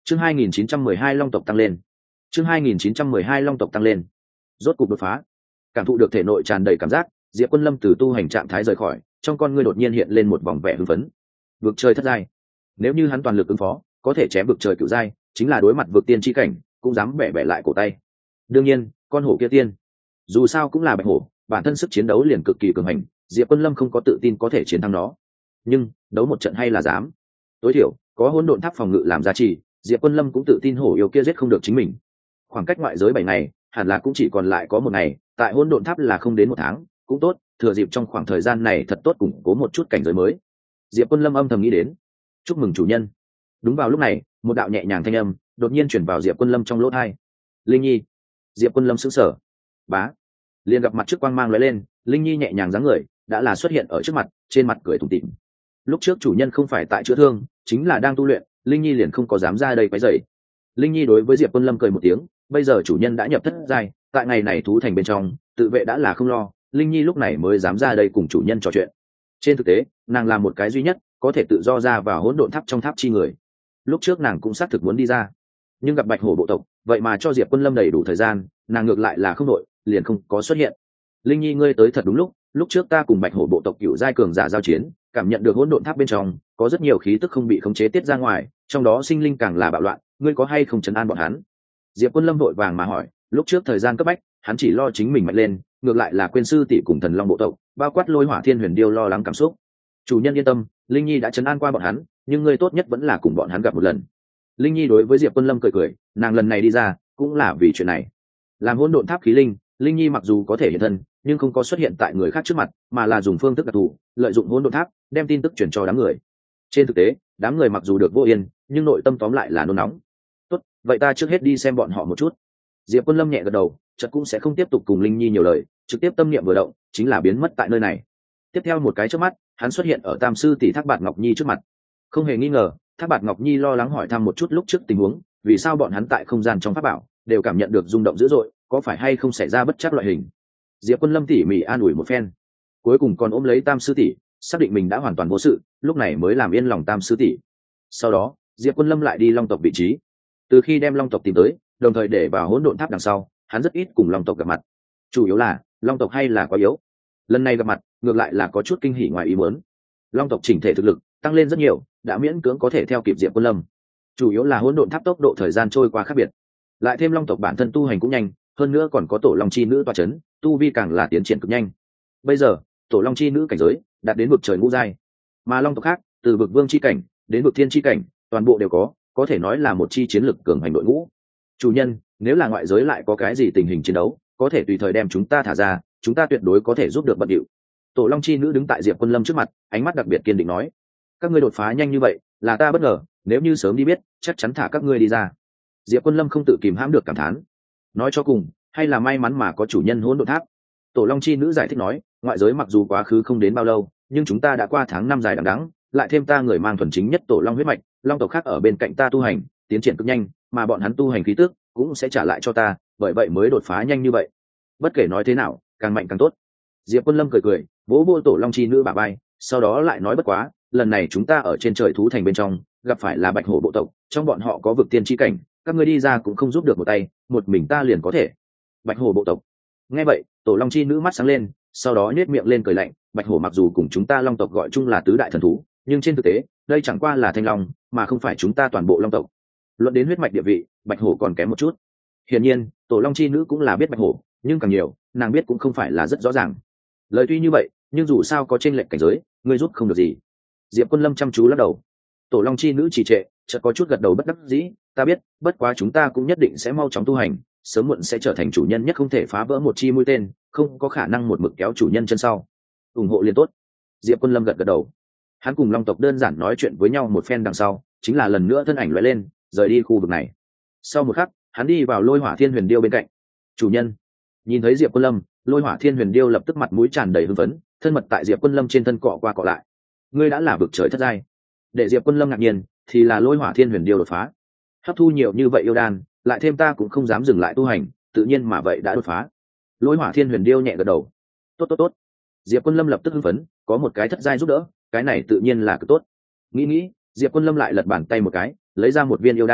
Chương 2912 Long tộc tăng lên. Chương 2912 Long tộc tăng lên. Rốt cục đột phá. Cảm thụ được thể nội tràn đầy cảm giác, Diệp Quân Lâm từ tu hành trạng thái rời khỏi, trong con ngươi đột nhiên hiện lên một vòng vẻ hưng phấn. Vực trời thất giai, nếu như hắn toàn lực ứng phó, có thể chém vực trời cửu giai, chính là đối mặt vực tiên chi cảnh, cũng dám bẻ lại cổ tay. Đương nhiên, con hổ kia tiên, dù sao cũng là bạch hổ, bản thân sức chiến đấu liền cực kỳ cường hành, Diệp Quân Lâm không có tự tin có thể chiến thắng nó. Nhưng, đấu một trận hay là dám. Tối thiểu, có hỗn độn tháp phòng ngự làm giá trị, Diệp Quân Lâm cũng tự tin hổ yêu kia giết không được chính mình. Khoảng cách ngoại giới 7 ngày, hẳn là cũng chỉ còn lại có 1 ngày, tại hỗn độn tháp là không đến 1 tháng, cũng tốt, thừa dịp trong khoảng thời gian này thật tốt củng cố một chút cảnh giới mới. Diệp Quân Lâm âm thầm nghĩ đến. Chúc mừng chủ nhân. Đúng vào lúc này, một đạo nhẹ nhàng thanh âm đột nhiên chuyển vào Diệp Quân Lâm trong lỗ tai. Linh Nhi. Diệp Quân Lâm sững sờ. Bá. Liền gặp mặt trước quang mang lóe lên, Linh Nhi nhẹ nhàng dáng người, đã là xuất hiện ở trước mặt, trên mặt cười tủm tỉm. Lúc trước chủ nhân không phải tại chữa thương, chính là đang tu luyện, Linh Nhi liền không có dám ra đây quấy rầy. Linh Nhi đối với Diệp Quân Lâm cười một tiếng, bây giờ chủ nhân đã nhập thất giai, tại ngày này thú thành bên trong, tự vệ đã là không lo, Linh Nhi lúc này mới dám ra đây cùng chủ nhân trò chuyện. Trên thực tế, nàng là một cái duy nhất có thể tự do ra vào hỗn độn tháp trong tháp chi người. Lúc trước nàng cũng xác thực muốn đi ra, nhưng gặp bạch hổ bộ tộc, vậy mà cho Diệp Quân Lâm đầy đủ thời gian, nàng ngược lại là không đội, liền không có xuất hiện. Linh Nhi ngươi tới thật đúng lúc trước ta cùng bạch hổ bộ tộc cựu giai cường giả giao chiến, cảm nhận được hỗn độn tháp bên trong có rất nhiều khí tức không bị khống chế tiết ra ngoài, trong đó sinh linh càng là bạo loạn, ngươi có hay không trấn an bọn hắn? Diệp Quân Lâm vội vàng mà hỏi, lúc trước thời gian cấp bách, hắn chỉ lo chính mình mạnh lên, ngược lại là quên sư tỷ cùng thần long bộ tộc, bao quát Lôi Hỏa Thiên Huyền Điêu lo lắng cảm xúc. Chủ nhân yên tâm, Linh Nhi đã trấn an qua bọn hắn, nhưng ngươi tốt nhất vẫn là cùng bọn hắn gặp một lần. Linh Nhi đối với Diệp Quân Lâm cười cười, nàng lần này đi ra cũng là vì chuyện này. Làm hỗn độn tháp khí linh, Linh Nhi mặc dù có thể hiện thân, nhưng không có xuất hiện tại người khác trước mặt, mà là dùng phương thức đặc thù, lợi dụng hỗn độn tháp, đem tin tức truyền cho đám người. Trên thực tế, đám người mặc dù được vô yên, nhưng nội tâm tóm lại là nôn nóng. Tốt, vậy ta trước hết đi xem bọn họ một chút. Diệp Quân Lâm nhẹ gật đầu, chợt cũng sẽ không tiếp tục cùng Linh Nhi nhiều lời, trực tiếp tâm niệm vừa động, chính là biến mất tại nơi này. Tiếp theo một cái chớp mắt, hắn xuất hiện ở Tam sư tỷ Thác Bạt Ngọc Nhi trước mặt. Không hề nghi ngờ, Thác Bạt Ngọc Nhi lo lắng hỏi thăm một chút lúc trước tình huống, vì sao bọn hắn tại không gian trong pháp bảo đều cảm nhận được rung động dữ dội, có phải hay không xảy ra bất trắc loại hình. Diệp Quân Lâm tỉ mỉ an ủi một phen, cuối cùng còn ôm lấy Tam sư tỷ, xác định mình đã hoàn toàn vô sự, lúc này mới làm yên lòng Tam sư tỷ. Sau đó, Diệp Quân Lâm lại đi Long tộc vị trí. Từ khi đem Long tộc tìm tới, đồng thời để vào hỗn độn tháp đằng sau, hắn rất ít cùng Long tộc gặp mặt. Chủ yếu là Long tộc hay là quá yếu. Lần này gặp mặt, ngược lại là có chút kinh hỉ ngoài ý muốn. Long tộc chỉnh thể thực lực tăng lên rất nhiều, đã miễn cưỡng có thể theo kịp Diệp Quân Lâm. Chủ yếu là hỗn độn tháp tốc độ thời gian trôi qua khác biệt, lại thêm Long tộc bản thân tu hành cũng nhanh, hơn nữa còn có tổ Long chi nữ tọa chấn, tu vi càng là tiến triển cực nhanh. Bây giờ, tổ Long chi nữ cảnh giới đạt đến vực trời ngũ giai, mà Long tộc khác, từ vực vương chi cảnh đến vực thiên chi cảnh, toàn bộ đều có thể nói là một chi chiến lực cường hành đội ngũ. Chủ nhân, nếu là ngoại giới lại có cái gì tình hình chiến đấu, có thể tùy thời đem chúng ta thả ra, chúng ta tuyệt đối có thể giúp được bận điệu. Tổ Long chi nữ đứng tại Diệp Quân Lâm trước mặt, ánh mắt đặc biệt kiên định nói, các ngươi đột phá nhanh như vậy là ta bất ngờ, nếu như sớm đi biết chắc chắn thả các ngươi đi ra. Diệp Quân Lâm không tự kìm hãm được cảm thán, nói cho cùng hay là may mắn mà có chủ nhân hỗn độn tháp. Tổ Long chi nữ giải thích nói, ngoại giới mặc dù quá khứ không đến bao lâu, nhưng chúng ta đã qua tháng 5 dài đằng đẵng, lại thêm ta người mang thuần chính nhất tổ Long huyết mạch, Long tộc khác ở bên cạnh ta tu hành tiến triển cực nhanh, mà bọn hắn tu hành khí tức cũng sẽ trả lại cho ta, bởi vậy mới đột phá nhanh như vậy. Bất kể nói thế nào, càng mạnh càng tốt. Diệp Quân Lâm cười cười, vỗ vỗ tổ Long chi nữ bả vai, sau đó lại nói, bất quá lần này chúng ta ở trên trời thú thành bên trong gặp phải là bạch hổ bộ tộc, trong bọn họ có vực tiên chi cảnh, các ngươi đi ra cũng không giúp được một tay, một mình ta liền có thể. Bạch hổ bộ tộc. Nghe vậy, tổ Long chi nữ mắt sáng lên, sau đó nhếch miệng lên cười lạnh, bạch hổ mặc dù cùng chúng ta Long tộc gọi chung là tứ đại thần thú, nhưng trên thực tế đây chẳng qua là thanh long, mà không phải chúng ta toàn bộ Long tộc. Luận đến huyết mạch địa vị, bạch hổ còn kém một chút. Hiển nhiên tổ Long chi nữ cũng là biết bạch hổ, nhưng càng nhiều nàng biết cũng không phải là rất rõ ràng. Lời tuy như vậy, nhưng dù sao có trên lệnh cảnh giới, ngươi giúp không được gì. Diệp Quân Lâm chăm chú lắc đầu. Tổ Long chi nữ trì trệ, chợt có chút gật đầu bất đắc dĩ, ta biết, bất quá chúng ta cũng nhất định sẽ mau chóng tu hành, sớm muộn sẽ trở thành chủ nhân nhất không thể phá vỡ một chi mũi tên, không có khả năng một mực kéo chủ nhân chân sau. Ủng hộ liền tốt. Diệp Quân Lâm gật gật đầu. Hắn cùng Long tộc đơn giản nói chuyện với nhau một phen đằng sau, chính là lần nữa thân ảnh lóe lên, rời đi khu vực này. Sau một khắc, hắn đi vào Lôi Hỏa Thiên Huyền Điêu bên cạnh. Chủ nhân. Nhìn thấy Diệp Quân Lâm, Lôi Hỏa Thiên Huyền Điêu lập tức mặt mũi tràn đầy hưng phấn, thân mật tại Diệp Quân Lâm trên thân cọ qua cọ lại. Ngươi đã là vực trời thất giai. Để Diệp Quân Lâm ngạc nhiên, thì là Lôi Hỏa Thiên Huyền Điêu đột phá. Hấp thu nhiều như vậy yêu đan, lại thêm ta cũng không dám dừng lại tu hành, tự nhiên mà vậy đã đột phá. Lôi Hỏa Thiên Huyền Điêu nhẹ gật đầu. Tốt tốt tốt. Diệp Quân Lâm lập tức hưng phấn, có một cái thất giai giúp đỡ, cái này tự nhiên là cực tốt. Nghĩ, Diệp Quân Lâm lại lật bàn tay một cái, lấy ra một viên yêu đan,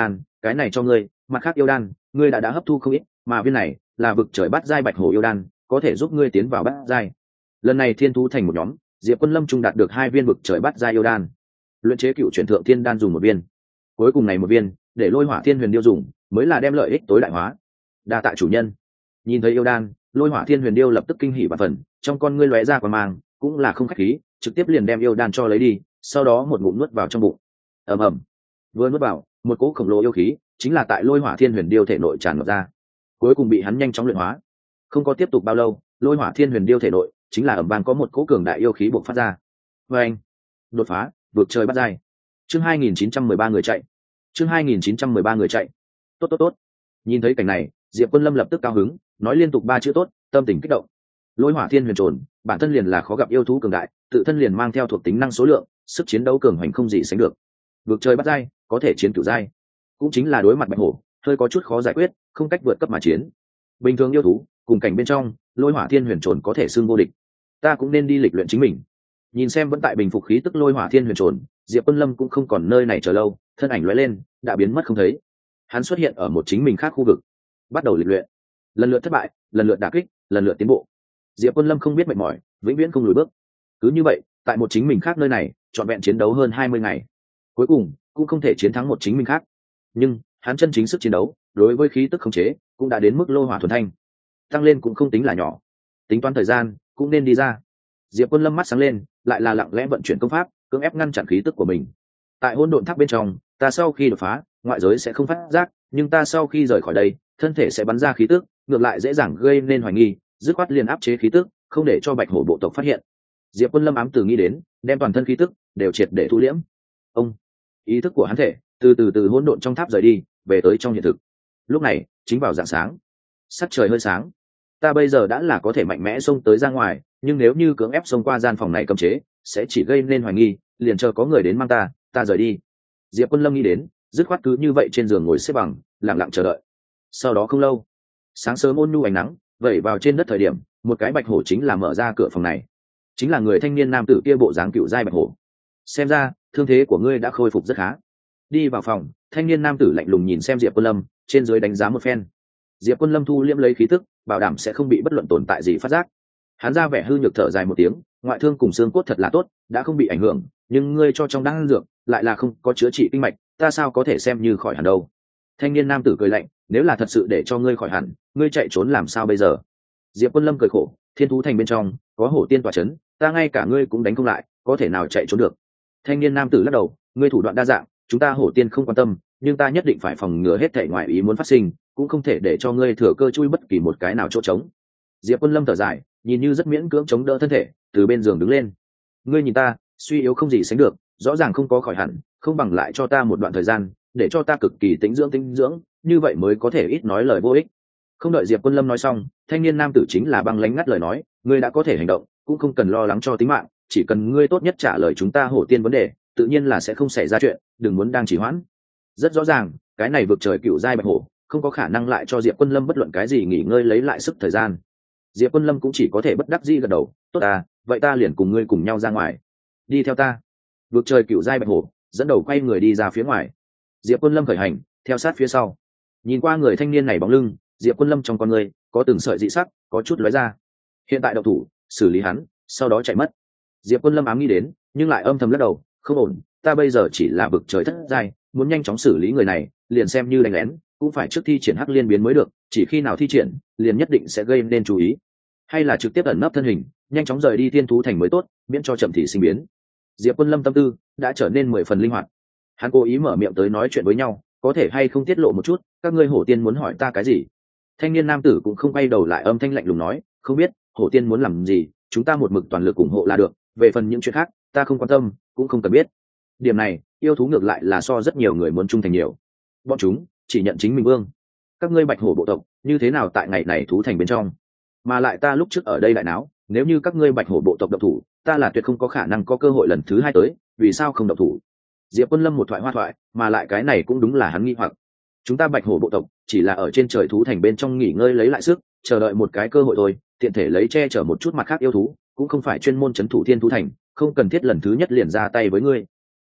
cái này cho ngươi, mặt khác yêu đan ngươi đã hấp thu không ít, mà viên này là vực trời bát giai bạch hổ yêu đan, có thể giúp ngươi tiến vào bát giai. Lần này thiên thú thành một nhóm, Diệp Quân Lâm trung đạt được 2 viên vực trời bát giai yêu đan, luyện chế cựu chuyển thượng thiên đan dùng 1 viên, cuối cùng này 1 viên để Lôi Hỏa Thiên Huyền Điêu dùng, mới là đem lợi ích tối đại hóa. Đa tạ chủ nhân. Nhìn thấy yêu đan, Lôi Hỏa Thiên Huyền Điêu lập tức kinh hỉ và phần, trong con ngươi lóe ra quang mang, cũng là không khách khí, trực tiếp liền đem yêu đan cho lấy đi, sau đó một ngụm nuốt vào trong bụng. Ầm ầm. Vừa nuốt vào, một cỗ khổng lồ yêu khí chính là tại Lôi Hỏa Thiên Huyền Điêu thể nội tràn ngập ra, cuối cùng bị hắn nhanh chóng luyện hóa. Không có tiếp tục bao lâu, Lôi Hỏa Thiên Huyền Điêu thể nội chính là ầm vang có một cỗ cường đại yêu khí bộc phát ra. Oeng! Đột phá, vượt trời bắt giai. Chương 2913 người chạy. Chương 2913 người chạy. Tốt tốt tốt. Nhìn thấy cảnh này, Diệp Quân Lâm lập tức cao hứng, nói liên tục 3 chữ tốt, tâm tình kích động. Lôi Hỏa Thiên Huyền Trồn, bản thân liền là khó gặp yêu thú cường đại, tự thân liền mang theo thuộc tính năng số lượng, sức chiến đấu cường hoành không gì sánh được. Vượt trời bắt giai, có thể chiến cửu giai, cũng chính là đối mặt bạch hổ, hơi có chút khó giải quyết, không cách vượt cấp mà chiến. Bình thường yêu thú, cùng cảnh bên trong, Lôi Hỏa Thiên Huyền Trồn có thể xưng vô địch. Ta cũng nên đi lịch luyện chính mình. Nhìn xem vẫn tại bình phục khí tức Lôi Hỏa Thiên Huyền Trồn, Diệp Quân Lâm cũng không còn nơi này chờ lâu, thân ảnh lóe lên, đã biến mất không thấy. Hắn xuất hiện ở một chính mình khác khu vực, bắt đầu lịch luyện. Lần lượt thất bại, lần lượt đả kích, lần lượt tiến bộ. Diệp Quân Lâm không biết mệt mỏi, vĩnh viễn không lùi bước. Cứ như vậy, tại một chính mình khác nơi này, trọn vẹn chiến đấu hơn 20 ngày. Cuối cùng, cũng không thể chiến thắng một chính mình khác. Nhưng, hắn chân chính sức chiến đấu, đối với khí tức khống chế, cũng đã đến mức lô hỏa thuần thanh. Tăng lên cũng không tính là nhỏ. Tính toán thời gian, cũng nên đi ra. Diệp Quân Lâm mắt sáng lên, lại là lặng lẽ vận chuyển công pháp, cưỡng ép ngăn chặn khí tức của mình. Tại hỗn độn tháp bên trong, ta sau khi đột phá, ngoại giới sẽ không phát giác, nhưng ta sau khi rời khỏi đây, thân thể sẽ bắn ra khí tức, ngược lại dễ dàng gây nên hoài nghi, dứt khoát liền áp chế khí tức, không để cho bạch hổ bộ tộc phát hiện. Diệp Quân Lâm ám từ nghĩ đến, đem toàn thân khí tức đều triệt để thu liễm. Ông, ý thức của hắn thể từ hỗn độn trong tháp rời đi, về tới trong hiện thực. Lúc này chính vào rạng sáng, sắc trời hơi sáng. Ta bây giờ đã là có thể mạnh mẽ xông tới ra ngoài, nhưng nếu như cưỡng ép xông qua gian phòng này cấm chế, sẽ chỉ gây nên hoài nghi, liền chờ có người đến mang ta rời đi. Diệp Quân Lâm nghĩ đến, dứt khoát cứ như vậy trên giường ngồi xếp bằng, lặng lặng chờ đợi. Sau đó không lâu, sáng sớm ôn nhu ánh nắng vẩy vào trên đất thời điểm, một cái bạch hổ chính là mở ra cửa phòng này. Chính là người thanh niên nam tử kia bộ dáng cựu giai bạch hổ. Xem ra, thương thế của ngươi đã khôi phục rất khá. Đi vào phòng, thanh niên nam tử lạnh lùng nhìn xem Diệp Quân Lâm, trên dưới đánh giá một phen. Diệp Quân Lâm thu liễm lấy khí tức, bảo đảm sẽ không bị bất luận tồn tại gì phát giác. Hắn ra vẻ hư nhược thở dài một tiếng, ngoại thương cùng xương cốt thật là tốt, đã không bị ảnh hưởng, nhưng ngươi cho trong đan dược lại là không có chữa trị kinh mạch, ta sao có thể xem như khỏi hẳn đâu. Thanh niên nam tử cười lạnh, nếu là thật sự để cho ngươi khỏi hẳn, ngươi chạy trốn làm sao bây giờ? Diệp Quân Lâm cười khổ, thiên thú thành bên trong có hổ tiên tọa chấn, ta ngay cả ngươi cũng đánh không lại, có thể nào chạy trốn được? Thanh niên nam tử lắc đầu, ngươi thủ đoạn đa dạng, chúng ta hổ tiên không quan tâm, nhưng ta nhất định phải phòng ngừa hết thảy ngoại ý muốn phát sinh, cũng không thể để cho ngươi thừa cơ chui bất kỳ một cái nào chỗ trống. Diệp Quân Lâm thở dài, nhìn như rất miễn cưỡng chống đỡ thân thể, từ bên giường đứng lên. Ngươi nhìn ta, suy yếu không gì sánh được, rõ ràng không có khỏi hẳn, không bằng lại cho ta một đoạn thời gian, để cho ta cực kỳ tĩnh dưỡng, như vậy mới có thể ít nói lời vô ích. Không đợi Diệp Quân Lâm nói xong, thanh niên nam tử chính là băng lãnh ngắt lời nói, ngươi đã có thể hành động, cũng không cần lo lắng cho tính mạng, chỉ cần ngươi tốt nhất trả lời chúng ta hổ tiên vấn đề, tự nhiên là sẽ không xảy ra chuyện, đừng muốn đang trì hoãn. Rất rõ ràng, cái này vượt trời cựu giai bạch hổ, không có khả năng lại cho Diệp Quân Lâm bất luận cái gì nghỉ ngơi lấy lại sức thời gian. Diệp Quân Lâm cũng chỉ có thể bất đắc dĩ gật đầu, tốt à, vậy ta liền cùng ngươi cùng nhau ra ngoài. Đi theo ta. Vượt trời cựu giai bạch hổ dẫn đầu quay người đi ra phía ngoài. Diệp Quân Lâm khởi hành, theo sát phía sau. Nhìn qua người thanh niên này bóng lưng, Diệp Quân Lâm trong con người có từng sợi dị sắc, có chút lóe ra. Hiện tại động thủ, xử lý hắn, sau đó chạy mất. Diệp Quân Lâm ám nghĩ đến, nhưng lại âm thầm lắc đầu, không ổn, ta bây giờ chỉ là vực trời thất giai, muốn nhanh chóng xử lý người này, liền xem như đánh lén, cũng phải trước thi triển hắc liên biến mới được, chỉ khi nào thi triển, liền nhất định sẽ gây nên chú ý. Hay là trực tiếp ẩn nấp thân hình, nhanh chóng rời đi thiên thú thành mới tốt, miễn cho chậm thì sinh biến. Diệp Quân Lâm tâm tư đã trở nên 10 phần linh hoạt. Hắn cố ý mở miệng tới nói chuyện với nhau, có thể hay không tiết lộ một chút, các ngươi hổ tiên muốn hỏi ta cái gì? Thanh niên nam tử cũng không quay đầu lại, âm thanh lạnh lùng nói, không biết, hổ tiên muốn làm gì, chúng ta một mực toàn lực ủng hộ là được, về phần những chuyện khác, ta không quan tâm, cũng không cần biết. Điểm này, yêu thú ngược lại là so rất nhiều người muốn trung thành nhiều. Bọn chúng chỉ nhận chính mình vương. Các ngươi bạch hổ bộ tộc, như thế nào tại ngày này thú thành bên trong? Mà lại ta lúc trước ở đây lại náo, nếu như các ngươi bạch hổ bộ tộc động thủ, ta là tuyệt không có khả năng có cơ hội lần thứ hai tới, vì sao không động thủ? Diệp Quân Lâm một thoại hoa thoại, mà lại cái này cũng đúng là hắn nghi hoặc. Chúng ta bạch hổ bộ tộc chỉ là ở trên trời thú thành bên trong nghỉ ngơi lấy lại sức, chờ đợi một cái cơ hội thôi, tiện thể lấy che chở một chút mặt khác yêu thú, cũng không phải chuyên môn trấn thủ thiên thú thành, không cần thiết lần thứ nhất liền ra tay với ngươi.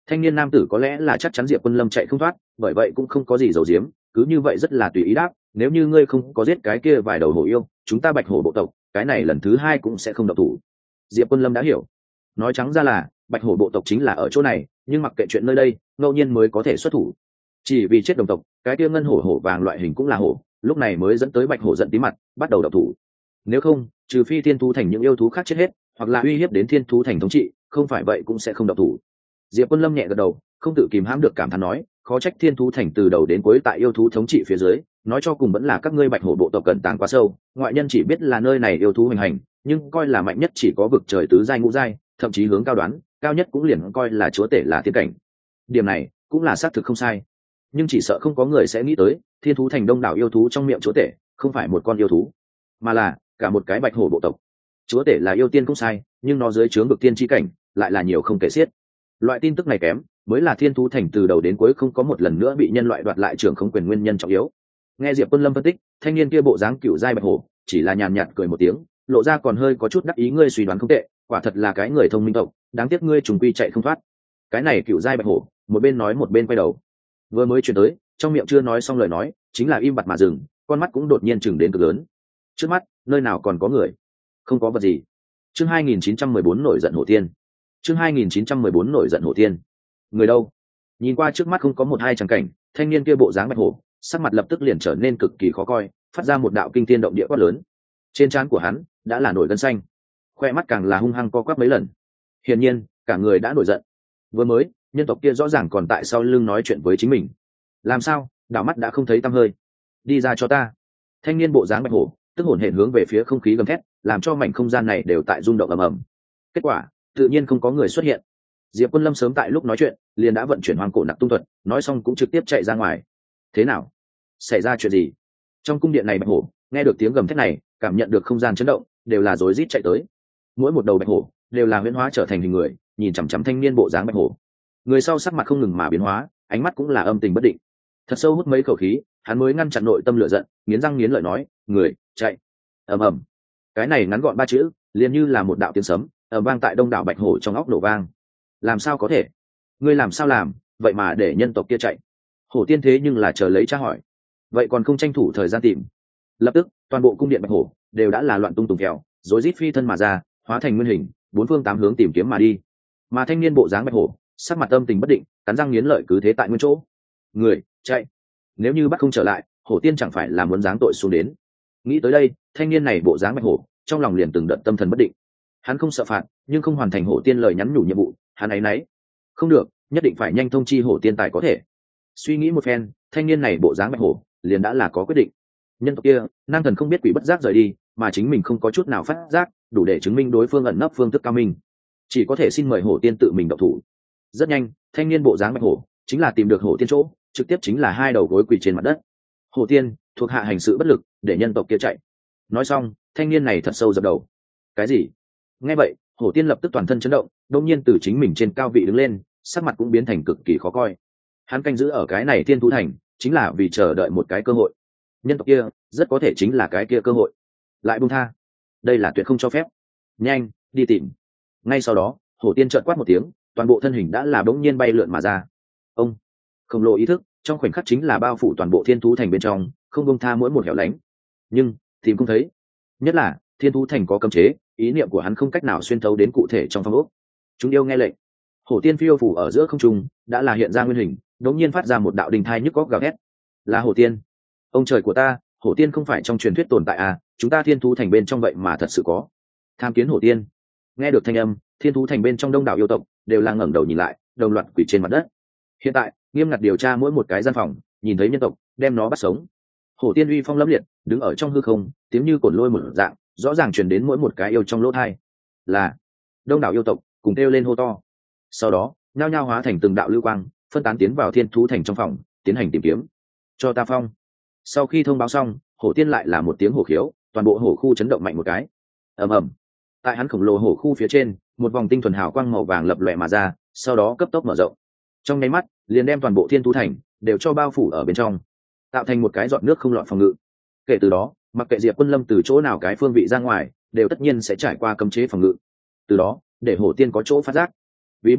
Thanh niên nam tử có lẽ là chắc chắn Diệp Quân Lâm chạy không thoát, bởi vậy cũng không có gì giấu giếm, cứ như vậy rất là tùy ý đáp, nếu như ngươi không có giết cái kia vài đầu hổ yêu, chúng ta Bạch Hổ bộ tộc cái này lần thứ hai cũng sẽ không động thủ. Diệp Quân Lâm đã hiểu, nói trắng ra là Bạch Hổ bộ tộc chính là ở chỗ này, nhưng mặc kệ chuyện nơi đây, ngẫu nhiên mới có thể xuất thủ. Chỉ vì chết đồng tộc, cái kia ngân hổ hổ vàng loại hình cũng là hổ, lúc này mới dẫn tới Bạch Hổ giận tí mặt, bắt đầu động thủ. Nếu không, trừ phi thiên thú thành những yêu thú khác chết hết, hoặc là uy hiếp đến thiên thú thành thống trị, không phải vậy cũng sẽ không động thủ. Diệp Quân Lâm nhẹ gật đầu, không tự kìm hãm được cảm thán nói, khó trách thiên thú thành từ đầu đến cuối tại yêu thú thống trị phía dưới, nói cho cùng vẫn là các ngươi Bạch Hổ bộ tộc cẩn tàng quá sâu, ngoại nhân chỉ biết là nơi này yêu thú hoành hành, nhưng coi là mạnh nhất chỉ có vực trời tứ giai ngũ giai, thậm chí hướng cao đoán, cao nhất cũng liền coi là chúa tể là thiên cảnh. Điểm này cũng là xác thực không sai, nhưng chỉ sợ không có người sẽ nghĩ tới, thiên thú thành đông đảo yêu thú trong miệng chúa tể, không phải một con yêu thú, mà là cả một cái Bạch Hổ bộ tộc. Chúa tể là yêu tiên cũng sai, nhưng nó dưới trướng vực tiên chi cảnh, lại là nhiều không kể xiết. Loại tin tức này kém, mới là thiên thú thành từ đầu đến cuối không có một lần nữa bị nhân loại đoạt lại trưởng không quyền nguyên nhân trọng yếu. Nghe Diệp Quân Lâm phân tích, thanh niên kia bộ dáng cựu giai Bạch Hổ, chỉ là nhàn nhạt cười một tiếng, lộ ra còn hơi có chút đắc ý, ngươi suy đoán không tệ, quả thật là cái người thông minh tộc, đáng tiếc ngươi trùng quy chạy không thoát. Cái này cựu giai Bạch Hổ, một bên nói một bên quay đầu. Vừa mới chuyển tới, trong miệng chưa nói xong lời nói, chính là im bặt mà dừng, con mắt cũng đột nhiên chừng đến cực lớn. Trước mắt, nơi nào còn có người? Không có vật gì. Chương 2914 nổi giận hổ tiên. Chương 2914 nổi giận hổ tiên. Người đâu? Nhìn qua trước mắt không có một hai tràng cảnh, thanh niên kia bộ dáng Bạch Hổ, sắc mặt lập tức liền trở nên cực kỳ khó coi, phát ra một đạo kinh thiên động địa quát lớn. Trên trán của hắn đã là nổi gân xanh, khoe mắt càng là hung hăng co quắp mấy lần. Hiển nhiên, cả người đã nổi giận. Vừa mới, nhân tộc kia rõ ràng còn tại sau lưng nói chuyện với chính mình. Làm sao? Đảo mắt đã không thấy tăm hơi. Đi ra cho ta! Thanh niên bộ dáng Bạch Hổ, tức hổn hển hướng về phía không khí gầm thét, làm cho mảnh không gian này đều tại rung động ầm ầm. Kết quả, tự nhiên không có người xuất hiện. Diệp Quân Lâm sớm tại lúc nói chuyện, liền đã vận chuyển hoang cổ nặc tung thuật, nói xong cũng trực tiếp chạy ra ngoài. Thế nào? Xảy ra chuyện gì? Trong cung điện này Bạch Hổ, nghe được tiếng gầm thét này, cảm nhận được không gian chấn động, đều là rối rít chạy tới. Mỗi một đầu Bạch Hổ đều là huyễn hóa trở thành hình người, nhìn chằm chằm thanh niên bộ dáng Bạch Hổ. Người sau sắc mặt không ngừng mà biến hóa, ánh mắt cũng là âm tình bất định. Thật sâu hút mấy khẩu khí, hắn mới ngăn chặn nội tâm lửa giận, nghiến răng nghiến lợi nói, người chạy. Ầm ầm. Cái này ngắn gọn ba chữ, liền như là một đạo tiếng sấm, ầm vang tại đông đảo Bạch Hổ trong óc nổ vang. Làm sao có thể? Ngươi làm sao làm, vậy mà để nhân tộc kia chạy? Hổ tiên thế nhưng là chờ lấy tra hỏi, vậy còn không tranh thủ thời gian tìm. Lập tức, toàn bộ cung điện Bạch Hổ đều đã là loạn tung tùng kèo, rối rít phi thân mà ra, hóa thành nguyên hình, bốn phương tám hướng tìm kiếm mà đi. Mà thanh niên bộ dáng Bạch Hổ, sắc mặt âm tình bất định, cắn răng nghiến lợi cứ thế tại nguyên chỗ. Người chạy. Nếu như bắt không trở lại, Hổ tiên chẳng phải là muốn giáng tội xuống đến. Nghĩ tới đây, thanh niên này bộ dáng Bạch Hổ, trong lòng liền từng đợt tâm thần bất định. Hắn không sợ phạt, nhưng không hoàn thành Hổ tiên lời nhắn nhủ nhiệm vụ, hắn ấy nấy. Không được, nhất định phải nhanh thông chi Hổ tiên tài có thể. Suy nghĩ một phen, thanh niên này bộ dáng Bạch Hổ liền đã là có quyết định. Nhân tộc kia, nam thần không biết quỷ bất giác rời đi, mà chính mình không có chút nào phát giác, đủ để chứng minh đối phương ẩn nấp phương thức cao minh. Chỉ có thể xin mời Hổ tiên tự mình động thủ. Rất nhanh, thanh niên bộ dáng Bạch Hổ chính là tìm được Hổ tiên chỗ, trực tiếp chính là hai đầu gối quỳ trên mặt đất. Hổ tiên, thuộc hạ hành sự bất lực, để nhân tộc kia chạy. Nói xong, thanh niên này thật sâu dập đầu. Cái gì? Nghe vậy, Hổ tiên lập tức toàn thân chấn động, đột nhiên từ chính mình trên cao vị đứng lên, sắc mặt cũng biến thành cực kỳ khó coi. Hắn canh giữ ở cái này Thiên Thú Thành, chính là vì chờ đợi một cái cơ hội. Nhân tộc kia, rất có thể chính là cái kia cơ hội. Lại buông tha, đây là tuyệt không cho phép. Nhanh, đi tìm. Ngay sau đó, Hổ tiên trợn quát một tiếng, toàn bộ thân hình đã là bỗng nhiên bay lượn mà ra. Ông, khổng lồ ý thức, trong khoảnh khắc chính là bao phủ toàn bộ Thiên Thú Thành bên trong, không buông tha mỗi một hẻo lánh. Nhưng tìm không thấy. Nhất là Thiên Thú Thành có cấm chế, ý niệm của hắn không cách nào xuyên thấu đến cụ thể trong phong ốc. Chúng yêu nghe lệnh. Hổ tiên phiêu phủ ở giữa không trung, đã là hiện ra nguyên hình, đột nhiên phát ra một đạo đình thai nhức góc gào thét. Là Hổ tiên. Ông trời của ta, Hổ tiên không phải trong truyền thuyết tồn tại à, chúng ta Thiên Thú Thành bên trong vậy mà thật sự có. Tham kiến Hổ tiên. Nghe được thanh âm, Thiên Thú Thành bên trong đông đảo yêu tộc đều là ngẩng đầu nhìn lại, đồng loạt quỳ trên mặt đất. Hiện tại, nghiêm ngặt điều tra mỗi một cái gian phòng, nhìn thấy nhân tộc, đem nó bắt sống. Hổ tiên uy phong lẫm liệt, đứng ở trong hư không, tiếng như cồn lôi một dạng, rõ ràng truyền đến mỗi một cái yêu trong lỗ tai. Là đông đảo yêu tộc cùng kêu lên hô to. Sau đó, nhao nhao hóa thành từng đạo lưu quang, phân tán tiến vào Thiên Thú Thành trong phòng, tiến hành tìm kiếm. Cho ta phong. Sau khi thông báo xong, Hổ tiên lại là một tiếng hổ khiếu, toàn bộ hổ khu chấn động mạnh một cái. Ầm ầm. Tại hắn khổng lồ hổ khu phía trên, một vòng tinh thuần hào quang màu vàng lập lòe mà ra, sau đó cấp tốc mở rộng. Trong nháy mắt, liền đem toàn bộ Thiên Thú Thành đều cho bao phủ ở bên trong, tạo thành một cái giọt nước không lọt phòng ngự. Kể từ đó, mặc kệ Diệp Quân Lâm từ chỗ nào cái phương vị ra ngoài, đều tất nhiên sẽ trải qua cấm chế phòng ngự. Từ đó, để Hổ tiên có chỗ phát giác. Vì bắt ta,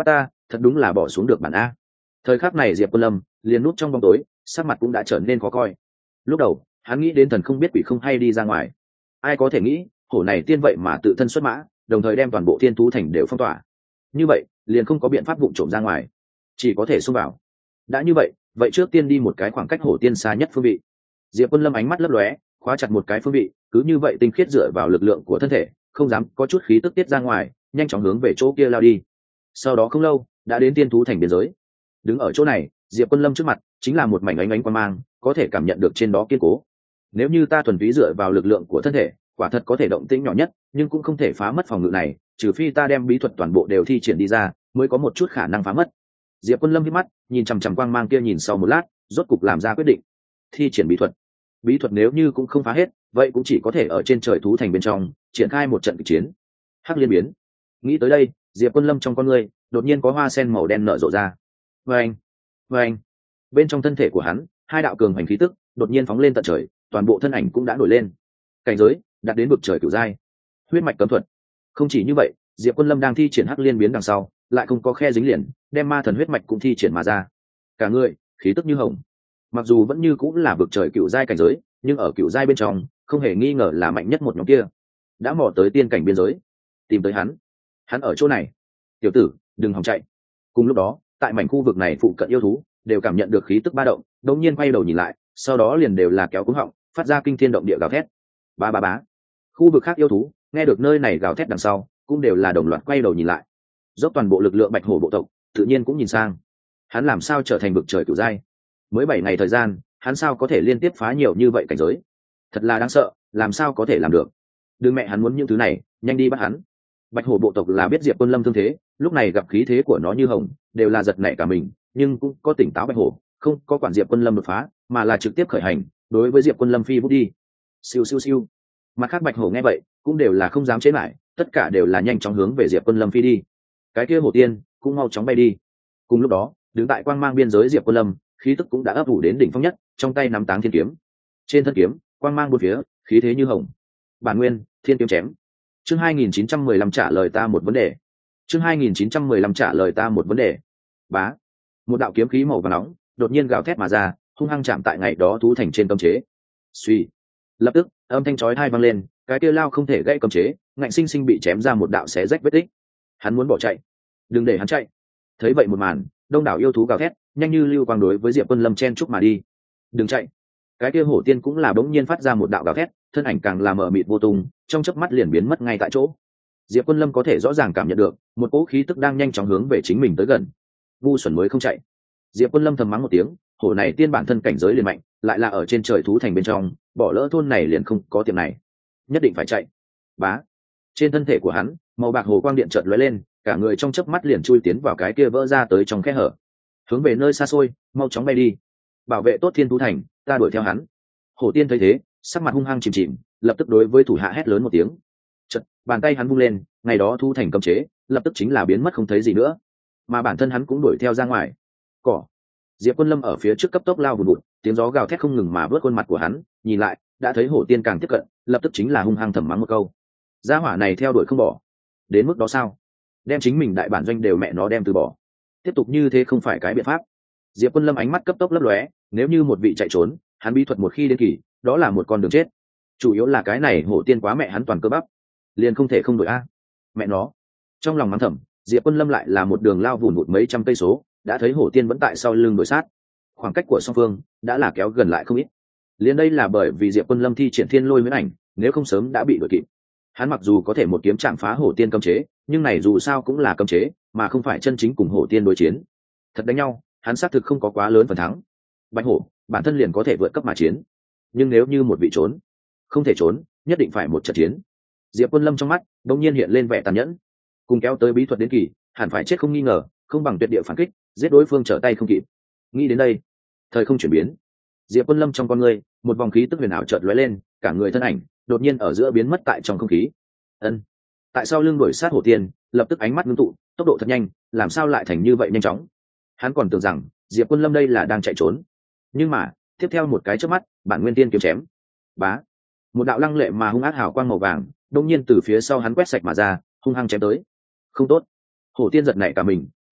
thật đúng là bỏ xuống được bản a. Thời khắc này Diệp Quân Lâm liền núp trong bóng tối, sắc mặt cũng đã trở nên khó coi. Lúc đầu hắn nghĩ đến thần không biết quỷ không hay đi ra ngoài, ai có thể nghĩ hổ này tiên vậy mà tự thân xuất mã, đồng thời đem toàn bộ thiên thú thành đều phong tỏa. Như vậy liền không có biện pháp vụng trộm ra ngoài, chỉ có thể xông vào. Đã như vậy, vậy trước tiên đi một cái khoảng cách hổ tiên xa nhất phương vị. Diệp Quân Lâm ánh mắt lấp lóe, khóa chặt một cái phương vị, cứ như vậy tinh khiết dựa vào lực lượng của thân thể, không dám có chút khí tức tiết ra ngoài, nhanh chóng hướng về chỗ kia lao đi. Sau đó không lâu, đã đến tiên thú thành biên giới. Đứng ở chỗ này, Diệp Quân Lâm trước mặt chính là một mảnh ánh ánh quang mang, có thể cảm nhận được trên đó kiên cố. Nếu như ta thuần túy dựa vào lực lượng của thân thể, quả thật có thể động tĩnh nhỏ nhất, nhưng cũng không thể phá mất phòng ngự này, trừ phi ta đem bí thuật toàn bộ đều thi triển đi ra, mới có một chút khả năng phá mất. Diệp Quân Lâm hít mắt, nhìn chằm chằm quang mang kia nhìn sau một lát, rốt cục làm ra quyết định. Thi triển bí thuật. Bí thuật nếu như cũng không phá hết, vậy cũng chỉ có thể ở trên trời thú thành bên trong triển khai một trận kịch chiến. Hắc liên biến. Nghĩ tới đây, Diệp Quân Lâm trong con người đột nhiên có hoa sen màu đen nở rộ ra. Vâng, vâng. Bên trong thân thể của hắn, hai đạo cường hành khí tức đột nhiên phóng lên tận trời, toàn bộ thân ảnh cũng đã nổi lên. Cảnh giới đạt đến vực trời cửu giai. Huyết mạch cấm thuật. Không chỉ như vậy, Diệp Quân Lâm đang thi triển hắc liên biến đằng sau, lại không có khe dính liền, đem ma thần huyết mạch cũng thi triển mà ra. Cả người khí tức như hồng. Mặc dù vẫn như cũng là vực trời cửu giai cảnh giới, nhưng ở cửu giai bên trong, không hề nghi ngờ là mạnh nhất một nhóm kia. Đã mò tới tiên cảnh biên giới, tìm tới hắn ở chỗ này. Tiểu tử, đừng hòng chạy. Cùng lúc đó, tại mảnh khu vực này phụ cận yêu thú đều cảm nhận được khí tức ba động, đột nhiên quay đầu nhìn lại, sau đó liền đều là kéo cúng họng, phát ra kinh thiên động địa gào thét. Ba ba bá. Khu vực khác yêu thú nghe được nơi này gào thét đằng sau, cũng đều là đồng loạt quay đầu nhìn lại. Dốc toàn bộ lực lượng bạch hổ bộ tộc, tự nhiên cũng nhìn sang. Hắn làm sao trở thành vực trời cửu giai? Mới 7 ngày thời gian, hắn sao có thể liên tiếp phá nhiều như vậy cảnh giới? Thật là đáng sợ, làm sao có thể làm được? Đừng mẹ hắn muốn những thứ này, nhanh đi bắt hắn. Bạch hổ bộ tộc là biết Diệp Quân Lâm thương thế, lúc này gặp khí thế của nó như hồng, đều là giật nảy cả mình, nhưng cũng có tỉnh táo bạch hổ, không có quản Diệp Quân Lâm đột phá, mà là trực tiếp khởi hành, đối với Diệp Quân Lâm phi vút đi. Siêu siêu siêu. Mặt khác bạch hổ nghe vậy, cũng đều là không dám chế lại, tất cả đều là nhanh chóng hướng về Diệp Quân Lâm phi đi. Cái kia hổ tiên cũng mau chóng bay đi. Cùng lúc đó, đứng tại quang mang biên giới Diệp Quân Lâm, khí tức cũng đã ấp ủ đến đỉnh phong nhất, trong tay nắm Táng Thiên kiếm. Trên thân kiếm, quang mang bốn phía, khí thế như hồng. Bản nguyên, thiên kiếm chém. Chương 2915 trả lời ta một vấn đề. Chương 2915 trả lời ta một vấn đề. Bá. Một đạo kiếm khí màu vàng nóng đột nhiên gào thét mà ra, hung hăng chạm tại ngày đó thú thành trên cấm chế. Suy. Lập tức, âm thanh chói tai vang lên, cái kia lao không thể gãy cấm chế, ngạnh sinh sinh bị chém ra một đạo xé rách vết tích. Hắn muốn bỏ chạy. Đừng để hắn chạy. Thấy vậy một màn, đông đảo yêu thú gào thét, nhanh như lưu quang đối với Diệp Quân Lâm chen chúc mà đi. Đừng chạy. Cái kia hổ tiên cũng là bỗng nhiên phát ra một đạo gào thét, thân ảnh càng là mờ mịt vô tung, trong chớp mắt liền biến mất ngay tại chỗ. Diệp Quân Lâm có thể rõ ràng cảm nhận được một cỗ khí tức đang nhanh chóng hướng về chính mình tới gần. Ngu xuẩn mới không chạy. Diệp Quân Lâm thầm mắng một tiếng, hổ này tiên bản thân cảnh giới liền mạnh, lại là ở trên trời thú thành bên trong, bỏ lỡ thôn này liền không có tiệm này, nhất định phải chạy. Bá. Trên thân thể của hắn, màu bạc hồ quang điện chợt lóe lên, cả người trong chớp mắt liền chui tiến vào cái kia vỡ ra tới trong khe hở, hướng về nơi xa xôi, mau chóng bay đi. Bảo vệ tốt thiên thú thành, ta đuổi theo hắn. Hổ tiên thấy thế, sắc mặt hung hăng chìm chìm, lập tức đối với thủ hạ hét lớn một tiếng. Chợt, bàn tay hắn vung lên, ngày đó thu thành cấm chế, lập tức chính là biến mất không thấy gì nữa, mà bản thân hắn cũng đuổi theo ra ngoài. Cỏ. Diệp Quân Lâm ở phía trước cấp tốc lao vùn vụt, tiếng gió gào thét không ngừng mà vớt khuôn mặt của hắn, nhìn lại, đã thấy hổ tiên càng tiếp cận, lập tức chính là hung hăng thầm mắng một câu. Gia hỏa này theo đuổi không bỏ, đến mức đó sao? Đem chính mình đại bản doanh đều mẹ nó đem từ bỏ, tiếp tục như thế không phải cái biện pháp. Diệp Quân Lâm ánh mắt cấp tốc lấp lóe, nếu như một vị chạy trốn, hắn bí thuật một khi đến kỳ, đó là một con đường chết. Chủ yếu là cái này hổ tiên quá mẹ hắn toàn cơ bắp, liền không thể không đổi a. Mẹ nó. Trong lòng mắng thầm, Diệp Quân Lâm lại là một đường lao vùn vụt mấy trăm cây số, đã thấy hổ tiên vẫn tại sau lưng đuổi sát. Khoảng cách của song phương đã là kéo gần lại không ít. Liền đây là bởi vì Diệp Quân Lâm thi triển Thiên Lôi Huyễn Ảnh, nếu không sớm đã bị đuổi kịp. Hắn mặc dù có thể một kiếm chạm phá hổ tiên cấm chế, nhưng này dù sao cũng là cấm chế, mà không phải chân chính cùng hổ tiên đối chiến. Thật đánh nhau, hắn xác thực không có quá lớn phần thắng. Bạch hổ bản thân liền có thể vượt cấp mà chiến, nhưng nếu như một vị trốn, không thể trốn, nhất định phải một trận chiến. Diệp Quân Lâm trong mắt đột nhiên hiện lên vẻ tàn nhẫn, cùng kéo tới bí thuật đến kỳ, hẳn phải chết không nghi ngờ, không bằng tuyệt địa phản kích, giết đối phương trở tay không kịp. Nghĩ đến đây, thời không chuyển biến, Diệp Quân Lâm trong con người, một vòng khí tức huyền ảo chợt lóe lên, cả người thân ảnh đột nhiên ở giữa biến mất tại trong không khí. Ân. Tại sao lưng đuổi sát hổ tiên, lập tức ánh mắt ngưng tụ, tốc độ thật nhanh, làm sao lại thành như vậy nhanh chóng? Hắn còn tưởng rằng Diệp Quân Lâm đây là đang chạy trốn, nhưng mà tiếp theo một cái chớp mắt, bản nguyên tiên kiếm chém. Bá. Một đạo lăng lệ mà hung ác hào quang màu vàng đột nhiên từ phía sau hắn quét sạch mà ra, hung hăng chém tới. Không tốt. Hổ tiên giật nảy cả mình,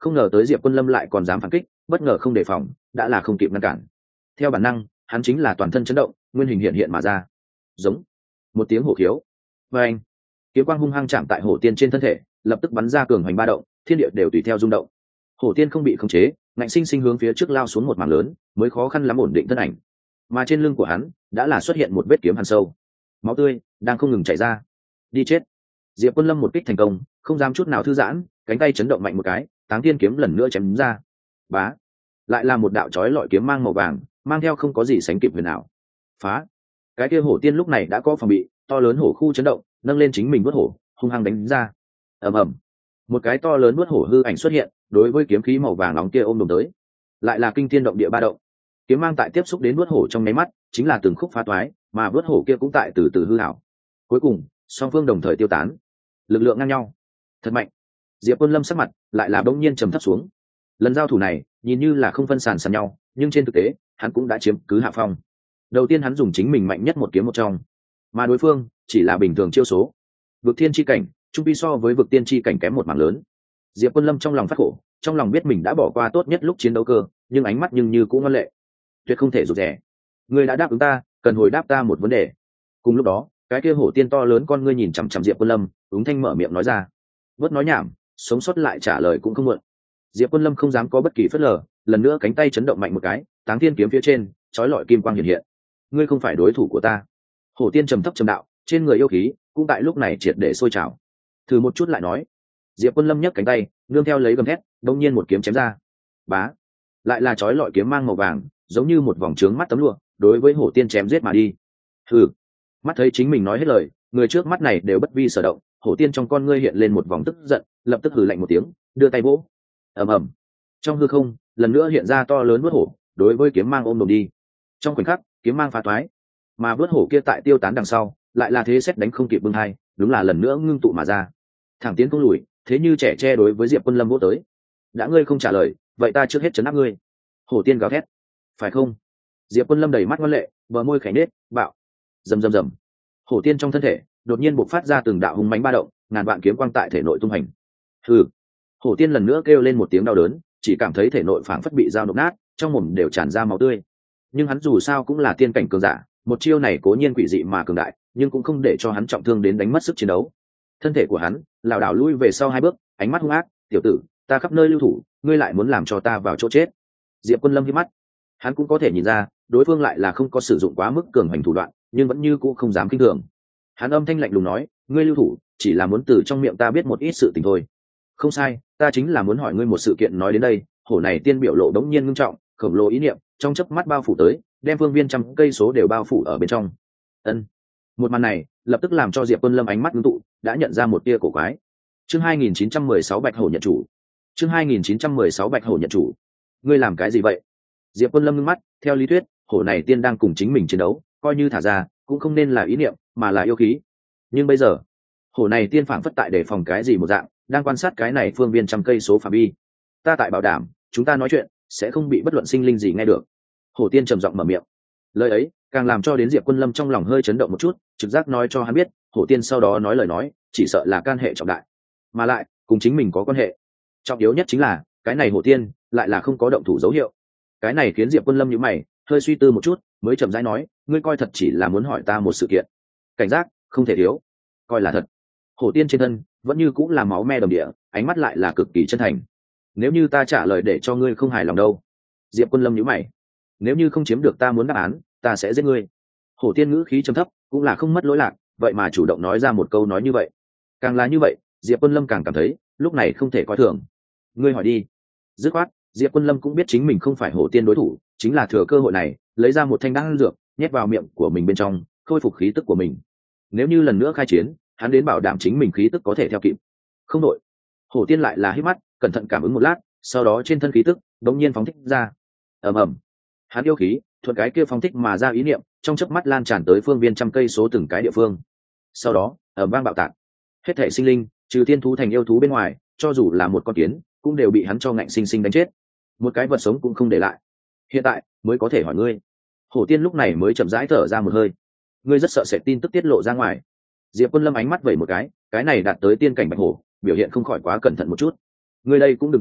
không ngờ tới Diệp Quân Lâm lại còn dám phản kích, bất ngờ không đề phòng, đã là không kịp ngăn cản. Theo bản năng, hắn chính là toàn thân chấn động, nguyên hình hiện hiện mà ra. Giống một tiếng hổ khiếu. Và anh, kiếm quang hung hăng chạm tại hổ tiên trên thân thể, lập tức bắn ra cường hoành ba động, thiên địa đều tùy theo rung động. Hổ tiên không bị khống chế, ngạnh sinh sinh hướng phía trước lao xuống một mảng lớn, mới khó khăn lắm ổn định thân ảnh. Mà trên lưng của hắn đã là xuất hiện một vết kiếm hằn sâu, máu tươi đang không ngừng chảy ra. Đi chết! Diệp Quân Lâm một kích thành công, không dám chút nào thư giãn, cánh tay chấn động mạnh một cái, Táng Thiên kiếm lần nữa chém ra. Bá! Lại là một đạo chói lọi kiếm mang màu vàng, mang theo không có gì sánh kịp huyền ảo. Phá! Cái kia hổ tiên lúc này đã có phòng bị, to lớn hổ khu chấn động, nâng lên chính mình vớt hổ, hung hăng đánh ra. Ầm ầm! Một cái to lớn vớt hổ hư ảnh xuất hiện, đối với kiếm khí màu vàng nóng kia ôm đồm tới. Lại là kinh thiên động địa ba động. Kiếm mang tại tiếp xúc đến vớt hổ trong nháy mắt, chính là từng khúc phá toái, mà vớt hổ kia cũng tại từ từ hư ảo. Cuối cùng, song phương đồng thời tiêu tán. Lực lượng ngang nhau, thật mạnh. Diệp Quân Lâm sắc mặt lại là bỗng nhiên trầm thấp xuống. Lần giao thủ này nhìn như là không phân sàn sàn nhau, nhưng trên thực tế hắn cũng đã chiếm cứ hạ phong. Đầu tiên hắn dùng chính mình mạnh nhất một kiếm một trong, mà đối phương chỉ là bình thường chiêu số. Vực thiên chi cảnh trung pi so với vực tiên chi cảnh kém một mảng lớn. Diệp Quân Lâm trong lòng phát khổ, trong lòng biết mình đã bỏ qua tốt nhất lúc chiến đấu cơ, nhưng ánh mắt nhưng như cũng ngoan lệ, tuyệt không thể rụt rè. Ngươi đã đáp ứng ta, cần hồi đáp ta một vấn đề. Cùng lúc đó, cái kia hổ tiên to lớn con ngươi nhìn chằm chằm Diệp Quân Lâm, ứng thanh mở miệng nói ra. Bớt nói nhảm, sống sót lại trả lời cũng không muộn. Diệp Quân Lâm không dám có bất kỳ phớt lờ, lần nữa cánh tay chấn động mạnh một cái, Táng Thiên kiếm phía trên chói lọi kim quang hiện hiện. Ngươi không phải đối thủ của ta. Hổ tiên trầm thấp trầm đạo, trên người yêu khí cũng tại lúc này triệt để sôi trào. Thử một chút lại nói. Diệp Quân Lâm nhấc cánh tay, nương theo lấy gầm thét, đột nhiên một kiếm chém ra. Bá, lại là chói lọi kiếm mang màu vàng, giống như một vòng trướng mắt tấm lụa, đối với hổ tiên chém giết mà đi. Hừ. Mắt thấy chính mình nói hết lời, người trước mắt này đều bất vi sở động, hổ tiên trong con ngươi hiện lên một vòng tức giận, lập tức hừ lạnh một tiếng, đưa tay vỗ. Ầm ầm. Trong hư không, lần nữa hiện ra to lớn vớt hổ, đối với kiếm mang ôm đồm đi. Trong khoảnh khắc, kiếm mang phá toái, mà vớt hổ kia tại tiêu tán đằng sau, lại là thế xét đánh không kịp bưng hai, đúng là lần nữa ngưng tụ mà ra. Thẳng tiến không lùi, thế như trẻ tre đối với Diệp Quân Lâm vỗ tới. Đã ngươi không trả lời, vậy ta trước hết trấn áp ngươi. Hổ tiên gào thét. Phải không? Diệp Quân Lâm đầy mắt ngoan lệ, bờ môi khẽ nết, bạo. Rầm rầm rầm. Hổ tiên trong thân thể đột nhiên bộc phát ra từng đạo hung mãnh ba động, ngàn vạn kiếm quang tại thể nội tung hành. Hừ. Hổ tiên lần nữa kêu lên một tiếng đau đớn, chỉ cảm thấy thể nội phảng phất bị dao độc nát, trong mồm đều tràn ra máu tươi. Nhưng hắn dù sao cũng là tiên cảnh cường giả, một chiêu này cố nhiên quỷ dị mà cường đại, nhưng cũng không để cho hắn trọng thương đến đánh mất sức chiến đấu. Thân thể của hắn lảo đảo lui về sau hai bước, ánh mắt hung ác, "Tiểu tử, ta khắp nơi lưu thủ, ngươi lại muốn làm cho ta vào chỗ chết." Diệp Quân Lâm hí mắt, hắn cũng có thể nhìn ra, đối phương lại là không có sử dụng quá mức cường hành thủ đoạn, nhưng vẫn như cũ không dám kinh thường. Hắn âm thanh lạnh lùng nói, "Ngươi lưu thủ, chỉ là muốn từ trong miệng ta biết một ít sự tình thôi." "Không sai, ta chính là muốn hỏi ngươi một sự kiện." Nói đến đây, hổ này tiên biểu lộ đống nhiên ngưng trọng, khổng lồ ý niệm trong chớp mắt bao phủ tới, đem phương viên trăm cây số đều bao phủ ở bên trong. Ân. Một màn này lập tức làm cho Diệp Quân Lâm ánh mắt ngưng tụ, đã nhận ra một tia cổ quái. Chương 2916 Bạch Hổ nhận chủ. Chương 2916 Bạch Hổ nhận chủ. Ngươi làm cái gì vậy? Diệp Quân Lâm ngưng mắt, theo lý thuyết, hổ này tiên đang cùng chính mình chiến đấu, coi như thả ra, cũng không nên là ý niệm, mà là yêu khí. Nhưng bây giờ, hổ này tiên phảng phất tại đề phòng cái gì một dạng, đang quan sát cái này phương viên trăm cây số phạm vi. Ta tại bảo đảm, chúng ta nói chuyện sẽ không bị bất luận sinh linh gì nghe được. Hổ tiên trầm giọng mở miệng. Lời ấy càng làm cho đến Diệp Quân Lâm trong lòng hơi chấn động một chút, trực giác nói cho hắn biết, hổ tiên sau đó nói lời nói, chỉ sợ là can hệ trọng đại, mà lại cùng chính mình có quan hệ. Trọng yếu nhất chính là, cái này hổ tiên lại là không có động thủ dấu hiệu. Cái này khiến Diệp Quân Lâm nhíu mày, hơi suy tư một chút, mới chậm rãi nói, ngươi coi thật chỉ là muốn hỏi ta một sự kiện. Cảnh giác, không thể thiếu. Coi là thật. Hổ tiên trên thân vẫn như cũng là máu me đầm địa, ánh mắt lại là cực kỳ chân thành. Nếu như ta trả lời để cho ngươi không hài lòng đâu? Diệp Quân Lâm nhíu mày. Nếu như không chiếm được ta muốn đáp án, ta sẽ giết ngươi. Hổ tiên ngữ khí trầm thấp, cũng là không mất lỗi lạc, vậy mà chủ động nói ra một câu nói như vậy. Càng là như vậy, Diệp Quân Lâm càng cảm thấy lúc này không thể coi thường. Ngươi hỏi đi. Dứt khoát, Diệp Quân Lâm cũng biết chính mình không phải hổ tiên đối thủ, chính là thừa cơ hội này lấy ra một thanh đan dược nhét vào miệng của mình bên trong, khôi phục khí tức của mình. Nếu như lần nữa khai chiến, hắn đến bảo đảm chính mình khí tức có thể theo kịp. Không đội. Hổ tiên lại là hít mắt, cẩn thận cảm ứng một lát, sau đó trên thân khí tức đột nhiên phóng thích ra. Ầm ầm. Hắn yêu khí thuận cái kia phóng thích mà ra ý niệm, trong chớp mắt lan tràn tới phương viên trăm cây số từng cái địa phương. Sau đó, ầm vang bạo tạc. Hết thảy sinh linh, trừ tiên thú thành yêu thú bên ngoài, cho dù là một con kiến, cũng đều bị hắn cho ngạnh sinh sinh đánh chết. Một cái vật sống cũng không để lại. Hiện tại mới có thể hỏi ngươi. Hổ tiên lúc này mới chậm rãi thở ra một hơi. Ngươi rất sợ sẽ tin tức tiết lộ ra ngoài. Diệp Quân Lâm ánh mắt vẩy một cái này đạt tới tiên cảnh bạch hổ, biểu hiện không khỏi quá cẩn thận một chút. Ngươi đây cũng đừng quản,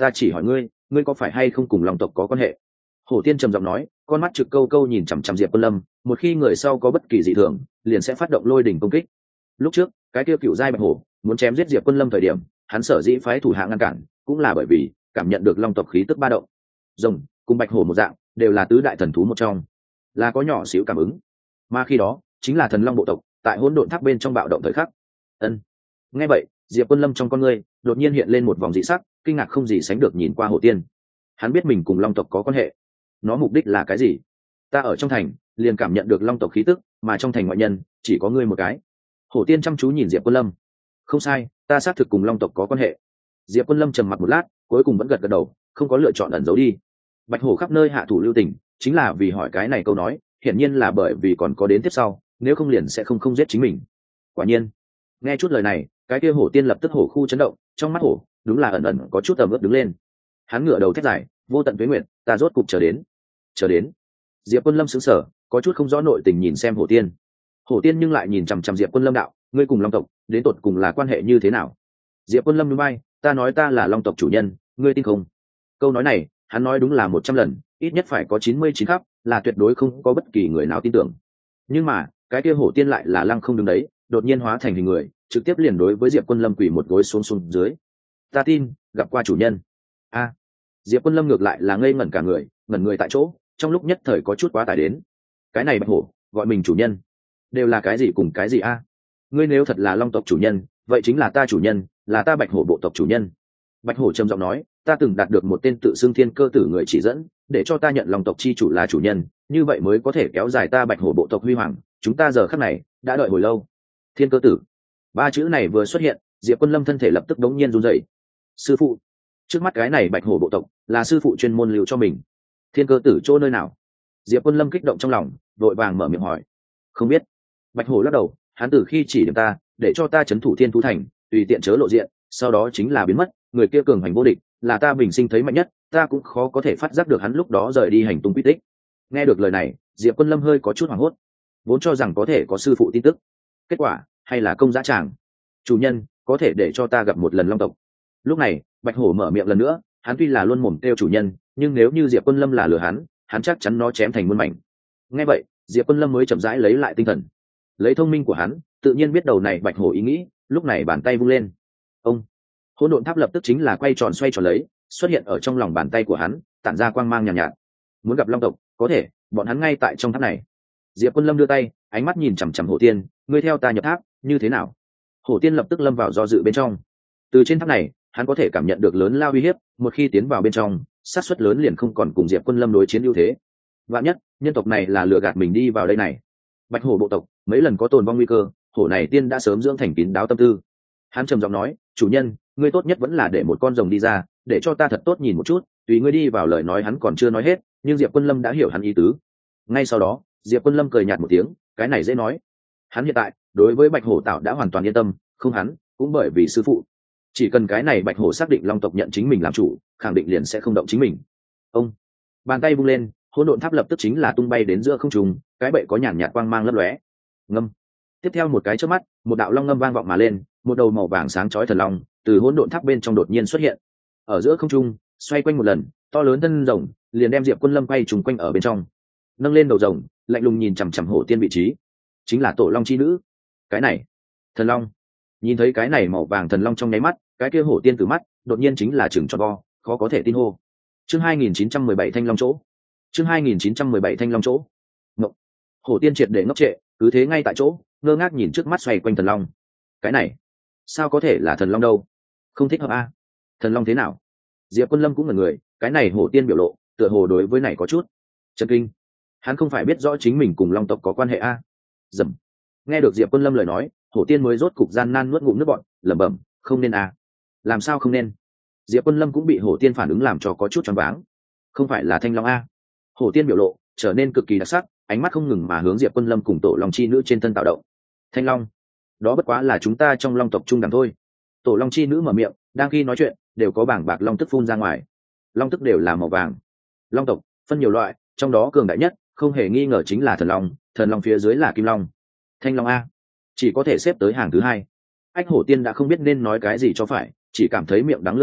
ta chỉ hỏi ngươi, ngươi có phải hay không cùng long tộc có quan hệ? Hổ tiên trầm giọng nói, con mắt trực câu câu nhìn chằm chằm Diệp Quân Lâm, một khi người sau có bất kỳ dị thường liền sẽ phát động lôi đỉnh công kích. Lúc trước cái kia cựu giai bạch hổ muốn chém giết Diệp Quân Lâm thời điểm, hắn sở dĩ phái thủ hạ ngăn cản cũng là bởi vì cảm nhận được long tộc khí tức ba động. Rồng cùng bạch hổ một dạng, đều là tứ đại thần thú một trong, là có nhỏ xíu cảm ứng, mà khi đó chính là thần long bộ tộc tại hỗn độn tháp bên trong bạo động thời khắc. Ân. Nghe vậy, Diệp Quân Lâm trong con ngươi đột nhiên hiện lên một vòng dị sắc, kinh ngạc không gì sánh được nhìn qua Hổ Tiên. Hắn biết mình cùng long tộc có quan hệ. Nó mục đích là cái gì? Ta ở trong thành liền cảm nhận được long tộc khí tức, mà trong thành ngoại nhân chỉ có ngươi một cái. Hổ Tiên chăm chú nhìn Diệp Quân Lâm. Không sai, ta xác thực cùng long tộc có quan hệ. Diệp Quân Lâm trầm mặc một lát, cuối cùng vẫn gật gật đầu, không có lựa chọn ẩn giấu đi. Bạch hổ khắp nơi hạ thủ lưu tình, chính là vì hỏi cái này câu nói, hiển nhiên là bởi vì còn có đến tiếp sau, nếu không liền sẽ không giết chính mình. Quả nhiên, nghe chút lời này, cái kia Hổ Tiên lập tức hổ khu chấn động, trong mắt hổ đúng là ẩn ẩn có chút tầm ướp đứng lên. Hắn ngửa đầu thét dài, vô tận tuế nguyện, ta rốt cục chờ đến. Chờ đến. Diệp Quân Lâm sững sờ, có chút không rõ nội tình nhìn xem Hổ Tiên. Hổ Tiên nhưng lại nhìn chằm chằm Diệp Quân Lâm đạo, ngươi cùng long tộc đến tột cùng là quan hệ như thế nào? Diệp Quân Lâm núi bay, ta nói ta là long tộc chủ nhân, ngươi tin không? Câu nói này hắn nói đúng là 100 lần, ít nhất phải có 99 khắp, là tuyệt đối không có bất kỳ người nào tin tưởng. Nhưng mà cái kia Hổ Tiên lại là lăng không đứng đấy, đột nhiên hóa thành hình người, trực tiếp liền đối với Diệp Quân Lâm quỳ một gối xuống dưới. Ta tin, gặp qua chủ nhân. A. Diệp Quân Lâm ngược lại là ngây ngẩn cả người, ngẩn người tại chỗ, trong lúc nhất thời có chút quá tải đến. Cái này bạch hổ gọi mình chủ nhân, đều là cái gì cùng cái gì a? Ngươi nếu thật là long tộc chủ nhân, vậy chính là ta chủ nhân, là ta bạch hổ bộ tộc chủ nhân. Bạch hổ trầm giọng nói, ta từng đạt được một tên tự xưng thiên cơ tử người chỉ dẫn, để cho ta nhận long tộc chi chủ là chủ nhân, như vậy mới có thể kéo dài ta bạch hổ bộ tộc huy hoàng. Chúng ta giờ khắc này đã đợi hồi lâu. Thiên cơ tử, ba chữ này vừa xuất hiện, Diệp Quân Lâm thân thể lập tức đống nhiên run rẩy. Sư phụ, trước mắt cái này bạch hổ bộ tộc là sư phụ chuyên môn lưu cho mình. Thiên cơ tử chỗ nơi nào? Diệp Quân Lâm kích động trong lòng, vội vàng mở miệng hỏi. Không biết. Bạch hổ lắc đầu, hắn từ khi chỉ điểm ta, để cho ta trấn thủ Thiên Thú Thành, tùy tiện chớ lộ diện, sau đó chính là biến mất. Người kia cường hành vô địch, là ta bình sinh thấy mạnh nhất, ta cũng khó có thể phát giác được hắn lúc đó rời đi hành tung quy tích. Nghe được lời này, Diệp Quân Lâm hơi có chút hoảng hốt, vốn cho rằng có thể có sư phụ tin tức, kết quả hay là công dã tràng. Chủ nhân, có thể để cho ta gặp một lần long tộc. Lúc này bạch hổ mở miệng lần nữa, hắn tuy là luôn mồm kêu chủ nhân, nhưng nếu như Diệp Quân Lâm là lừa hắn chắc chắn nó chém thành muôn mảnh. Nghe vậy, Diệp Quân Lâm mới chậm rãi lấy lại tinh thần, lấy thông minh của hắn tự nhiên biết đầu này bạch hổ ý nghĩ, lúc này bàn tay vung lên. Ông. Hỗn độn tháp lập tức chính là quay tròn xoay tròn lấy, xuất hiện ở trong lòng bàn tay của hắn, tản ra quang mang nhàn nhạt. Muốn gặp long tộc, có thể, bọn hắn ngay tại trong tháp này. Diệp Quân Lâm đưa tay, ánh mắt nhìn chằm chằm Hổ Tiên, ngươi theo ta nhập tháp, như thế nào? Hổ Tiên lập tức lâm vào do dự bên trong. Từ trên tháp này, hắn có thể cảm nhận được lớn lao uy hiếp, một khi tiến vào bên trong, xác suất lớn liền không còn cùng Diệp Quân Lâm đối chiến ưu thế. Vạn nhất, nhân tộc này là lừa gạt mình đi vào đây này. Bạch hổ bộ tộc, mấy lần có tồn vong nguy cơ, hổ này tiên đã sớm dưỡng thành kín đáo tâm tư. Hắn trầm giọng nói, chủ nhân, ngươi tốt nhất vẫn là để một con rồng đi ra, để cho ta thật tốt nhìn một chút. Tùy ngươi đi vào, lời nói hắn còn chưa nói hết, nhưng Diệp Quân Lâm đã hiểu hắn ý tứ. Ngay sau đó, Diệp Quân Lâm cười nhạt một tiếng, cái này dễ nói. Hắn hiện tại đối với bạch hổ tạo đã hoàn toàn yên tâm, không hắn cũng bởi vì sư phụ, chỉ cần cái này bạch hổ xác định long tộc nhận chính mình làm chủ, khẳng định liền sẽ không động chính mình. Ông. Bàn tay vung lên, hỗn độn tháp lập tức chính là tung bay đến giữa không trung, cái bệ có nhàn nhạt quang mang lấp lóe. Ngâm. Tiếp theo một cái chớp mắt, một đạo long ngâm vang vọng mà lên, một đầu màu vàng sáng chói thần long từ hỗn độn tháp bên trong đột nhiên xuất hiện, ở giữa không trung xoay quanh một lần, to lớn thân rồng liền đem Diệp Quân Lâm quay trùng quanh ở bên trong. Nâng lên đầu rồng, lạnh lùng nhìn chằm chằm Hổ Tiên vị trí, chính là tổ long chi nữ. Cái này, thần long. Nhìn thấy cái này màu vàng thần long trong nháy mắt, cái kia Hổ Tiên từ mắt đột nhiên chính là trừng tròn vo, khó có thể tin hô. Chương 2917 Thanh Long chỗ. Chương 2917 Thanh Long chỗ. Ngộng. Hổ Tiên triệt để ngốc trệ, cứ thế ngay tại chỗ, ngơ ngác nhìn trước mắt xoay quanh thần long. Cái này, sao có thể là thần long đâu? Không thích hợp a. Thần long thế nào? Diệp Quân Lâm cũng là người, cái này Hổ Tiên biểu lộ, tựa hồ đối với này có chút chấn kinh. Hắn không phải biết rõ chính mình cùng long tộc có quan hệ a. Dầm. Nghe được Diệp Quân Lâm lời nói, Hổ Tiên mới rốt cục gian nan nuốt ngụm nước bọt, lẩm bẩm, không nên a. Làm sao không nên? Diệp Quân Lâm cũng bị Hổ Tiên phản ứng làm cho có chút choáng váng. Không phải là Thanh Long a? Hổ Tiên biểu lộ trở nên cực kỳ đặc sắc, ánh mắt không ngừng mà hướng Diệp Quân Lâm cùng tổ long chi nữ trên thân tạo động. Thanh Long, đó bất quá là chúng ta trong long tộc trung đẳng thôi. Tổ long chi nữ mở miệng, đang khi nói chuyện đều có bảng bạc long tức phun ra ngoài. Long tức đều là màu vàng. Long tộc phân nhiều loại, trong đó cường đại nhất không hề nghi ngờ chính là thần long phía dưới là kim long. Thanh Long a, chỉ có thể xếp tới hàng thứ hai. Ách Hổ Tiên đã không biết nên nói cái gì cho phải, chỉ cảm thấy miệng đắng lưỡi khô,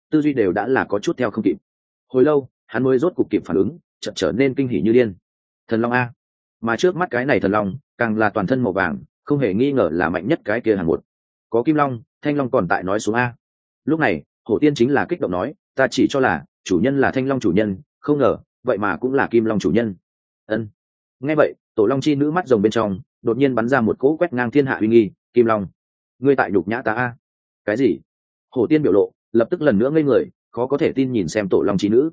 tư duy đều đã là có chút theo không kịp. Hồi lâu hắn mới rốt cục kịp phản ứng, chợt trở nên kinh hỉ như điên. Thần long a! Mà trước mắt cái này thần long càng là toàn thân màu vàng, không hề nghi ngờ là mạnh nhất cái kia hàng một. Có kim long, thanh long còn tại nói xuống a. Lúc này hổ tiên chính là kích động nói, ta chỉ cho là chủ nhân là thanh long chủ nhân, không ngờ vậy mà cũng là kim long chủ nhân. Ân. Nghe vậy tổ long chi nữ mắt rồng bên trong đột nhiên bắn ra một cỗ quét ngang thiên hạ uy nghi. Kim long, ngươi tại nhục nhã ta a? Cái gì? Hổ tiên biểu lộ lập tức lần nữa ngây người, khó có thể tin nhìn xem tổ long chi nữ.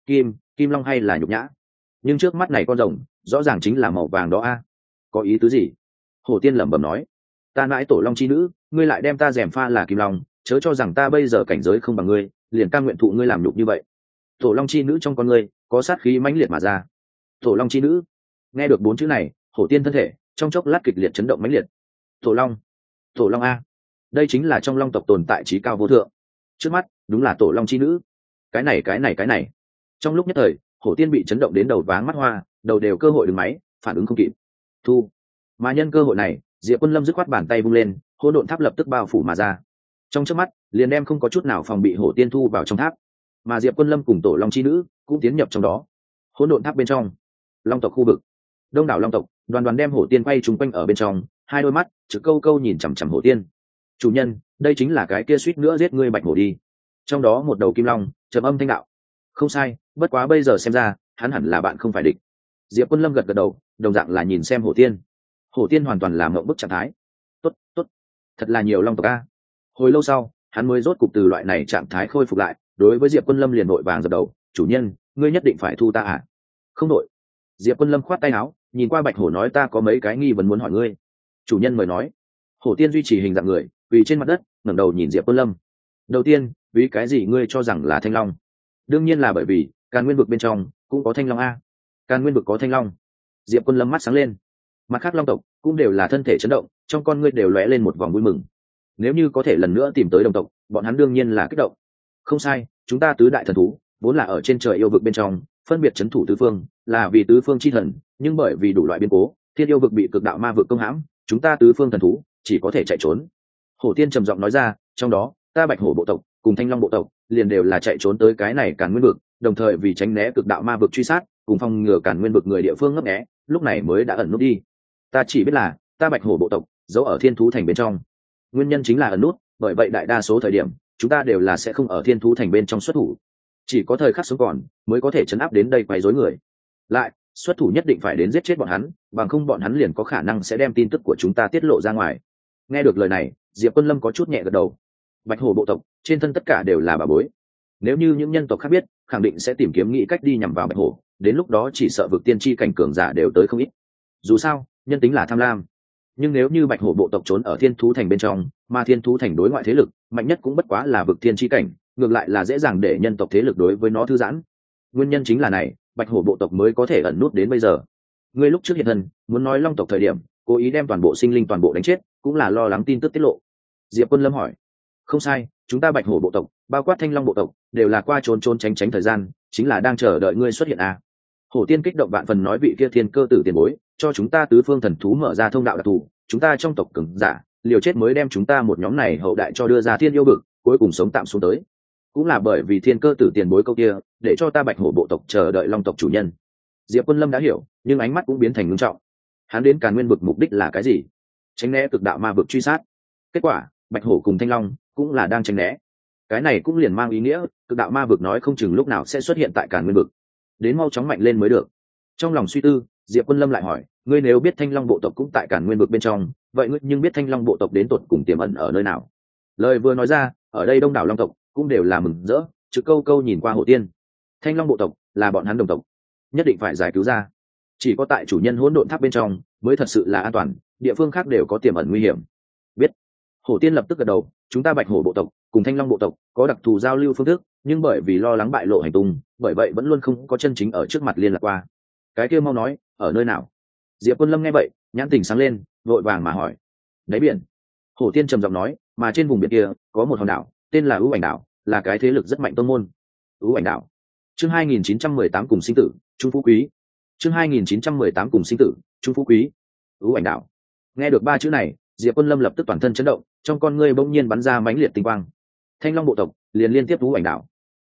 Kim long hay là nhục nhã? Nhưng trước mắt này con rồng rõ ràng chính là màu vàng đó a. Có ý tứ gì? Hổ tiên lẩm bẩm nói, ta mãi tổ long chi nữ, ngươi lại đem ta gièm pha là kim long, chớ cho rằng ta bây giờ cảnh giới không bằng ngươi, liền cam nguyện thụ ngươi làm nhục như vậy. Tổ long chi nữ trong con ngươi có sát khí mãnh liệt mà ra. Tổ long chi nữ. Nghe được 4 chữ này, hổ tiên thân thể trong chốc lát kịch liệt chấn động mãnh liệt. Tổ long a, đây chính là trong long tộc tồn tại trí cao vô thượng. Trước mắt đúng là tổ long chi nữ. Cái này. Trong lúc nhất thời hổ tiên bị chấn động đến đầu váng mắt hoa, đầu đều cơ hội đứng máy, phản ứng không kịp. Thu. Mà nhân cơ hội này, Diệp Quân Lâm dứt khoát bàn tay vung lên, hỗn độn tháp lập tức bao phủ mà ra. Trong chớp mắt liền đem không có chút nào phòng bị hổ tiên thu vào trong tháp. Mà Diệp Quân Lâm cùng tổ long chi nữ cũng tiến nhập trong đó. Hỗn độn tháp bên trong long tộc khu vực, đông đảo long tộc đoàn đem hổ tiên quay trúng quanh ở bên trong, hai đôi mắt trực câu nhìn chằm chằm hổ tiên. Chủ nhân, đây chính là cái kia suýt nữa giết ngươi bạch hổ đi. Trong đó một đầu kim long trầm âm thanh đạo, không sai, bất quá bây giờ xem ra hắn hẳn là bạn không phải địch. Diệp Quân Lâm gật đầu, đồng dạng là nhìn xem hổ tiên. Hổ tiên hoàn toàn là mộng bức trạng thái. Tốt, thật là nhiều long tộc a. Hồi lâu sau hắn mới rốt cục từ loại này trạng thái khôi phục lại, đối với Diệp Quân Lâm liền vội vàng dập đầu, chủ nhân, ngươi nhất định phải thu ta à? Không đội. Diệp Quân Lâm khoát tay áo, nhìn qua bạch hổ nói, ta có mấy cái nghi vấn muốn hỏi ngươi. Chủ nhân mời nói. Hổ tiên duy trì hình dạng người, quỳ trên mặt đất, ngẩng đầu nhìn Diệp Quân Lâm. Đầu tiên, vì cái gì ngươi cho rằng là thanh long? Đương nhiên là bởi vì Càn Nguyên vực bên trong cũng có thanh long a. Càn Nguyên vực có thanh long. Diệp Quân Lâm mắt sáng lên. Mặt khác long tộc cũng đều là thân thể chấn động, trong con ngươi đều lóe lên một vòng vui mừng. Nếu như có thể lần nữa tìm tới đồng tộc, bọn hắn đương nhiên là kích động. Không sai, chúng ta tứ đại thần thú vốn là ở trên trời yêu vực bên trong, phân biệt trấn thủ tứ phương, là vì tứ phương chi thần, nhưng bởi vì đủ loại biến cố, thiên yêu vực bị cực đạo ma vực công hãm, chúng ta tứ phương thần thú chỉ có thể chạy trốn. Hổ tiên trầm giọng nói ra, trong đó ta bạch hổ bộ tộc cùng thanh long bộ tộc liền đều là chạy trốn tới cái này Càn Nguyên vực, đồng thời vì tránh né cực đạo ma vực truy sát, cùng phòng ngừa Càn Nguyên vực người địa phương ngấp nghé, lúc này mới đã ẩn nút đi. Ta chỉ biết là ta bạch hổ bộ tộc giấu ở thiên thú thành bên trong, nguyên nhân chính là ẩn nút, bởi vậy đại đa số thời điểm chúng ta đều là sẽ không ở thiên thú thành bên trong xuất thủ, chỉ có thời khắc sống còn mới có thể chấn áp đến đây quấy rối người. Lại xuất thủ nhất định phải đến giết chết bọn hắn, bằng không bọn hắn liền có khả năng sẽ đem tin tức của chúng ta tiết lộ ra ngoài. Nghe được lời này, Diệp Quân Lâm có chút nhẹ gật đầu. Bạch hổ bộ tộc trên thân tất cả đều là bảo bối, nếu như những nhân tộc khác biết, khẳng định sẽ tìm kiếm nghĩ cách đi nhằm vào bạch hổ, đến lúc đó chỉ sợ vực tiên tri cảnh cường giả đều tới không ít. Dù sao nhân tính là tham lam, nhưng nếu như bạch hổ bộ tộc trốn ở thiên thú thành bên trong, mà thiên thú thành đối ngoại thế lực mạnh nhất cũng bất quá là vực tiên tri cảnh, ngược lại là dễ dàng để nhân tộc thế lực đối với nó thư giãn. Nguyên nhân chính là này, bạch hổ bộ tộc mới có thể ẩn nút đến bây giờ. Ngươi lúc trước hiện thân muốn nói long tộc thời điểm, cố ý đem toàn bộ sinh linh toàn bộ đánh chết, cũng là lo lắng tin tức tiết lộ. Diệp Quân Lâm hỏi. Không sai, chúng ta bạch hổ bộ tộc bao quát thanh long bộ tộc đều là qua trốn tránh thời gian, chính là đang chờ đợi ngươi xuất hiện à. Hổ tiên kích động vạn phần nói, vị kia thiên cơ tử tiền bối cho chúng ta tứ phương thần thú mở ra thông đạo đặc thù, chúng ta trong tộc cường giả liều chết mới đem chúng ta một nhóm này hậu đại cho đưa ra thiên yêu vực, cuối cùng sống tạm xuống tới. Cũng là bởi vì thiên cơ tử tiền bối câu kia, để cho ta bạch hổ bộ tộc chờ đợi long tộc chủ nhân. Diệp Quân Lâm đã hiểu, nhưng ánh mắt cũng biến thành ngưng trọng. Hắn đến Càn Nguyên vực mục đích là cái gì? Tránh né cực đạo ma vực truy sát. Kết quả bạch hổ cùng thanh long cũng là đang tránh né. Cái này cũng liền mang ý nghĩa cực đạo ma vực nói không chừng lúc nào sẽ xuất hiện tại Càn Nguyên vực, đến mau chóng mạnh lên mới được. Trong lòng suy tư, Diệp Quân Lâm lại hỏi, ngươi nếu biết thanh long bộ tộc cũng tại Càn Nguyên vực bên trong, vậy ngươi nhưng biết thanh long bộ tộc đến tột cùng tiềm ẩn ở nơi nào? Lời vừa nói ra, ở đây đông đảo long tộc cũng đều là mừng rỡ, trực câu nhìn qua Hổ tiên. Thanh long bộ tộc là bọn hắn đồng tộc, nhất định phải giải cứu ra. Chỉ có tại chủ nhân hỗn độn tháp bên trong mới thật sự là an toàn, địa phương khác đều có tiềm ẩn nguy hiểm. Biết. Hổ tiên lập tức gật đầu, chúng ta bạch hổ bộ tộc cùng thanh long bộ tộc có đặc thù giao lưu phương thức, nhưng bởi vì lo lắng bại lộ hành tung, bởi vậy vẫn luôn không có chân chính ở trước mặt liên lạc qua. Cái kia mau nói, ở nơi nào? Diệp Quân Lâm nghe vậy nhãn tình sáng lên, vội vàng mà hỏi. Đáy biển. Hổ tiên trầm giọng nói, mà trên vùng biển kia có một hòn đảo tên là ưu ảnh đảo, là cái thế lực rất mạnh tông môn. Ưu ảnh đảo. Chương 2918 cùng sinh tử, Trung Phú Quý. Chương 2918 cùng sinh tử, Trung Phú Quý. Ưu ảnh đảo. Nghe được 3 chữ này, Diệp Quân Lâm lập tức toàn thân chấn động, trong con ngươi bỗng nhiên bắn ra mãnh liệt tinh quang. Thanh long bộ tộc liền liên tiếp ưu ảnh đảo.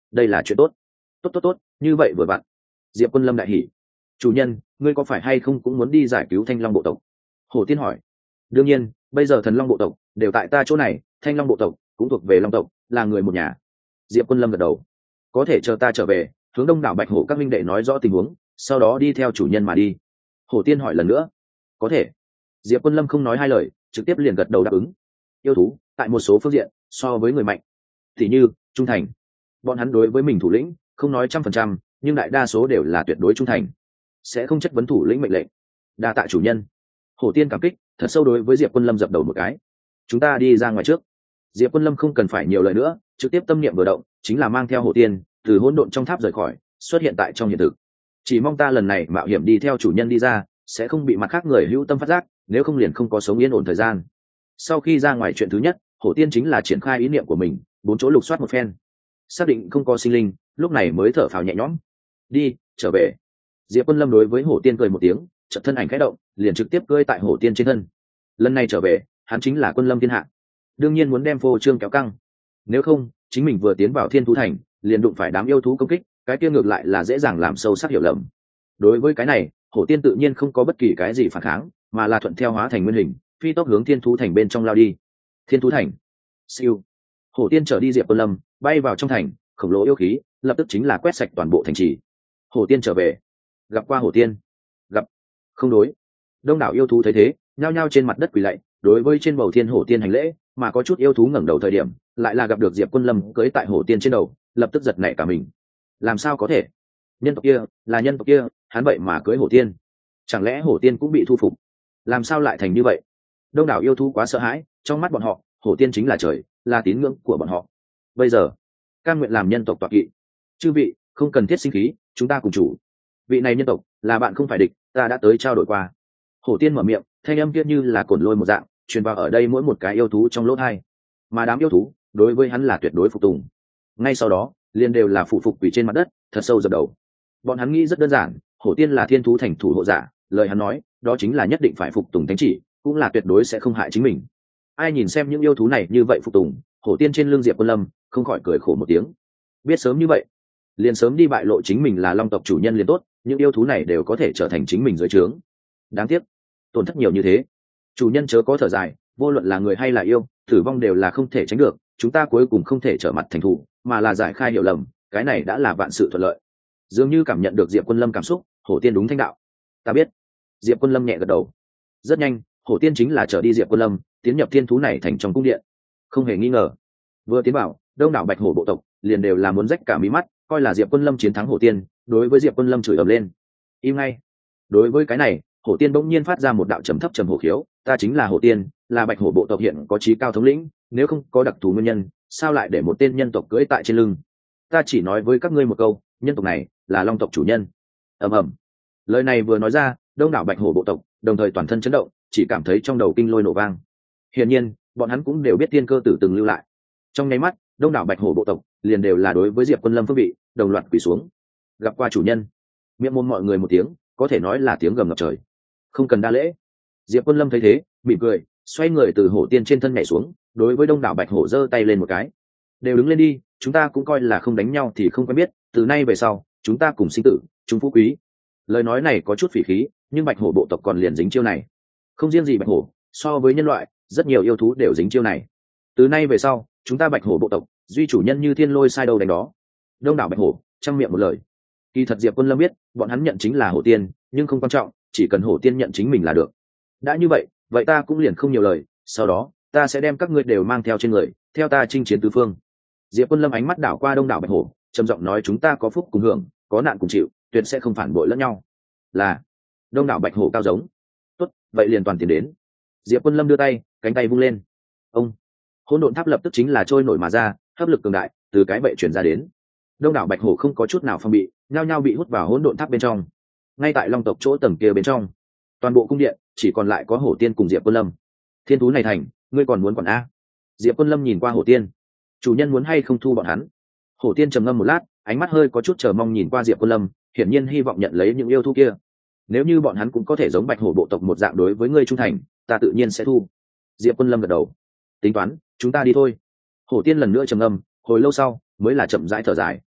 đây là chuyện tốt. Tốt, như vậy vừa vặn. Diệp Quân Lâm đại hỉ. Chủ nhân, ngươi có phải hay không cũng muốn đi giải cứu Thanh Long bộ tộc? Hổ Tiên hỏi. Đương nhiên, bây giờ Thần Long bộ tộc đều tại ta chỗ này, Thanh Long bộ tộc cũng thuộc về Long tộc, là người một nhà. Diệp Quân Lâm gật đầu. Có thể chờ ta trở về, hướng Đông đảo Bạch Hổ các minh đệ nói rõ tình huống, sau đó đi theo chủ nhân mà đi. Hổ Tiên hỏi lần nữa. Có thể. Diệp Quân Lâm không nói hai lời, trực tiếp liền gật đầu đáp ứng. Yêu thú tại một số phương diện so với người mạnh, thì như trung thành, bọn hắn đối với mình thủ lĩnh không nói 100%, nhưng đại đa số đều là tuyệt đối trung thành, sẽ không chất vấn thủ lĩnh mệnh lệnh. Đa tạ chủ nhân. Hổ Tiên cảm kích thật sâu đối với Diệp Quân Lâm dập đầu một cái. Chúng ta đi ra ngoài trước. Diệp Quân Lâm không cần phải nhiều lời nữa, trực tiếp tâm niệm vừa động, chính là mang theo Hổ Tiên từ hỗn độn trong tháp rời khỏi, xuất hiện tại trong hiện thực. Chỉ mong ta lần này mạo hiểm đi theo chủ nhân đi ra, sẽ không bị mặt khác người hữu tâm phát giác, nếu không liền không có sống yên ổn thời gian. Sau khi ra ngoài, chuyện thứ nhất, Hổ Tiên chính là triển khai ý niệm của mình, bốn chỗ lục soát một phen, xác định không có sinh linh, lúc này mới thở phào nhẹ nhõm. Đi, trở về. Diệp Quân Lâm đối với Hổ Tiên cười một tiếng, chợt thân ảnh khẽ động, liền trực tiếp cưỡi tại Hổ Tiên trên thân. Lần này trở về, hắn chính là Quân Lâm thiên hạ, đương nhiên muốn đem phô trương kéo căng. Nếu không, chính mình vừa tiến vào Thiên Thú Thành, liền đụng phải đám yêu thú công kích, cái kia ngược lại là dễ dàng làm sâu sắc hiểu lầm. Đối với cái này, Hổ Tiên tự nhiên không có bất kỳ cái gì phản kháng, mà là thuận theo hóa thành nguyên hình, phi tốc hướng Thiên Thú Thành bên trong lao đi. Thiên Thú Thành. Siêu. Hổ Tiên trở đi Diệp Quân Lâm, bay vào trong thành, khổng lồ yêu khí lập tức chính là quét sạch toàn bộ thành trì. Hổ Tiên trở về. Gặp qua Hổ Tiên. Gặp. Không đối. Đông đảo yêu thú thấy thế, nhao nhao trên mặt đất quỳ lạy, đối với trên bầu Thiên Hổ Tiên hành lễ, mà có chút yêu thú ngẩng đầu thời điểm, lại là gặp được Diệp Quân Lâm cưỡi tại Hổ Tiên trên đầu, lập tức giật nảy cả mình. Làm sao có thể? Nhân tộc kia, là nhân tộc kia, hắn vậy mà cưỡi Hổ Tiên? Chẳng lẽ Hổ Tiên cũng bị thu phục? Làm sao lại thành như vậy? Đông đảo yêu thú quá sợ hãi, trong mắt bọn họ, Hổ Tiên chính là trời, là tín ngưỡng của bọn họ. Bây giờ, cam nguyện làm nhân tộc tọa kỵ. Chư vị, không cần thiết sinh khí, chúng ta cùng chủ. Vị này nhân tộc là bạn không phải địch, ta đã tới trao đổi qua. Hổ Tiên mở miệng, thanh âm kia như là cồn lôi một dạng, truyền vào ở đây mỗi một cái yêu thú trong lỗ tai. Mà đám yêu thú đối với hắn là tuyệt đối phục tùng. Ngay sau đó, liền đều là phụ phục quỳ trên mặt đất, thật sâu dập đầu. Bọn hắn nghĩ rất đơn giản, Hổ Tiên là Thiên Thú Thành thủ hộ giả, lời hắn nói, đó chính là nhất định phải phục tùng thánh chỉ, cũng là tuyệt đối sẽ không hại chính mình. Ai nhìn xem những yêu thú này như vậy phục tùng, Hổ Tiên trên lưng Diệp Quân Lâm không khỏi cười khổ một tiếng. Biết sớm như vậy, liền sớm đi bại lộ chính mình là Long tộc chủ nhân liền tốt, những yêu thú này đều có thể trở thành chính mình dưới trướng. Đáng tiếc, tổn thất nhiều như thế. Chủ nhân chớ có thở dài, vô luận là người hay là yêu, tử vong đều là không thể tránh được, chúng ta cuối cùng không thể trở mặt thành thù, mà là giải khai hiểu lầm, cái này đã là vạn sự thuận lợi. Dường như cảm nhận được Diệp Quân Lâm cảm xúc, Hổ Tiên đúng thanh đạo. Ta biết. Diệp Quân Lâm nhẹ gật đầu. Rất nhanh, Hổ Tiên chính là trở đi Diệp Quân Lâm, tiến nhập Thiên Thú này thành trong cung điện. Không hề nghi ngờ, vừa tiến vào, đông đảo Bạch Hổ bộ tộc liền đều là muốn rách cả mí mắt, coi là Diệp Quân Lâm chiến thắng Hổ Tiên, đối với Diệp Quân Lâm chửi ầm lên. Im ngay. Đối với cái này, Hổ Tiên bỗng nhiên phát ra một đạo trầm thấp trầm hổ khiếu, ta chính là Hổ Tiên, là Bạch Hổ bộ tộc hiện có chí cao thống lĩnh, nếu không có đặc thù nguyên nhân, sao lại để một tên nhân tộc cưỡi tại trên lưng? Ta chỉ nói với các ngươi một câu, nhân tộc này là Long tộc chủ nhân. Ầm ầm. Lời này vừa nói ra, đông đảo Bạch Hổ bộ tộc đồng thời toàn thân chấn động, chỉ cảm thấy trong đầu kinh lôi nổ vang. Hiển nhiên, bọn hắn cũng đều biết tiên cơ tử từng lưu lại. Trong nháy mắt, đông đảo Bạch Hổ bộ tộc liền đều là đối với Diệp Quân Lâm phương vị, đồng loạt quỳ xuống. Gặp qua chủ nhân. Miệng môn mọi người một tiếng, có thể nói là tiếng gầm ngập trời. Không cần đa lễ. Diệp Quân Lâm thấy thế, mỉm cười, xoay người từ Hổ Tiên trên thân nhảy xuống, đối với đông đảo Bạch Hổ giơ tay lên một cái. Đều đứng lên đi, chúng ta cũng coi là không đánh nhau thì không quen biết, từ nay về sau, chúng ta cùng sinh tử, chúng phú quý. Lời nói này có chút phỉ khí, nhưng Bạch Hổ bộ tộc còn liền dính chiêu này. Không riêng gì Bạch Hổ, so với nhân loại, rất nhiều yêu thú đều dính chiêu này. Từ nay về sau, chúng ta Bạch Hổ bộ tộc, duy chủ nhân như thiên lôi sai đâu đánh đó. Đông đảo Bạch Hổ, trăm miệng một lời. Kỳ thật Diệp Quân Lâm biết, bọn hắn nhận chính là Hổ Tiên, nhưng không quan trọng, chỉ cần Hổ Tiên nhận chính mình là được. Đã như vậy, vậy ta cũng liền không nhiều lời, sau đó, ta sẽ đem các ngươi đều mang theo trên người, theo ta chinh chiến tứ phương. Diệp Quân Lâm ánh mắt đảo qua đông đảo Bạch Hổ, trầm giọng nói chúng ta có phúc cùng hưởng, có nạn cùng chịu, tuyệt sẽ không phản bội lẫn nhau. Là. Đông đảo Bạch Hổ cao giống. Tốt, vậy liền toàn tiền đến. Diệp Quân Lâm đưa tay, cánh tay vung lên. Ông. Hỗn độn tháp lập tức chính là trôi nổi mà ra, hấp lực cường đại từ cái bệ truyền ra đến. Đông đảo Bạch Hổ không có chút nào phòng bị, nhao nhao bị hút vào hỗn độn tháp bên trong. Ngay tại Long tộc chỗ tầng kia bên trong, toàn bộ cung điện chỉ còn lại có Hổ Tiên cùng Diệp Quân Lâm. Thiên Thú này thành, ngươi còn muốn quản a? Diệp Quân Lâm nhìn qua Hổ Tiên, chủ nhân muốn hay không thu bọn hắn? Hổ Tiên trầm ngâm một lát, ánh mắt hơi có chút chờ mong nhìn qua Diệp Quân Lâm, hiển nhiên hy vọng nhận lấy những yêu thú kia. Nếu như bọn hắn cũng có thể giống Bạch Hổ bộ tộc một dạng đối với ngươi trung thành, ta tự nhiên sẽ thu. Diệp Quân Lâm gật đầu. Tính toán, chúng ta đi thôi. Hổ Tiên lần nữa trầm ngâm, hồi lâu sau mới là chậm rãi thở dài.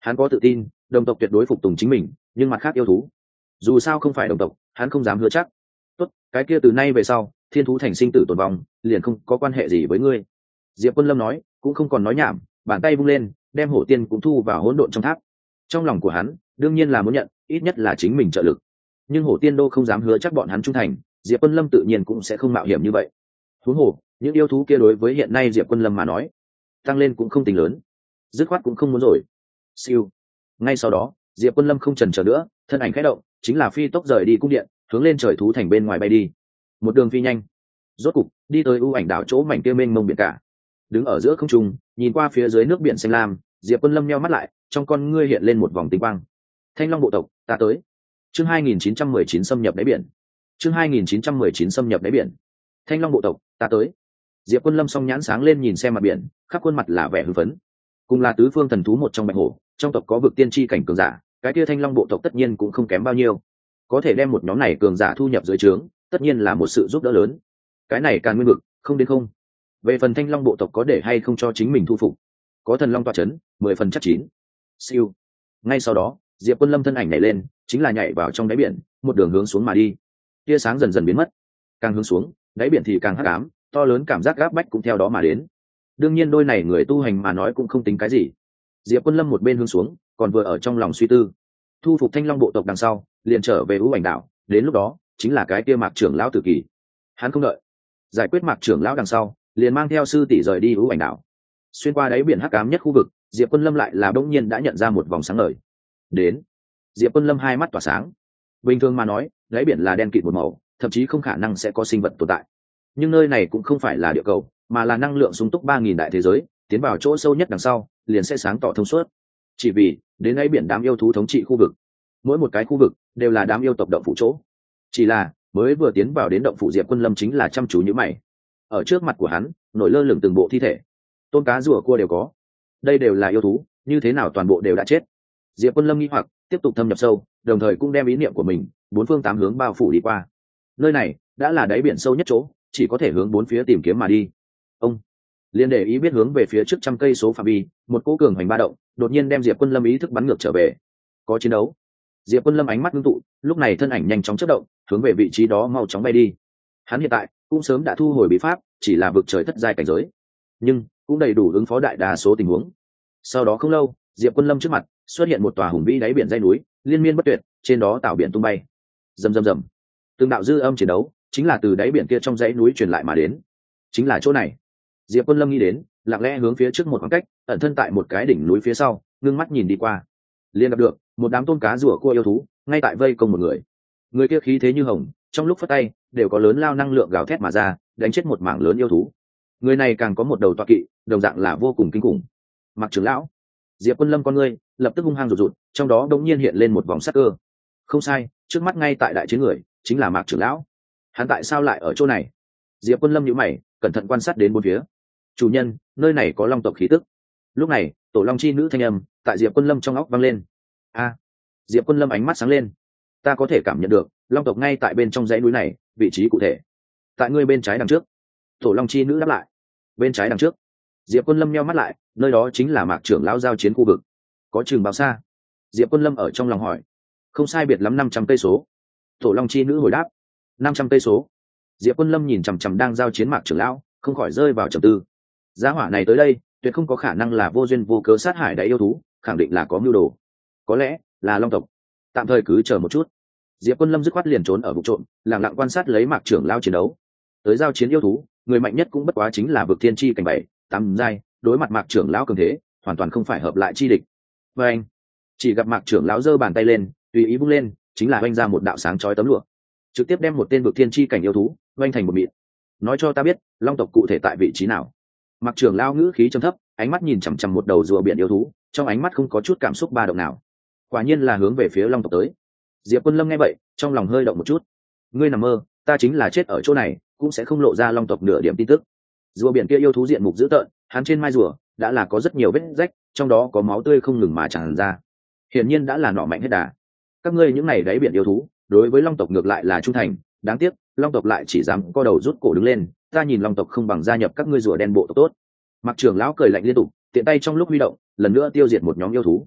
Hắn có tự tin đồng tộc tuyệt đối phục tùng chính mình, nhưng mặt khác yêu thú dù sao không phải đồng tộc, hắn không dám hứa chắc. Tốt, cái kia từ nay về sau thiên thú thành sinh tử tồn vong liền không có quan hệ gì với ngươi. Diệp Quân Lâm nói, cũng không còn nói nhảm, bàn tay vung lên đem hổ tiên cũng thu vào hỗn độn trong tháp. Trong lòng của hắn đương nhiên là muốn nhận ít nhất là chính mình trợ lực, nhưng hổ tiên đô không dám hứa chắc bọn hắn trung thành, Diệp Quân Lâm tự nhiên cũng sẽ không mạo hiểm như vậy. Huống hồ những yêu thú kia đối với hiện nay Diệp Quân Lâm mà nói tăng lên cũng không tính lớn, dứt khoát cũng không muốn rồi. Siêu. Ngay sau đó Diệp Quân Lâm không chần chờ nữa, thân ảnh khẽ động chính là phi tốc rời đi cung điện, hướng lên trời thú thành bên ngoài bay đi. Một đường phi nhanh, rốt cục đi tới ưu ảnh đảo chỗ mảnh kia mênh mông biển cả. Đứng ở giữa không trung nhìn qua phía dưới nước biển xanh lam, Diệp Quân Lâm nheo mắt lại, trong con ngươi hiện lên một vòng tinh quang. Thanh Long bộ tộc, ta tới. Chương 2919 xâm nhập đáy biển. Chương 2919 xâm nhập đáy biển. Thanh Long bộ tộc, ta tới. Diệp Quân Lâm song nhãn sáng lên nhìn xem mặt biển, khắp khuôn mặt là vẻ hưng phấn. Cùng là tứ phương thần thú một trong Bạch Hổ, trong tộc có vực tiên tri cảnh cường giả, cái kia Thanh Long bộ tộc tất nhiên cũng không kém bao nhiêu. Có thể đem một nhóm này cường giả thu nhập dưới trướng, tất nhiên là một sự giúp đỡ lớn. Cái này Càn Nguyên vực, không đến không. Về phần Thanh Long bộ tộc có để hay không cho chính mình thu phục, có thần long tọa chấn, 10 phần chắc chín. Siêu. Ngay sau đó Diệp Quân Lâm thân ảnh nhảy lên, chính là nhảy vào trong đáy biển, một đường hướng xuống mà đi. Tia sáng dần dần biến mất, càng hướng xuống đáy biển thì càng hắc ám, to lớn cảm giác gáp bách cũng theo đó mà đến. Đương nhiên đôi này người tu hành mà nói cũng không tính cái gì. Diệp Quân Lâm một bên hướng xuống, còn vừa ở trong lòng suy tư, thu phục Thanh Long bộ tộc đằng sau liền trở về ưu ảnh đảo, đến lúc đó chính là cái kia Mạc trưởng lão tử kỳ. Hắn không đợi giải quyết Mạc trưởng lão đằng sau, liền mang theo sư tỷ rời đi ưu ảnh đảo. Xuyên qua đáy biển hắc ám nhất khu vực, Diệp Quân Lâm lại là bỗng nhiên đã nhận ra một vòng sáng ngời. Đến. Diệp Quân Lâm hai mắt tỏa sáng. Bình thường mà nói đáy biển là đen kịt một màu, thậm chí không khả năng sẽ có sinh vật tồn tại, nhưng nơi này cũng không phải là địa cầu, mà là năng lượng sung túc 3000 đại thế giới, tiến vào chỗ sâu nhất đằng sau liền sẽ sáng tỏ thông suốt. Chỉ vì đến đáy biển đám yêu thú thống trị khu vực, mỗi một cái khu vực đều là đám yêu tộc động phủ chỗ. Chỉ là mới vừa tiến vào đến động phủ, Diệp Quân Lâm chính là chăm chú như mày. Ở trước mặt của hắn nổi lơ lửng từng bộ thi thể, tôm cá rùa cua đều có. Đây đều là yêu thú, như thế nào toàn bộ đều đã chết? Diệp Quân Lâm nghi hoặc tiếp tục thâm nhập sâu, đồng thời cũng đem ý niệm của mình bốn phương tám hướng bao phủ đi qua. Nơi này đã là đáy biển sâu nhất chỗ, chỉ có thể hướng bốn phía tìm kiếm mà đi. Ông liền để ý biết hướng về phía trước trăm cây số phạm vi, một cỗ cường hành ba động đột nhiên đem Diệp Quân Lâm ý thức bắn ngược trở về. Có chiến đấu. Diệp Quân Lâm ánh mắt ngưng tụ, lúc này thân ảnh nhanh chóng chớp động, hướng về vị trí đó mau chóng bay đi. Hắn hiện tại cũng sớm đã thu hồi bí pháp, chỉ là vực trời thất giai cảnh giới, nhưng cũng đầy đủ ứng phó đại đa số tình huống. Sau đó không lâu, Diệp Quân Lâm trước mặt xuất hiện một tòa hùng vĩ đáy biển dãy núi, liên miên bất tuyệt, trên đó tạo biển tung bay. Rầm rầm rầm. Từng đạo dư âm chiến đấu chính là từ đáy biển kia trong dãy núi truyền lại mà đến. Chính là chỗ này. Diệp Quân Lâm nghĩ đến, lặng lẽ hướng phía trước một khoảng cách, ẩn thân tại một cái đỉnh núi phía sau, ngưng mắt nhìn đi qua. Liền gặp được một đám tôm cá rùa cua yêu thú, ngay tại vây công một người. Người kia khí thế như hồng, trong lúc phất tay đều có lớn lao năng lượng gào thét mà ra, đánh chết một mảng lớn yêu thú. Người này càng có một đầu toa kỵ, đồng dạng là vô cùng kinh khủng. Mạc trưởng lão. Diệp Quân Lâm con ngươi lập tức hung hăng rụt rụt, trong đó đột nhiên hiện lên một vòng sắc cơ. Không sai, trước mắt ngay tại đại chiến người chính là Mạc trưởng lão. Hắn tại sao lại ở chỗ này? Diệp Quân Lâm nhíu mày, cẩn thận quan sát đến bốn phía. Chủ nhân, nơi này có long tộc khí tức. Lúc này tổ long chi nữ thanh âm tại Diệp Quân Lâm trong óc vang lên. A. Diệp Quân Lâm ánh mắt sáng lên. Ta có thể cảm nhận được long tộc ngay tại bên trong dãy núi này, vị trí cụ thể tại ngươi bên trái đằng trước. Tổ long chi nữ đáp lại. Bên trái đằng trước. Diệp Quân Lâm nheo mắt lại, nơi đó chính là Mạc trưởng lão giao chiến khu vực. Có chừng bao xa? Diệp Quân Lâm ở trong lòng hỏi. Không sai biệt lắm 500 cây số. Tổ long chi nữ hồi đáp. 500 cây số. Diệp Quân Lâm nhìn chằm chằm đang giao chiến Mạc trưởng lão, không khỏi rơi vào trầm tư. Giá hỏa này tới đây tuyệt không có khả năng là vô duyên vô cớ sát hại đại yêu thú, khẳng định là có mưu đồ. Có lẽ là long tộc. Tạm thời cứ chờ một chút. Diệp Quân Lâm dứt khoát liền trốn ở vụ trộm, lặng lặng quan sát lấy Mạc trưởng lão chiến đấu. Tới giao chiến yêu thú, người mạnh nhất cũng bất quá chính là vực thiên chi cảnh 7, 8 giai, đối mặt Mạc trưởng lão cường thế, hoàn toàn không phải hợp lại chi địch. Và anh chỉ gặp Mạc trưởng lão giơ bàn tay lên, tùy ý vung lên, chính là oanh ra một đạo sáng chói tấm lụa, trực tiếp đem một tên vực thiên chi cảnh yêu thú oanh thành một mịn. Nói cho ta biết, long tộc cụ thể tại vị trí nào? Mạc trưởng lão ngữ khí trầm thấp, ánh mắt nhìn chằm chằm một đầu rùa biển yêu thú, trong ánh mắt không có chút cảm xúc ba động nào. Quả nhiên là hướng về phía long tộc tới. Diệp Quân Lâm nghe vậy, trong lòng hơi động một chút. Ngươi nằm mơ, ta chính là chết ở chỗ này, cũng sẽ không lộ ra long tộc nửa điểm tin tức. Rùa biển kia yêu thú diện mục dữ tợn, hắn trên mai rùa đã là có rất nhiều vết rách, trong đó có máu tươi không ngừng mà tràn ra. Hiển nhiên đã là nọ mạnh hết đà. Các ngươi những này đáy biển yêu thú, đối với long tộc ngược lại là trung thành, đáng tiếc, long tộc lại chỉ dám co đầu rút cổ đứng lên, ta nhìn long tộc không bằng gia nhập các ngươi rùa đen bộ tộc tốt. Mạc trưởng lão cười lạnh liên tục, tiện tay trong lúc huy động, lần nữa tiêu diệt một nhóm yêu thú.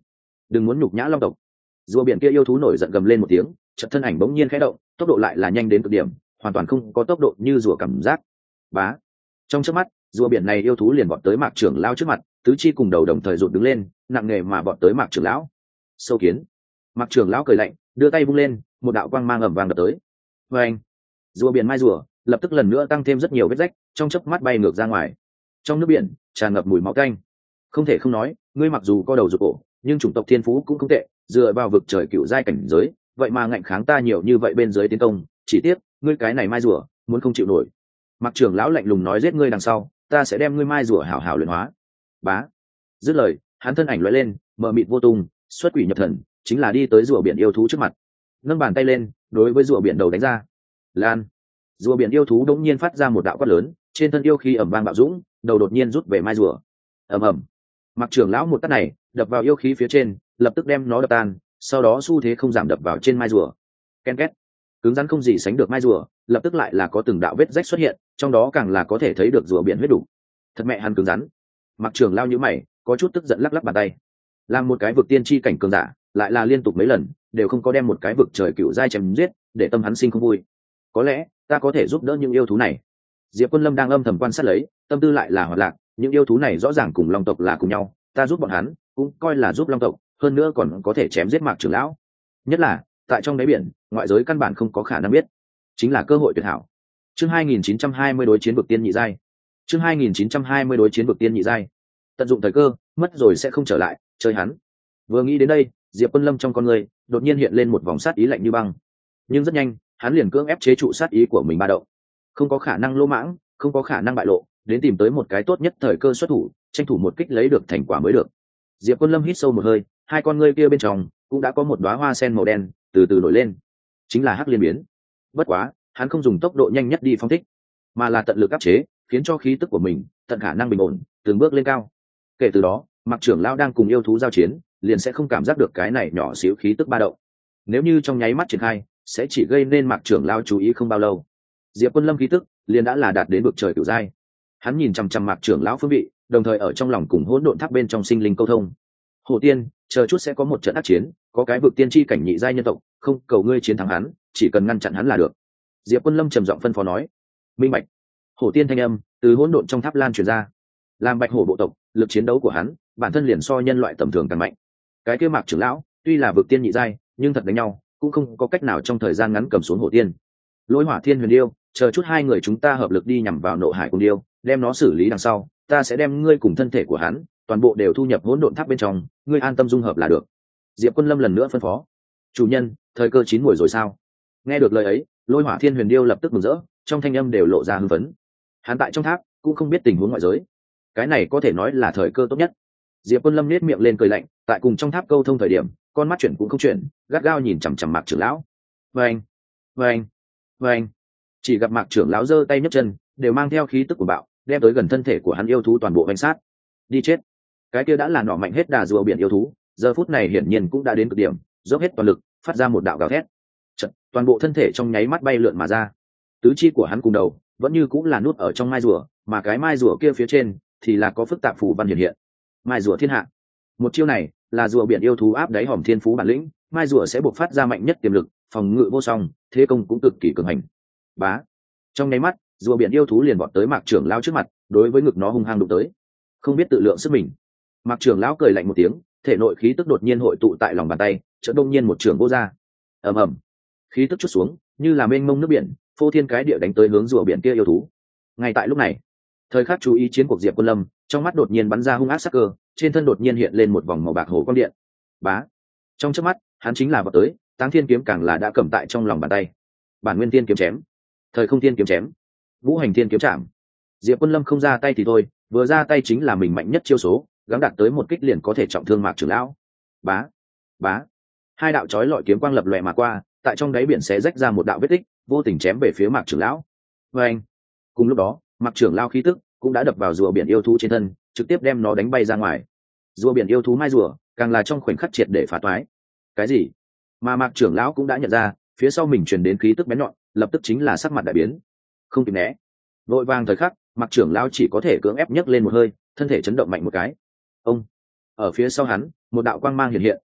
đừng muốn nhục nhã long tộc. Rùa biển kia yêu thú nổi giận gầm lên một tiếng, chợt thân ảnh bỗng nhiên khẽ động, tốc độ lại là nhanh đến cực điểm, hoàn toàn không có tốc độ như rùa cảm giác. Bá. Trong chớp mắt, rùa biển này yêu thú liền vọt tới Mạc trưởng lão trước mặt, tứ chi cùng đầu đồng thời rụt đứng lên, nặng nề mà vọt tới Mạc trưởng lão. Sâu kiến. Mạc trưởng lão cười lạnh, đưa tay vung lên, một đạo quang mang ầm vang đập tới. Oeng. Rùa biển mai rùa lập tức lần nữa tăng thêm rất nhiều vết rách, trong chớp mắt bay ngược ra ngoài. Trong nước biển tràn ngập mùi máu tanh. Không thể không nói, ngươi mặc dù có đầu rụt cổ, nhưng chủng tộc thiên phú cũng không tệ, dựa vào vực trời cựu giai cảnh giới, vậy mà ngạnh kháng ta nhiều như vậy bên dưới tiến công, chỉ tiếc, ngươi cái này mai rùa, muốn không chịu nổi. Mạc trưởng lão lạnh lùng nói, giết ngươi đằng sau, ta sẽ đem ngươi mai rùa hảo hảo luyện hóa. Bá. Dứt lời, hắn thân ảnh lóe lên, mờ mịt vô tung, xuất quỷ nhập thần, chính là đi tới rùa biển yêu thú trước mặt. Nâng bàn tay lên, đối với rùa biển đầu đánh ra. Lan. Rùa biển yêu thú đống nhiên phát ra một đạo quát lớn, trên thân yêu khí ầm vang bạo dũng, đầu đột nhiên rút về mai rùa. Ầm ầm. Mạc trưởng lão một tát này, đập vào yêu khí phía trên, lập tức đem nó đập tan, sau đó xu thế không giảm đập vào trên mai rùa. Ken két. Cứng rắn không gì sánh được mai rùa, lập tức lại là có từng đạo vết rách xuất hiện, trong đó càng là có thể thấy được rùa biển huyết đủ. Thật mẹ hắn cứng rắn. Mạc trưởng lão nhíu mày, có chút tức giận lắc lắc bàn tay. Làm một cái vực tiên chi cảnh cường giả, lại là liên tục mấy lần, đều không có đem một cái vực trời cựu giai chém giết, để tâm hắn sinh không vui. Có lẽ, ta có thể giúp đỡ những yêu thú này. Diệp Quân Lâm đang âm thầm quan sát lấy, tâm tư lại là hoạt lạc, những yêu thú này rõ ràng cùng long tộc là cùng nhau, ta giúp bọn hắn, cũng coi là giúp long tộc, hơn nữa còn có thể chém giết Mạc trưởng lão. Nhất là, tại trong đáy biển, ngoại giới căn bản không có khả năng biết, chính là cơ hội tuyệt hảo. Chương 2920 đối chiến vực tiên nhị giai. Chương 2920 đối chiến vực tiên nhị giai. Tận dụng thời cơ, mất rồi sẽ không trở lại, chơi hắn. Vừa nghĩ đến đây, Diệp Quân Lâm trong con người đột nhiên hiện lên một vòng sát ý lạnh như băng. Nhưng rất nhanh, hắn liền cưỡng ép chế trụ sát ý của mình ba động. Không có khả năng lỗ mãng, không có khả năng bại lộ, đến tìm tới một cái tốt nhất thời cơ xuất thủ, tranh thủ một kích lấy được thành quả mới được. Diệp Quân Lâm hít sâu một hơi, hai con ngươi kia bên trong cũng đã có một đóa hoa sen màu đen từ từ nổi lên, chính là hắc liên biến. Bất quá, hắn không dùng tốc độ nhanh nhất đi phóng thích, mà là tận lực áp chế, khiến cho khí tức của mình tận khả năng bình ổn, từng bước lên cao. Kể từ đó, Mạc trưởng lão đang cùng yêu thú giao chiến, liền sẽ không cảm giác được cái này nhỏ xíu khí tức ba động. Nếu như trong nháy mắt triển khai, sẽ chỉ gây nên Mạc trưởng lão chú ý không bao lâu. Diệp Quân Lâm khí tức liền đã là đạt đến vực trời cửu giai. Hắn nhìn chằm chằm Mạc trưởng lão phương vị, đồng thời ở trong lòng cùng hỗn độn tháp bên trong sinh linh câu thông. Hồ Tiên, chờ chút sẽ có một trận ác chiến, có cái vực tiên tri cảnh nhị giai nhân tộc, không cầu ngươi chiến thắng hắn, chỉ cần ngăn chặn hắn là được. Diệp Quân Lâm trầm giọng phân phó nói. Minh bạch. Hổ Tiên thanh âm từ hỗn độn trong tháp lan truyền ra. Làm Bạch Hổ bộ tộc, lực chiến đấu của hắn, bản thân liền so nhân loại tầm thường càng mạnh. Cái kia Mạc trưởng lão, tuy là vực tiên nhị giai, nhưng thật đánh nhau, cũng không có cách nào trong thời gian ngắn cầm xuống Hổ Tiên. Lôi Hỏa Thiên Huyền Điêu, chờ chút hai người chúng ta hợp lực đi nhằm vào Nộ Hải Cung Điêu, đem nó xử lý đằng sau, ta sẽ đem ngươi cùng thân thể của hắn, toàn bộ đều thu nhập hỗn độn tháp bên trong, ngươi an tâm dung hợp là được. Diệp Quân Lâm lần nữa phân phó. Chủ nhân, thời cơ chín muồi rồi sao? Nghe được lời ấy, Lôi Hỏa Thiên Huyền Điêu lập tức mừng rỡ, trong thanh âm đều lộ ra hưng phấn. Hắn tại trong tháp cũng không biết tình huống ngoại giới, cái này có thể nói là thời cơ tốt nhất. Diệp Quân Lâm nhếch miệng lên cười lạnh, tại cùng trong tháp câu thông thời điểm, con mắt chuyển cũng không chuyển, gắt gao nhìn chằm chằm Mạc trưởng lão. Vâng, vâng, vâng. Chỉ gặp Mạc trưởng lão giơ tay nhấc chân, đều mang theo khí tức của bạo, đem tới gần thân thể của hắn yêu thú toàn bộ vành sát. Đi chết. Cái kia đã là nỏ mạnh hết đà rùa biển yêu thú, giờ phút này hiển nhiên cũng đã đến cực điểm, dốc hết toàn lực, phát ra một đạo gào thét. Chợt, toàn bộ thân thể trong nháy mắt bay lượn mà ra. Tứ chi của hắn cùng đầu, vẫn như cũng là nuốt ở trong mai rùa, mà cái mai rùa kia phía trên thì là có phức tạp phù văn hiện hiện. Mai rùa thiên hạ. Một chiêu này là rùa biển yêu thú áp đáy hòm thiên phú bản lĩnh, mai rùa sẽ bộc phát ra mạnh nhất tiềm lực, phòng ngự vô song, thế công cũng cực kỳ cường hành. Bá. Trong nháy mắt, rùa biển yêu thú liền vọt tới Mạc trưởng lão trước mặt, đối với ngực nó hung hăng đụng tới. Không biết tự lượng sức mình. Mạc trưởng lão cười lạnh một tiếng, thể nội khí tức đột nhiên hội tụ tại lòng bàn tay, chợt đông nhiên một trường vô ra. Ầm ầm. Khí tức chút xuống, như là mênh mông nước biển, phô thiên cái địa đánh tới hướng rùa biển kia yêu thú. Ngay tại lúc này, thời khắc chú ý chiến cuộc Diệp Quân Lâm, trong mắt đột nhiên bắn ra hung ác sắc cơ, trên thân đột nhiên hiện lên một vòng màu bạc hồ quang điện. Bá. Trong chớp mắt, hắn chính là vọt tới, Táng Thiên kiếm càng là đã cầm tại trong lòng bàn tay. Bản Nguyên Tiên kiếm chém, Thời Không Tiên kiếm chém, Vũ Hành Tiên kiếm chạm. Diệp Quân Lâm không ra tay thì thôi, vừa ra tay chính là mình mạnh nhất chiêu số, gắng đạt tới một kích liền có thể trọng thương Mạc trưởng lão. Bá. Bá. Hai đạo chói lọi kiếm quang lập lòe mà qua, tại trong đáy biển xé rách ra một đạo vết tích, vô tình chém về phía Mạc trưởng lão. Và anh. Cùng lúc đó, Mạc trưởng lão khí tức cũng đã đập vào rùa biển yêu thú trên thân, trực tiếp đem nó đánh bay ra ngoài. Rùa biển yêu thú mai rùa, càng là trong khoảnh khắc triệt để phá toái. Cái gì? Mà Mạc trưởng lão cũng đã nhận ra, phía sau mình truyền đến khí tức bén nhọn, lập tức chính là sắc mặt đại biến. Không kịp né, vội vàng thời khắc, Mạc trưởng lão chỉ có thể cưỡng ép nhấc lên một hơi, thân thể chấn động mạnh một cái. Ông. Ở phía sau hắn, một đạo quang mang hiện hiện,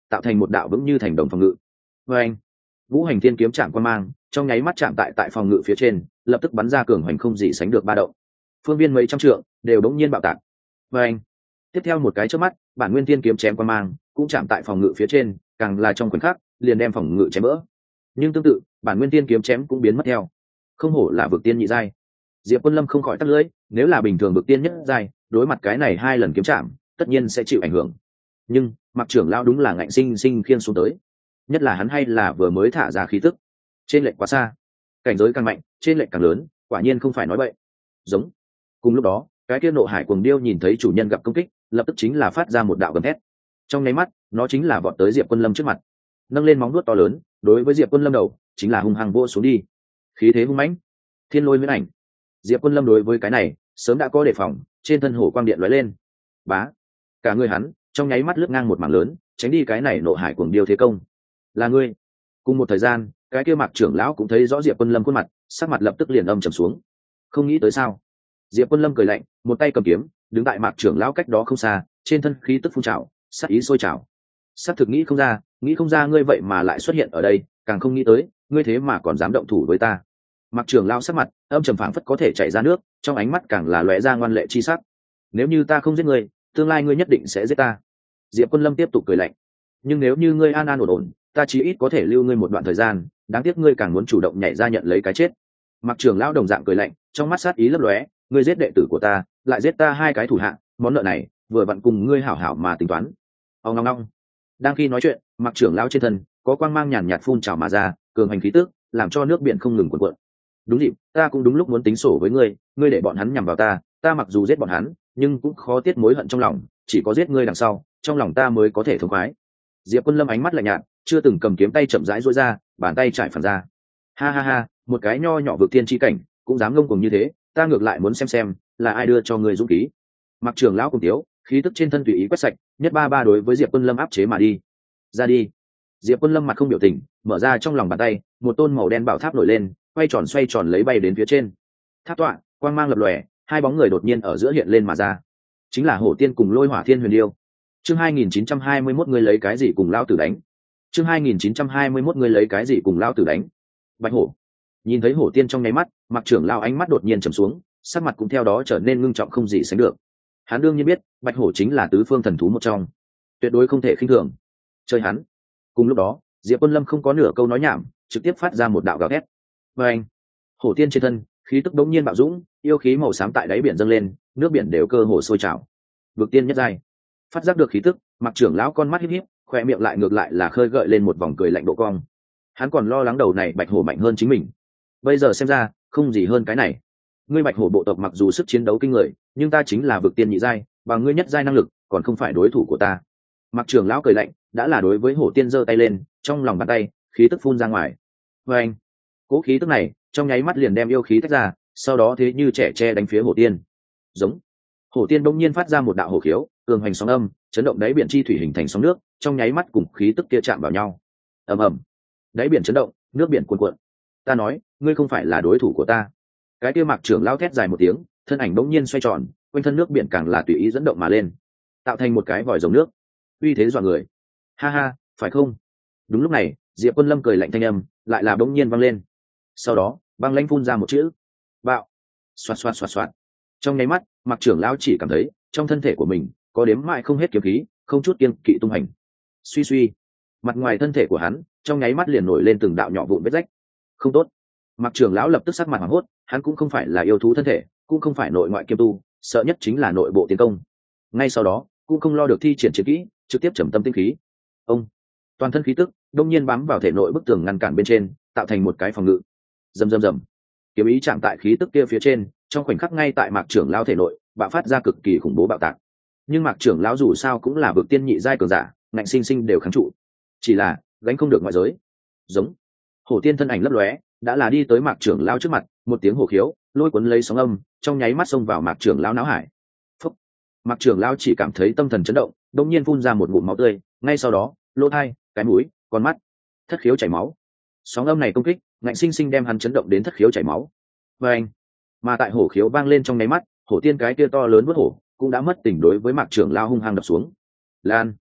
tạo thành một đạo vững như thành đồng phòng ngự. Và anh, Vũ Hành Thiên kiếm chạm quan mang trong nháy mắt chạm tại phòng ngự phía trên, lập tức bắn ra cường hoành không gì sánh được ba động, phương viên mấy trăm trượng đều đống nhiên bạo tạc. Và anh, tiếp theo một cái chớp mắt, bản nguyên thiên kiếm chém quan mang cũng chạm tại phòng ngự phía trên, càng là trong khoảnh khắc liền đem phòng ngự chém vỡ. Nhưng tương tự, bản nguyên thiên kiếm chém cũng biến mất theo. Không hổ là vực tiên nhị giai. Diệp Quân Lâm không khỏi tắt lưỡi, nếu là bình thường vực tiên nhất giai, đối mặt cái này hai lần kiếm chạm, tất nhiên sẽ chịu ảnh hưởng. Nhưng Mạc trưởng lão đúng là ngạnh sinh sinh khiên xuống tới. Nhất là hắn hay là vừa mới thả ra khí tức, trên lệch quá xa, cảnh giới càng mạnh, trên lệch càng lớn, quả nhiên không phải nói bậy. Giống. Cùng lúc đó, cái kia nộ hải cuồng điêu nhìn thấy chủ nhân gặp công kích, lập tức chính là phát ra một đạo gầm thét. Trong nháy mắt, nó chính là vọt tới Diệp Quân Lâm trước mặt, nâng lên móng vuốt to lớn, đối với Diệp Quân Lâm đầu chính là hung hăng vỗ xuống đi. Khí thế hung mãnh, thiên lôi miễn ảnh. Diệp Quân Lâm đối với cái này sớm đã có đề phòng, trên thân hổ quang điện lóe lên, bá, cả người hắn trong nháy mắt lướt ngang một mảng lớn, tránh đi cái này nộ hải cuồng điêu thế công. Là ngươi? Cùng một thời gian, cái kia Mạc trưởng lão cũng thấy rõ Diệp Quân Lâm khuôn mặt, sắc mặt lập tức liền âm trầm xuống. Không nghĩ tới sao? Diệp Quân Lâm cười lạnh, một tay cầm kiếm, đứng tại Mạc trưởng lão cách đó không xa, trên thân khí tức phun trào, sát ý sôi trào. Sát thực nghĩ không ra ngươi vậy mà lại xuất hiện ở đây, càng không nghĩ tới, ngươi thế mà còn dám động thủ với ta. Mạc trưởng lão sắc mặt âm trầm phảng phất có thể chảy ra nước, trong ánh mắt càng là lóe ra ngoan lệ chi sắc. Nếu như ta không giết ngươi, tương lai ngươi nhất định sẽ giết ta. Diệp Quân Lâm tiếp tục cười lạnh. Nhưng nếu như ngươi an an ổn ổn, ta chí ít có thể lưu ngươi một đoạn thời gian, đáng tiếc ngươi càng muốn chủ động nhảy ra nhận lấy cái chết. Mạc trưởng lão đồng dạng cười lạnh, trong mắt sát ý lấp lóe, ngươi giết đệ tử của ta, lại giết ta hai cái thủ hạ, món nợ này vừa vặn cùng ngươi hảo hảo mà tính toán. Ông ngong ngong. Đang khi nói chuyện, Mạc trưởng lão trên thân có quang mang nhàn nhạt phun trào mà ra, cường hành khí tức, làm cho nước biển không ngừng cuộn cuộn. Đúng dịp, ta cũng đúng lúc muốn tính sổ với ngươi, ngươi để bọn hắn nhằm vào ta, ta mặc dù giết bọn hắn, nhưng cũng khó tiết mối hận trong lòng, chỉ có giết ngươi đằng sau, trong lòng ta mới có thể thống khoái. Diệp Quân Lâm ánh mắt lạnh nhạt, chưa từng cầm kiếm tay chậm rãi duỗi ra, bàn tay trải phẳng ra. Ha ha ha, một cái nho nhỏ vực tiên chi cảnh, cũng dám ngông cuồng như thế, ta ngược lại muốn xem là ai đưa cho ngươi dũng khí. Mặc trưởng lão cùng tiếu, khí tức trên thân tùy ý quét sạch, nhất ba ba đối với Diệp Quân Lâm áp chế mà đi. Ra đi. Diệp Quân Lâm mặt không biểu tình, mở ra trong lòng bàn tay, một tôn màu đen bảo tháp nổi lên, xoay tròn lấy bay đến phía trên. Tháp tọa, quang mang lập lòe, hai bóng người đột nhiên ở giữa hiện lên mà ra. Chính là Hổ Tiên cùng Lôi Hỏa Thiên Huyền Điêu. Chương 2921 ngươi lấy cái gì cùng lão tử đánh? Chương 2921 ngươi lấy cái gì cùng lão tử đánh? Bạch Hổ. Nhìn thấy Hổ Tiên trong nháy mắt, Mạc trưởng lão ánh mắt đột nhiên trầm xuống, sắc mặt cũng theo đó trở nên ngưng trọng không gì sánh được. Hắn đương nhiên biết, Bạch Hổ chính là tứ phương thần thú một trong, tuyệt đối không thể khinh thường. Chơi hắn. Cùng lúc đó, Diệp Quân Lâm không có nửa câu nói nhảm, trực tiếp phát ra một đạo gào thét. Và anh, Hổ Tiên trên thân khí tức đống nhiên bạo dũng, yêu khí màu xám tại đáy biển dâng lên, nước biển đều cơ hồ sôi trào. Vực tiên nhất giai. Phát giác được khí tức, Mạc trưởng lão con mắt híp híp, khoe miệng lại ngược lại là khơi gợi lên một vòng cười lạnh độ cong. Hắn còn lo lắng đầu này Bạch Hổ mạnh hơn chính mình, bây giờ xem ra không gì hơn cái này. Ngươi Bạch Hổ bộ tộc mặc dù sức chiến đấu kinh người, nhưng ta chính là vực tiên nhị giai, và ngươi nhất giai năng lực còn không phải đối thủ của ta. Mạc trưởng lão cười lạnh, đã là đối với Hổ Tiên giơ tay lên, trong lòng bàn tay khí tức phun ra ngoài. Và anh, cố khí tức này trong nháy mắt liền đem yêu khí tách ra, sau đó thế như trẻ tre đánh phía Hổ Tiên. Giống. Hổ Tiên bỗng nhiên phát ra một đạo hổ khiếu, cường hành sóng âm chấn động đáy biển chi thủy hình thành sóng nước, trong nháy mắt cùng khí tức kia chạm vào nhau. Ầm ầm. Đáy biển chấn động, nước biển cuồn cuộn. Ta nói, ngươi không phải là đối thủ của ta. Cái kia Mạc trưởng lao thét dài một tiếng, thân ảnh bỗng nhiên xoay tròn, quanh thân nước biển càng là tùy ý dẫn động mà lên, tạo thành một cái vòi rồng nước, uy thế dọa người. Ha ha, phải không? Đúng lúc này, Diệp Quân Lâm cười lạnh thanh âm lại là bỗng nhiên vang lên. Sau đó, băng lãnh phun ra một chữ: bạo. Xoạt xoạt xoạt xoạt. Trong nháy mắt, Mạc trưởng lão chỉ cảm thấy trong thân thể của mình có đếm mãi không hết kiếm khí, không chút kiêng kỵ tung hành. Suy suy, mặt ngoài thân thể của hắn trong nháy mắt liền nổi lên từng đạo nhỏ vụn vết rách. Không tốt. Mạc trưởng lão lập tức sắc mặt hoảng hốt, hắn cũng không phải là yêu thú thân thể, cũng không phải nội ngoại kiêm tu, sợ nhất chính là nội bộ tiến công. Ngay sau đó, cũng không lo được thi triển chiến kỹ, trực tiếp trầm tâm tinh khí. Ông, toàn thân khí tức đông nhiên bám vào thể nội bức tường ngăn cản bên trên, tạo thành một cái phòng ngự. Rầm rầm rầm. Kiếm ý chạm tại khí tức kia phía trên, trong khoảnh khắc ngay tại Mạc trưởng lão thể nội bạo phát ra cực kỳ khủng bố bạo tạc. Nhưng Mạc trưởng lão dù sao cũng là vực tiên nhị giai cường giả, ngạnh sinh sinh đều kháng trụ, chỉ là gánh không được ngoại giới. Giống. Hổ Tiên thân ảnh lấp lóe, đã là đi tới Mạc trưởng lão trước mặt, một tiếng hổ khiếu lôi cuốn lấy sóng âm trong nháy mắt xông vào Mạc trưởng lão não hải. Phúc. Mạc trưởng lão chỉ cảm thấy tâm thần chấn động, đột nhiên phun ra một ngụm máu tươi, ngay sau đó lỗ tai, cái mũi, con mắt, thất khiếu chảy máu. Sóng âm này công kích ngạnh sinh sinh đem hắn chấn động đến thất khiếu chảy máu. Và anh, mà tại hổ khiếu vang lên trong nháy mắt, Hổ Tiên cái kia to lớn vút hổ cũng đã mất tỉnh, đối với Mạc trưởng lão hung hăng đập xuống. Lan.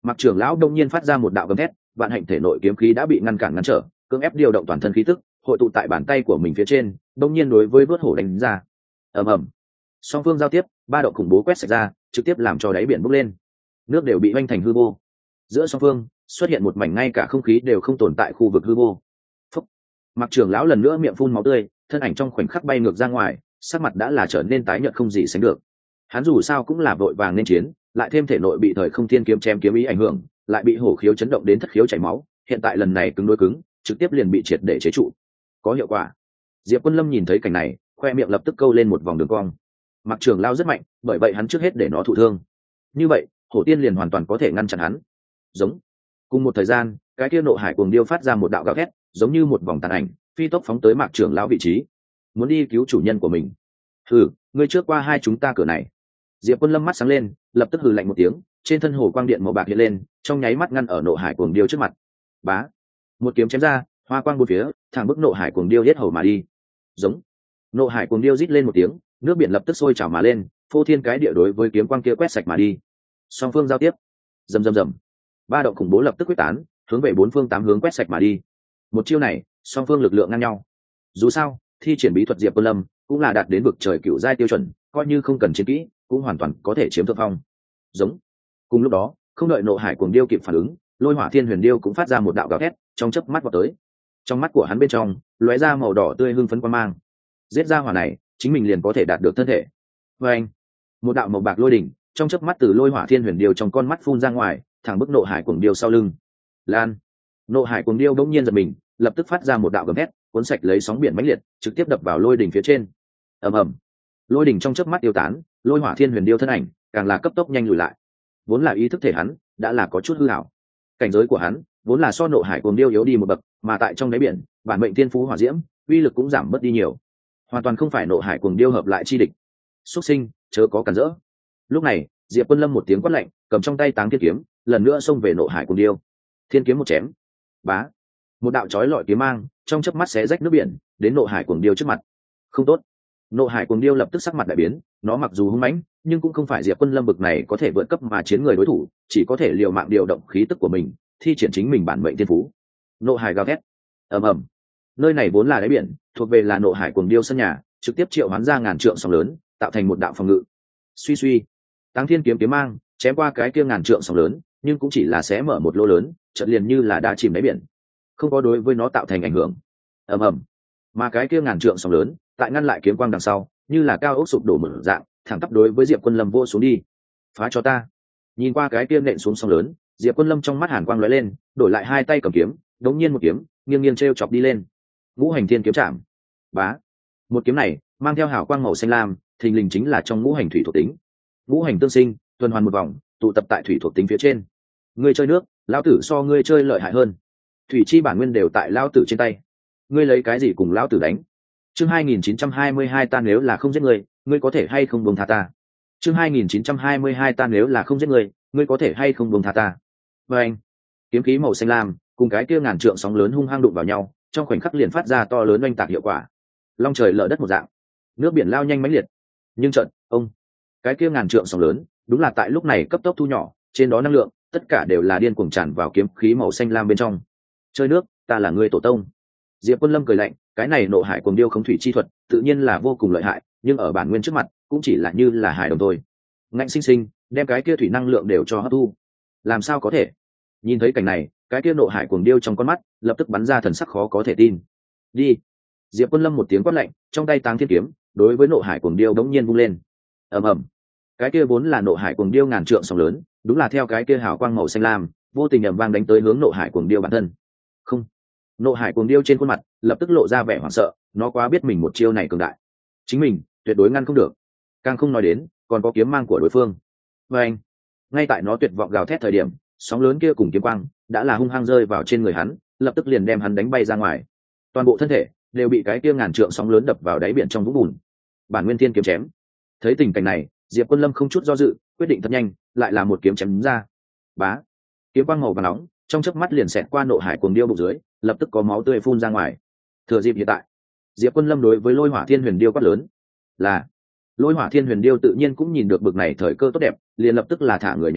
Mặc trưởng lão đông nhiên phát ra một đạo gầm thét, vạn hạnh thể nội kiếm khí đã bị ngăn trở, cưỡng ép điều động toàn thân khí tức, hội tụ tại bàn tay của mình phía trên, đông nhiên đối với vớt hổ đánh ra. Ầm ầm, song phương giao tiếp, ba động khủng bố quét sạch ra, trực tiếp làm cho đáy biển bốc lên, nước đều bị vanh thành hư vô. Giữa song phương xuất hiện một mảnh ngay cả không khí đều không tồn tại khu vực hư vô. Phúc. Mặc trưởng lão lần nữa miệng phun máu tươi, thân ảnh trong khoảnh khắc bay ngược ra ngoài, sắc mặt đã là trở nên tái nhợt không gì sánh được. Hắn dù sao cũng là vội vàng nên chiến, lại thêm thể nội bị thời không thiên kiếm chém kiếm ý ảnh hưởng, lại bị hổ khiếu chấn động đến thất khiếu chảy máu, hiện tại lần này cứng đối cứng, trực tiếp liền bị triệt để chế trụ. Có hiệu quả. Diệp Quân Lâm nhìn thấy cảnh này, khoe miệng lập tức câu lên một vòng đường cong. Mặc trưởng lao rất mạnh, bởi vậy hắn trước hết để nó thụ thương. Như vậy, hổ tiên liền hoàn toàn có thể ngăn chặn hắn. Giống. Cùng một thời gian, cái kia nộ hải cuồng điêu phát ra một đạo gào thét, giống như một vòng tàn ảnh, phi tốc phóng tới Mạc trưởng lão vị trí, muốn đi cứu chủ nhân của mình. Hừ, ngươi trước qua hai chúng ta cửa này. Diệp Quân Lâm mắt sáng lên, lập tức hừ lạnh một tiếng, trên thân hồ quang điện màu bạc hiện lên, trong nháy mắt ngăn ở nộ hải cuồng điêu trước mặt. Bá, một kiếm chém ra, hoa quang bốn phía, thẳng bức nộ hải cuồng điêu giết hầu mà đi. Giống. Nộ hải cuồng điêu rít lên một tiếng, nước biển lập tức sôi trào mà lên, phô thiên cái địa đối với kiếm quang kia quét sạch mà đi. Song phương giao tiếp, rầm rầm rầm, ba động khủng bố lập tức quyết tán, hướng về bốn phương tám hướng quét sạch mà đi. Một chiêu này, song phương lực lượng ngang nhau. Dù sao, thi triển bí thuật Diệp Quân Lâm cũng là đạt đến vực trời cựu giai tiêu chuẩn, coi như không cần chiến kỹ, cũng hoàn toàn có thể chiếm thượng phong. Giống. Cùng lúc đó, không đợi nộ hải cuồng điêu kịp phản ứng, lôi hỏa thiên huyền điêu cũng phát ra một đạo gào thét, trong chớp mắt vọt tới. Trong mắt của hắn bên trong lóe ra màu đỏ tươi hưng phấn quang mang. Giết ra hỏa này, chính mình liền có thể đạt được thân thể. Và anh, một đạo màu bạc lôi đỉnh trong chớp mắt từ lôi hỏa thiên huyền điêu trong con mắt phun ra ngoài, thẳng bức nộ hải cuồng điêu sau lưng. Lan. Nộ hải cuồng điêu bỗng nhiên giật mình, lập tức phát ra một đạo gầm hét, cuốn sạch lấy sóng biển mãnh liệt, trực tiếp đập vào lôi đỉnh phía trên. Ầm ầm. Lôi đỉnh trong chớp mắt tiêu tán, lôi hỏa thiên huyền điêu thân ảnh càng là cấp tốc nhanh lùi lại. Vốn là ý thức thể hắn đã là có chút hư ảo, cảnh giới của hắn vốn là so nộ hải cuồng điêu yếu đi một bậc, mà tại trong đáy biển, bản mệnh thiên phú hỏa diễm uy lực cũng giảm bớt đi nhiều, hoàn toàn không phải nộ hải cuồng điêu hợp lại chi địch. Xuất sinh, chớ có cản rỡ. Lúc này, Diệp Quân Lâm một tiếng quát lạnh, cầm trong tay Táng Thiên kiếm, lần nữa xông về nộ hải cuồng điêu. Thiên kiếm một chém, bá, một đạo chói lọi kiếm mang trong chớp mắt xé rách nước biển, đến nộ hải cuồng điêu trước mặt. Không tốt. Nộ hải cuồng điêu lập tức sắc mặt đại biến, nó mặc dù hung mãnh, nhưng cũng không phải Diệp Quân Lâm bực này có thể vượt cấp mà chiến người đối thủ, chỉ có thể liều mạng điều động khí tức của mình, thi triển chính mình bản mệnh thiên phú. Nộ hải gào thét, ầm ầm. Nơi này vốn là đáy biển, thuộc về là nộ hải cuồng điêu sân nhà, trực tiếp triệu hoán ra ngàn trượng sóng lớn, tạo thành một đạo phòng ngự. Suy suy, Táng Thiên kiếm kiếm mang chém qua cái kia ngàn trượng sóng lớn, nhưng cũng chỉ là xé mở một lỗ lớn, chợt liền như là đá chìm đáy biển, không có đối với nó tạo thành ảnh hưởng. Ầm ầm. Mà cái kia ngàn trượng sóng lớn, tại ngăn lại kiếm quang đằng sau, như là cao ốc sụp đổ mở dạng, thẳng tắp đối với Diệp Quân Lâm vô xuống đi. Phá cho ta. Nhìn qua cái kia nện xuống sóng lớn, Diệp Quân Lâm trong mắt hàn quang lóe lên, đổi lại hai tay cầm kiếm, đống nhiên một kiếm, nghiêng nghiêng treo chọc đi lên. Ngũ hành thiên kiếm chạm. Bá. Một kiếm này mang theo hào quang màu xanh lam, thình lình chính là trong ngũ hành thủy thuộc tính. Ngũ hành tương sinh, tuần hoàn một vòng, tụ tập tại thủy thuộc tính phía trên. Ngươi chơi nước, lão tử so ngươi chơi lợi hại hơn. Thủy chi bản nguyên đều tại lão tử trên tay. Ngươi lấy cái gì cùng lão tử đánh? Chương 2922 ta nếu là không giết ngươi, ngươi có thể hay không buông tha ta? Chương 2922 ta nếu là không giết ngươi, ngươi có thể hay không buông tha ta? Và anh, kiếm khí màu xanh lam, cùng cái kia ngàn trượng sóng lớn hung hăng đụng vào nhau, trong khoảnh khắc liền phát ra to lớn oanh tạc hiệu quả. Long trời lở đất một dạng, nước biển lao nhanh mãnh liệt. Nhưng trận, ông, cái kia ngàn trượng sóng lớn, đúng là tại lúc này cấp tốc thu nhỏ, trên đó năng lượng, tất cả đều là điên cuồng tràn vào kiếm khí màu xanh lam bên trong. Chơi nước, ta là ngươi tổ tông. Diệp Quân Lâm cười lạnh, cái này nộ hải cuồng điêu khống thủy chi thuật, tự nhiên là vô cùng lợi hại, nhưng ở bản nguyên trước mặt, cũng chỉ là như là hải đồng thôi. Ngạnh sinh sinh, đem cái kia thủy năng lượng đều cho hấp thu. Làm sao có thể? Nhìn thấy cảnh này, cái kia nộ hải cuồng điêu trong con mắt, lập tức bắn ra thần sắc khó có thể tin. Đi. Diệp Quân Lâm một tiếng quát lạnh, trong tay Táng Thiên kiếm, đối với nộ hải cuồng điêu đống nhiên vung lên. Ầm ầm. Cái kia vốn là nộ hải cuồng điêu ngàn trượng sóng lớn, đúng là theo cái kia hào quang màu xanh lam, vô tình ầm vang đánh tới hướng nộ hải cuồng điêu bản thân. Không. Nộ hải cuồng điêu trên khuôn mặt lập tức lộ ra vẻ hoảng sợ, nó quá biết mình một chiêu này cường đại, chính mình tuyệt đối ngăn không được, càng không nói đến còn có kiếm mang của đối phương. Và anh, ngay tại nó tuyệt vọng gào thét thời điểm, sóng lớn kia cùng kiếm quang đã là hung hăng rơi vào trên người hắn, lập tức liền đem hắn đánh bay ra ngoài. Toàn bộ thân thể đều bị cái kia ngàn trượng sóng lớn đập vào đáy biển trong vũng bùn. Bản nguyên thiên kiếm chém. Thấy tình cảnh này, Diệp Quân Lâm không chút do dự, quyết định thật nhanh, lại là một kiếm chém ra. Bá, kiếm quang màu vàng nóng trong chớp mắt liền xẹt qua nộ hải cuồng điêu bụng dưới, lập tức có máu tươi phun ra ngoài. Thừa dịp hiện tại, Diệp Quân Lâm đối với lôi hỏa thiên huyền điêu quát lớn. Là lôi hỏa thiên huyền điêu tự nhiên cũng nhìn được bực này thời cơ tốt đẹp, liền lập tức là thả người nhảy lên,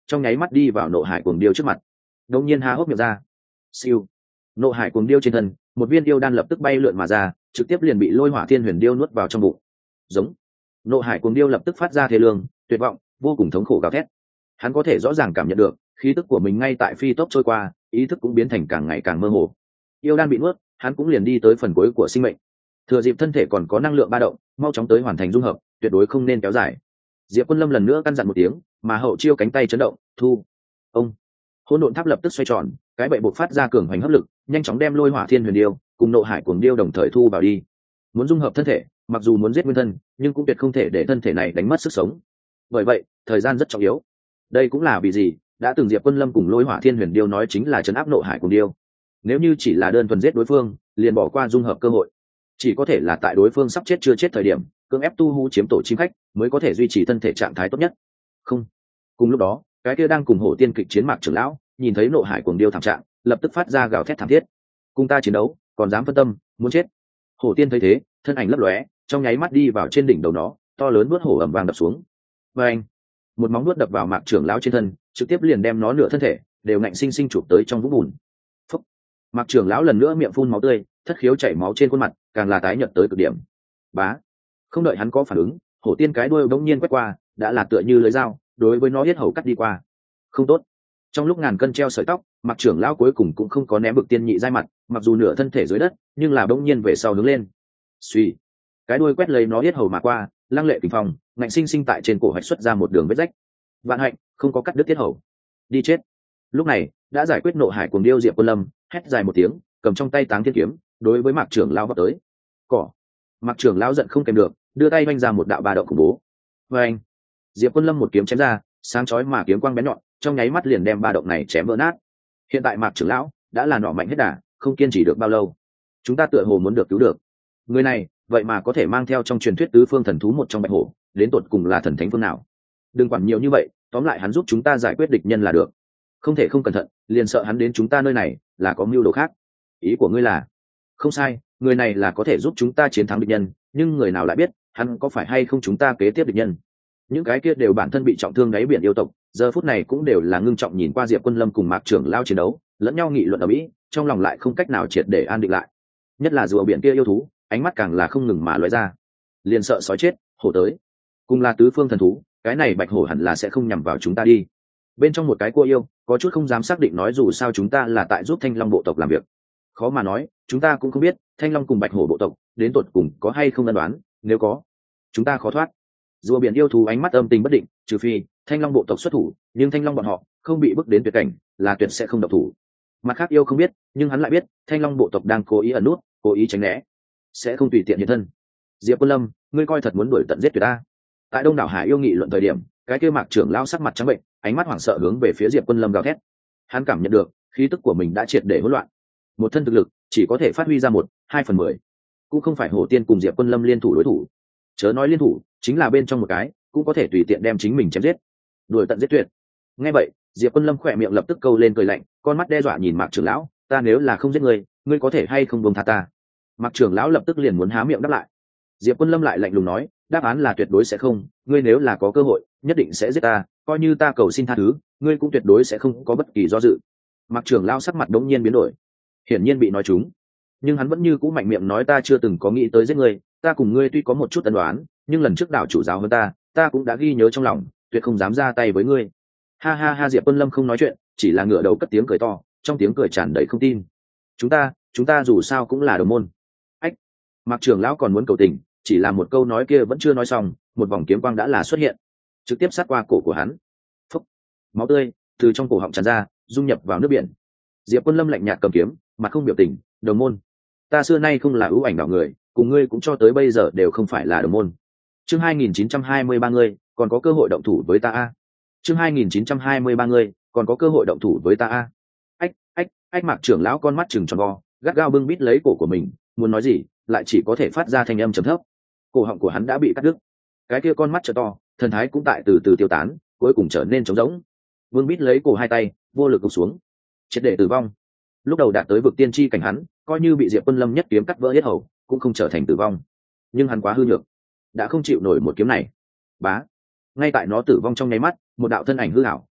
trong nháy mắt đi vào nộ hải cuồng điêu trước mặt. Đột nhiên há hốc miệng ra, siêu, nộ hải cuồng điêu trên thân một viên yêu đan lập tức bay lượn mà ra, trực tiếp liền bị lôi hỏa thiên huyền điêu nuốt vào trong bụng. Giống, nộ hải cuồng điêu lập tức phát ra thê lương tuyệt vọng vô cùng thống khổ gào thét. Hắn có thể rõ ràng cảm nhận được khí tức của mình ngay tại phi tốc trôi qua, ý thức cũng biến thành càng ngày càng mơ hồ. Yêu đan bị nuốt, hắn cũng liền đi tới phần cuối của sinh mệnh. Thừa dịp thân thể còn có năng lượng ba động, mau chóng tới hoàn thành dung hợp, tuyệt đối không nên kéo dài. Diệp Quân Lâm lần nữa căn dặn một tiếng, mà hậu chiêu cánh tay chấn động, thu. Ông, hỗn độn tháp lập tức xoay tròn, cái bệ bộc phát ra cường hoành hấp lực, nhanh chóng đem lôi hỏa thiên huyền điêu cùng nộ hải cuồng điêu đồng thời thu vào đi. Muốn dung hợp thân thể, mặc dù muốn giết nguyên thân, nhưng cũng tuyệt không thể để thân thể này đánh mất sức sống. Bởi vậy, thời gian rất trọng yếu. Đây cũng là vì gì đã từng Diệp Quân Lâm cùng lôi hỏa thiên huyền điêu nói chính là trấn áp nộ hải cuồng điêu. Nếu như chỉ là đơn thuần giết đối phương, liền bỏ qua dung hợp cơ hội. Chỉ có thể là tại đối phương sắp chết chưa chết thời điểm, cưỡng ép tu hú chiếm tổ chim khách, mới có thể duy trì thân thể trạng thái tốt nhất. Không. Cùng lúc đó, cái kia đang cùng hổ tiên kịch chiến Mạc trưởng lão, nhìn thấy nộ hải cuồng điêu thảm trạng, lập tức phát ra gào thét thảm thiết. Cùng ta chiến đấu, còn dám phân tâm, muốn chết. Hổ tiên thấy thế, thân ảnh lấp lóe, trong nháy mắt đi vào trên đỉnh đầu nó, to lớn nuốt hổ ầm vang đập xuống. Và anh, một móng nuốt đập vào Mạc trưởng lão trên thân, trực tiếp liền đem nó nửa thân thể đều ngạnh sinh sinh chụp tới trong vũng bùn. Phúc. Mạc trưởng lão lần nữa miệng phun máu tươi, thất khiếu chảy máu trên khuôn mặt, càng là tái nhợt tới cực điểm. Bá. Không đợi hắn có phản ứng, hổ tiên cái đuôi bỗng nhiên quét qua, đã là tựa như lưỡi dao, đối với nó yết hầu cắt đi qua. Không tốt. Trong lúc ngàn cân treo sợi tóc, Mạc trưởng lão cuối cùng cũng không có ném bực tiên nhị giai mặt, mặc dù nửa thân thể dưới đất, nhưng là bỗng nhiên về sau hướng lên. Suy. Cái đuôi quét lấy nó yết hầu mà qua, lăng lệ kình phong, ngạnh sinh sinh tại trên cổ hạch xuất ra một đường vết rách. Vạn hạnh, không có cắt đứt tiết hầu. Đi chết. Lúc này, đã giải quyết nộ hải cuồng điêu Diệp Quân Lâm, hét dài một tiếng, cầm trong tay Táng Thiên kiếm, đối với Mạc trưởng lão vọt tới. Cỏ. Mạc trưởng lão giận không kèm được, đưa tay vung ra một đạo ba động khủng bố. Và anh, Diệp Quân Lâm một kiếm chém ra, sáng chói mà kiếm quang bén nhọn, trong nháy mắt liền đem ba động này chém vỡ nát. Hiện tại Mạc trưởng lão đã là nỏ mạnh hết đà, không kiên trì được bao lâu. Chúng ta tựa hồ muốn được cứu được. Người này, vậy mà có thể mang theo trong truyền thuyết tứ phương thần thú một trong bạch hổ, đến tột cùng là thần thánh phương nào? Đừng quản nhiều như vậy, tóm lại hắn giúp chúng ta giải quyết địch nhân là được. Không thể không cẩn thận, liền sợ hắn đến chúng ta nơi này là có mưu đồ khác. Ý của ngươi là? Không sai, người này là có thể giúp chúng ta chiến thắng địch nhân, nhưng người nào lại biết hắn có phải hay không chúng ta kế tiếp địch nhân? Những cái kia đều bản thân bị trọng thương đáy biển yêu tộc, giờ phút này cũng đều là ngưng trọng nhìn qua Diệp Quân Lâm cùng Mạc trưởng lao chiến đấu, lẫn nhau nghị luận ở mỹ, trong lòng lại không cách nào triệt để an định lại. Nhất là rùa biển kia yêu thú, ánh mắt càng là không ngừng mà lóe ra, liền sợ sói chết hổ tới. Cùng là tứ phương thần thú, cái này bạch hổ hẳn là sẽ không nhằm vào chúng ta đi. Bên trong một cái cua yêu có chút không dám xác định, nói dù sao chúng ta là tại giúp Thanh Long bộ tộc làm việc, khó mà nói, chúng ta cũng không biết Thanh Long cùng bạch hổ bộ tộc đến tột cùng có hay không ân đoán, nếu có, chúng ta khó thoát. Rùa biển yêu thú ánh mắt âm tình bất định, trừ phi Thanh Long bộ tộc xuất thủ, nhưng Thanh Long bọn họ không bị bức đến tuyệt cảnh, là tuyệt sẽ không động thủ. Mặt khác yêu không biết, nhưng hắn lại biết Thanh Long bộ tộc đang cố ý ẩn nút, cố ý tránh né, sẽ không tùy tiện hiện thân. Diệp Quân Lâm, ngươi coi thật muốn đuổi tận giết tuyệt ta? Tại đông đảo hải yêu nghị luận thời điểm, cái kia Mạc trưởng lão sắc mặt trắng bệnh, ánh mắt hoảng sợ hướng về phía Diệp Quân Lâm gào thét. Hắn cảm nhận được khí tức của mình đã triệt để hỗn loạn, một thân thực lực chỉ có thể phát huy ra 1/2/10, cũng không phải hổ tiên cùng Diệp Quân Lâm liên thủ đối thủ. Chớ nói liên thủ, chính là bên trong một cái cũng có thể tùy tiện đem chính mình chém giết, đuổi tận giết tuyệt. Nghe vậy, Diệp Quân Lâm khỏe miệng lập tức câu lên cười lạnh, con mắt đe dọa nhìn Mạc trưởng lão, ta nếu là không giết ngươi, ngươi có thể hay không buông tha ta? Mạc trưởng lão lập tức liền muốn há miệng đáp lại. Diệp Quân Lâm lại lạnh lùng nói, đáp án là tuyệt đối sẽ không, ngươi nếu là có cơ hội nhất định sẽ giết ta, coi như ta cầu xin tha thứ, ngươi cũng tuyệt đối sẽ không có bất kỳ do dự. Mạc trưởng lão sắc mặt đống nhiên biến đổi, hiển nhiên bị nói trúng, nhưng hắn vẫn như cũ mạnh miệng nói, ta chưa từng có nghĩ tới giết ngươi, ta cùng ngươi tuy có một chút ân đoán, nhưng lần trước đảo chủ giáo hơn ta cũng đã ghi nhớ trong lòng, tuyệt không dám ra tay với ngươi. Ha ha ha. Diệp Quân Lâm không nói chuyện, chỉ là ngửa đầu cất tiếng cười to, trong tiếng cười tràn đầy không tin. Chúng ta dù sao cũng là đồng môn. Ách. Mạc trưởng lão còn muốn cầu tình, chỉ là một câu nói kia vẫn chưa nói xong, một vòng kiếm quang đã là xuất hiện, trực tiếp sát qua cổ của hắn. Phúc. Máu tươi từ trong cổ họng tràn ra, dung nhập vào nước biển. Diệp Quân Lâm lạnh nhạt cầm kiếm, mặt không biểu tình, đồng môn, ta xưa nay không là ưu ảnh đạo người, cùng ngươi cũng cho tới bây giờ đều không phải là đồng môn. Chương 2923 ngươi còn có cơ hội động thủ với ta a. Chương 2923 ngươi còn có cơ hội động thủ với ta a. Ách. Mạc trưởng lão con mắt trừng tròn vo, gắt gao bưng bít lấy cổ của mình, muốn nói gì lại chỉ có thể phát ra thanh âm trầm thấp. Cổ họng của hắn đã bị cắt đứt, cái kia con mắt trợ to, thần thái cũng tại từ từ tiêu tán, cuối cùng trở nên trống rỗng. Vương bít lấy cổ hai tay, vô lực gục xuống, triệt để tử vong. Lúc đầu đạt tới vực tiên tri cảnh hắn, coi như bị Diệp Quân Lâm nhất kiếm cắt vỡ hết hầu, cũng không trở thành tử vong, nhưng hắn quá hư nhược, đã không chịu nổi một kiếm này. Bá. Ngay tại nó tử vong trong nháy mắt, một đạo thân ảnh hư ảo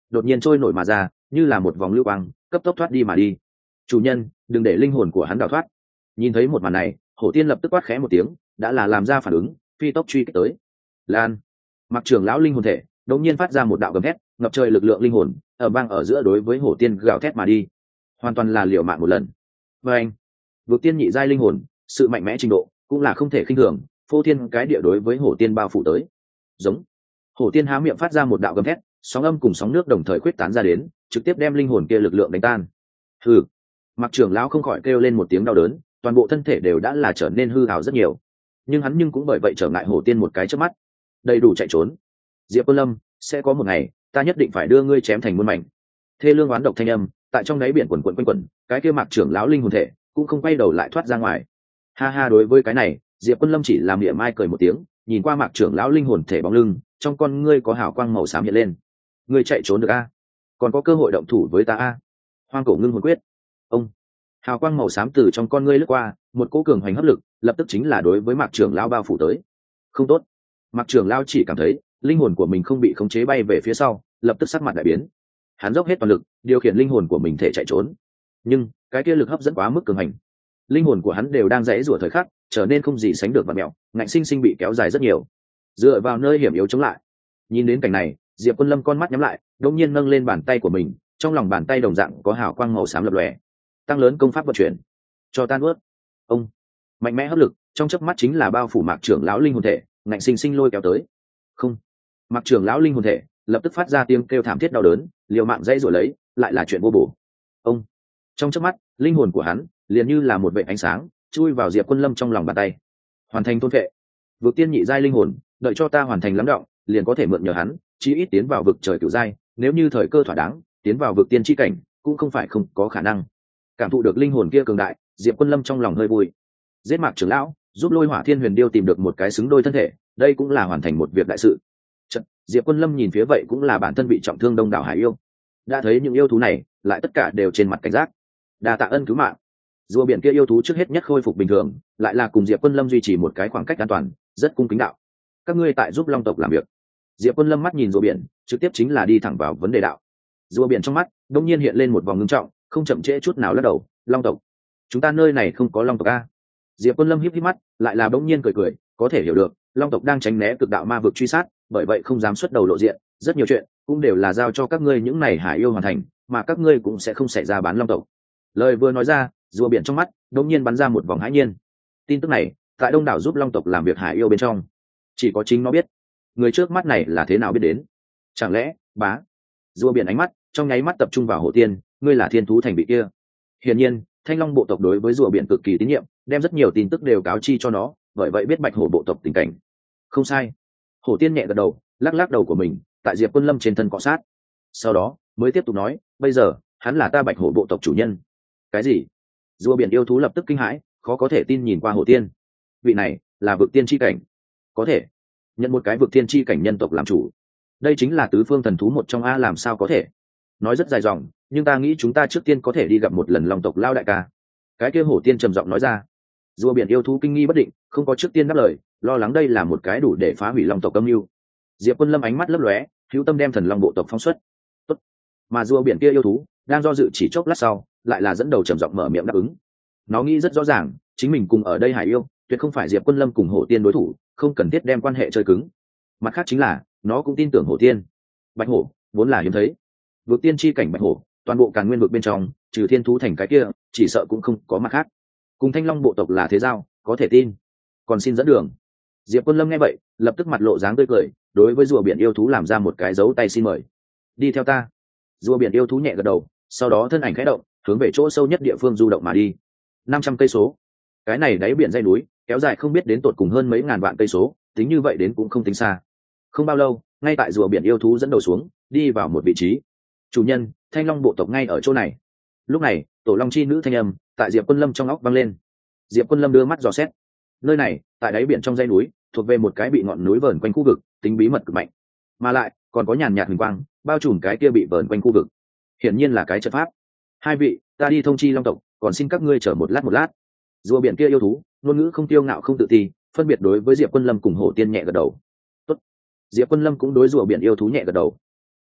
đột nhiên trôi nổi mà ra, như là một vòng lưu quang cấp tốc thoát đi mà đi. Chủ nhân, đừng để linh hồn của hắn đào thoát. Nhìn thấy một màn này, hổ tiên lập tức quát khẽ một tiếng, đã là làm ra phản ứng, phi tốc truy kích tới. Lan, Mặc trưởng lão linh hồn thể đột nhiên phát ra một đạo gầm thét, ngập trời lực lượng linh hồn ở vang ở giữa đối với hổ tiên gào thét mà đi, hoàn toàn là liều mạng một lần. Và anh, vượt tiên nhị giai linh hồn, sự mạnh mẽ trình độ cũng là không thể khinh thường, phô thiên cái địa đối với hổ tiên bao phủ tới. Giống, hổ tiên há miệng phát ra một đạo gầm thét, sóng âm cùng sóng nước đồng thời khuếch tán ra đến, trực tiếp đem linh hồn kia lực lượng đánh tan. Hừ, Mặc trưởng lão không khỏi kêu lên một tiếng đau đớn, toàn bộ thân thể đều đã là trở nên hư hào rất nhiều, nhưng hắn nhưng cũng bởi vậy trở ngại hổ tiên một cái trước mắt, đầy đủ chạy trốn. Diệp Quân Lâm, sẽ có một ngày ta nhất định phải đưa ngươi chém thành muôn mảnh. Thê lương oán độc thanh âm tại trong đáy biển quần quần quanh quẩn, cái kia Mặc trưởng lão linh hồn thể cũng không quay đầu lại thoát ra ngoài. Ha ha, đối với cái này Diệp Quân Lâm chỉ làm mỉa mai cười một tiếng, nhìn qua Mặc trưởng lão linh hồn thể bóng lưng, trong con ngươi có hào quang màu xám hiện lên. Ngươi chạy trốn được a? Còn có cơ hội động thủ với ta a? Hoang cổ ngưng hồn quyết. Ông, hào quang màu xám từ trong con ngươi lướt qua, một cỗ cường hoành hấp lực lập tức chính là đối với Mạc trưởng lão bao phủ tới. Không tốt. Mạc trưởng lão chỉ cảm thấy linh hồn của mình không bị khống chế bay về phía sau, lập tức sắc mặt đại biến. Hắn dốc hết toàn lực điều khiển linh hồn của mình thể chạy trốn, nhưng cái kia lực hấp dẫn quá mức cường hành, linh hồn của hắn đều đang giãy giụa thời khắc, trở nên không gì sánh được vặn mèo, ngạnh sinh sinh bị kéo dài rất nhiều, dựa vào nơi hiểm yếu chống lại. Nhìn đến cảnh này, Diệp Quân Lâm con mắt nhắm lại, đột nhiên nâng lên bàn tay của mình, trong lòng bàn tay đồng dạng có hào quang màu xám lập lòe, tăng lớn công pháp vận chuyển, cho tan ướt. Ông, mạnh mẽ hấp lực trong chớp mắt chính là bao phủ Mạc trưởng lão linh hồn thể, ngạnh sinh sinh lôi kéo tới. Không, Mạc trưởng lão linh hồn thể lập tức phát ra tiếng kêu thảm thiết đau đớn, liều mạng dãy rồi lấy, lại là chuyện vô bổ. Ông, trong chớp mắt, linh hồn của hắn liền như là một vệt ánh sáng chui vào Diệp Quân Lâm trong lòng bàn tay, hoàn thành thôn phệ. Vực tiên nhị giai linh hồn, đợi cho ta hoàn thành lắng động, liền có thể mượn nhờ hắn, chí ít tiến vào vực trời cửu giai, nếu như thời cơ thỏa đáng, tiến vào vực tiên chi cảnh cũng không phải không có khả năng. Cảm thụ được linh hồn kia cường đại, Diệp Quân Lâm trong lòng hơi vui. Giết Mạc trưởng lão, giúp Lôi Hỏa Thiên Huyền Điêu tìm được một cái xứng đôi thân thể, đây cũng là hoàn thành một việc đại sự. Chật, Diệp Quân Lâm nhìn phía vậy cũng là bản thân bị trọng thương đông đảo hải yêu, đã thấy những yêu thú này lại tất cả đều trên mặt cảnh giác. Đa tạ ân cứu mạng. Rùa biển kia yêu thú trước hết nhất khôi phục bình thường, lại là cùng Diệp Quân Lâm duy trì một cái khoảng cách an toàn, rất cung kính đạo. Các ngươi tại giúp Long tộc làm việc. Diệp Quân Lâm mắt nhìn rùa biển, trực tiếp chính là đi thẳng vào vấn đề đạo. Rùa biển trong mắt đông nhiên hiện lên một vòng ngưng trọng, không chậm trễ chút nào lắc đầu. Long tộc, chúng ta nơi này không có Long tộc a? Diệp Quân Lâm híp híp mắt, lại là bỗng nhiên cười cười, có thể hiểu được, Long tộc đang tránh né cực đạo ma vực truy sát, bởi vậy không dám xuất đầu lộ diện, rất nhiều chuyện cũng đều là giao cho các ngươi những này hải yêu hoàn thành, mà các ngươi cũng sẽ không xảy ra bán Long tộc. Lời vừa nói ra, rùa biển trong mắt đống nhiên bắn ra một vòng hãi nhiên. Tin tức này tại đông đảo giúp Long tộc làm việc hải yêu bên trong, chỉ có chính nó biết. Người trước mắt này là thế nào biết đến? Chẳng lẽ bá? Rùa biển ánh mắt trong nháy mắt tập trung vào Hổ Tiên, ngươi là thiên thú thành vị kia. Hiển nhiên Thanh Long bộ tộc đối với rùa biển cực kỳ tín nhiệm, đem rất nhiều tin tức đều cáo chi cho nó, bởi vậy biết Bạch Hổ bộ tộc tình cảnh. Không sai. Hổ Tiên nhẹ gật đầu, lắc lắc đầu của mình tại Diệp Quân Lâm trên thân cọ sát, sau đó mới tiếp tục nói, bây giờ hắn là ta Bạch Hổ bộ tộc chủ nhân. Cái gì? Rùa biển yêu thú lập tức kinh hãi, khó có thể tin nhìn qua Hổ Tiên. Vị này là vực tiên chi cảnh, có thể nhận một cái vực tiên chi cảnh nhân tộc làm chủ, đây chính là tứ phương thần thú một trong a, làm sao có thể? Nói rất dài dòng, nhưng ta nghĩ chúng ta trước tiên có thể đi gặp một lần Long tộc lao đại ca. Cái kia Hổ Tiên trầm giọng nói ra. Rùa biển yêu thú kinh nghi bất định, không có trước tiên đáp lời, lo lắng đây là một cái đủ để phá hủy Long tộc âm mưu. Diệp Quân Lâm ánh mắt lấp lóe, hữu tâm đem thần Long bộ tộc phóng xuất. Tốt. Mà rùa biển kia yêu thú đang do dự chỉ chốc lát sau, lại là dẫn đầu trầm giọng mở miệng đáp ứng. Nó nghĩ rất rõ ràng, chính mình cùng ở đây hải yêu tuyệt không phải Diệp Quân Lâm cùng Hổ Tiên đối thủ, không cần thiết đem quan hệ chơi cứng. Mặt khác chính là nó cũng tin tưởng Hổ Tiên. Bạch hổ vốn là hiếm thấy, vượt tiên chi cảnh bạch hổ, toàn bộ Càn Nguyên vực bên trong, trừ thiên thú thành cái kia, chỉ sợ cũng không có mặt khác. Cùng Thanh Long bộ tộc là thế giao, có thể tin. Còn xin dẫn đường. Diệp Quân Lâm nghe vậy, lập tức mặt lộ dáng tươi cười, đối với rùa biển yêu thú làm ra một cái dấu tay xin mời. Đi theo ta. Rùa biển yêu thú nhẹ gật đầu, sau đó thân ảnh khẽ động, hướng về chỗ sâu nhất địa phương du động mà đi. 500 cây số. Cái này đáy biển dãy núi, kéo dài không biết đến tột cùng hơn mấy ngàn vạn cây số, tính như vậy đến cũng không tính xa. Không bao lâu, ngay tại rùa biển yêu thú dẫn đầu xuống, đi vào một vị trí. Chủ nhân, Thanh Long bộ tộc ngay ở chỗ này. Lúc này, tổ long chi nữ thanh âm tại Diệp Quân Lâm trong óc vang lên. Diệp Quân Lâm đưa mắt dò xét. Nơi này, tại đáy biển trong dãy núi, thuộc về một cái bị ngọn núi vờn quanh khu vực, tính bí mật cực mạnh, mà lại còn có nhàn nhạt huỳnh quang bao trùm cái kia bị vờn quanh khu vực. Hiển nhiên là cái trận pháp. Hai vị, ta đi thông chi Long tộc, còn xin các ngươi chờ một lát. Rùa biển kia yêu thú, ngôn ngữ không tiêu ngạo không tự ti, phân biệt đối với Diệp Quân Lâm cùng Hổ Tiên nhẹ gật đầu. Tốt. Diệp Quân Lâm cũng đối rùa biển yêu thú nhẹ gật đầu.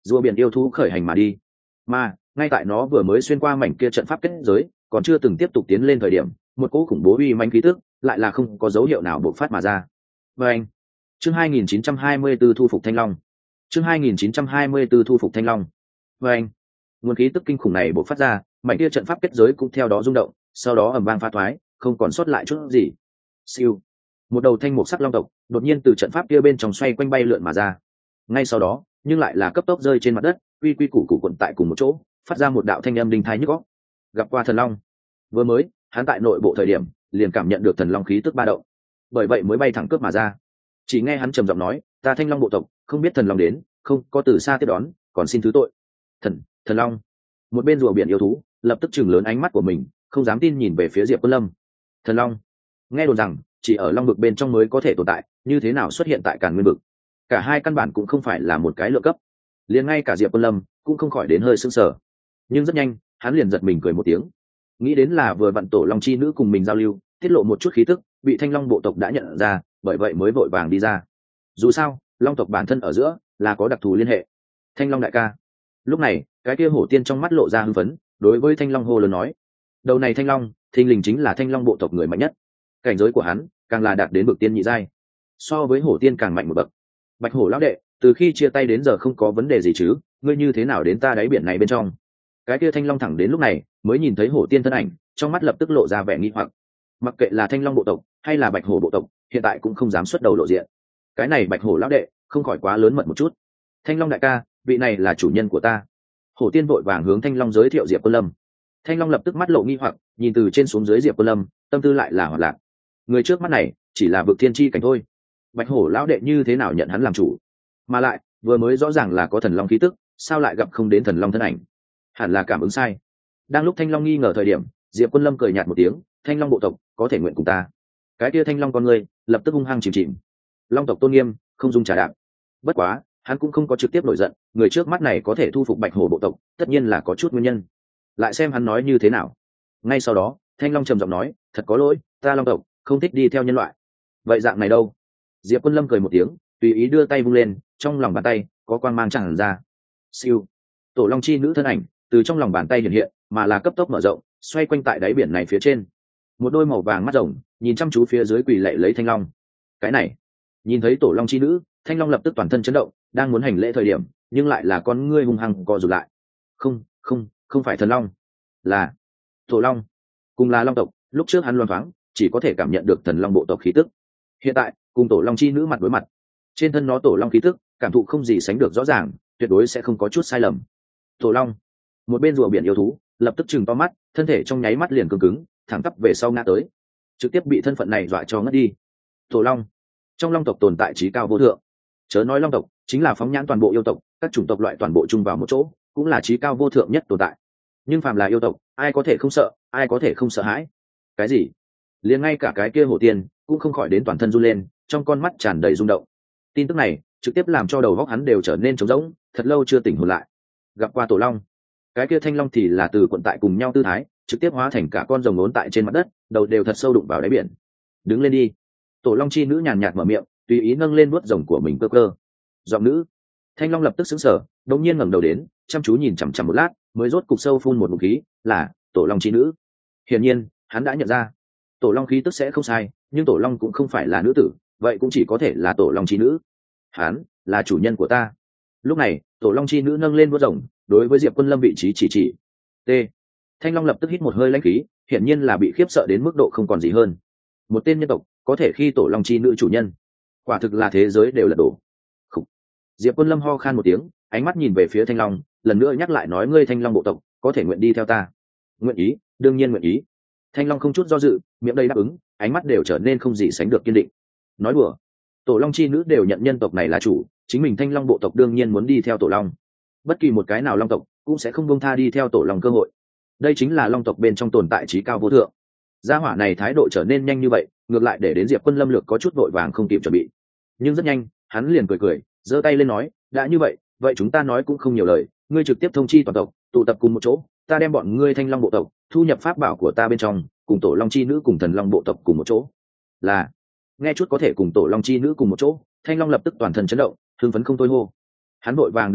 rùa biển yêu thú khởi hành mà đi, mà ngay tại nó vừa mới xuyên qua mảnh kia trận pháp kết giới, còn chưa từng tiếp tục tiến lên thời điểm, một cỗ khủng bố uy manh khí tức lại là không có dấu hiệu nào bộc phát mà ra. Và anh, chương 2924 thu phục Thanh Long. Chương 2924 thu phục Thanh Long. Và anh, nguồn khí tức kinh khủng này bộc phát ra, mảnh kia trận pháp kết giới cũng theo đó rung động, sau đó ầm vang phá thoái, không còn sót lại chút gì. Siêu, một đầu thanh mục sắc long tộc đột nhiên từ trận pháp kia bên trong xoay quanh bay lượn mà ra. Ngay sau đó, nhưng lại là cấp tốc rơi trên mặt đất, quy quy củ củ quận tại cùng một chỗ, phát ra một đạo thanh âm đinh tai nhức óc. Gặp qua thần long. Vừa mới, hắn tại nội bộ thời điểm, liền cảm nhận được thần long khí tức ba động, bởi vậy mới bay thẳng cướp mà ra. Chỉ nghe hắn trầm giọng nói, ta Thanh Long bộ tộc, không biết thần long đến, không có từ xa tiếp đón, còn xin thứ tội. Thần long. Một bên rùa biển yêu thú lập tức chừng lớn ánh mắt của mình, không dám tin nhìn về phía Diệp Quân Lâm. Thần long, nghe đồn rằng chỉ ở long vực bên trong mới có thể tồn tại, như thế nào xuất hiện tại Càn Nguyên vực? Cả hai căn bản cũng không phải là một cái lượng cấp. Liền ngay cả Diệp Quân Lâm cũng không khỏi đến hơi sững sờ, nhưng rất nhanh hắn liền giật mình cười một tiếng, nghĩ đến là vừa vặn tổ long chi nữ cùng mình giao lưu, tiết lộ một chút khí tức, bị Thanh Long bộ tộc đã nhận ra, bởi vậy mới vội vàng đi ra. Dù sao long tộc bản thân ở giữa là có đặc thù liên hệ. Thanh Long đại ca. Lúc này cái kia hổ tiên trong mắt lộ ra hưng phấn, đối với Thanh Long hô lớn nói, đầu này Thanh Long thình lình chính là Thanh Long bộ tộc người mạnh nhất, cảnh giới của hắn càng là đạt đến bậc tiên nhị giai, so với hổ tiên càng mạnh một bậc. Bạch hổ lão đệ, từ khi chia tay đến giờ không có vấn đề gì chứ? Ngươi như thế nào đến ta đáy biển này bên trong? Cái kia Thanh Long thẳng đến lúc này mới nhìn thấy hổ tiên thân ảnh, trong mắt lập tức lộ ra vẻ nghi hoặc. Mặc kệ là Thanh Long bộ tộc hay là Bạch hổ bộ tộc, hiện tại cũng không dám xuất đầu lộ diện. Cái này Bạch hổ lão đệ không khỏi quá lớn mật một chút. Thanh Long đại ca, vị này là chủ nhân của ta. Hổ tiên vội vàng hướng Thanh Long giới thiệu Diệp Quân Lâm. Thanh Long lập tức mắt lộ nghi hoặc, nhìn từ trên xuống dưới Diệp Quân Lâm, tâm tư lại là hoạt lạc. Người trước mắt này chỉ là vực thiên chi cảnh thôi, Bạch hổ lão đệ như thế nào nhận hắn làm chủ? Mà lại vừa mới rõ ràng là có thần long khí tức, sao lại gặp không đến thần long thân ảnh? Hẳn là cảm ứng sai. Đang lúc Thanh Long nghi ngờ thời điểm, Diệp Quân Lâm cười nhạt một tiếng, Thanh Long bộ tộc có thể nguyện cùng ta. Cái kia Thanh Long con người lập tức hung hăng chìm chìm. Long tộc tôn nghiêm không dung trà đạp. Bất quá hắn cũng không có trực tiếp nổi giận, người trước mắt này có thể thu phục Bạch hổ bộ tộc, tất nhiên là có chút nguyên nhân. Lại xem hắn nói như thế nào. Ngay sau đó Thanh Long trầm giọng nói, thật có lỗi, ta Long tộc không thích đi theo nhân loại. Vậy dạng này đâu? Diệp Quân Lâm cười một tiếng, tùy ý đưa tay vung lên, trong lòng bàn tay có quang mang tràn ra. Siêu, tổ long chi nữ thân ảnh từ trong lòng bàn tay hiện hiện, mà là cấp tốc mở rộng, xoay quanh tại đáy biển này phía trên. Một đôi màu vàng mắt rồng nhìn chăm chú phía dưới quỳ lạy lấy Thanh Long. Cái này, nhìn thấy tổ long chi nữ, Thanh Long lập tức toàn thân chấn động, đang muốn hành lễ thời điểm, nhưng lại là con ngươi hung hăng co rụt lại. Không phải thần long, là tổ long, cùng là long tộc. Lúc trước hắn loan thoáng chỉ có thể cảm nhận được thần long bộ tộc khí tức, hiện tại cùng tổ long chi nữ mặt đối mặt, trên thân nó tổ long khí tức cảm thụ không gì sánh được rõ ràng, tuyệt đối sẽ không có chút sai lầm. Tổ long, một bên rùa biển yêu thú lập tức chừng to mắt, thân thể trong nháy mắt liền cứng cứng, thẳng tắp về sau ngã tới, trực tiếp bị thân phận này dọa cho ngất đi. Tổ long, trong long tộc tồn tại trí cao vô thượng, chớ nói long tộc, chính là phóng nhãn toàn bộ yêu tộc, các chủng tộc loại toàn bộ chung vào một chỗ cũng là trí cao vô thượng nhất tồn tại. Nhưng phàm là yêu tộc, ai có thể không sợ, ai có thể không sợ hãi? Cái gì? Liền ngay cả cái kia hổ tiên cũng không khỏi đến toàn thân run lên, trong con mắt tràn đầy rung động. Tin tức này trực tiếp làm cho đầu óc hắn đều trở nên trống rỗng, thật lâu chưa tỉnh hồn lại. Gặp qua tổ long, cái kia Thanh Long thì là từ quận tại cùng nhau tư thái, trực tiếp hóa thành cả con rồng ốn tại trên mặt đất, đầu đều thật sâu đụng vào đáy biển. Đứng lên đi. Tổ long chi nữ nhàn nhạt mở miệng, tùy ý nâng lên vuốt rồng của mình cơ cơ. Giọng nữ. Thanh Long lập tức sững sờ, đột nhiên ngẩng đầu đến, chăm chú nhìn chằm chằm một lát, mới rốt cục sâu phun một ngụm khí, là tổ long chi nữ. Hiển nhiên hắn đã nhận ra tổ long khí tức sẽ không sai, nhưng tổ long cũng không phải là nữ tử, vậy cũng chỉ có thể là tổ long chi nữ. Hắn là chủ nhân của ta. Lúc này tổ long chi nữ nâng lên vuốt rồng, đối với Diệp Quân Lâm vị trí chỉ. T. Thanh Long lập tức hít một hơi lãnh khí, hiển nhiên là bị khiếp sợ đến mức độ không còn gì hơn. Một tên nhân tộc có thể khi tổ long chi nữ chủ nhân, quả thực là thế giới đều lật đổ. Diệp Quân Lâm ho khan một tiếng, ánh mắt nhìn về phía Thanh Long, lần nữa nhắc lại nói, ngươi Thanh Long bộ tộc có thể nguyện đi theo ta? Nguyện ý, đương nhiên nguyện ý. Thanh Long không chút do dự, miệng đầy đáp ứng, ánh mắt đều trở nên không gì sánh được kiên định. Nói đùa, tổ long chi nữ đều nhận nhân tộc này là chủ, chính mình Thanh Long bộ tộc đương nhiên muốn đi theo tổ long. Bất kỳ một cái nào long tộc cũng sẽ không buông tha đi theo tổ long cơ hội. Đây chính là long tộc bên trong tồn tại trí cao vô thượng. Gia hỏa này thái độ trở nên nhanh như vậy, ngược lại để đến Diệp Quân Lâm lược có chút vội vàng không kịp chuẩn bị. Nhưng rất nhanh hắn liền cười, giơ tay lên nói, đã như vậy, vậy chúng ta nói cũng không nhiều lời, ngươi trực tiếp thông chi toàn tộc, tụ tập cùng một chỗ, ta đem bọn ngươi Thanh Long bộ tộc thu nhập pháp bảo của ta bên trong, cùng tổ long chi nữ cùng thần long bộ tộc cùng một chỗ. Là. Nghe chút có thể cùng tổ long chi nữ cùng một chỗ, Thanh Long lập tức toàn thân chấn động, hưng phấn không thôi hô. Hắn vội vàng đứng dậy,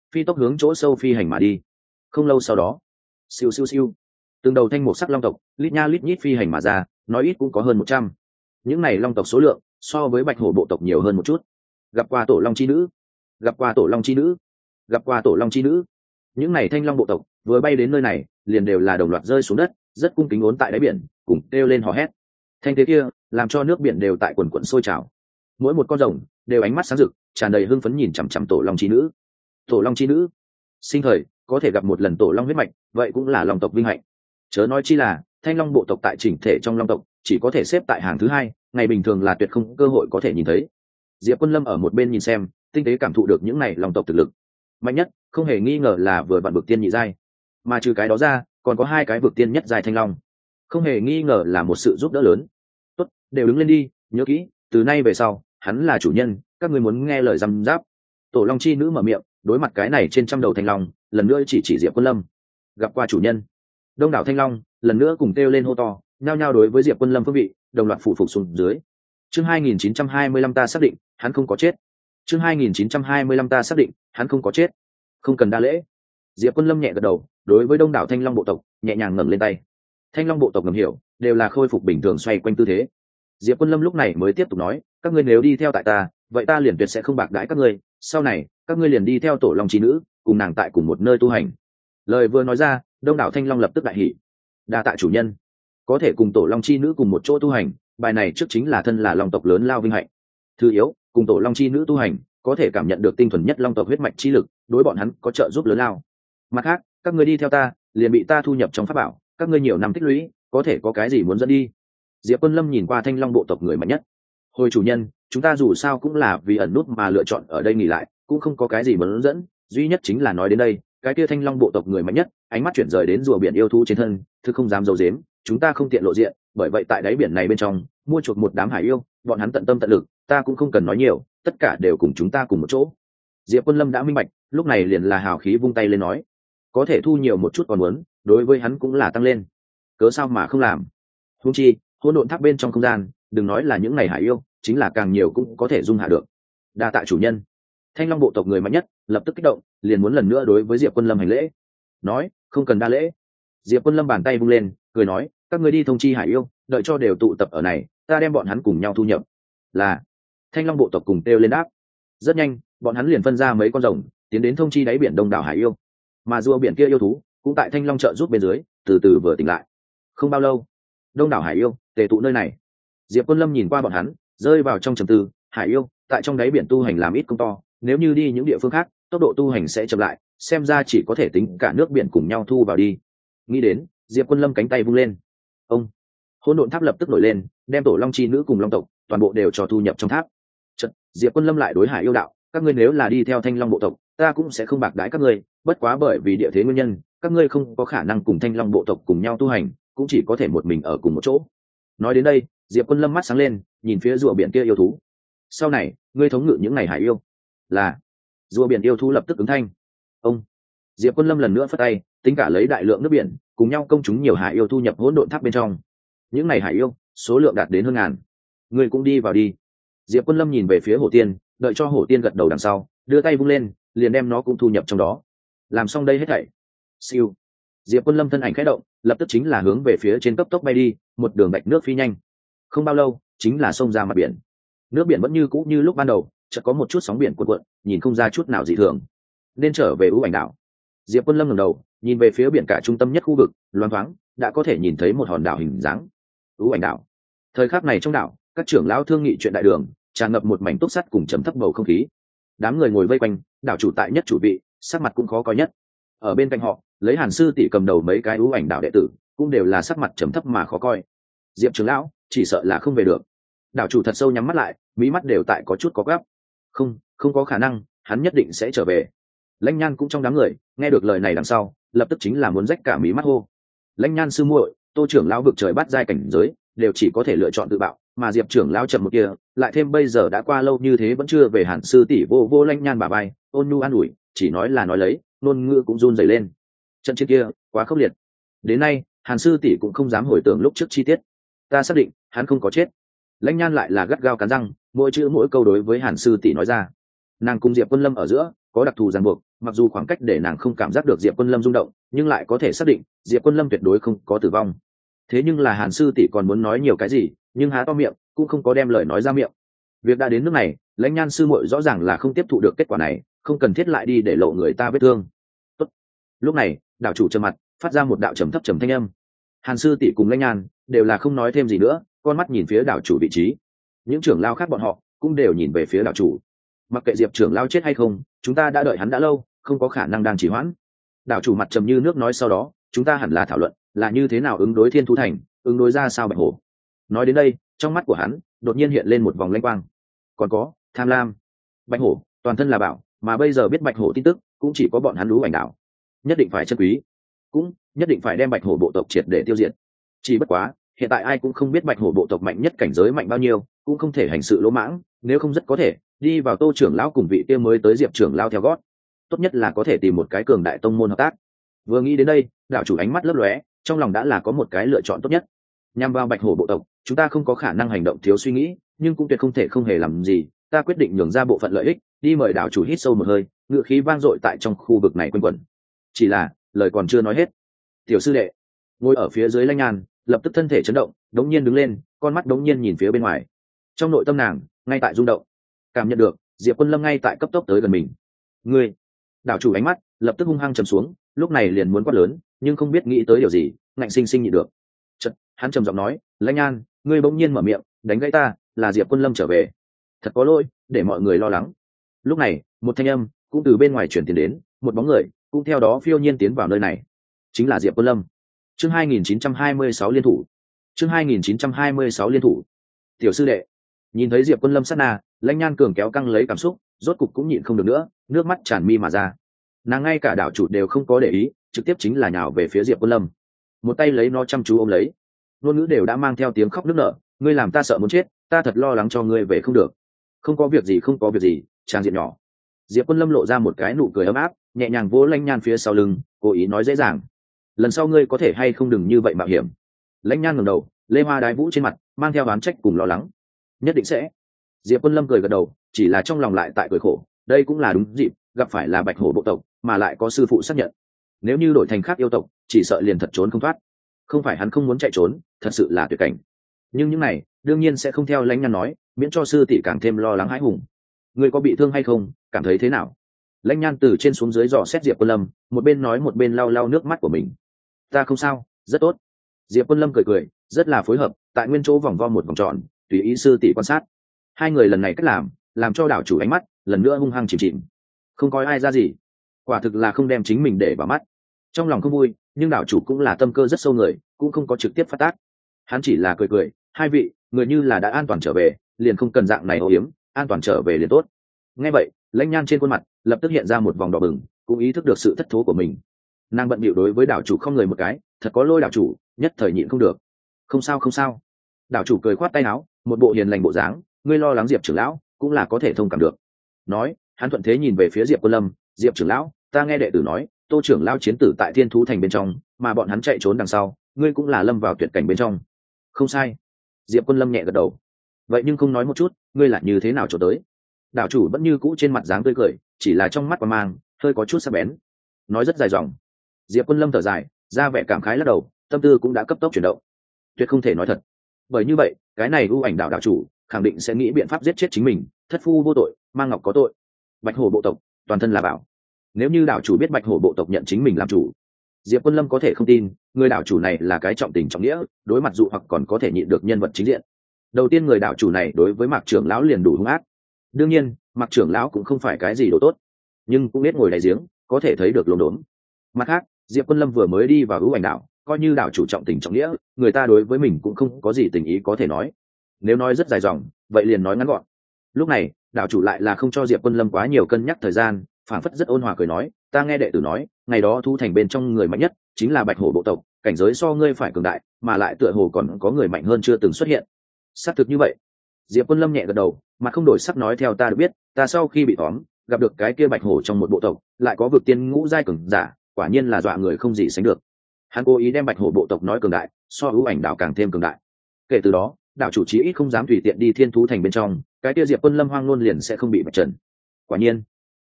phi tốc hướng chỗ sâu phi hành mà đi. Không lâu sau đó, siêu siêu siêu, từng đầu thanh một sắc long tộc lít nha lít nhít phi hành mà ra, nói ít cũng có hơn 100. Những này long tộc số lượng so với bạch hổ bộ tộc nhiều hơn một chút. Gặp qua tổ long chi nữ, gặp qua tổ long chi nữ, gặp qua tổ long chi nữ. Những này thanh long bộ tộc vừa bay đến nơi này liền đều là đồng loạt rơi xuống đất, rất cung kính ốn tại đáy biển, cùng kêu lên hò hét. Thanh thế kia làm cho nước biển đều tại quần quần sôi trào. Mỗi một con rồng đều ánh mắt sáng rực, tràn đầy hưng phấn nhìn chằm chằm tổ long chi nữ. Tổ long chi nữ, sinh thời có thể gặp một lần tổ long huyết mạch, vậy cũng là long tộc vinh hạnh. Chớ nói chi là thanh long bộ tộc tại chỉnh thể trong long tộc chỉ có thể xếp tại hàng thứ hai, ngày bình thường là tuyệt không cơ hội có thể nhìn thấy. Diệp Quân Lâm ở một bên nhìn xem, tinh tế cảm thụ được những này long tộc thực lực mạnh nhất, không hề nghi ngờ là vừa vặn vực tiên nhị giai, mà trừ cái đó ra còn có hai cái vực tiên nhất giai thanh long, không hề nghi ngờ là một sự giúp đỡ lớn. Tốt, đều đứng lên đi, nhớ kỹ, từ nay về sau hắn là chủ nhân, các ngươi muốn nghe lời răm giáp. Tổ long chi nữ mở miệng, đối mặt cái này trên trăm đầu thanh long, lần nữa chỉ Diệp Quân Lâm. Gặp qua chủ nhân. Đông đảo thanh long lần nữa cùng kêu lên hô to, nhao nhao đối với Diệp Quân Lâm phương vị đồng loạt phụ phục xuống dưới. Chương 2925 ta xác định hắn không có chết. Chương 2925 ta xác định hắn không có chết. Không cần đa lễ. Diệp Quân Lâm nhẹ gật đầu, đối với đông đảo thanh long bộ tộc nhẹ nhàng ngẩng lên tay. Thanh long bộ tộc ngầm hiểu, đều là khôi phục bình thường xoay quanh tư thế. Diệp Quân Lâm lúc này mới tiếp tục nói, các ngươi nếu đi theo tại ta, vậy ta liền tuyệt sẽ không bạc đãi các ngươi, sau này các ngươi liền đi theo tổ long chi nữ, cùng nàng tại cùng một nơi tu hành. Lời vừa nói ra, đông đảo thanh long lập tức đại hỉ. Đa tạ chủ nhân, có thể cùng tổ long chi nữ cùng một chỗ tu hành, bài này trước chính là thân là long tộc lớn lao vinh hạnh. Thứ yếu, cùng tổ long chi nữ tu hành, có thể cảm nhận được tinh thuần nhất long tộc huyết mạch chi lực, đối bọn hắn có trợ giúp lớn lao. Mặt khác, các ngươi đi theo ta, liền bị ta thu nhập trong pháp bảo, các ngươi nhiều năm tích lũy, có thể có cái gì muốn dẫn đi. Diệp Quân Lâm nhìn qua thanh long bộ tộc người mạnh nhất. Hồi chủ nhân, chúng ta dù sao cũng là vì ẩn nút mà lựa chọn ở đây nghỉ lại, cũng không có cái gì muốn dẫn, duy nhất chính là nói đến đây, cái kia thanh long bộ tộc người mạnh nhất ánh mắt chuyển rời đến rùa biển yêu thú trên thân, thứ không dám giấu giếm, chúng ta không tiện lộ diện, bởi vậy tại đáy biển này bên trong mua chuộc một đám hải yêu, bọn hắn tận tâm tận lực, ta cũng không cần nói nhiều, tất cả đều cùng chúng ta cùng một chỗ. Diệp Quân Lâm đã minh bạch, lúc này liền là hào khí vung tay lên nói, có thể thu nhiều một chút còn muốn, đối với hắn cũng là tăng lên, cớ sao mà không làm. Huống chi hỗn độn tháp bên trong không gian, đừng nói là những ngày hải yêu, chính là càng nhiều cũng có thể dung hạ được. Đa tạ chủ nhân. Thanh long bộ tộc người mạnh nhất lập tức kích động, liền muốn lần nữa đối với Diệp Quân Lâm hành lễ. Nói, không cần đa lễ. Diệp Quân Lâm bàn tay vung lên, cười nói, các ngươi đi thông chi hải yêu, đợi cho đều tụ tập ở này, ta đem bọn hắn cùng nhau thu nhập. Là. Thanh long bộ tộc cùng kêu lên đáp. Rất nhanh, bọn hắn liền phân ra mấy con rồng, tiến đến thông chi đáy biển đông đảo hải yêu. Mà rùa biển kia yêu thú cũng tại thanh long trợ giúp bên dưới, từ từ vừa tỉnh lại. Không bao lâu, đông đảo hải yêu tề tụ nơi này. Diệp Quân Lâm nhìn qua bọn hắn, rơi vào trong trầm tư. Hải yêu tại trong đáy biển tu hành làm ít công to, nếu như đi những địa phương khác, tốc độ tu hành sẽ chậm lại, xem ra chỉ có thể tính cả nước biển cùng nhau thu vào đi. Nghĩ đến, Diệp Quân Lâm cánh tay vung lên, ông hỗn độn tháp lập tức nổi lên, đem tổ long chi nữ cùng long tộc toàn bộ đều cho thu nhập trong tháp. Chợt, Diệp Quân Lâm lại đối hải yêu đạo, các ngươi nếu là đi theo thanh long bộ tộc, ta cũng sẽ không bạc đãi các ngươi, bất quá bởi vì địa thế nguyên nhân, các ngươi không có khả năng cùng thanh long bộ tộc cùng nhau tu hành, cũng chỉ có thể một mình ở cùng một chỗ. Nói đến đây, Diệp Quân Lâm mắt sáng lên, nhìn phía rùa biển kia yêu thú. Sau này, ngươi thống ngự những ngày hải yêu. Là. Rùa biển yêu thú lập tức ứng thanh. Ông. Diệp Quân Lâm lần nữa phất tay, tính cả lấy đại lượng nước biển, cùng nhau công chúng nhiều hải yêu thu nhập hỗn độn tháp bên trong. Những ngày hải yêu, số lượng đạt đến hơn ngàn. Ngươi cũng đi vào đi. Diệp Quân Lâm nhìn về phía Hổ Tiên, đợi cho Hổ Tiên gật đầu đằng sau, đưa tay vung lên, liền đem nó cũng thu nhập trong đó. Làm xong đây hết thảy. Siêu. Diệp Quân Lâm thân ảnh khẽ động, lập tức chính là hướng về phía trên cấp tốc bay đi, một đường bạch nước phi nhanh. Không bao lâu, chính là xông ra mặt biển. Nước biển vẫn như cũ như lúc ban đầu, chợt có một chút sóng biển cuộn cuộn, nhìn không ra chút nào dị thường. Nên trở về ưu ảnh đảo. Diệp Quân Lâm ngẩng đầu, nhìn về phía biển cả trung tâm nhất khu vực, loáng thoáng đã có thể nhìn thấy một hòn đảo hình dáng. Ưu ảnh đảo. Thời khắc này trong đảo, các trưởng lão thương nghị chuyện đại đường, tràn ngập một mảnh túc sắt cùng trầm thấp bầu không khí. Đám người ngồi vây quanh, đảo chủ tại nhất chủ vị, sắc mặt cũng khó coi nhất. Ở bên cạnh họ, lấy Hàn sư tỷ cầm đầu mấy cái ưu ảnh đảo đệ tử, cũng đều là sắc mặt trầm thấp mà khó coi. Diệp trưởng lão, chỉ sợ là không về được. Đảo chủ thật sâu nhắm mắt lại, mí mắt đều tại có chút có gắp. Không có khả năng, hắn nhất định sẽ trở về. Lãnh Nhan cũng trong đám người, nghe được lời này đằng sau, lập tức chính là muốn rách cả mí mắt hô. Lãnh Nhan sư muội, Tô trưởng lão vực trời bắt giai cảnh giới, đều chỉ có thể lựa chọn tự bạo, mà Diệp trưởng lão chậm một kia, lại thêm bây giờ đã qua lâu như thế vẫn chưa về. Hàn sư tỷ vô Lãnh Nhan bà bay, ôn nhu an ủi, chỉ nói là nói lấy, ngôn ngữ cũng run rẩy lên. Trận chiến kia quá khốc liệt, đến nay Hàn sư tỷ cũng không dám hồi tưởng lúc trước chi tiết. Ta xác định hắn không có chết. Lãnh Nhan lại là gắt gao cắn răng, mỗi chữ mỗi câu đối với Hàn sư tỷ nói ra. Nàng cùng Diệp Quân Lâm ở giữa có đặc thù ràng buộc, mặc dù khoảng cách để nàng không cảm giác được Diệp Quân Lâm rung động, nhưng lại có thể xác định Diệp Quân Lâm tuyệt đối không có tử vong. Thế nhưng là Hàn sư tỷ còn muốn nói nhiều cái gì, nhưng há to miệng cũng không có đem lời nói ra miệng. Việc đã đến nước này, Lãnh Nhan sư muội rõ ràng là không tiếp thụ được kết quả này, không cần thiết lại đi để lộ người ta vết thương. Tốt. Lúc này, đạo chủ trầm mặt, phát ra một đạo trầm thấp trầm thanh âm. Hàn sư tỷ cùng Lãnh Nhan đều là không nói thêm gì nữa, con mắt nhìn phía đạo chủ vị trí. Những trưởng lao khác bọn họ cũng đều nhìn về phía đạo chủ. Mặc kệ Diệp trưởng lao chết hay không, chúng ta đã đợi hắn đã lâu, không có khả năng đang trì hoãn. Đạo chủ mặt trầm như nước nói, sau đó chúng ta hẳn là thảo luận là như thế nào ứng đối Thiên Thú Thành, ứng đối ra sao Bạch Hổ. Nói đến đây, trong mắt của hắn đột nhiên hiện lên một vòng lanh quang. Còn có tham lam. Bạch Hổ toàn thân là bảo, mà bây giờ biết Bạch Hổ tin tức cũng chỉ có bọn hắn Lũ Ảnh Đảo. Nhất định phải chân quý, cũng nhất định phải đem Bạch Hổ bộ tộc triệt để tiêu diệt. Chỉ bất quá hiện tại ai cũng không biết Bạch Hổ bộ tộc mạnh nhất cảnh giới mạnh bao nhiêu, cũng không thể hành sự lỗ mãng, nếu không rất có thể đi vào Tô trưởng lão cùng vị kia mới tới Diệp trưởng lão theo gót. Tốt nhất là có thể tìm một cái cường đại tông môn hợp tác. Vừa nghĩ đến đây, đạo chủ ánh mắt lấp lóe, trong lòng đã là có một cái lựa chọn tốt nhất. Nhằm vào Bạch Hổ bộ tộc, chúng ta không có khả năng hành động thiếu suy nghĩ, nhưng cũng tuyệt không thể không hề làm gì. Ta quyết định nhường ra bộ phận lợi ích, đi mời đạo chủ hít sâu một hơi, ngựa khí vang dội tại trong khu vực này quanh quẩn. Chỉ là lời còn chưa nói hết, tiểu sư đệ ngồi ở phía dưới Lãnh Nhan lập tức thân thể chấn động, đống nhiên đứng lên, con mắt đống nhiên nhìn phía bên ngoài. Trong nội tâm nàng ngay tại rung động, cảm nhận được Diệp Quân Lâm ngay tại cấp tốc tới gần mình. Ngươi! Đạo chủ ánh mắt lập tức hung hăng trầm xuống, lúc này liền muốn quát lớn, nhưng không biết nghĩ tới điều gì, ngạnh sinh sinh nhịn được. Chợt, hắn trầm giọng nói, Lãnh Nhan, ngươi bỗng nhiên mở miệng, đánh gãy ta, là Diệp Quân Lâm trở về. Thật có lỗi, để mọi người lo lắng. Lúc này, một thanh âm cũng từ bên ngoài truyền tiến đến, một bóng người cũng theo đó phiêu nhiên tiến vào nơi này. Chính là Diệp Quân Lâm. Chương 2926 liên thủ. Chương 2926 liên thủ. Tiểu sư đệ. Nhìn thấy Diệp Quân Lâm sát na, Lãnh Nhan cường kéo căng lấy cảm xúc, rốt cục cũng nhịn không được nữa, nước mắt tràn mi mà ra. Nàng ngay cả đạo chủ đều không có để ý, trực tiếp chính là nhào về phía Diệp Quân Lâm, một tay lấy nó chăm chú ôm lấy, ngôn ngữ đều đã mang theo tiếng khóc nức nở. Ngươi làm ta sợ muốn chết, ta thật lo lắng cho ngươi về không được. Không có việc gì, không có việc gì, trang diện nhỏ. Diệp Quân Lâm lộ ra một cái nụ cười ấm áp, nhẹ nhàng vỗ Lãnh Nhan phía sau lưng, cố ý nói dễ dàng, lần sau ngươi có thể hay không đừng như vậy mạo hiểm. Lãnh Nhan ngẩng đầu, lê hoa đái vũ trên mặt mang theo oán trách cùng lo lắng. Nhất định sẽ. Diệp Quân Lâm cười gật đầu, chỉ là trong lòng lại tại cười khổ, đây cũng là đúng dịp, gặp phải là Bạch Hổ bộ tộc, mà lại có sư phụ xác nhận. Nếu như đổi thành khác yêu tộc, chỉ sợ liền thật trốn không thoát. Không phải hắn không muốn chạy trốn, thật sự là tuyệt cảnh. Nhưng những này đương nhiên sẽ không theo Lãnh Nhan nói, miễn cho sư tỷ càng thêm lo lắng hãi hùng. Ngươi có bị thương hay không, cảm thấy thế nào? Lãnh Nhan từ trên xuống dưới dò xét Diệp Quân Lâm, một bên nói một bên lau lau nước mắt của mình. Ta không sao, rất tốt. Diệp Quân Lâm cười cười, rất là phối hợp, tại nguyên chỗ vòng vo một vòng tròn, tùy ý sư tỷ quan sát. Hai người lần này cách làm cho đảo chủ ánh mắt lần nữa hung hăng chìm chìm. Không coi ai ra gì, quả thực là không đem chính mình để vào mắt. Trong lòng không vui, nhưng đảo chủ cũng là tâm cơ rất sâu người, cũng không có trực tiếp phát tác. Hắn chỉ là cười cười, hai vị, người như là đã an toàn trở về, liền không cần dạng này ô hiếm, an toàn trở về liền tốt. Nghe vậy, Lãnh Nhan trên khuôn mặt lập tức hiện ra một vòng đỏ bừng, cũng ý thức được sự thất thố của mình. Nàng bận bịu đối với đảo chủ không người một cái, thật có lỗi đảo chủ, nhất thời nhịn không được. Không sao không sao. Đảo chủ cười khoát tay áo, một bộ hiền lành bộ dáng, ngươi lo lắng Diệp trưởng lão cũng là có thể thông cảm được. Nói, hắn thuận thế nhìn về phía Diệp Quân Lâm, Diệp trưởng lão, ta nghe đệ tử nói, Tô trưởng lão chiến tử tại Thiên Thú Thành bên trong, mà bọn hắn chạy trốn đằng sau, ngươi cũng là lâm vào tuyệt cảnh bên trong. Không sai. Diệp Quân Lâm nhẹ gật đầu. Vậy nhưng không nói một chút, ngươi là như thế nào trốn tới? Đảo chủ vẫn như cũ trên mặt dáng tươi cười, chỉ là trong mắt qua mang hơi có chút sắc bén. Nói rất dài dòng. Diệp Quân Lâm thở dài, ra vẻ cảm khái lắc đầu, tâm tư cũng đã cấp tốc chuyển động. Tuyệt không thể nói thật, bởi như vậy cái này ưu ảnh đạo đạo chủ khẳng định sẽ nghĩ biện pháp giết chết chính mình. Thất phu vô tội, mang ngọc có tội. Bạch Hổ bộ tộc toàn thân là bảo, nếu như đạo chủ biết Bạch Hổ bộ tộc nhận chính mình làm chủ, Diệp Quân Lâm có thể không tin người đạo chủ này là cái trọng tình trọng nghĩa, đối mặt dụ hoặc còn có thể nhịn được nhân vật chính diện. Đầu tiên người đạo chủ này đối với Mạc trưởng lão liền đủ hung ác. Đương nhiên Mạc trưởng lão cũng không phải cái gì đồ tốt, nhưng cũng biết ngồi đáy giếng có thể thấy được lồn đốn. Mặt khác, Diệp Quân Lâm vừa mới đi vào ưu ảnh đạo, coi như đạo chủ trọng tình trọng nghĩa, người ta đối với mình cũng không có gì tình ý có thể nói. Nếu nói rất dài dòng, vậy liền nói ngắn gọn. Lúc này đạo chủ lại là không cho Diệp Quân Lâm quá nhiều cân nhắc thời gian, phảng phất rất ôn hòa cười nói, ta nghe đệ tử nói, ngày đó Thu Thành bên trong người mạnh nhất chính là Bạch Hổ bộ tộc, cảnh giới so ngươi phải cường đại, mà lại tựa hồ còn có người mạnh hơn chưa từng xuất hiện. Xác thực như vậy. Diệp Quân Lâm nhẹ gật đầu, mà không đổi sắc nói, theo ta được biết, ta sau khi bị tóm, gặp được cái kia Bạch Hổ trong một bộ tộc, lại có vực tiên ngũ giai cường giả, quả nhiên là dọa người không gì sánh được. Hắn cố ý đem Bạch Hổ bộ tộc nói cường đại, so ưu ảnh đạo càng thêm cường đại. Kể từ đó, đạo chủ chí ít không dám tùy tiện đi Thiên Thú Thành bên trong, cái kia Diệp Quân Lâm hoang luôn liền sẽ không bị vạch trần. Quả nhiên,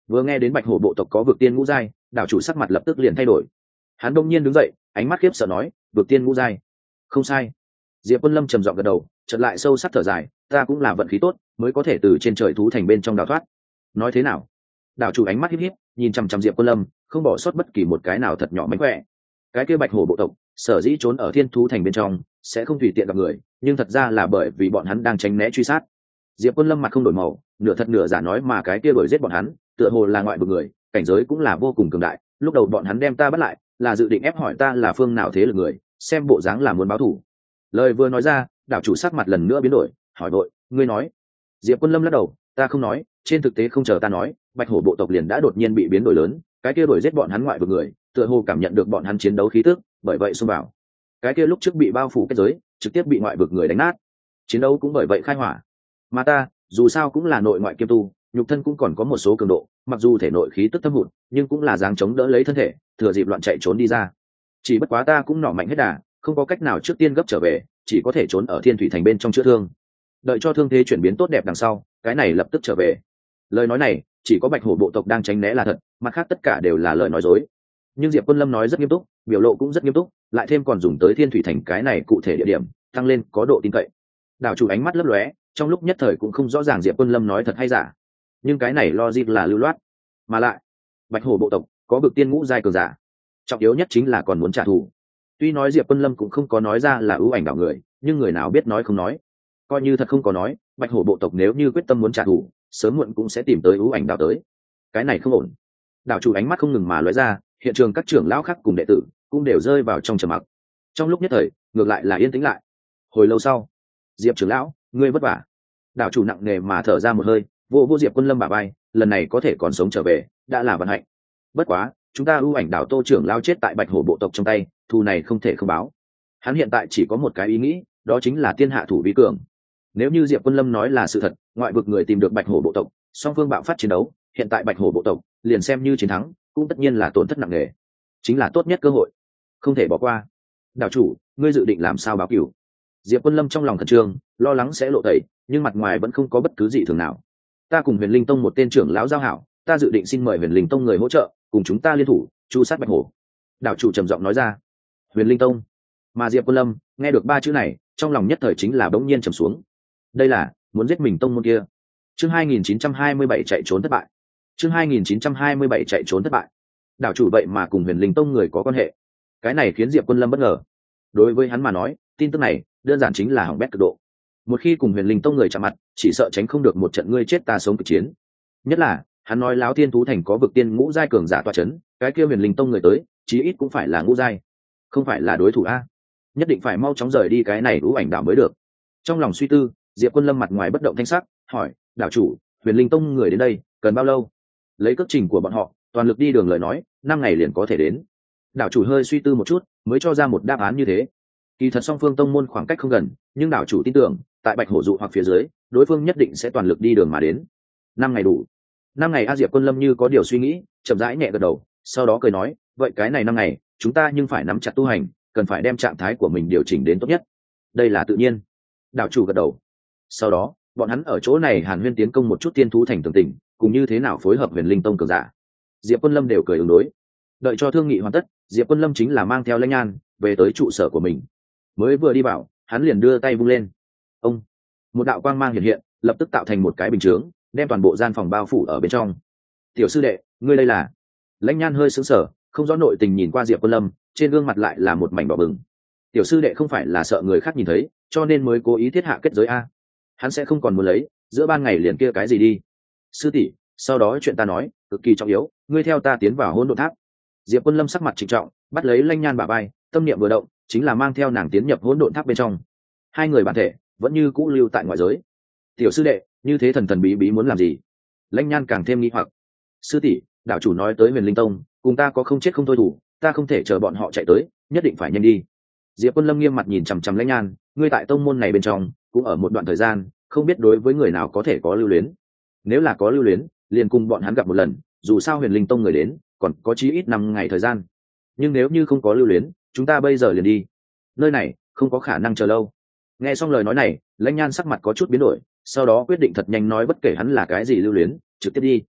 Vừa nghe đến bạch hổ bộ tộc có vực tiên ngũ giai, đảo chủ sắc mặt lập tức liền thay đổi. Hắn đông nhiên đứng dậy, ánh mắt khiếp sợ nói, vực tiên ngũ giai. Không sai. Diệp Quân Lâm trầm giọng gật đầu, chợt lại sâu sắc thở dài, ta cũng là vận khí tốt mới có thể từ trên trời thú thành bên trong đào thoát. Nói thế nào? Đảo chủ ánh mắt híp híp, nhìn chằm chằm Diệp Quân Lâm, không bỏ sót bất kỳ một cái nào thật nhỏ mánh khỏe. Cái kia bạch hổ bộ tộc sở dĩ trốn ở thiên thú thành bên trong sẽ không tùy tiện gặp người, nhưng thật ra là bởi vì bọn hắn đang tránh né truy sát. Diệp Quân Lâm mặt không đổi màu, nửa thật nửa giả nói mà cái kia đuổi giết bọn hắn tựa hồ là ngoại vực người, cảnh giới cũng là vô cùng cường đại. Lúc đầu bọn hắn đem ta bắt lại là dự định ép hỏi ta là phương nào thế lực người, xem bộ dáng là muốn báo thù. Lời vừa nói ra, đảo chủ sắc mặt lần nữa biến đổi, hỏi vội, ngươi nói? Diệp Quân Lâm lắc đầu, ta không nói, trên thực tế không chờ ta nói, bạch hổ bộ tộc liền đã đột nhiên bị biến đổi lớn, cái kia đuổi giết bọn hắn ngoại vực người tựa hồ cảm nhận được bọn hắn chiến đấu khí tức, bởi vậy xông vào. Cái kia lúc trước bị bao phủ kết giới trực tiếp bị ngoại vực người đánh nát, chiến đấu cũng bởi vậy khai hỏa. Mà ta dù sao cũng là nội ngoại kiêm tu, nhục thân cũng còn có một số cường độ, mặc dù thể nội khí tức thâm hụt nhưng cũng là dáng chống đỡ lấy thân thể, thừa dịp loạn chạy trốn đi ra. Chỉ bất quá ta cũng nỏ mạnh hết đà, không có cách nào trước tiên gấp trở về, chỉ có thể trốn ở thiên thủy thành bên trong chữa thương, đợi cho thương thế chuyển biến tốt đẹp đằng sau, cái này lập tức trở về. Lời nói này chỉ có bạch hổ bộ tộc đang tránh né là thật, mặt khác tất cả đều là lời nói dối. Nhưng Diệp Quân Lâm nói rất nghiêm túc, biểu lộ cũng rất nghiêm túc, lại thêm còn dùng tới thiên thủy thành cái này cụ thể địa điểm, tăng lên có độ tin cậy. Đảo chủ ánh mắt lấp lóe, trong lúc nhất thời cũng không rõ ràng Diệp Quân Lâm nói thật hay giả, nhưng cái này logic là lưu loát. Mà lại bạch hổ bộ tộc có bực tiên ngũ giai cường giả, trọng yếu nhất chính là còn muốn trả thù. Tuy nói Diệp Quân Lâm cũng không có nói ra là ưu ảnh đảo người, nhưng người nào biết nói không nói. Coi như thật không có nói, bạch hổ bộ tộc nếu như quyết tâm muốn trả thù, sớm muộn cũng sẽ tìm tới ưu ảnh đảo tới. Cái này không ổn. Đảo chủ ánh mắt không ngừng mà lóe ra, hiện trường các trưởng lão khác cùng đệ tử cũng đều rơi vào trong trầm mặc. Trong lúc nhất thời ngược lại là yên tĩnh lại. Hồi lâu sau, Diệp trưởng lão, ngươi vất vả. Đảo chủ nặng nề mà thở ra một hơi, vô Diệp Quân Lâm bả vai, lần này có thể còn sống trở về đã là vận hạnh. Bất quá chúng ta ưu ảnh đảo Tô trưởng lão chết tại bạch hổ bộ tộc trong tay, thù này không thể không báo. Hắn hiện tại chỉ có một cái ý nghĩ, đó chính là tiên hạ thủ vi cường. Nếu như Diệp Quân Lâm nói là sự thật, ngoại vực người tìm được bạch hổ bộ tộc, song phương bạo phát chiến đấu, hiện tại bạch hổ bộ tộc liền xem như chiến thắng cũng tất nhiên là tổn thất nặng nề, chính là tốt nhất cơ hội, không thể bỏ qua. Đảo chủ, ngươi dự định làm sao báo cửu? Diệp Quân Lâm trong lòng khẩn trương, lo lắng sẽ lộ tẩy, nhưng mặt ngoài vẫn không có bất cứ gì thường nào. Ta cùng Huyền Linh Tông một tên trưởng lão giao hảo, ta dự định xin mời Huyền Linh Tông người hỗ trợ, cùng chúng ta liên thủ chu sát bạch hổ. Đảo chủ trầm giọng nói ra. Huyền Linh Tông. Mà Diệp Quân Lâm nghe được ba chữ này, trong lòng nhất thời chính là bỗng nhiên trầm xuống. Đây là muốn giết mình tông môn kia. Chương 2927 chạy trốn thất bại. Chương 2927 chạy trốn thất bại. Đảo chủ vậy mà cùng Huyền Linh Tông người có quan hệ, cái này khiến Diệp Quân Lâm bất ngờ. Đối với hắn mà nói, tin tức này đơn giản chính là hỏng bét cực độ. Một khi cùng Huyền Linh Tông người chạm mặt, chỉ sợ tránh không được một trận ngươi chết ta sống cực chiến. Nhất là hắn nói láo thiên thú thành có vực tiên ngũ giai cường giả tọa chấn, cái kia Huyền Linh Tông người tới chí ít cũng phải là ngũ giai, không phải là đối thủ a. Nhất định phải mau chóng rời đi cái này ưu ảnh đảo mới được. Trong lòng suy tư, Diệp Quân Lâm mặt ngoài bất động thanh sắc, hỏi, đảo chủ, Huyền Linh Tông người đến đây cần bao lâu? Lấy cước trình của bọn họ toàn lực đi đường lời nói 5 ngày liền có thể đến. Đảo chủ hơi suy tư một chút mới cho ra một đáp án như thế. Kỳ thật song phương tông môn khoảng cách không gần, nhưng đảo chủ tin tưởng tại bạch hổ dụ hoặc phía dưới đối phương nhất định sẽ toàn lực đi đường mà đến. 5 ngày đủ. 5 ngày a. Diệp Quân Lâm như có điều suy nghĩ, chậm rãi nhẹ gật đầu, sau đó cười nói, vậy cái này 5 ngày chúng ta nhưng phải nắm chặt tu hành, cần phải đem trạng thái của mình điều chỉnh đến tốt nhất. Đây là tự nhiên. Đảo chủ gật đầu. Sau đó bọn hắn ở chỗ này hàn huyên tiến công một chút tiên thú thành tường tình, cùng như thế nào phối hợp Huyền Linh Tông cường giả. Diệp Quân Lâm đều cười ứng đối. Đợi cho thương nghị hoàn tất, Diệp Quân Lâm chính là mang theo Lãnh Nhan về tới trụ sở của mình. Mới vừa đi vào, hắn liền đưa tay vung lên. Ông, một đạo quang mang hiện hiện, lập tức tạo thành một cái bình chướng, đem toàn bộ gian phòng bao phủ ở bên trong. Tiểu sư đệ, ngươi đây là? Lãnh Nhan hơi sững sờ, không rõ nội tình nhìn qua Diệp Quân Lâm, trên gương mặt lại là một mảnh đỏ bừng. Tiểu sư đệ không phải là sợ người khác nhìn thấy, cho nên mới cố ý thiết hạ kết giới a? Hắn sẽ không còn muốn lấy, giữa ban ngày liền kia cái gì đi. Sư tỷ, sau đó chuyện ta nói cực kỳ trọng yếu, ngươi theo ta tiến vào Hỗn Độn Tháp. Diệp Quân Lâm sắc mặt trịnh trọng, bắt lấy Lãnh Nhan bả vai, tâm niệm vừa động, chính là mang theo nàng tiến nhập Hỗn Độn Tháp bên trong. Hai người bản thể vẫn như cũ lưu tại ngoại giới. Tiểu sư đệ, như thế thần thần bí bí muốn làm gì? Lãnh Nhan càng thêm nghi hoặc. Sư tỷ, đạo chủ nói tới Huyền Linh Tông cùng ta có không chết không thôi thủ, ta không thể chờ bọn họ chạy tới, nhất định phải nhanh đi. Diệp Quân Lâm nghiêm mặt nhìn chằm chằm Lãnh Nhan, ngươi tại tông môn này bên trong cũng ở một đoạn thời gian, không biết đối với người nào có thể có lưu luyến. Nếu là có lưu luyến, liền cùng bọn hắn gặp một lần, dù sao Huyền Linh Tông người đến còn có chí ít 5 ngày thời gian. Nhưng nếu như không có lưu luyến, chúng ta bây giờ liền đi. Nơi này không có khả năng chờ lâu. Nghe xong lời nói này, Lãnh Nhan sắc mặt có chút biến đổi, sau đó quyết định thật nhanh nói bất kể hắn là cái gì lưu luyến, trực tiếp đi.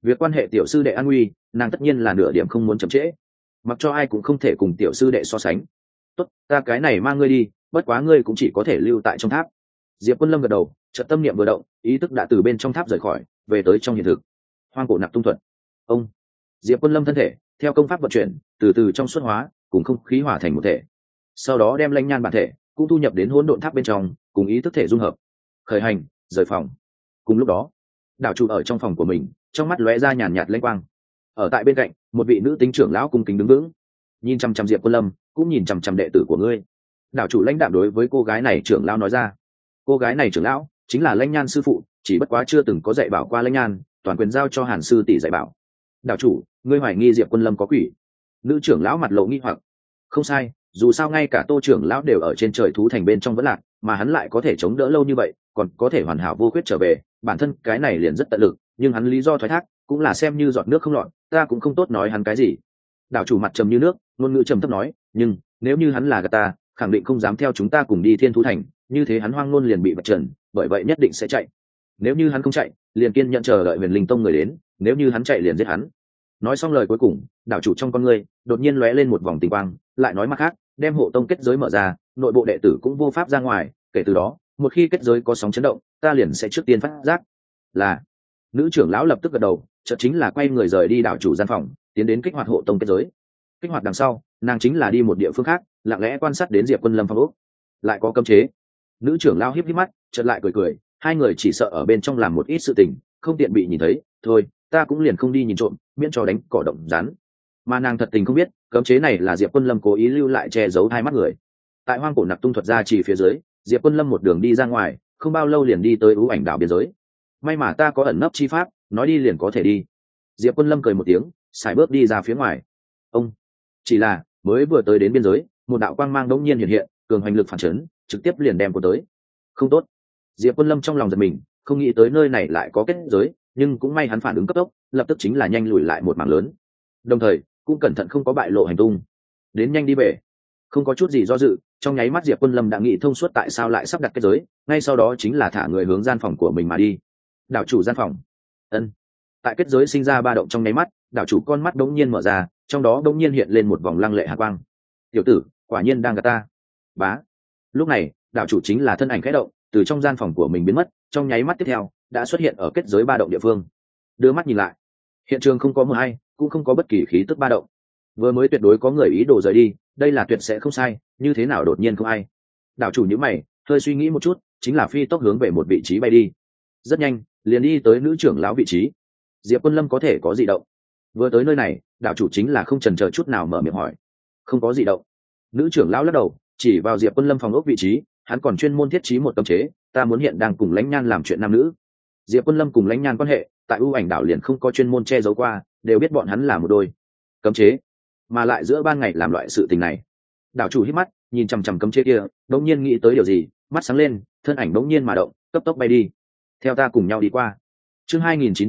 việc quan hệ tiểu sư đệ an nguy nàng tất nhiên là nửa điểm không muốn chậm trễ, mặc cho ai cũng không thể cùng tiểu sư đệ so sánh. Tốt, ta cái này mang ngươi đi, bất quá ngươi cũng chỉ có thể lưu tại trong tháp. Diệp Quân Lâm gật đầu, chợt tâm niệm vừa động, ý thức đã từ bên trong tháp rời khỏi, về tới trong hiện thực. Hoang cổ nạp tung thuật. Ông. Diệp Quân Lâm thân thể theo công pháp vận chuyển, từ từ trong xuất hóa, cùng không khí hòa thành một thể. Sau đó đem Lãnh Nhan bản thể cũng thu nhập đến hỗn độn tháp bên trong, cùng ý thức thể dung hợp. Khởi hành, rời phòng. Cùng lúc đó, đảo chủ ở trong phòng của mình, trong mắt lóe ra nhàn nhạt lanh quang. Ở tại bên cạnh, một vị nữ tính trưởng lão cung kính đứng vững, nhìn chăm chăm Diệp Quân Lâm, cũng nhìn chăm chăm đệ tử của ngươi. Đảo chủ lãnh đạm đối với cô gái này trưởng lão nói ra. Cô gái này trưởng lão chính là Lãnh Nhan sư phụ, chỉ bất quá chưa từng có dạy bảo qua Lãnh Nhan, toàn quyền giao cho Hàn sư tỷ dạy bảo. Đảo chủ, ngươi hoài nghi Diệp Quân Lâm có quỷ? Nữ trưởng lão mặt lộ nghi hoặc. Không sai, dù sao ngay cả Tô trưởng lão đều ở trên trời thú thành bên trong vẫn lạc, mà hắn lại có thể chống đỡ lâu như vậy, còn có thể hoàn hảo vô khuyết trở về, bản thân cái này liền rất tận lực, nhưng hắn lý do thoái thác cũng là xem như giọt nước không lọt, ta cũng không tốt nói hắn cái gì. Đảo chủ mặt trầm như nước, ngôn ngữ trầm thấp nói, nhưng nếu như hắn là gạt ta, khẳng định không dám theo chúng ta cùng đi Thiên Thú Thành, như thế hắn hoang ngôn liền bị vạch trần, bởi vậy nhất định sẽ chạy. Nếu như hắn không chạy, liền kiên nhận chờ đợi Huyền Linh Tông người đến, nếu như hắn chạy liền giết hắn. Nói xong lời cuối cùng, đảo chủ trong con ngươi đột nhiên lóe lên một vòng tinh quang, lại nói mặt khác, đem hộ tông kết giới mở ra, nội bộ đệ tử cũng vô pháp ra ngoài, kể từ đó, một khi kết giới có sóng chấn động, ta liền sẽ trước tiên phát giác. Là. Nữ trưởng lão lập tức gật đầu, chợt chính là quay người rời đi đảo chủ gian phòng, tiến đến kích hoạt hộ tông kết giới. Kích hoạt đằng sau, nàng chính là đi một địa phương khác, lặng lẽ quan sát đến Diệp Quân Lâm phòng ốc. Lại có cấm chế. Nữ trưởng lão híp híp mắt, chợt lại cười cười, hai người chỉ sợ ở bên trong làm một ít sự tình, không tiện bị nhìn thấy, thôi, ta cũng liền không đi nhìn trộm, miễn cho đánh cỏ động rắn. Mà nàng thật tình không biết, cấm chế này là Diệp Quân Lâm cố ý lưu lại che giấu hai mắt người. Tại hoang cổ nặc tung thuật ra chỉ phía dưới, Diệp Quân Lâm một đường đi ra ngoài, không bao lâu liền đi tới ưu ảnh đảo biên giới. May mà ta có ẩn nấp chi pháp, nói đi liền có thể đi. Diệp Quân Lâm cười một tiếng, sải bước đi ra phía ngoài. Ông. Chỉ là mới vừa tới đến biên giới, một đạo quang mang đống nhiên hiện hiện, cường hành lực phản chấn, trực tiếp liền đem cô tới. Không tốt. Diệp Quân Lâm trong lòng giật mình, không nghĩ tới nơi này lại có kết giới, nhưng cũng may hắn phản ứng cấp tốc, lập tức chính là nhanh lùi lại một mảng lớn. Đồng thời, cũng cẩn thận không có bại lộ hành tung. Đến nhanh đi về. Không có chút gì do dự, trong nháy mắt Diệp Quân Lâm đã nghĩ thông suốt tại sao lại sắp đặt kết giới, ngay sau đó chính là thả người hướng gian phòng của mình mà đi. Đảo chủ gian phòng. Ân. Tại kết giới sinh ra ba động trong nháy mắt, đảo chủ con mắt đống nhiên mở ra, trong đó đống nhiên hiện lên một vòng lăng lệ hạ quang. Tiểu tử, quả nhiên đang gạt ta. Bá. Lúc này, đảo chủ chính là thân ảnh khẽ động, từ trong gian phòng của mình biến mất, trong nháy mắt tiếp theo, đã xuất hiện ở kết giới ba động địa phương. Đưa mắt nhìn lại, hiện trường không có mờ hay, cũng không có bất kỳ khí tức ba động. Vừa mới tuyệt đối có người ý đồ rời đi, đây là tuyệt sẽ không sai, như thế nào đột nhiên không ai. Đảo chủ nhíu mày, hơi suy nghĩ một chút, chính là phi tốc hướng về một vị trí bay đi. Rất nhanh, liền đi tới nữ trưởng lão vị trí. Diệp Quân Lâm có thể có dị động. Vừa tới nơi này, đảo chủ chính là không chần chờ chút nào mở miệng hỏi. Không có dị động. Nữ trưởng lão lắc đầu, chỉ vào Diệp Quân Lâm phòng ốc vị trí, hắn còn chuyên môn thiết trí một cấm chế, ta muốn hiện đang cùng Lãnh Nhan làm chuyện nam nữ. Diệp Quân Lâm cùng Lãnh Nhan quan hệ, tại ưu ảnh đảo liền không có chuyên môn che giấu qua, đều biết bọn hắn là một đôi. Cấm chế, mà lại giữa ban ngày làm loại sự tình này. Đảo chủ hít mắt, nhìn chằm chằm cấm chế kia, đống nhiên nghĩ tới điều gì, mắt sáng lên, thân ảnh đống nhiên mà động, cấp tốc bay đi. Theo ta cùng nhau đi qua. Chương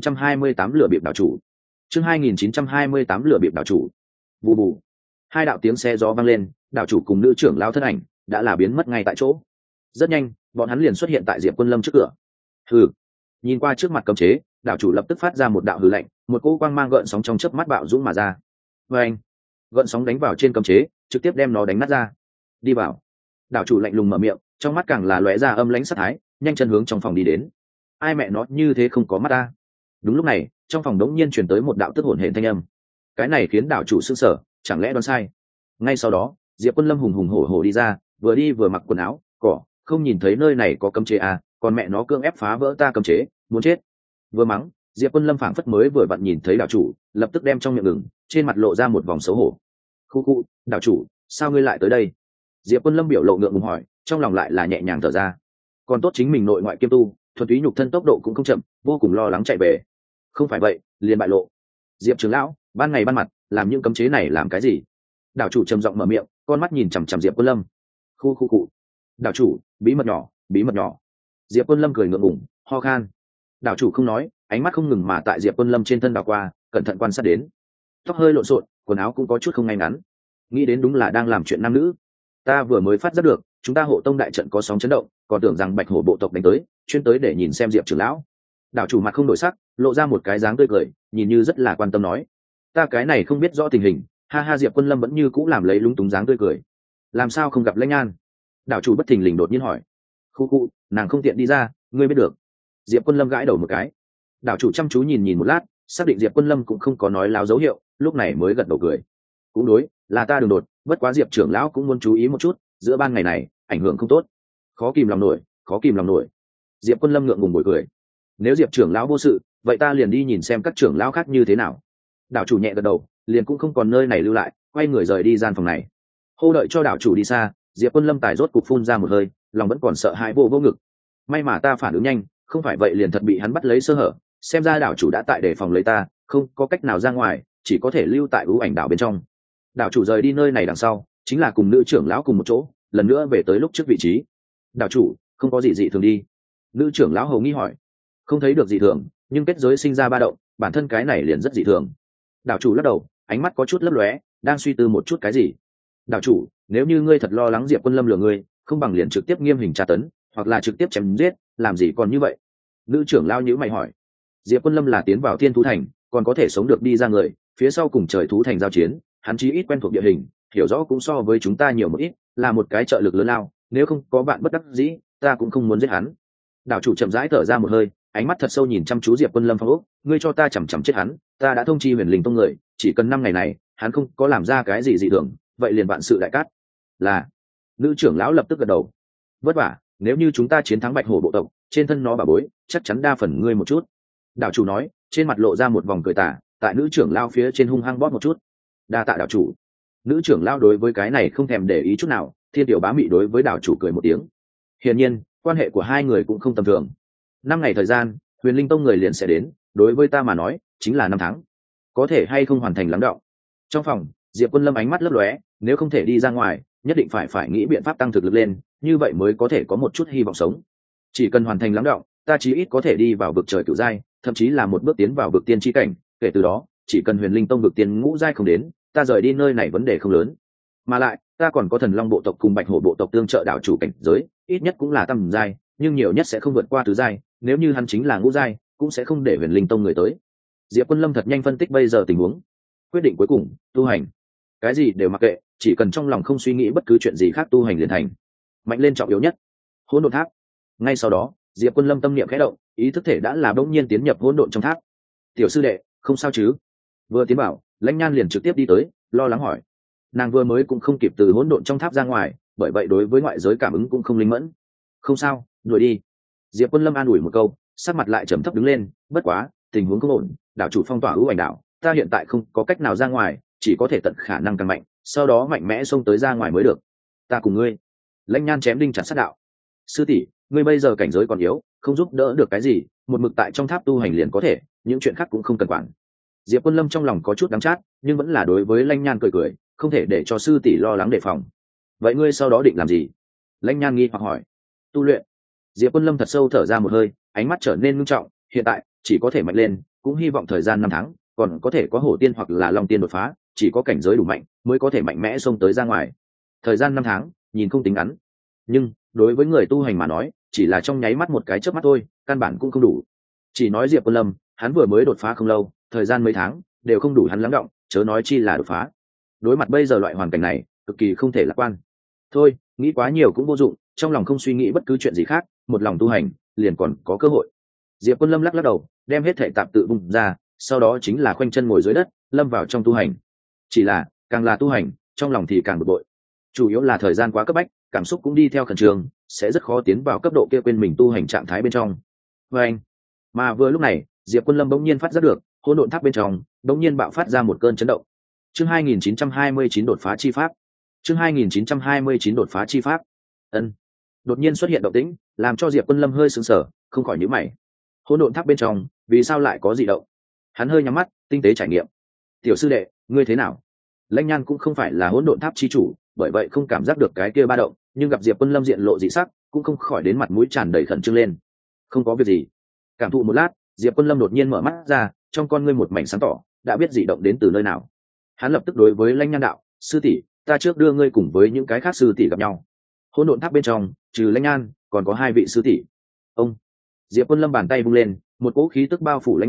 2928 lửa bịp đảo chủ. Chương 2928 lửa bịp đảo chủ. Vù vù. Hai đạo tiếng xe gió vang lên, đảo chủ cùng nữ trưởng lão thân ảnh đã là biến mất ngay tại chỗ. Rất nhanh, bọn hắn liền xuất hiện tại Diệp Quân Lâm trước cửa. Hừ. Nhìn qua trước mặt cấm chế, đảo chủ lập tức phát ra một đạo hừ lạnh, một cỗ quang mang gợn sóng trong chớp mắt bạo dũng mà ra. Oeng. Gợn sóng đánh vào trên cấm chế, trực tiếp đem nó đánh nát ra. Đi vào. Đảo chủ lạnh lùng mở miệng, trong mắt càng là lóe ra âm lãnh sát thái, nhanh chân hướng trong phòng đi đến. Ai mẹ nó như thế không có mắt ta. Đúng lúc này, trong phòng đống nhiên truyền tới một đạo tức hổn hển thanh âm. Cái này khiến đảo chủ sửng sở, chẳng lẽ đoán sai. Ngay sau đó, Diệp Quân Lâm hùng hùng hổ hổ đi ra, vừa đi vừa mặc quần áo cỏ, không nhìn thấy nơi này có cấm chế à, còn mẹ nó cưỡng ép phá vỡ ta cấm chế, muốn chết. Vừa mắng, Diệp Quân Lâm phảng phất mới vừa vặn nhìn thấy đảo chủ, lập tức đem trong miệng ngừng, trên mặt lộ ra một vòng xấu hổ. Khu khu, đảo chủ, sao ngươi lại tới đây? Diệp Quân Lâm biểu lộ ngượng ngùng hỏi, trong lòng lại là nhẹ nhàng thở ra. Còn tốt chính mình nội ngoại kiêm tu, thuần túy nhục thân tốc độ cũng không chậm, vô cùng lo lắng chạy về. Không phải vậy, liền bại lộ. Diệp trưởng lão, ban ngày ban mặt, làm những cấm chế này làm cái gì? Đảo chủ trầm giọng mở miệng, con mắt nhìn chằm chằm Diệp Quân Lâm. Khu khu cụ. Đảo chủ, bí mật nhỏ, bí mật nhỏ. Diệp Quân Lâm cười ngượng ngùng, ho khan. Đảo chủ không nói, ánh mắt không ngừng mà tại Diệp Quân Lâm trên thân đảo qua, cẩn thận quan sát đến. Tóc hơi lộn xộn, quần áo cũng có chút không ngay ngắn. Nghĩ đến đúng là đang làm chuyện nam nữ. Ta vừa mới phát giác được, chúng ta hộ tông đại trận có sóng chấn động, còn tưởng rằng Bạch Hổ bộ tộc đánh tới, chuyên tới để nhìn xem Diệp trưởng lão. Đảo chủ mặt không đổi sắc, lộ ra một cái dáng tươi cười, nhìn như rất là quan tâm nói: ta cái này không biết rõ tình hình. Ha ha. Diệp Quân Lâm vẫn như cũ làm lấy lúng túng dáng tươi cười. Làm sao không gặp Lãnh Nhan? Đảo chủ bất thình lình đột nhiên hỏi. Khu khu, nàng không tiện đi ra, ngươi biết được. Diệp Quân Lâm gãi đầu một cái. Đảo chủ chăm chú nhìn một lát, xác định Diệp Quân Lâm cũng không có nói láo dấu hiệu, lúc này mới gật đầu cười. Cũng đối, là ta đường đột, bất quá Diệp trưởng lão cũng muốn chú ý một chút, giữa ban ngày này ảnh hưởng không tốt. Khó kìm lòng nổi, khó kìm lòng nổi. Diệp Quân Lâm ngượng ngùng bồi cười. Nếu Diệp trưởng lão vô sự, vậy ta liền đi nhìn xem các trưởng lão khác như thế nào. Đảo chủ nhẹ gật đầu, liền cũng không còn nơi này lưu lại, quay người rời đi gian phòng này. Hô đợi cho đảo chủ đi xa, Diệp Quân Lâm tài rốt cục phun ra một hơi, lòng vẫn còn sợ hãi vô ngực. May mà ta phản ứng nhanh, không phải vậy liền thật bị hắn bắt lấy sơ hở. Xem ra đảo chủ đã tại đề phòng lấy ta, không có cách nào ra ngoài, chỉ có thể lưu tại ưu ảnh đảo bên trong. Đảo chủ rời đi nơi này đằng sau, chính là cùng nữ trưởng lão cùng một chỗ, lần nữa về tới lúc trước vị trí. Đảo chủ, không có gì dị thường đi? Nữ trưởng lão hầu nghi hỏi. Không thấy được dị thường, nhưng kết giới sinh ra ba động, bản thân cái này liền rất dị thường. Đảo chủ lắc đầu, ánh mắt có chút lấp lóe, đang suy tư một chút cái gì. Đảo chủ, nếu như ngươi thật lo lắng Diệp Quân Lâm lừa ngươi, không bằng liền trực tiếp nghiêm hình tra tấn, hoặc là trực tiếp chém giết, làm gì còn như vậy? Nữ trưởng lão nhíu mày hỏi. Diệp Quân Lâm là tiến vào Thiên Thú Thành, còn có thể sống được đi ra người, phía sau cùng trời thú thành giao chiến, hắn chí ít quen thuộc địa hình, hiểu rõ cũng so với chúng ta nhiều một ít, là một cái trợ lực lớn lao, nếu không có bạn bất đắc dĩ, ta cũng không muốn giết hắn. Đảo chủ chậm rãi thở ra một hơi, ánh mắt thật sâu nhìn chăm chú Diệp Quân Lâm phong ốc, ngươi cho ta chằm chằm chết hắn, ta đã thông chi Huyền Linh tông người, chỉ cần 5 ngày này, hắn không có làm ra cái gì dị thường, vậy liền vạn sự đại cát. Là. Nữ trưởng lão lập tức gật đầu. Vất vả, nếu như chúng ta chiến thắng Bạch Hổ bộ tộc, trên thân nó bảo bối, chắc chắn đa phần ngươi một chút. Đảo chủ nói, trên mặt lộ ra một vòng cười tà, tại nữ trưởng lão phía trên hung hăng bóp một chút. Đa tạ đảo chủ. Nữ trưởng lão đối với cái này không thèm để ý chút nào, Thiên Tiểu Bá Mị đối với đảo chủ cười một tiếng. Hiển nhiên, quan hệ của hai người cũng không tầm thường. 5 ngày thời gian, Huyền Linh tông người liền sẽ đến, đối với ta mà nói, chính là 5 tháng. Có thể hay không hoàn thành lắng đọng. Trong phòng, Diệp Quân Lâm ánh mắt lấp lóe, nếu không thể đi ra ngoài, nhất định phải nghĩ biện pháp tăng thực lực lên, như vậy mới có thể có một chút hy vọng sống. Chỉ cần hoàn thành lắng đọng, ta chí ít có thể đi vào vực trời cửu giai, thậm chí là một bước tiến vào vực tiên chi cảnh, kể từ đó, chỉ cần Huyền Linh tông vực tiên ngũ giai không đến, ta rời đi nơi này vấn đề không lớn. Mà lại, ta còn có Thần Long bộ tộc cùng Bạch Hổ bộ tộc tương trợ đảo chủ cảnh giới, ít nhất cũng là tam giai, nhưng nhiều nhất sẽ không vượt qua tứ giai, nếu như hắn chính là ngũ giai, cũng sẽ không để Huyền Linh tông người tới. Diệp Quân Lâm thật nhanh phân tích bây giờ tình huống. Quyết định cuối cùng, tu hành. Cái gì đều mặc kệ, chỉ cần trong lòng không suy nghĩ bất cứ chuyện gì khác, tu hành liền thành. Mạnh lên trọng yếu nhất. Hỗn độn tháp. Ngay sau đó, Diệp Quân Lâm tâm niệm khẽ động, ý thức thể đã là bỗng nhiên tiến nhập hỗn độn trong tháp. Tiểu sư đệ, không sao chứ? Vừa tiến bảo, Lãnh Nhan liền trực tiếp đi tới, lo lắng hỏi. Nàng vừa mới cũng không kịp từ hỗn độn trong tháp ra ngoài, bởi vậy đối với ngoại giới cảm ứng cũng không linh mẫn. Không sao, đuổi đi. Diệp Quân Lâm an ủi một câu, sắc mặt lại trầm thấp đứng lên. Bất quá, tình huống không ổn, đảo chủ phong tỏa ưu ảnh đảo, ta hiện tại không có cách nào ra ngoài, chỉ có thể tận khả năng càng mạnh, sau đó mạnh mẽ xông tới ra ngoài mới được. Ta cùng ngươi. Lãnh Nhan chém đinh chặt sắt đạo. Sư tỷ, ngươi bây giờ cảnh giới còn yếu, không giúp đỡ được cái gì, một mực tại trong tháp tu hành liền có thể, những chuyện khác cũng không cần quản. Diệp Quân Lâm trong lòng có chút đắng chát, nhưng vẫn là đối với Lãnh Nhan cười cười, không thể để cho sư tỷ lo lắng đề phòng. Vậy ngươi sau đó định làm gì? Lãnh Nhan nghi hoặc hỏi. Tu luyện. Diệp Quân Lâm thật sâu thở ra một hơi, ánh mắt trở nên nghiêm trọng, hiện tại chỉ có thể mạnh lên, cũng hy vọng thời gian 5 tháng, còn có thể có hổ tiên hoặc là long tiên đột phá, chỉ có cảnh giới đủ mạnh mới có thể mạnh mẽ xông tới ra ngoài. Thời gian 5 tháng, nhìn không tính ngắn, nhưng đối với người tu hành mà nói, chỉ là trong nháy mắt một cái chớp mắt thôi, căn bản cũng không đủ. Chỉ nói Diệp Quân Lâm, hắn vừa mới đột phá không lâu, thời gian mấy tháng đều không đủ hắn lắng động, chớ nói chi là đột phá. Đối mặt bây giờ loại hoàn cảnh này, cực kỳ không thể lạc quan. Thôi, nghĩ quá nhiều cũng vô dụng, trong lòng không suy nghĩ bất cứ chuyện gì khác, một lòng tu hành, liền còn có cơ hội. Diệp Quân Lâm lắc lắc đầu, đem hết thể tạp tự bung ra, sau đó chính là khoanh chân ngồi dưới đất, lâm vào trong tu hành. Chỉ là, càng là tu hành, trong lòng thì càng bực bội. Chủ yếu là thời gian quá cấp bách, cảm xúc cũng đi theo khẩn trương, sẽ rất khó tiến vào cấp độ kia quên mình tu hành trạng thái bên trong. Và anh, mà vừa lúc này, Diệp Quân Lâm bỗng nhiên phát giác được, hỗn độn tháp bên trong bỗng nhiên bạo phát ra một cơn chấn động. Chương 2929 đột phá chi pháp. Chương 2929 đột phá chi pháp. Ân. Đột nhiên xuất hiện động tĩnh, làm cho Diệp Quân Lâm hơi sửng sở, không khỏi nhíu mày. Hỗn độn tháp bên trong, vì sao lại có dị động? Hắn hơi nhắm mắt, tinh tế trải nghiệm. Tiểu sư đệ, ngươi thế nào? Lãnh Nhan cũng không phải là hỗn độn tháp chi chủ, bởi vậy không cảm giác được cái kia ba động, nhưng gặp Diệp Quân Lâm diện lộ dị sắc, cũng không khỏi đến mặt mũi tràn đầy khẩn trương lên. Không có việc gì. Cảm thụ một lát, Diệp Quân Lâm đột nhiên mở mắt ra, trong con ngươi một mảnh sáng tỏ, đã biết dị động đến từ nơi nào. Hắn lập tức đối với Lãnh Nhan đạo, sư tỷ, ta trước đưa ngươi cùng với những cái khác sư tỷ gặp nhau. Hỗn độn tháp bên trong, trừ Lãnh Nhan, còn có 2 vị sư tỷ. Ông. Diệp Quân Lâm bàn tay vung lên, một cỗ khí tức bao phủ Lãnh Nhan,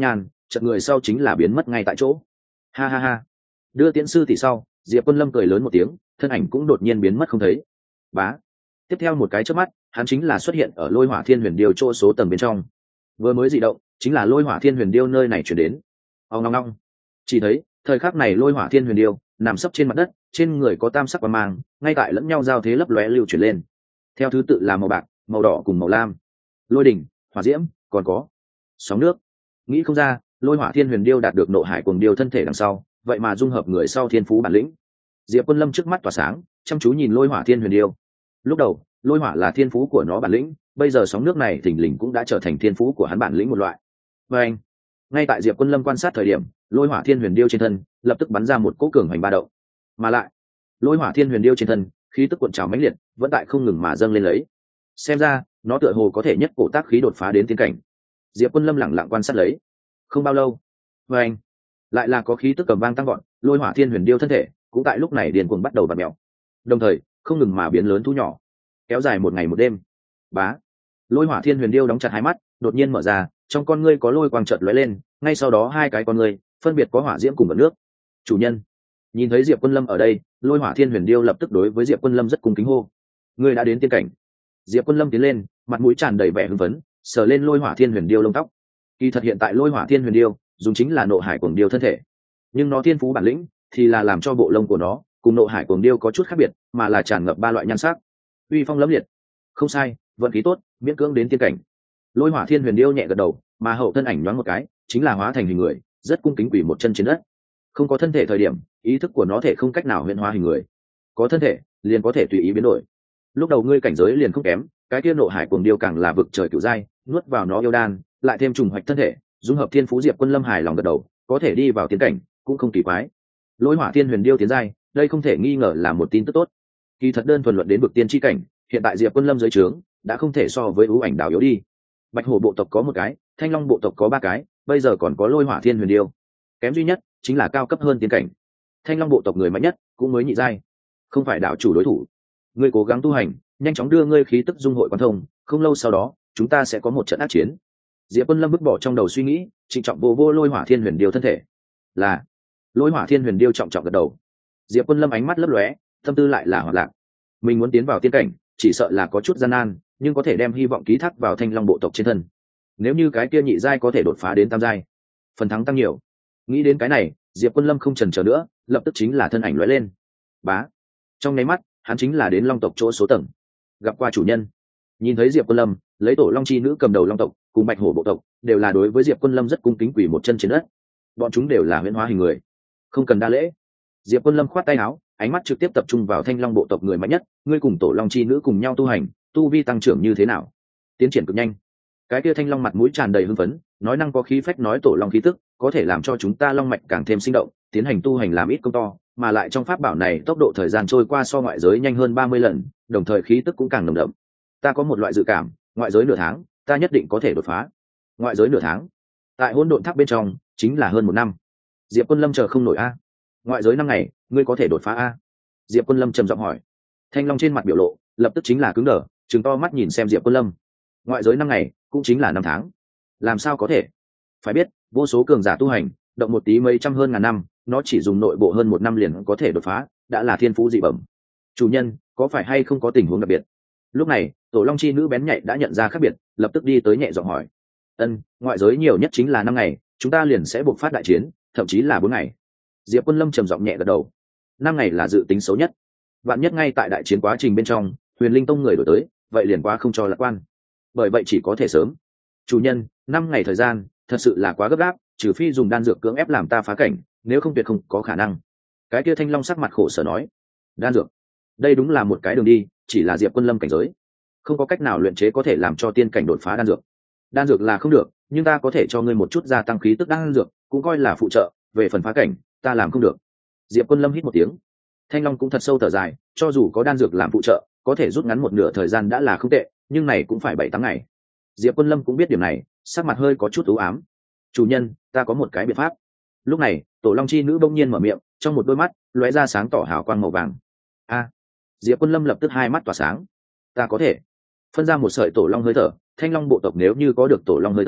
chợt người sau chính là biến mất ngay tại chỗ. Ha ha ha. Đưa tiễn sư tỷ sau, Diệp Quân Lâm cười lớn một tiếng, thân ảnh cũng đột nhiên biến mất không thấy. Bá. Tiếp theo một cái chớp mắt, hắn chính là xuất hiện ở Lôi Hỏa Thiên Huyền Điêu chỗ số tầng bên trong. Vừa mới dị động, chính là Lôi Hỏa Thiên Huyền Điêu nơi này chuyển đến. Ong ong ong. Chỉ thấy, thời khắc này Lôi Hỏa Thiên Huyền Điêu nằm sấp trên mặt đất, trên người có tam sắc quang mang, ngay tại lẫn nhau giao thế lấp lóe lưu chuyển lên. Theo thứ tự là màu bạc, màu đỏ cùng màu lam. Lôi đỉnh, hỏa diễm, còn có sóng nước. Nghĩ không ra, Lôi Hỏa Thiên Huyền Điêu đạt được Nộ Hải Cuồng Điêu thân thể đằng sau, vậy mà dung hợp người sau thiên phú bản lĩnh. Diệp Quân Lâm trước mắt tỏa sáng, chăm chú nhìn Lôi Hỏa Thiên Huyền Điêu. Lúc đầu, lôi hỏa là thiên phú của nó bản lĩnh, bây giờ sóng nước này thình lình cũng đã trở thành thiên phú của hắn bản lĩnh một loại. Và anh, ngay tại Diệp Quân Lâm quan sát thời điểm, lôi hỏa thiên huyền điêu trên thân lập tức bắn ra một cỗ cường hành ba động, mà lại lôi hỏa thiên huyền điêu trên thân khí tức cuộn trào mãnh liệt, vẫn tại không ngừng mà dâng lên lấy. Xem ra nó tựa hồ có thể nhất cổ tác khí đột phá đến tiên cảnh. Diệp Quân Lâm lẳng lặng quan sát lấy. Không bao lâu, và anh, lại là có khí tức cầm vang tăng gọn, lôi hỏa thiên huyền điêu thân thể cũng tại lúc này điên cuồng bắt đầu vặn mèo, đồng thời không ngừng mà biến lớn thu nhỏ, kéo dài một ngày một đêm. Bá. Lôi hỏa thiên huyền điêu đóng chặt hai mắt, đột nhiên mở ra, trong con ngươi có lôi quang chợt lóe lên, ngay sau đó hai cái con ngươi phân biệt có hỏa diễm cùng vận nước. Chủ nhân. Nhìn thấy Diệp Quân Lâm ở đây, lôi hỏa thiên huyền điêu lập tức đối với Diệp Quân Lâm rất cung kính hô: ngươi đã đến tiên cảnh. Diệp Quân Lâm tiến lên, mặt mũi tràn đầy vẻ hưng phấn, sờ lên lôi hỏa thiên huyền điêu lông tóc. Kỳ thật hiện tại lôi hỏa thiên huyền điêu dùng chính là nộ hải cuồng điêu thân thể, nhưng nó thiên phú bản lĩnh thì là làm cho bộ lông của nó cùng nộ hải cuồng điêu có chút khác biệt, mà là tràn ngập ba loại nhan sắc. Uy phong lẫm liệt. Không sai, vận khí tốt, miễn cưỡng đến tiên cảnh. Lôi hỏa thiên huyền điêu nhẹ gật đầu, mà hậu thân ảnh nhoáng một cái, chính là hóa thành hình người, rất cung kính quỳ một chân trên đất. Không có thân thể thời điểm, ý thức của nó thể không cách nào huyễn hóa hình người. Có thân thể, liền có thể tùy ý biến đổi. Lúc đầu ngươi cảnh giới liền không kém, cái kia nộ hải cuồng điêu càng là vực trời cửu giai, nuốt vào nó yêu đan, lại thêm trùng hoạch thân thể, dung hợp thiên phú. Diệp Quân Lâm hài lòng gật đầu, có thể đi vào tiên cảnh, cũng không kỳ quái. Lôi hỏa thiên huyền điêu tiến giai, đây không thể nghi ngờ là một tin tức tốt. Kỳ thật đơn thuần luận đến bậc tiên chi cảnh, hiện tại Diệp Quân Lâm dưới trướng đã không thể so với ưu ảnh đảo yếu đi. Bạch hổ bộ tộc có một cái, thanh long bộ tộc có ba cái, bây giờ còn có lôi hỏa thiên huyền điêu. Kém duy nhất chính là cao cấp hơn tiên cảnh. Thanh long bộ tộc người mạnh nhất cũng mới nhị giai, không phải đạo chủ đối thủ. Ngươi cố gắng tu hành, nhanh chóng đưa ngươi khí tức dung hội quan thông, không lâu sau đó chúng ta sẽ có một trận ác chiến. Diệp Quân Lâm vứt bỏ trong đầu suy nghĩ, trịnh trọng vô lôi hỏa thiên huyền điêu thân thể. Là. Lôi hỏa thiên huyền điêu trọng trọng gật đầu. Diệp Quân Lâm ánh mắt lấp lóe, tâm tư lại là hoạt lạc. Mình muốn tiến vào tiên cảnh, chỉ sợ là có chút gian nan, nhưng có thể đem hy vọng ký thác vào thanh long bộ tộc trên thân. Nếu như cái kia nhị giai có thể đột phá đến tam giai, phần thắng tăng nhiều. Nghĩ đến cái này, Diệp Quân Lâm không chần chờ nữa, lập tức chính là thân ảnh lóe lên. Bá. Trong nháy mắt, hắn chính là đến long tộc chỗ số tầng. Gặp qua chủ nhân. Nhìn thấy Diệp Quân Lâm, lấy tổ long chi nữ cầm đầu long tộc cùng bạch hổ bộ tộc đều là đối với Diệp Quân Lâm rất cung kính quỳ một chân trên đất. Bọn chúng đều là huyễn hóa hình người, không cần đa lễ. Diệp Quân Lâm khoát tay áo, ánh mắt trực tiếp tập trung vào thanh long bộ tộc người mạnh nhất. Ngươi cùng tổ long chi nữ cùng nhau tu hành, tu vi tăng trưởng như thế nào? Tiến triển cực nhanh. Cái kia thanh long mặt mũi tràn đầy hưng phấn, nói năng có khí phách nói tổ long khí tức có thể làm cho chúng ta long mạch càng thêm sinh động, tiến hành tu hành làm ít công to, mà lại trong pháp bảo này tốc độ thời gian trôi qua so ngoại giới nhanh hơn 30 lần, đồng thời khí tức cũng càng nồng đậm. Ta có một loại dự cảm, ngoại giới nửa tháng, ta nhất định có thể đột phá. Ngoại giới nửa tháng? Tại hỗn độn tháp bên trong, chính là hơn 1 năm. Diệp Quân Lâm chờ không nổi a. Ngoại giới 5 ngày, ngươi có thể đột phá a? Diệp Quân Lâm trầm giọng hỏi. Thanh long trên mặt biểu lộ lập tức chính là cứng đờ, trừng to mắt nhìn xem Diệp Quân Lâm. Ngoại giới 5 ngày, cũng chính là 5 tháng. Làm sao có thể? Phải biết, vô số cường giả tu hành, động một tí mấy trăm hơn ngàn năm, nó chỉ dùng nội bộ hơn 1 năm liền có thể đột phá, đã là thiên phú dị bẩm. Chủ nhân, có phải hay không có tình huống đặc biệt? Lúc này, tổ long chi nữ bén nhạy đã nhận ra khác biệt, lập tức đi tới nhẹ giọng hỏi. Ngoại giới nhiều nhất chính là 5 ngày, chúng ta liền sẽ buộc phát đại chiến, thậm chí là 4 ngày. Diệp Quân Lâm trầm giọng nhẹ gật đầu. 5 ngày là dự tính xấu nhất. Vạn nhất ngay tại đại chiến quá trình bên trong, Huyền Linh Tông người đổi tới, vậy liền quá không cho lạc quan. Bởi vậy chỉ có thể sớm. Chủ nhân, 5 ngày thời gian, thật sự là quá gấp gáp, trừ phi dùng đan dược cưỡng ép làm ta phá cảnh, nếu không tuyệt không có khả năng. Cái kia thanh long sắc mặt khổ sở nói. Đan dược? Đây đúng là một cái đường đi, chỉ là Diệp Quân Lâm cảnh giới, không có cách nào luyện chế có thể làm cho tiên cảnh đột phá đan dược. Đan dược là không được, nhưng ta có thể cho ngươi một chút gia tăng khí tức đan dược, cũng coi là phụ trợ, về phần phá cảnh, ta làm không được. Diệp Quân Lâm hít một tiếng. Thanh long cũng thật sâu thở dài, cho dù có đan dược làm phụ trợ, có thể rút ngắn một nửa thời gian đã là không tệ, nhưng này cũng phải 7-8 ngày. Diệp Quân Lâm cũng biết điểm này, sắc mặt hơi có chút u ám. Chủ nhân, ta có một cái biện pháp. Lúc này, tổ long chi nữ bỗng nhiên mở miệng, trong một đôi mắt lóe ra sáng tỏ hào quang màu vàng. A. Diệp Quân Lâm lập tức hai mắt tỏa sáng. Ta có thể phân ra một sợi tổ long hơi thở. Thanh long bộ tộc nếu như có được tổ long hơi thở,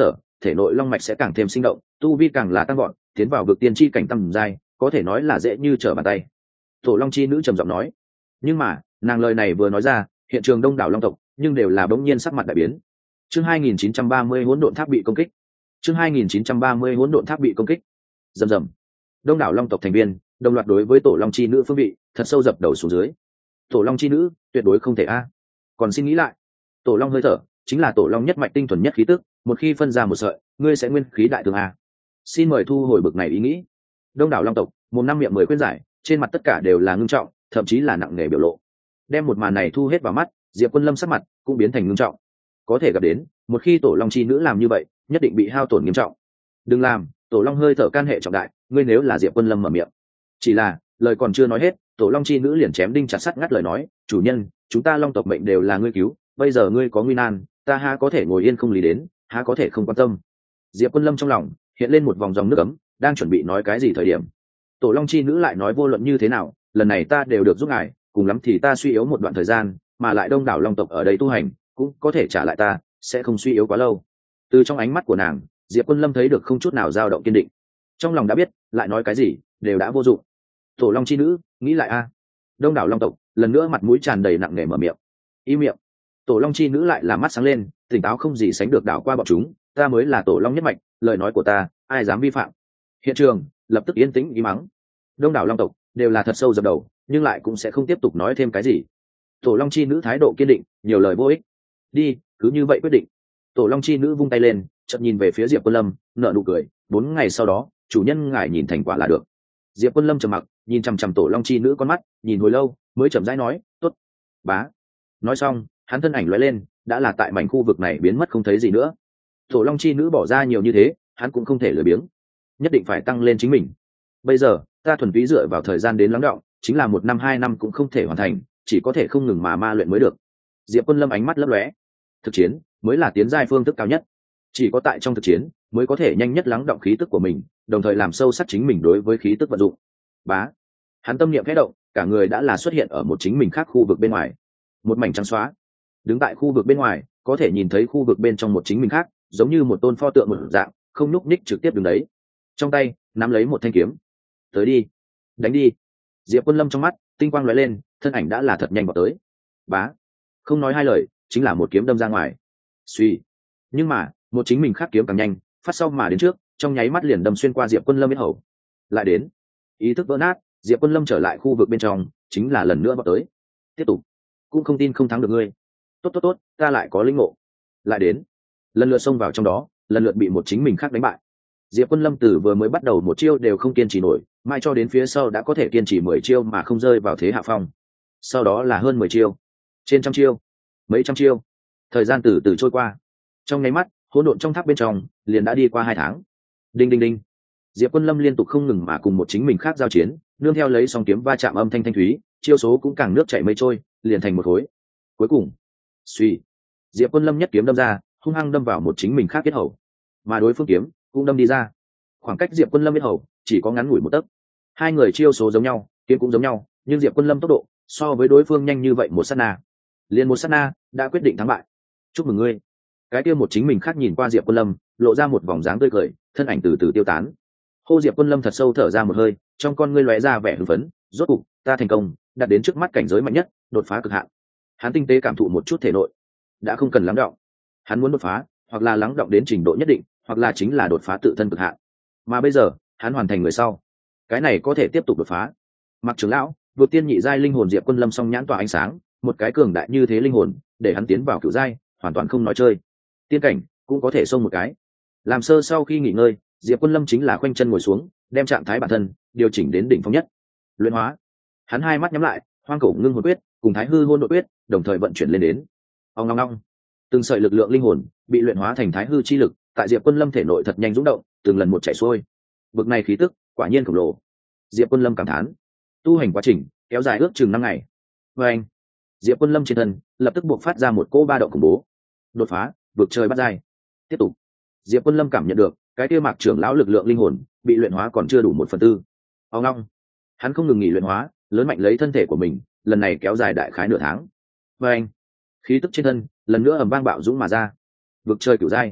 thể nội long mạch sẽ càng thêm sinh động, tu vi càng là tăng gọn, tiến vào vực tiên chi cảnh tầm giai, có thể nói là dễ như trở bàn tay. Tổ long chi nữ trầm giọng nói. Nhưng mà nàng lời này vừa nói ra, hiện trường đông đảo long tộc nhưng đều là bỗng nhiên sắc mặt đại biến. Chương 2930 hỗn độn tháp bị công kích. Chương 2930 hỗn độn tháp bị công kích. Rầm rầm. Đông đảo long tộc thành viên đồng loạt đối với tổ long chi nữ phương vị thật sâu dập đầu xuống dưới. Tổ long chi nữ tuyệt đối không thể a. Còn xin nghĩ lại, tổ long hơi thở chính là tổ long nhất mạch tinh thuần nhất khí tức, một khi phân ra một sợi, ngươi sẽ nguyên khí đại thương a. Xin mời thu hồi bực này ý nghĩ. Đông đảo long tộc mồm năm miệng mười khuyên giải, trên mặt tất cả đều là ngưng trọng, thậm chí là nặng nề biểu lộ. Đem một màn này thu hết vào mắt, Diệp Quân Lâm sắc mặt cũng biến thành ngưng trọng. Có thể gặp đến, một khi tổ long chi nữ làm như vậy, nhất định bị hao tổn nghiêm trọng. Đừng làm, tổ long hơi thở can hệ trọng đại, ngươi nếu là Diệp Quân Lâm mở miệng. Chỉ là lời còn chưa nói hết, tổ long chi nữ liền chém đinh chặt sắt ngắt lời nói, chủ nhân, chúng ta long tộc mệnh đều là ngươi cứu, bây giờ ngươi có nguy nan, ta há có thể ngồi yên không lý đến, há có thể không quan tâm. Diệp Quân Lâm trong lòng hiện lên một vòng dòng nước ấm, đang chuẩn bị nói cái gì thời điểm, tổ long chi nữ lại nói vô luận như thế nào, lần này ta đều được giúp ngài, cùng lắm thì ta suy yếu một đoạn thời gian, mà lại đông đảo long tộc ở đây tu hành cũng có thể trả lại ta, sẽ không suy yếu quá lâu. Từ trong ánh mắt của nàng, Diệp Quân Lâm thấy được không chút nào dao động kiên định. Trong lòng đã biết, lại nói cái gì đều đã vô dụng. Tổ long chi nữ nghĩ lại a. Đông đảo long tộc lần nữa mặt mũi tràn đầy nặng nề mở miệng. Im miệng. Tổ long chi nữ lại là mắt sáng lên, tỉnh táo không gì sánh được đảo qua bọn chúng, ta mới là tổ long nhất mạch, lời nói của ta ai dám vi phạm. Hiện trường lập tức yên tĩnh ý mắng. Đông đảo long tộc đều là thật sâu dập đầu, nhưng lại cũng sẽ không tiếp tục nói thêm cái gì. Tổ long chi nữ thái độ kiên định, nhiều lời vô ích. Đi, cứ như vậy quyết định. Tổ long chi nữ vung tay lên, chợt nhìn về phía Diệp Quân Lâm, nở nụ cười, 4 ngày sau đó, chủ nhân ngài nhìn thành quả là được. Diệp Quân Lâm trầm mặc, nhìn chằm chằm tổ long chi nữ con mắt, nhìn hồi lâu mới chậm rãi nói, tốt. Bá. Nói xong, hắn thân ảnh lóe lên, đã là tại mảnh khu vực này biến mất không thấy gì nữa. Tổ long chi nữ bỏ ra nhiều như thế, hắn cũng không thể lười biếng, nhất định phải tăng lên chính mình. Bây giờ ta thuần túy dựa vào thời gian đến lắng đọng, chính là 1 năm 2 năm cũng không thể hoàn thành, chỉ có thể không ngừng mà ma luyện mới được. Diệp Quân Lâm ánh mắt lấp lóe. Thực chiến mới là tiến giai phương thức cao nhất, chỉ có tại trong thực chiến mới có thể nhanh nhất lắng đọng khí tức của mình, đồng thời làm sâu sắc chính mình đối với khí tức vận dụng. Bá. Hắn tâm niệm khẽ động, cả người đã là xuất hiện ở một chính mình khác khu vực bên ngoài. Một mảnh trắng xóa. Đứng tại khu vực bên ngoài, có thể nhìn thấy khu vực bên trong một chính mình khác, giống như một tôn pho tượng một dạng, không nhúc nhích trực tiếp đứng đấy. Trong tay nắm lấy một thanh kiếm. Tới đi, đánh đi. Diệp Quân Lâm trong mắt tinh quang lóe lên, thân ảnh đã là thật nhanh vào tới. Bá. Không nói hai lời, chính là một kiếm đâm ra ngoài. Suy. Nhưng mà một chính mình khác kiếm càng nhanh, phát sau mà đến trước, trong nháy mắt liền đâm xuyên qua Diệp Quân Lâm yết hầu. Lại đến, ý thức vỡ nát, Diệp Quân Lâm trở lại khu vực bên trong, chính là lần nữa vào tới. Tiếp tục, cũng không tin không thắng được ngươi. Tốt tốt tốt, ta lại có linh ngộ. Lại đến, lần lượt xông vào trong đó, lần lượt bị một chính mình khác đánh bại. Diệp Quân Lâm từ vừa mới bắt đầu một chiêu đều không kiên trì nổi, mai cho đến phía sau đã có thể kiên trì 10 chiêu mà không rơi vào thế hạ phong. Sau đó là hơn 10 chiêu, trên trăm chiêu, mấy trăm chiêu. Thời gian từ từ trôi qua. Trong nháy mắt, hỗn độn trong tháp bên trong liền đã đi qua 2 tháng. Đinh đinh đinh. Diệp Quân Lâm liên tục không ngừng mà cùng một chính mình khác giao chiến, nương theo lấy song kiếm va chạm âm thanh thanh thúy, chiêu số cũng càng nước chảy mây trôi, liền thành một khối. Cuối cùng, suy, Diệp Quân Lâm nhất kiếm đâm ra, hung hăng đâm vào một chính mình khác yết hầu, mà đối phương kiếm cũng đâm đi ra. Khoảng cách Diệp Quân Lâm yết hầu chỉ có ngắn ngủi một tấc. Hai người chiêu số giống nhau, kiếm cũng giống nhau, nhưng Diệp Quân Lâm tốc độ so với đối phương nhanh như vậy một sát na, liền một sát na đã quyết định thắng bại. Chúc mừng ngươi. Cái kia một chính mình khác nhìn qua Diệp Quân Lâm, lộ ra một vòng dáng tươi cười, thân ảnh từ từ tiêu tán. Hô Diệp Quân Lâm thật sâu thở ra một hơi, trong con ngươi lóe ra vẻ hưng phấn, rốt cục ta thành công, đạt đến trước mắt cảnh giới mạnh nhất, đột phá cực hạn. Hắn tinh tế cảm thụ một chút thể nội, đã không cần lắng đọng. Hắn muốn đột phá, hoặc là lắng đọng đến trình độ nhất định, hoặc là chính là đột phá tự thân cực hạn. Mà bây giờ, hắn hoàn thành người sau, cái này có thể tiếp tục đột phá. Mặc trưởng lão, vượt tiên nhị giai linh hồn Diệp Quân Lâm song nhãn tỏa ánh sáng, một cái cường đại như thế linh hồn, để hắn tiến vào cửu giai, hoàn toàn không nói chơi. Tiên cảnh cũng có thể xông một cái. Làm sơ sau khi nghỉ ngơi, Diệp Quân Lâm chính là khoanh chân ngồi xuống, đem trạng thái bản thân điều chỉnh đến đỉnh phong nhất. Luyện hóa. Hắn hai mắt nhắm lại, hoang cổ ngưng hồn quyết cùng thái hư hôn nội quyết đồng thời vận chuyển lên đến. Ong ong ong. Từng sợi lực lượng linh hồn bị luyện hóa thành thái hư chi lực, tại Diệp Quân Lâm thể nội thật nhanh rung động, từng lần một chảy xuôi. Bực này khí tức, quả nhiên khổng lồ. Diệp Quân Lâm cảm thán. Tu hành quá trình kéo dài ước chừng 5 ngày. Và anh, Diệp Quân Lâm trên thân lập tức buộc phát ra một cỗ ba động khủng bố. Đột phá, vượt trời bắt dai. Tiếp tục. Diệp Quân Lâm cảm nhận được cái kia Mạc trưởng lão lực lượng linh hồn bị luyện hóa còn chưa đủ 1/4. Ông long, hắn không ngừng nghỉ luyện hóa, lớn mạnh lấy thân thể của mình, lần này kéo dài đại khái nửa tháng. Và anh, khí tức trên thân lần nữa ầm vang bạo dũng mà ra. Vượt trời cửu giai.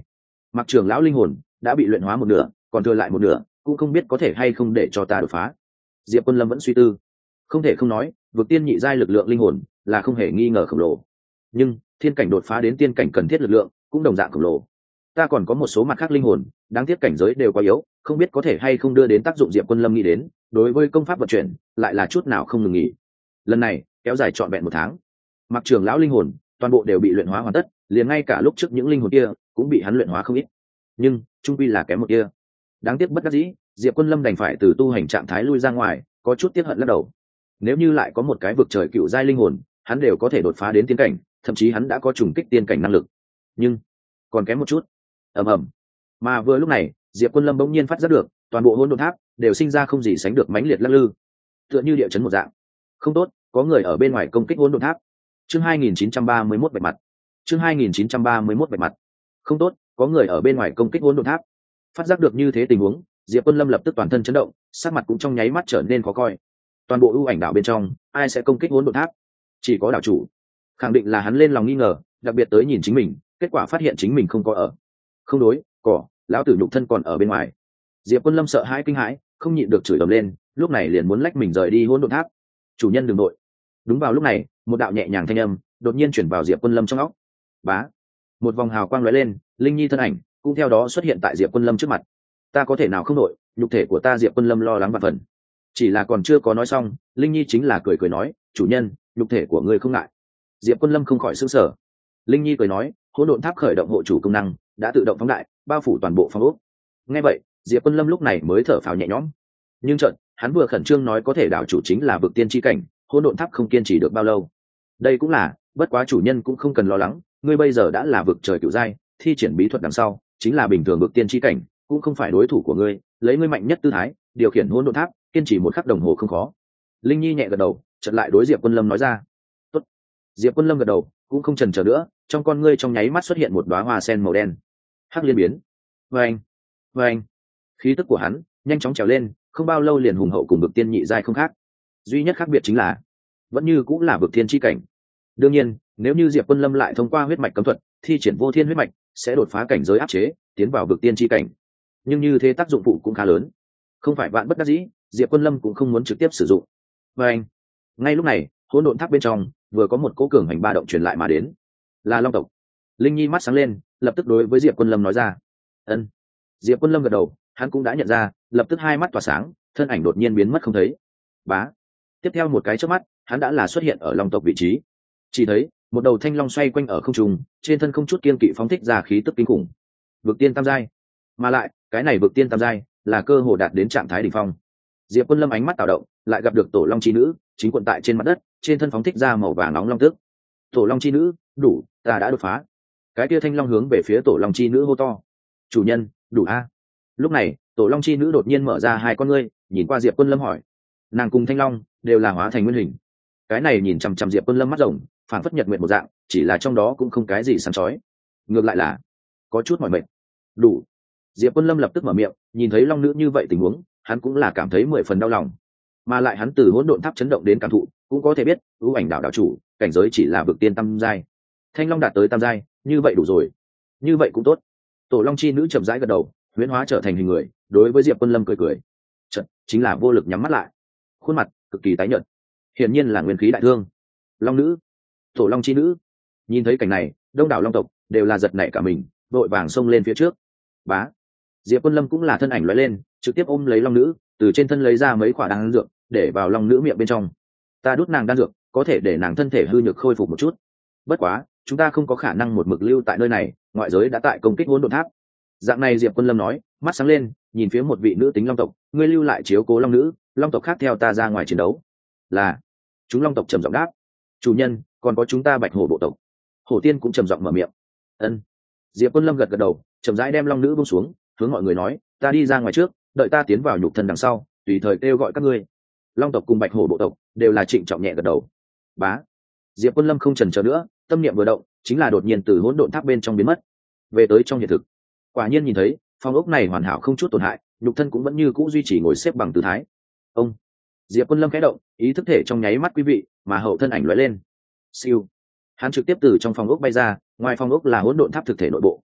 Mặc trưởng lão linh hồn đã bị luyện hóa một nửa, còn thừa lại một nửa cũng không biết có thể hay không để cho ta đột phá. Diệp Quân Lâm vẫn suy tư. Không thể không nói, vực tiên nhị giai lực lượng linh hồn là không hề nghi ngờ khổng lồ, nhưng thiên cảnh đột phá đến tiên cảnh cần thiết lực lượng cũng đồng dạng khổng lồ. Ta còn có một số mặt khác linh hồn, đáng tiếc cảnh giới đều quá yếu, không biết có thể hay không đưa đến tác dụng. Diệp Quân Lâm nghĩ đến, đối với công pháp vận chuyển lại là chút nào không ngừng nghỉ. Lần này kéo dài trọn vẹn 1 tháng. Mặc trưởng lão linh hồn toàn bộ đều bị luyện hóa hoàn tất, liền ngay cả lúc trước những linh hồn kia cũng bị hắn luyện hóa không ít, nhưng trung quy là kém một kia. Đáng tiếc bất đắc dĩ, Diệp Quân Lâm đành phải từ tu hành trạng thái lui ra ngoài, có chút tiếc hận lắc đầu. Nếu như lại có một cái vực trời cựu giai linh hồn, hắn đều có thể đột phá đến tiên cảnh, thậm chí hắn đã có trùng kích tiên cảnh năng lực, nhưng còn kém một chút. Ầm ầm. Mà vừa lúc này, Diệp Quân Lâm bỗng nhiên phát giác được, toàn bộ hỗn độn tháp đều sinh ra không gì sánh được mãnh liệt lắc lư, tựa như địa chấn một dạng. Không tốt, có người ở bên ngoài công kích hỗn độn tháp. Chương 2931 bạch mặt. Chương 2931 bạch mặt. Không tốt, có người ở bên ngoài công kích hỗn độn tháp. Phát giác được như thế tình huống, Diệp Quân Lâm lập tức toàn thân chấn động, sắc mặt cũng trong nháy mắt trở nên khó coi. Toàn bộ ưu ảnh đảo bên trong, ai sẽ công kích hỗn độn tháp? Chỉ có đảo chủ. Khẳng định là hắn lên lòng nghi ngờ, đặc biệt tới nhìn chính mình, kết quả phát hiện chính mình không có ở. Không đối, cỏ, lão tử nhục thân còn ở bên ngoài. Diệp Quân Lâm sợ hãi kinh hãi, không nhịn được chửi ầm lên, lúc này liền muốn lách mình rời đi hỗn độn tháp. Chủ nhân đừng nội. Đúng vào lúc này, một đạo nhẹ nhàng thanh âm đột nhiên chuyển vào Diệp Quân Lâm trong óc. Bá, một vòng hào quang lóe lên, Linh Nhi thân ảnh cũng theo đó xuất hiện tại Diệp Quân Lâm trước mặt. Ta có thể nào không nội, nhục thể của ta. Diệp Quân Lâm lo lắng vạn phần. Chỉ là còn chưa có nói xong, Linh Nhi chính là cười cười nói, chủ nhân, nhục thể của ngươi không ngại. Diệp Quân Lâm không khỏi sửng sở. Linh Nhi cười nói, hỗn độn tháp khởi động hộ chủ công năng đã tự động phóng đại, bao phủ toàn bộ phòng ốc. Nghe vậy, Diệp Quân Lâm lúc này mới thở phào nhẹ nhõm. Nhưng chợt, hắn vừa khẩn trương nói có thể đảo chủ chính là vực tiên chi cảnh, hỗn độn tháp không kiên trì được bao lâu. Đây cũng là, bất quá chủ nhân cũng không cần lo lắng, ngươi bây giờ đã là vực trời cửu giai, thi triển bí thuật đằng sau chính là bình thường vực tiên chi cảnh, cũng không phải đối thủ của ngươi, lấy ngươi mạnh nhất tư thái điều khiển hỗn độn tháp, kiên trì 1 khắc đồng hồ không khó. Linh Nhi nhẹ gật đầu, chợt lại đối Diệp Quân Lâm nói ra. Tốt. Diệp Quân Lâm gật đầu, cũng không chần chờ nữa, trong con ngươi trong nháy mắt xuất hiện một đóa hoa sen màu đen. Hắc liên biến. Vâng, vâng. Khí tức của hắn nhanh chóng trèo lên, không bao lâu liền hùng hậu cùng vực tiên nhị giai không khác. Duy nhất khác biệt chính là vẫn như cũng là vực thiên chi cảnh. Đương nhiên, nếu như Diệp Quân Lâm lại thông qua huyết mạch cấm thuật thi triển vô thiên huyết mạch, sẽ đột phá cảnh giới áp chế, tiến vào vực tiên chi cảnh. Nhưng như thế tác dụng phụ cũng khá lớn, không phải vạn bất đắc dĩ, Diệp Quân Lâm cũng không muốn trực tiếp sử dụng. Vâng. Ngay lúc này, hỗn độn tháp bên trong vừa có một cỗ cường hành ba động truyền lại mà đến, là Long tộc. Linh Nhi mắt sáng lên, lập tức đối với Diệp Quân Lâm nói ra. Ân. Diệp Quân Lâm gật đầu, hắn cũng đã nhận ra, lập tức hai mắt tỏa sáng, thân ảnh đột nhiên biến mất không thấy. Bá. Tiếp theo một cái chớp mắt, hắn đã là xuất hiện ở Long tộc vị trí. Chỉ thấy một đầu thanh long xoay quanh ở không trung, trên thân không chút kiên kỵ phóng thích ra khí tức kinh khủng. Vực tiên tam giai, mà lại cái này vực tiên tam giai là cơ hồ đạt đến trạng thái đỉnh phong. Diệp Quân Lâm ánh mắt tạo động, lại gặp được tổ long chi nữ chính quận tại trên mặt đất, trên thân phóng thích ra màu vàng nóng long tức. Tổ long chi nữ, đủ, ta đã đột phá. Cái kia thanh long hướng về phía tổ long chi nữ hô to. Chủ nhân, đủ a. Lúc này, tổ long chi nữ đột nhiên mở ra hai con ngươi, nhìn qua Diệp Quân Lâm hỏi. Nàng cùng thanh long đều là hóa thành nguyên hình. Cái này nhìn chằm chằm Diệp Quân Lâm mắt rồng, phản phất nhật nguyện một dạng, chỉ là trong đó cũng không cái gì sáng chói, ngược lại là có chút mỏi mệt. Đủ. Diệp Quân Lâm lập tức mở miệng, nhìn thấy long nữ như vậy tình huống, hắn cũng là cảm thấy 10 phần đau lòng. Mà lại hắn từ hỗn độn tháp chấn động đến cảm thụ, cũng có thể biết, ưu ảnh đảo đảo chủ, cảnh giới chỉ là vực tiên tam giai. Thanh long đạt tới tam giai, như vậy đủ rồi. Như vậy cũng tốt. Tổ long chi nữ chậm rãi gật đầu, huyễn hóa trở thành hình người, đối với Diệp Quân Lâm cười cười. Chợt, chính là vô lực nhắm mắt lại. Khuôn mặt cực kỳ tái nhợt, hiển nhiên là nguyên khí đại thương. Long nữ, tổ long chi nữ, nhìn thấy cảnh này, đông đảo long tộc đều là giật nảy cả mình, vội vàng xông lên phía trước. Bá. Diệp Quân Lâm cũng là thân ảnh lóe lên, trực tiếp ôm lấy long nữ, từ trên thân lấy ra mấy quả đan dược, để vào long nữ miệng bên trong. Ta đút nàng đan dược, có thể để nàng thân thể hư nhược khôi phục một chút. Bất quá, chúng ta không có khả năng một mực lưu tại nơi này, ngoại giới đã tại công kích hỗn độn tháp. Dạng này Diệp Quân Lâm nói, mắt sáng lên, nhìn phía một vị nữ tính long tộc, ngươi lưu lại chiếu cố long nữ, long tộc khác theo ta ra ngoài chiến đấu. Là. Chúng long tộc trầm giọng đáp. Chủ nhân, còn có chúng ta Bạch Hổ bộ tộc. Hổ Tiên cũng trầm giọng mở miệng. Ân. Diệp Quân Lâm gật gật đầu, chậm rãi đem long nữ buông xuống, hướng mọi người nói, ta đi ra ngoài trước, đợi ta tiến vào nhục thân đằng sau, tùy thời kêu gọi các ngươi. Long tộc cùng Bạch Hổ bộ tộc đều là trịnh trọng nhẹ gật đầu. Bá. Diệp Quân Lâm không chần chờ nữa, tâm niệm vừa động, chính là đột nhiên từ hỗn độn tháp bên trong biến mất, về tới trong hiện thực. Quả nhiên nhìn thấy, phòng ốc này hoàn hảo không chút tổn hại, nhục thân cũng vẫn như cũ duy trì ngồi xếp bằng tư thái. Ông. Diệp Quân Lâm khẽ động, ý thức thể trong nháy mắt quý vị, mà hậu thân ảnh lóe lên. Siêu. Hắn trực tiếp từ trong phòng ốc bay ra, ngoài phòng ốc là hỗn độn tháp thực thể nội bộ,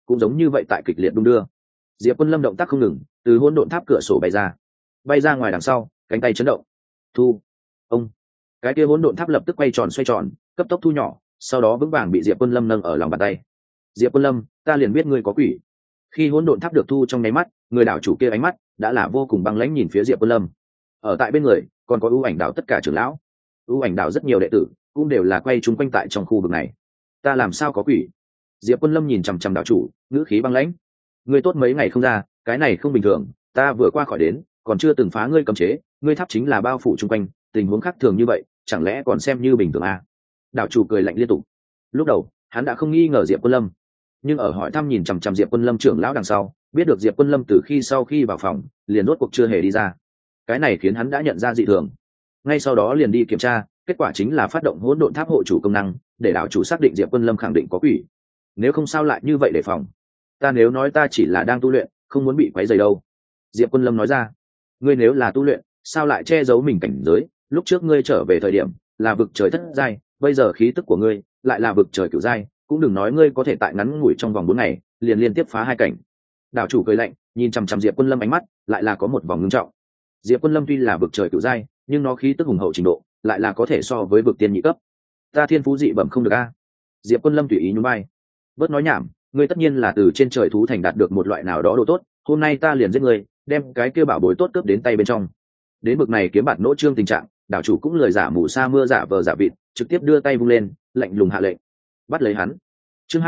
cũng giống như vậy tại kịch liệt đung đưa. Diệp Quân Lâm động tác không ngừng, từ hỗn độn tháp cửa sổ bay ra ngoài đằng sau, cánh tay chấn động. Thu, ông, cái kia hỗn độn tháp lập tức quay tròn xoay tròn, cấp tốc thu nhỏ, sau đó vững vàng bị Diệp Quân Lâm nâng ở lòng bàn tay. Diệp Quân Lâm, ta liền biết ngươi có quỷ. Khi hỗn độn tháp được thu trong nháy mắt, người đảo chủ kia ánh mắt đã là vô cùng băng lãnh nhìn phía Diệp Quân Lâm. Ở tại bên người còn có ưu ảnh đảo tất cả trưởng lão, ưu ảnh đảo rất nhiều đệ tử cũng đều là quay chúng quanh tại trong khu vực này. Ta làm sao có quỷ? Diệp Quân Lâm nhìn chằm chằm đảo chủ, ngữ khí băng lãnh. Ngươi tốt mấy ngày không ra, cái này không bình thường, ta vừa qua khỏi đến, còn chưa từng phá ngươi cấm chế, ngươi tháp chính là bao phủ chung quanh, tình huống khác thường như vậy, chẳng lẽ còn xem như bình thường à? Đảo chủ cười lạnh liên tục. Lúc đầu hắn đã không nghi ngờ Diệp Quân Lâm, nhưng ở hỏi thăm nhìn chằm chằm Diệp Quân Lâm trưởng lão đằng sau, biết được Diệp Quân Lâm từ sau khi vào phòng liền rốt cuộc chưa hề đi ra. Cái này khiến hắn đã nhận ra dị thường, ngay sau đó liền đi kiểm tra, kết quả chính là phát động hỗn độn tháp hộ chủ công năng, để đảo chủ xác định Diệp Quân Lâm khẳng định có quỷ. Nếu không sao lại như vậy đề phòng? Ta nếu nói ta chỉ là đang tu luyện, không muốn bị quấy rầy đâu. Diệp Quân Lâm nói ra. Ngươi nếu là tu luyện, sao lại che giấu mình cảnh giới? Lúc trước ngươi trở về thời điểm là vực trời thất giai, bây giờ khí tức của ngươi lại là vực trời cửu giai, cũng đừng nói ngươi có thể tại ngắn ngủi trong vòng 4 ngày liền liên tiếp phá 2 cảnh. Đảo chủ cười lạnh, nhìn chằm chằm Diệp Quân Lâm ánh mắt lại là có một vòng ngưng trọng. Diệp Quân Lâm tuy là vực trời cửu giai, nhưng nó khí tức hùng hậu trình độ lại là có thể so với vực tiên nhị cấp. Ta thiên phú dị bẩm không được a. Diệp Quân Lâm tùy ý nhún vai. Bớt nói nhảm, ngươi tất nhiên là từ trên trời thú thành đạt được một loại nào đó đồ tốt, hôm nay ta liền giết ngươi, đem cái kia bảo bối tốt cướp đến tay bên trong. Đến bực này kiếm bạt nỗ trương tình trạng, đảo chủ cũng lười giả mù sa mưa giả vờ giả vịt, trực tiếp đưa tay vung lên, lạnh lùng hạ lệnh. Bắt lấy hắn. Chương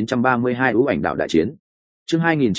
2932 ưu ảnh đạo đại chiến. Chương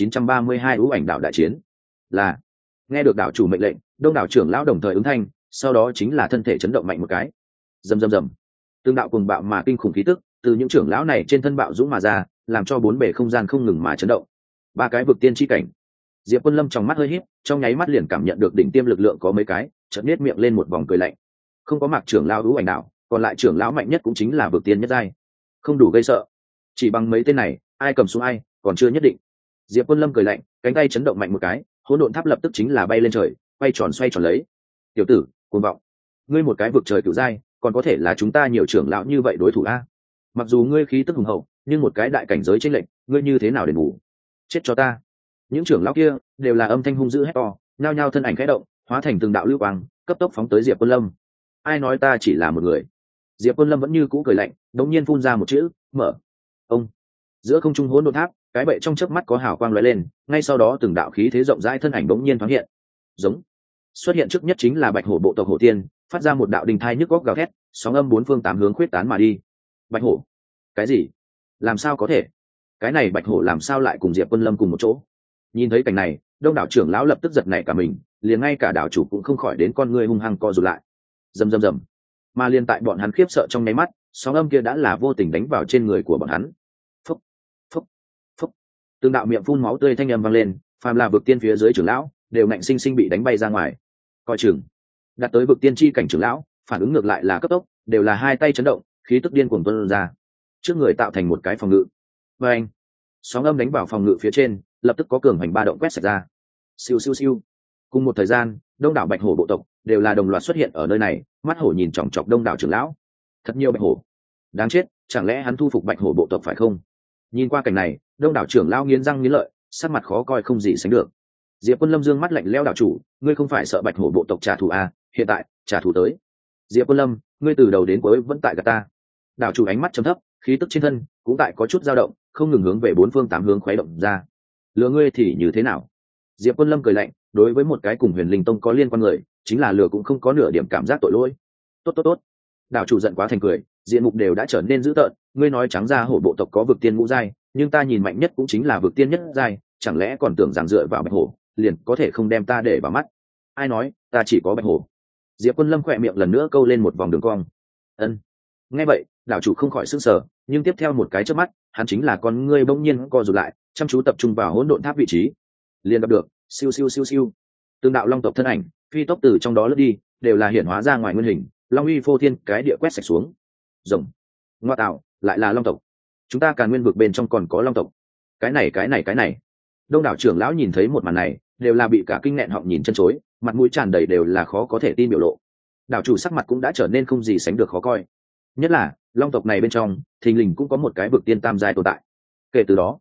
2932 ưu ảnh đạo đại chiến. Là. Nghe được đảo chủ mệnh lệnh, đông đảo trưởng lão đồng thời ứng thanh, sau đó chính là thân thể chấn động mạnh một cái. Rầm rầm rầm. Tương đạo cuồng bạo mà kinh khủng khí tức từ những trưởng lão này trên thân bạo dũng mà ra, làm cho bốn bề không gian không ngừng mà chấn động. 3 cái vực tiên chi cảnh. Diệp Quân Lâm trong mắt hơi híp, trong nháy mắt liền cảm nhận được đỉnh tiêm lực lượng có mấy cái, chợt nhếch miệng lên một vòng cười lạnh. Không có Mạc trưởng lão ưu ảnh đạo, còn lại trưởng lão mạnh nhất cũng chính là vực tiên nhất giai. Không đủ gây sợ. Chỉ bằng mấy tên này, ai cầm xuống ai, còn chưa nhất định. Diệp Quân Lâm cười lạnh, cánh tay chấn động mạnh một cái, hỗn độn tháp lập tức chính là bay lên trời, quay tròn xoay tròn lấy. Tiểu tử, cuồng vọng, ngươi một cái vực trời cửu giai, còn có thể là chúng ta nhiều trưởng lão như vậy đối thủ a? Mặc dù ngươi khí tức hùng hậu, nhưng một cái đại cảnh giới chênh lệch, ngươi như thế nào để ngủ? Chết cho ta! Những trưởng lão kia đều là âm thanh hung dữ hét to, nhao nhao thân ảnh khẽ động, hóa thành từng đạo lưu quang, cấp tốc phóng tới Diệp Quân Lâm. Ai nói ta chỉ là một người? Diệp Quân Lâm vẫn như cũ cười lạnh, đột nhiên phun ra một chữ, mở. Ông. Giữa không trung hỗn độn tháp, cái bệ trong chớp mắt có hào quang lóe lên, ngay sau đó từng đạo khí thế rộng rãi thân ảnh bỗng nhiên thoáng hiện. Giống. Xuất hiện trước nhất chính là Bạch Hổ bộ tộc Hổ Tiên, phát ra một đạo đình thai nhức góc gào thét, sóng âm 4 phương 8 hướng khuyết tán mà đi. Bạch Hổ? Cái gì? Làm sao có thể? Cái này Bạch Hổ làm sao lại cùng Diệp Quân Lâm cùng một chỗ? Nhìn thấy cảnh này, đông đảo trưởng lão lập tức giật nảy cả mình, liền ngay cả đảo chủ cũng không khỏi đến con người hung hăng co rụt lại. Rầm rầm rầm. Mà liền tại bọn hắn khiếp sợ trong nháy mắt, sóng âm kia đã là vô tình đánh vào trên người của bọn hắn. Phúc, phúc, phúc. Từng đạo miệng phun máu tươi thanh âm vang lên, phàm là vực tiên phía dưới trưởng lão đều ngạnh sinh sinh bị đánh bay ra ngoài. Coi chừng. Đạt tới vực tiên chi cảnh trưởng lão, phản ứng ngược lại là cấp tốc, đều là hai tay chấn động, khí tức điên cuồng tuôn ra. Trước người tạo thành một cái phòng ngự. Và anh, sóng âm đánh vào phòng ngự phía trên, lập tức có cường hành ba động quét sạch ra. Siêu siêu siêu. Cùng một thời gian, đông đảo Bạch Hổ bộ tộc đều là đồng loạt xuất hiện ở nơi này, mắt hổ nhìn chòng chọc đông đảo trưởng lão. Thật nhiều Bạch Hổ. Đáng chết, chẳng lẽ hắn thu phục Bạch Hổ bộ tộc phải không? Nhìn qua cảnh này, đông đảo trưởng lão nghiến răng nghiến lợi, sắc mặt khó coi không gì sánh được. Diệp Quân Lâm dương mắt lạnh lẽo, đảo chủ, ngươi không phải sợ Bạch Hổ bộ tộc trả thù à? Hiện tại trả thù tới. Diệp Quân Lâm, ngươi từ đầu đến cuối vẫn tại gạt ta. Đảo chủ ánh mắt trầm thấp, khí tức trên thân cũng tại có chút dao động, không ngừng hướng về 4 phương 8 hướng khuấy động ra. Lừa ngươi thì như thế nào? Diệp Quân Lâm cười lạnh, đối với một cái cùng Huyền Linh Tông có liên quan người, chính là lừa cũng không có nửa điểm cảm giác tội lỗi. Tốt tốt tốt. Đảo chủ giận quá thành cười, diện mục đều đã trở nên dữ tợn, ngươi nói trắng ra hổ bộ tộc có vực tiên ngũ giai, nhưng ta nhìn mạnh nhất cũng chính là vực tiên nhất giai, chẳng lẽ còn tưởng rằng dựa vào Bạch Hổ liền có thể không đem ta để vào mắt? Ai nói, ta chỉ có Bạch Hổ. Diệp Quân Lâm khỏe miệng lần nữa câu lên một vòng đường cong. Ân. Nghe vậy, đảo chủ không khỏi sửng sở, nhưng tiếp theo một cái chớp mắt, hắn chính là con ngươi bỗng nhiên co rụt lại, chăm chú tập trung vào hỗn độn tháp vị trí. Liền gặp được, siêu siêu siêu siêu. Từng đạo long tộc thân ảnh, phi tốc từ trong đó lướt đi, đều là hiển hóa ra ngoài nguyên hình, long uy phô thiên, cái địa quét sạch xuống. Rồng. Ngoa tạo, lại là long tộc. Chúng ta Càn Nguyên vực bên trong còn có long tộc. Cái này. Đông đảo trưởng lão nhìn thấy một màn này, đều là bị cả kinh nghẹn họng nhìn chân chối, mặt mũi tràn đầy đều là khó có thể tin biểu lộ. Đảo chủ sắc mặt cũng đã trở nên không gì sánh được khó coi. Nhất là long tộc này bên trong thình lình cũng có một cái vực tiên tam giai tồn tại. Kể từ đó,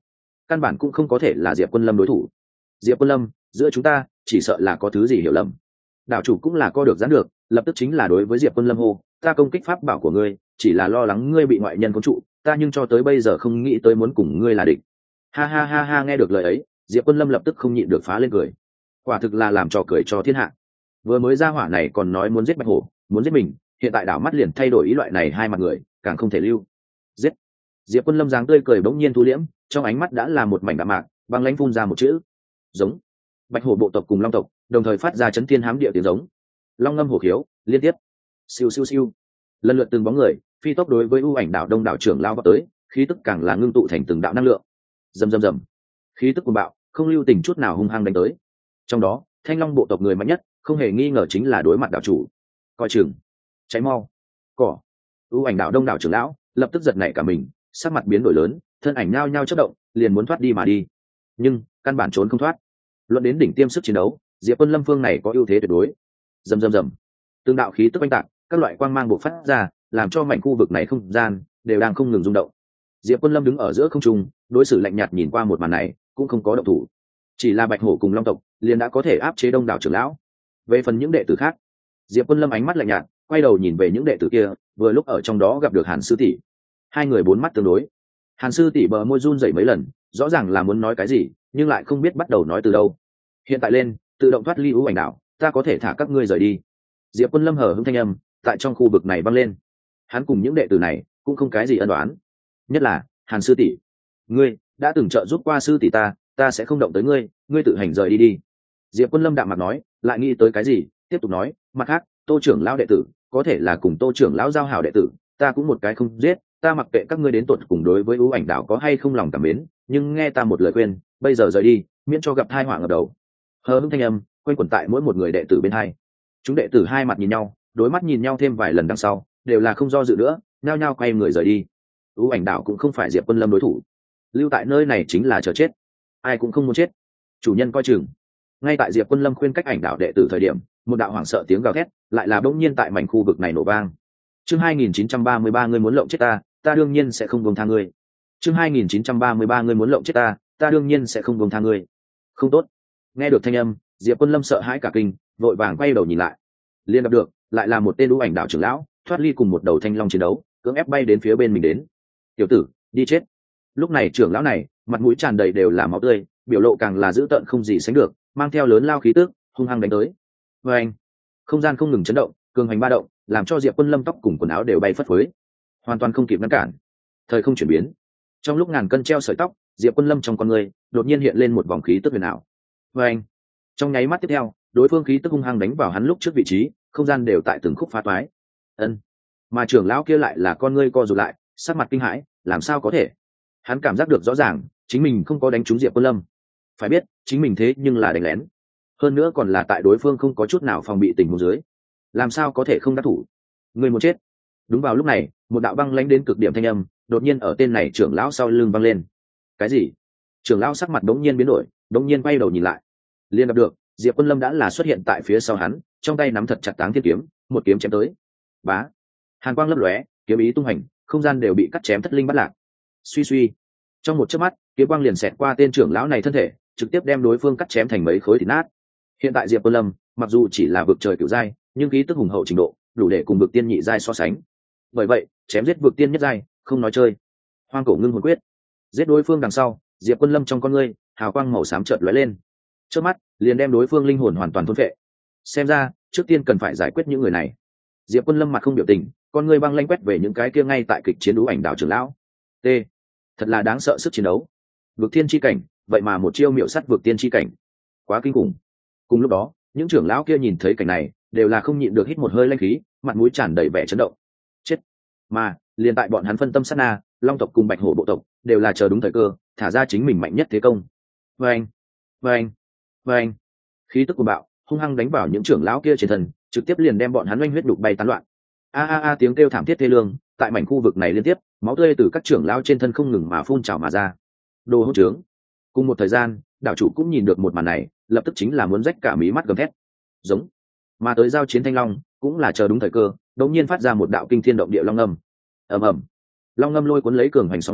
căn bản cũng không có thể là Diệp Quân Lâm đối thủ. Diệp Quân Lâm, giữa chúng ta chỉ sợ là có thứ gì hiểu lầm. Đảo chủ cũng là co được giãn được, lập tức chính là đối với Diệp Quân Lâm hô, ta công kích pháp bảo của ngươi, chỉ là lo lắng ngươi bị ngoại nhân khống trụ, ta nhưng cho tới bây giờ không nghĩ tới muốn cùng ngươi là địch. Ha ha ha ha, nghe được lời ấy, Diệp Quân Lâm lập tức không nhịn được phá lên cười. Quả thực là làm trò cười cho thiên hạ. Vừa mới ra hỏa này còn nói muốn giết Bạch Hổ, muốn giết mình, hiện tại đảo mắt liền thay đổi ý, loại này hai mặt người, càng không thể lưu. Giết. Diệp Quân Lâm dáng tươi cười bỗng nhiên thu liễm, trong ánh mắt đã là một mảnh đạm mạc, băng lãnh phun ra một chữ: giống. Bạch Hổ bộ tộc cùng Long tộc đồng thời phát ra chấn thiên hám địa tiếng giống. Long ngâm hổ khiếu liên tiếp. Siêu siêu siêu. Lần lượt từng bóng người phi tốc đối với U Ảnh đảo đông đảo trưởng lao vào tới, khí tức càng là ngưng tụ thành từng đạo năng lượng. Rầm rầm rầm. Khí tức cuồng bạo, không lưu tình chút nào hung hăng đánh tới. Trong đó, Thanh Long bộ tộc người mạnh nhất, không hề nghi ngờ chính là đối mặt đảo chủ. Coi chừng, cháy mau. Cỏ. U Ảnh đảo đông đảo trưởng lão lập tức giật nảy cả mình, sắc mặt biến đổi lớn, thân ảnh nhao nhao chớp động, liền muốn thoát đi mà đi. Nhưng căn bản trốn không thoát. Luận đến đỉnh tiêm sức chiến đấu, Diệp Quân Lâm phương này có ưu thế tuyệt đối. Rầm rầm rầm. Từng đạo khí tức oanh tạc, các loại quang mang bộc phát ra, làm cho mảnh khu vực này không gian đều đang không ngừng rung động. Diệp Quân Lâm đứng ở giữa không trung, đối xử lạnh nhạt nhìn qua một màn này, cũng không có động thủ. Chỉ là Bạch Hổ cùng Long tộc liền đã có thể áp chế đông đảo trưởng lão. Về phần những đệ tử khác, Diệp Quân Lâm ánh mắt lạnh nhạt, quay đầu nhìn về những đệ tử kia, vừa lúc ở trong đó gặp được Hàn sư tỷ. Hai người bốn mắt tương đối. Hàn sư tỷ bờ môi run rẩy mấy lần, rõ ràng là muốn nói cái gì, nhưng lại không biết bắt đầu nói từ đâu. Hiện tại lên, tự động thoát ly U Ảnh đảo, ta có thể thả các ngươi rời đi. Diệp Quân Lâm hở hững thanh âm tại trong khu vực này vang lên. Hắn cùng những đệ tử này cũng không cái gì ân oán, nhất là Hàn sư tỷ, ngươi đã từng trợ giúp qua sư tỷ ta sẽ không động tới ngươi, ngươi tự hành rời đi đi. Diệp Quân Lâm đạm mặt nói, lại nghĩ tới cái gì, tiếp tục nói, mặt khác, Tô trưởng lão đệ tử có thể là cùng Tô trưởng lão giao hảo đệ tử, ta cũng một cái không giết, ta mặc kệ các ngươi đến tột cùng đối với U Ảnh đảo có hay không lòng cảm mến, nhưng nghe ta một lời khuyên, bây giờ rời đi, miễn cho gặp tai họa ngập đầu. Hờ hững thanh âm quanh quẩn tại mỗi một người đệ tử bên hai. Chúng đệ tử hai mặt nhìn nhau, đối mắt nhìn nhau thêm vài lần đằng sau, đều là không do dự nữa, nhao nhao quay người rời đi. U Ảnh đảo cũng không phải Diệp Quân Lâm đối thủ, lưu tại nơi này chính là chờ chết, ai cũng không muốn chết. Chủ nhân coi chừng. Ngay tại Diệp Quân Lâm khuyên cách Ảnh đảo đệ tử thời điểm, một đạo hoảng sợ tiếng gào thét lại là bỗng nhiên tại mảnh khu vực này nổ vang. Chương 2933, ngươi muốn lộng chết ta đương nhiên sẽ không buông tha ngươi. Chương 2933, ngươi muốn lộng chết ta đương nhiên sẽ không buông tha ngươi. Không tốt. Nghe được thanh âm, Diệp Quân Lâm sợ hãi cả kinh, vội vàng quay đầu nhìn lại. Liên gặp được, lại là một tên U Ảnh đảo trưởng lão, thoát ly cùng một đầu thanh long chiến đấu, cưỡng ép bay đến phía bên mình đến. Tiểu tử, đi chết. Lúc này trưởng lão này, mặt mũi tràn đầy đều là máu tươi, biểu lộ càng là dữ tợn không gì sánh được, mang theo lớn lao khí tức, hung hăng đánh tới. Và anh, không gian không ngừng chấn động, cường hành ba động, làm cho Diệp Quân Lâm tóc cùng quần áo đều bay phất phới, hoàn toàn không kịp ngăn cản. Thời không chuyển biến, trong lúc ngàn cân treo sợi tóc, Diệp Quân Lâm trong con người đột nhiên hiện lên một vòng khí tức huyền ảo. Và anh, trong nháy mắt tiếp theo, đối phương khí tức hung hăng đánh vào hắn lúc trước vị trí, không gian đều tại từng khúc phá toái. Ân, mà trưởng lão kia lại là con ngươi co rụt lại, sắc mặt kinh hãi, làm sao có thể? Hắn cảm giác được rõ ràng, chính mình không có đánh trúng Diệp Quân Lâm. Phải biết, chính mình thế nhưng là đánh lén, hơn nữa còn là tại đối phương không có chút nào phòng bị tình huống dưới, làm sao có thể không đắc thủ? Người muốn chết. Đúng vào lúc này, một đạo băng lãnh đến cực điểm thanh âm đột nhiên ở tên này trưởng lão sau lưng vang lên. Cái gì? Trưởng lão sắc mặt đống nhiên biến đổi, đống nhiên quay đầu nhìn lại, liền gặp được Diệp Quân Lâm đã là xuất hiện tại phía sau hắn, trong tay nắm thật chặt Táng Thiên kiếm, một kiếm chém tới. Bá, hàn quang lấp lóe, kiếm ý tung hành, không gian đều bị cắt chém thất linh bắt lạc. Suy suy, trong một chớp mắt, kiếm quang liền xẹt qua tên trưởng lão này thân thể, trực tiếp đem đối phương cắt chém thành mấy khối thịt nát. Hiện tại Diệp Quân Lâm mặc dù chỉ là vực trời cửu giai, nhưng khí tức hùng hậu trình độ đủ để cùng vực tiên nhị giai so sánh. Bởi vậy, chém giết vực tiên nhất giai, không nói chơi. Hoang cổ ngưng hồn quyết, giết đối phương đằng sau, Diệp Quân Lâm trong con ngươi hào quang màu xám chợt lóe lên, trước mắt liền đem đối phương linh hồn hoàn toàn thôn phệ. Xem ra trước tiên cần phải giải quyết những người này. Diệp Quân Lâm mặt không biểu tình, con ngươi băng lanh quét về những cái kia ngay tại kịch chiến U Ảnh đảo trưởng lão. T, thật là đáng sợ sức chiến đấu. Vực thiên chi cảnh, vậy mà một chiêu miệu sắt vực tiên chi cảnh, quá kinh khủng. Cùng lúc đó, những trưởng lão kia nhìn thấy cảnh này, đều là không nhịn được hít một hơi lanh khí, mặt mũi tràn đầy vẻ chấn động. Chết. Mà liền tại bọn hắn phân tâm sát na, Long tộc cùng Bạch Hổ bộ tộc đều là chờ đúng thời cơ, thả ra chính mình mạnh nhất thế công. Vâng, vâng, vâng. Khí tức của bạo hung hăng đánh vào những trưởng lão kia trên thân, trực tiếp liền đem bọn hắn oanh huyết đục bay tán loạn. A a a, tiếng kêu thảm thiết thê lương tại mảnh khu vực này liên tiếp, máu tươi từ các trưởng lão trên thân không ngừng mà phun trào mà ra. Đồ hỗn trướng. Cùng một thời gian, đảo chủ cũng nhìn được một màn này, lập tức chính là muốn rách cả mí mắt gầm thét. Giống. Mà tới giao chiến thanh long, cũng là chờ đúng thời cơ, đột nhiên phát ra một đạo kinh thiên động địa long âm. Ầm ầm. Long âm lôi cuốn lấy cường hành sóng âm,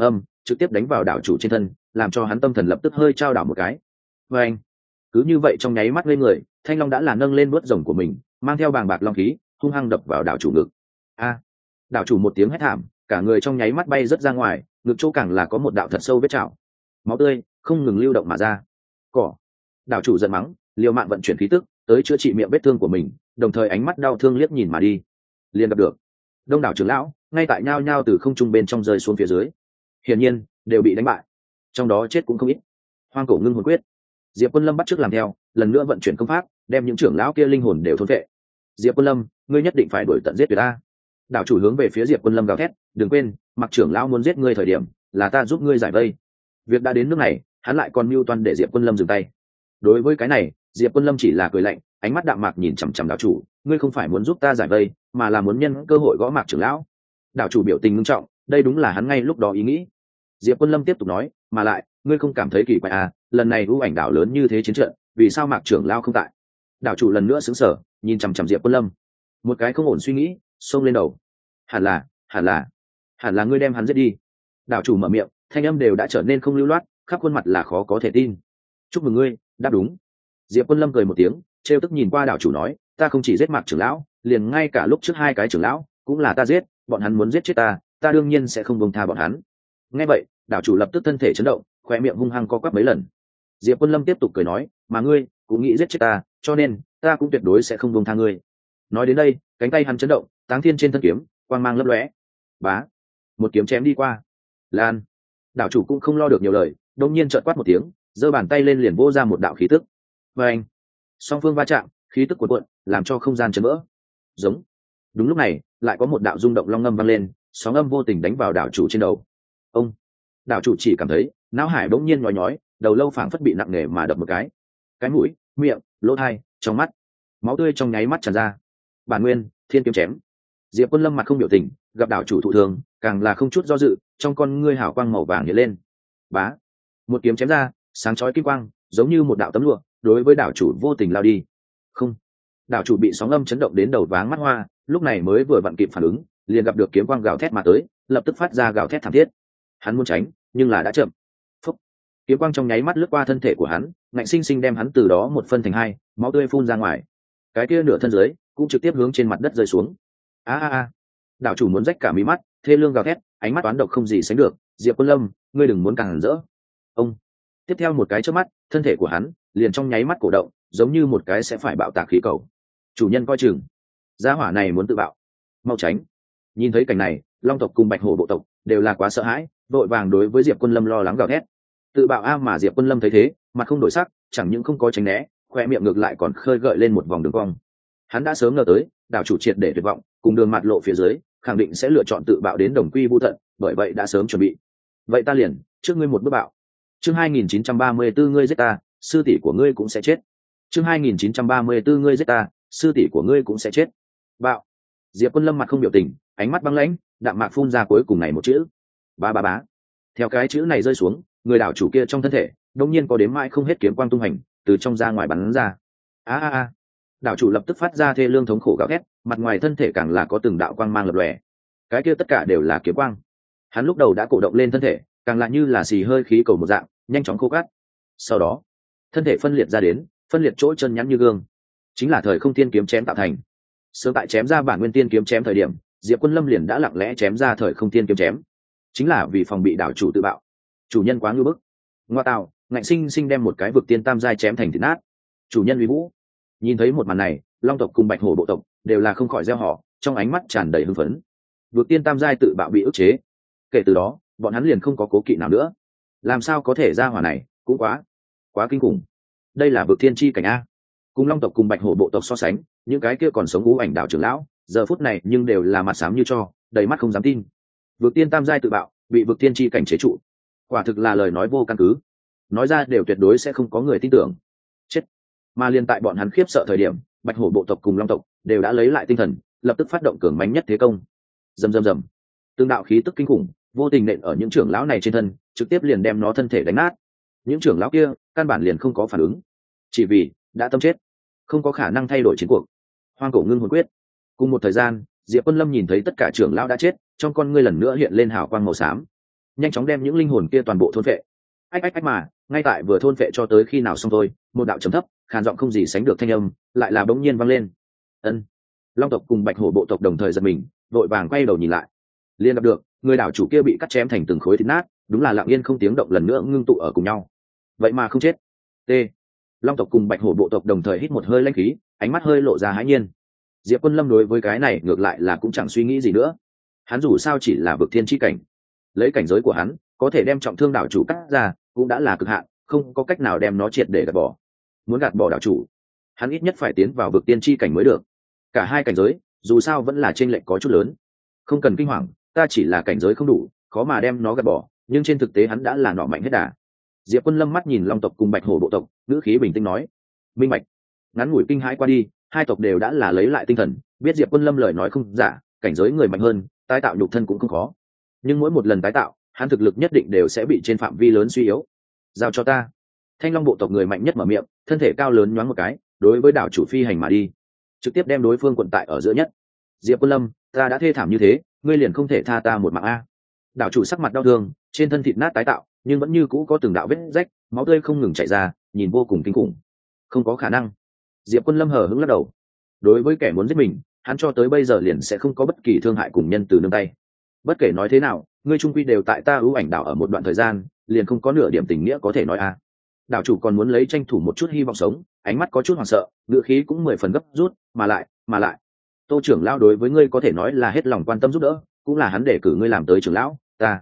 trực tiếp đánh vào đảo chủ trên thân, làm cho hắn tâm thần lập tức hơi trao đảo một cái. Và anh, cứ như vậy trong nháy mắt lên người, thanh long đã là nâng lên vuốt rồng của mình, mang theo bàng bạc long khí, hung hăng đập vào đảo chủ ngực. A! Đảo chủ một tiếng hét thảm, cả người trong nháy mắt bay rất ra ngoài, ngực chỗ càng là có một đạo thật sâu vết chảo, máu tươi không ngừng lưu động mà ra. Cỏ! Đảo chủ giận mắng, liều mạng vận chuyển khí tức tới chữa trị miệng vết thương của mình, đồng thời ánh mắt đau thương liếc nhìn mà đi. Liền gặp được đông đảo trưởng lão ngay tại nhao nhao từ không trung bên trong rơi xuống phía dưới, hiển nhiên đều bị đánh bại, trong đó chết cũng không ít. Hoang cổ ngưng hồn quyết, Diệp Quân Lâm bắt chước làm theo, lần nữa vận chuyển công pháp, đem những trưởng lão kia linh hồn đều thôn vệ. Diệp Quân Lâm, ngươi nhất định phải đuổi tận giết tuyệt ta. Đảo chủ hướng về phía Diệp Quân Lâm gào thét, đừng quên, Mặc trưởng lão muốn giết ngươi thời điểm, là ta giúp ngươi giải vây. Việc đã đến nước này, hắn lại còn mưu toan để Diệp Quân Lâm dừng tay. Đối với cái này, Diệp Quân Lâm chỉ là cười lạnh, ánh mắt đạm mạc nhìn chằm chằm đảo chủ, ngươi không phải muốn giúp ta giải vây, mà là muốn nhân cơ hội gõ Mạc trưởng lão. Đảo chủ biểu tình nghiêm trọng, đây đúng là hắn ngay lúc đó ý nghĩ. Diệp Quân Lâm tiếp tục nói, mà lại, ngươi không cảm thấy kỳ quái à, lần này ưu ảnh đảo lớn như thế chiến trận, vì sao Mạc trưởng lão không tại? Đảo chủ lần nữa sững sờ, nhìn chằm chằm Diệp Quân Lâm, một cái không ổn suy nghĩ xông lên đầu. Hẳn là ngươi đem hắn giết đi. Đảo chủ mở miệng, thanh âm đều đã trở nên không lưu loát, khắp khuôn mặt là khó có thể tin. Chúc mừng ngươi, đáp đúng. Diệp Quân Lâm cười một tiếng, trêu tức nhìn qua đảo chủ nói, ta không chỉ giết Mạc trưởng lão, liền ngay cả lúc trước hai cái trưởng lão cũng là ta giết, bọn hắn muốn giết chết ta, ta đương nhiên sẽ không buông tha bọn hắn. Nghe vậy, đảo chủ lập tức thân thể chấn động, khoe miệng hung hăng co quắp mấy lần. Diệp Quân Lâm tiếp tục cười nói, mà ngươi cũng nghĩ giết chết ta, cho nên ta cũng tuyệt đối sẽ không buông tha ngươi. Nói đến đây, cánh tay hắn chấn động, táng thiên trên thân kiếm quang mang lấp lóe, bá, một kiếm chém đi qua. Lan, đảo chủ cũng không lo được nhiều lời, đột nhiên trợn quát một tiếng, giơ bàn tay lên liền vỗ ra một đạo khí tức. Và anh, song phương va chạm, khí tức cuộn cuộn, làm cho không gian chấn vỡ. Giống. Đúng lúc này, lại có một đạo rung động long ngâm vang lên, sóng âm vô tình đánh vào đảo chủ trên đầu. Ông, đảo chủ chỉ cảm thấy não hải bỗng nhiên nhói nhói, đầu lâu phảng phất bị nặng nề mà đập một cái mũi, miệng, lỗ tai, trong mắt, máu tươi trong nháy mắt tràn ra. Bản nguyên thiên kiếm chém. Diệp Quân Lâm mặt không biểu tình, gặp đảo chủ thụ thương, càng là không chút do dự, trong con ngươi hào quang màu vàng hiện lên. Bá, một kiếm chém ra, sáng chói kim quang, giống như một đạo tấm lụa, đối với đảo chủ vô tình lao đi. Không, đảo chủ bị sóng âm chấn động đến đầu váng mắt hoa, lúc này mới vừa vặn kịp phản ứng, liền gặp được kiếm quang gào thét mà tới, lập tức phát ra gào thét thảm thiết. Hắn muốn tránh, nhưng là đã chậm. Phúc, kiếm quang trong nháy mắt lướt qua thân thể của hắn, ngạnh sinh sinh đem hắn từ đó một phân thành hai, máu tươi phun ra ngoài. Cái kia nửa thân dưới cũng trực tiếp hướng trên mặt đất rơi xuống. A, đảo chủ muốn rách cả mí mắt, thê lương gào thét, ánh mắt toán độc không gì sánh được. Diệp Quân Lâm, ngươi đừng muốn càng rỡ. Ông, tiếp theo một cái chớp mắt, thân thể của hắn liền trong nháy mắt cổ động, giống như một cái sẽ phải bạo tạc khí cầu. Chủ nhân coi chừng, gia hỏa này muốn tự bạo, mau tránh. Nhìn thấy cảnh này, long tộc cùng bạch hổ bộ tộc đều là quá sợ hãi, vội vàng đối với Diệp Quân Lâm lo lắng gào thét. Tự bạo a, mà Diệp Quân Lâm thấy thế, mặt không đổi sắc, chẳng những không có tránh né, khoe miệng ngược lại còn khơi gợi lên một vòng đường cong. Hắn đã sớm ngờ tới đảo chủ triệt để tuyệt vọng, cùng đường mặt lộ phía dưới khẳng định sẽ lựa chọn tự bạo đến đồng quy vu tận, bởi vậy đã sớm chuẩn bị. Vậy ta liền trước ngươi một bước bạo. Chương 2934 ngươi giết ta, sư tỷ của ngươi cũng sẽ chết. Chương 2934 ngươi giết ta, sư tỷ của ngươi cũng sẽ chết. Bạo. Diệp Quân Lâm mặt không biểu tình, ánh mắt băng lãnh, đạm mạc phun ra cuối cùng này một chữ. Bá. Theo cái chữ này rơi xuống, người đảo chủ kia trong thân thể đột nhiên có đếm mãi không hết kiếm quang tung hành, từ trong ra ngoài bắn ra. A. Đảo chủ lập tức phát ra thê lương thống khổ gào thét, mặt ngoài thân thể càng là có từng đạo quang mang lập lòe. Cái kia tất cả đều là kiếm quang. Hắn lúc đầu đã cổ động lên thân thể, càng lại như là xì hơi khí cầu một dạng, nhanh chóng khô cát. Sau đó, thân thể phân liệt ra đến, phân liệt chỗ chân nhắn như gương, chính là thời không tiên kiếm chém tạo thành. Sớm tại chém ra bản nguyên tiên kiếm chém thời điểm, Diệp Quân Lâm liền đã lặng lẽ chém ra thời không tiên kiếm chém, chính là vì phòng bị đảo chủ tự bạo. Chủ nhân quá ngưu bức. Ngoa tạo, ngạnh sinh sinh đem một cái vực tiên tam giai chém thành thịt nát. Chủ nhân uy vũ. Nhìn thấy một màn này, long tộc cùng bạch hổ bộ tộc đều là không khỏi reo hò, trong ánh mắt tràn đầy hưng phấn. Vực tiên tam giai tự bạo bị ức chế, kể từ đó bọn hắn liền không có cố kỵ nào nữa. Làm sao có thể ra hỏa này, cũng quá kinh khủng. Đây là vực thiên chi cảnh a. Cùng long tộc cùng bạch hổ bộ tộc so sánh, những cái kia còn sống ú ảnh đảo trưởng lão giờ phút này nhưng đều là mặt xám như cho, đầy mắt không dám tin. Vực tiên tam giai tự bạo, bị vực thiên chi cảnh chế trụ, quả thực là lời nói vô căn cứ, nói ra đều tuyệt đối sẽ không có người tin tưởng. Chết. Mà liên tại bọn hắn khiếp sợ thời điểm, bạch hổ bộ tộc cùng long tộc đều đã lấy lại tinh thần, lập tức phát động cường mãnh nhất thế công. Rầm. Tương đạo khí tức kinh khủng vô tình nện ở những trưởng lão này trên thân, trực tiếp liền đem nó thân thể đánh nát. Những trưởng lão kia căn bản liền không có phản ứng, chỉ vì đã tâm chết, không có khả năng thay đổi chiến cuộc. Hoang cổ ngưng hồn quyết. Cùng một thời gian, Diệp Quân Lâm nhìn thấy tất cả trưởng lão đã chết, trong con ngươi lần nữa hiện lên hào quang màu xám. nhanh chóng đem những linh hồn kia toàn bộ thôn phệ. Ách ách ách mà ngay tại vừa thôn phệ cho tới khi nào xong thôi, một đạo trầm thấp khàn giọng không gì sánh được thanh âm lại là bỗng nhiên vang lên. Ân. Long tộc cùng bạch hổ bộ tộc đồng thời giật mình, vội vàng quay đầu nhìn lại, liền gặp được người đảo chủ kia bị cắt chém thành từng khối thịt nát, đúng là lặng yên không tiếng động lần nữa ngưng tụ ở cùng nhau, vậy mà không chết. T. Long tộc cùng bạch hổ bộ tộc đồng thời hít một hơi lãnh khí, ánh mắt hơi lộ ra hãi nhiên. Diệp Quân Lâm đối với cái này ngược lại là cũng chẳng suy nghĩ gì nữa, hắn dù sao chỉ là vực thiên chi cảnh, lấy cảnh giới của hắn có thể đem trọng thương đảo chủ cắt ra cũng đã là cực hạn, không có cách nào đem nó triệt để gạt bỏ. Muốn gạt bỏ đảo chủ, hắn ít nhất phải tiến vào vực tiên chi cảnh mới được. Cả hai cảnh giới dù sao vẫn là chênh lệch có chút lớn. Không cần kinh hoàng, ta chỉ là cảnh giới không đủ, khó mà đem nó gạt bỏ, nhưng trên thực tế hắn đã là nọ mạnh hết đà. Diệp Quân Lâm mắt nhìn Long tộc cùng bạch hổ bộ tộc, ngữ khí bình tĩnh nói: minh bạch. Ngắn ngủi kinh hãi qua đi, hai tộc đều đã là lấy lại tinh thần, biết Diệp Quân Lâm lời nói không giả, cảnh giới người mạnh hơn tái tạo nhục thân cũng không khó, nhưng mỗi một lần tái tạo hắn thực lực nhất định đều sẽ bị trên phạm vi lớn suy yếu. Giao cho ta. Thanh Long bộ tộc người mạnh nhất mở miệng, thân thể cao lớn nhoáng một cái, đối với đảo chủ phi hành mà đi, trực tiếp đem đối phương quận tại ở giữa nhất. Diệp Quân Lâm, ta đã thê thảm như thế, ngươi liền không thể tha ta một mạng a? Đảo chủ sắc mặt đau thương, trên thân thịt nát tái tạo nhưng vẫn như cũ có từng đạo vết rách, máu tươi không ngừng chảy ra, nhìn vô cùng kinh khủng. Không có khả năng. Diệp Quân Lâm hờ hững lắc đầu. Đối với kẻ muốn giết mình, hắn cho tới bây giờ liền sẽ không có bất kỳ thương hại cùng nhân từ nương tay. Bất kể nói thế nào, ngươi trung quy đều tại ta ưu ảnh đảo ở một đoạn thời gian, liền không có nửa điểm tình nghĩa có thể nói a. Đảo chủ còn muốn lấy tranh thủ một chút hy vọng sống, ánh mắt có chút hoảng sợ, ngữ khí cũng 10 phần gấp rút, mà lại Tô trưởng lão đối với ngươi có thể nói là hết lòng quan tâm giúp đỡ, cũng là hắn để cử ngươi làm tới trưởng lão.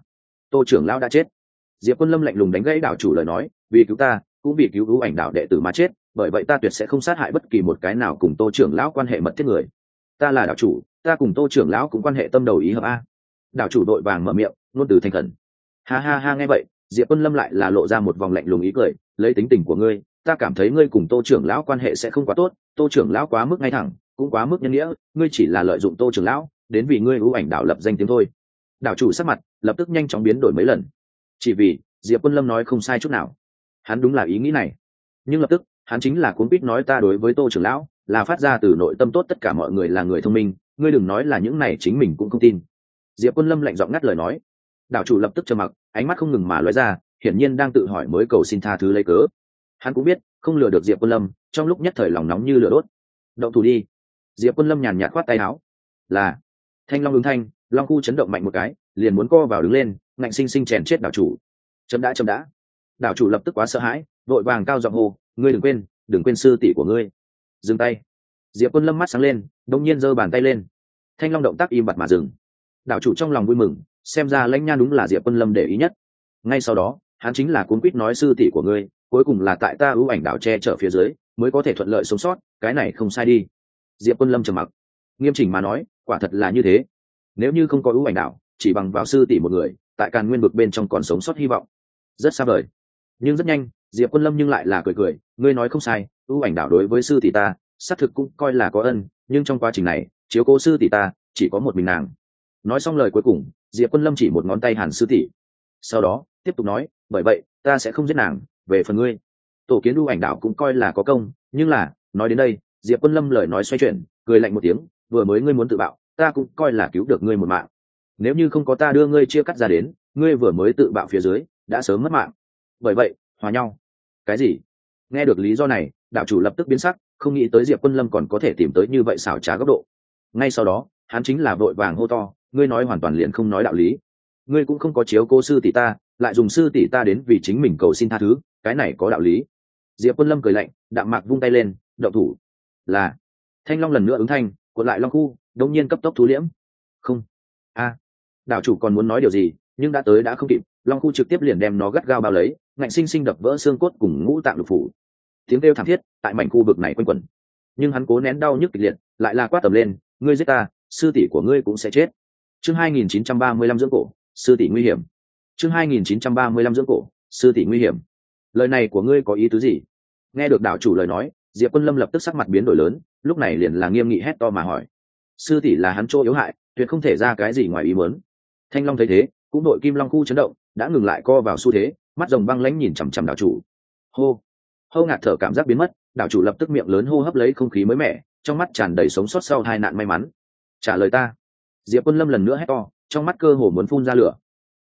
Tô trưởng lão đã chết. Diệp Quân Lâm lạnh lùng đánh gãy đảo chủ lời nói, vì cứu ta cũng vì cứu ưu ảnh đảo đệ tử mà chết, bởi vậy ta tuyệt sẽ không sát hại bất kỳ một cái nào cùng Tô trưởng lão quan hệ mật thiết người. Ta là đảo chủ, ta cùng Tô trưởng lão cũng quan hệ tâm đầu ý hợp a. Đảo chủ đội vàng mở miệng, luôn từ thành khẩn. Ha ha ha, nghe vậy Diệp Quân Lâm lại là lộ ra một vòng lạnh lùng ý cười, lấy tính tình của ngươi, ta cảm thấy ngươi cùng Tô trưởng lão quan hệ sẽ không quá tốt, Tô trưởng lão quá mức ngay thẳng, cũng quá mức nhân nghĩa, ngươi chỉ là lợi dụng Tô trưởng lão đến vì ngươi ưu ảnh đảo lập danh tiếng thôi. Đảo chủ sắc mặt lập tức nhanh chóng biến đổi mấy lần, chỉ vì Diệp Quân Lâm nói không sai chút nào, hắn đúng là ý nghĩ này. Nhưng lập tức hắn chính là cuốn quýt nói ta đối với Tô trưởng lão là phát ra từ nội tâm tốt, tất cả mọi người là người thông minh, ngươi đừng nói là những này chính mình cũng không tin. Diệp Quân Lâm lạnh giọng ngắt lời nói. Đảo chủ lập tức trầm mặc, ánh mắt không ngừng mà lóe ra, hiển nhiên đang tự hỏi mới cầu xin tha thứ lấy cớ. Hắn cũng biết không lừa được Diệp Quân Lâm, trong lúc nhất thời lòng nóng như lửa đốt. Động thủ đi. Diệp Quân Lâm nhàn nhạt khoát tay áo. Là. Thanh Long ứng thanh, Long khu chấn động mạnh một cái, liền muốn co vào đứng lên, ngạnh sinh sinh chèn chết đảo chủ. Chấm đã. Đảo chủ lập tức quá sợ hãi, vội vàng cao giọng hô, ngươi đừng quên sư tỷ của ngươi. Dừng tay. Diệp Quân Lâm mắt sáng lên, đột nhiên giơ bàn tay lên. Thanh Long động tác im bặt mà dừng. Đảo chủ trong lòng vui mừng, xem ra lãnh nhan đúng là Diệp Quân Lâm để ý nhất. Ngay sau đó hắn chính là cuốn quýt nói sư tỷ của ngươi cuối cùng là tại ta ưu ảnh đảo che chở phía dưới mới có thể thuận lợi sống sót, cái này không sai đi. Diệp Quân Lâm trầm mặc, nghiêm chỉnh mà nói quả thật là như thế. Nếu như không có ưu ảnh đảo, chỉ bằng vào sư tỷ một người tại Càn Nguyên vực bên trong còn sống sót hy vọng rất xa vời. Nhưng rất nhanh Diệp Quân Lâm nhưng lại là cười, ngươi nói không sai, ưu ảnh đảo đối với sư tỷ ta xác thực cũng coi là có ân, nhưng trong quá trình này chiếu cố sư tỷ ta chỉ có một mình nàng. Nói xong lời cuối cùng, Diệp Quân Lâm chỉ một ngón tay Hàn sư tỷ, sau đó tiếp tục nói, bởi vậy ta sẽ không giết nàng, về phần ngươi tổ kiến ưu ảnh đảo cũng coi là có công. Nhưng là nói đến đây Diệp Quân Lâm lời nói xoay chuyển, cười lạnh một tiếng, vừa mới ngươi muốn tự bạo, ta cũng coi là cứu được ngươi một mạng, nếu như không có ta đưa ngươi chia cắt ra đến, ngươi vừa mới tự bạo phía dưới đã sớm mất mạng, bởi vậy hòa nhau. Cái gì? Nghe được lý do này, đạo chủ lập tức biến sắc, không nghĩ tới Diệp Quân Lâm còn có thể tìm tới như vậy xảo trá góc độ. Ngay sau đó hắn chính là vội vàng hô to, ngươi nói hoàn toàn liền không nói đạo lý, ngươi cũng không có chiếu cố sư tỷ ta, lại dùng sư tỷ ta đến vì chính mình cầu xin tha thứ, cái này có đạo lý? Diệp Quân Lâm cười lạnh, đạm mạc vung tay lên, động thủ. Là. Thanh Long lần nữa ứng thanh, cuộn lại Long khu, đột nhiên cấp tốc thú liễm. Không. Đạo chủ còn muốn nói điều gì, nhưng đã tới đã không kịp, Long khu trực tiếp liền đem nó gắt gao bao lấy, ngạnh sinh sinh đập vỡ xương cốt cùng ngũ tạng lục phủ. Tiếng kêu thảm thiết tại mảnh khu vực này quanh quẩn, nhưng hắn cố nén đau nhức kịch liệt, lại là quát tầm lên, ngươi giết ta, sư tỷ của ngươi cũng sẽ chết. Chương 2935 dưỡng cổ, sư tỷ nguy hiểm. Chương 2935 dưỡng cổ, sư tỷ nguy hiểm. Lời này của ngươi có ý tứ gì? Nghe được đạo chủ lời nói, Diệp Quân Lâm lập tức sắc mặt biến đổi lớn, lúc này liền là nghiêm nghị hét to mà hỏi. Sư tỷ là hắn chỗ yếu hại, tuyệt không thể ra cái gì ngoài ý muốn. Thanh Long thấy thế, cũng đội kim Long khu chấn động, đã ngừng lại co vào xu thế, mắt rồng băng lãnh nhìn chằm chằm đạo chủ. Hô ngạt thở cảm giác biến mất, đạo chủ lập tức miệng lớn hô hấp lấy không khí mới mẻ, trong mắt tràn đầy sống sót sau hai nạn may mắn. Trả lời ta. Diệp Quân Lâm lần nữa hét to, trong mắt cơ hồ muốn phun ra lửa.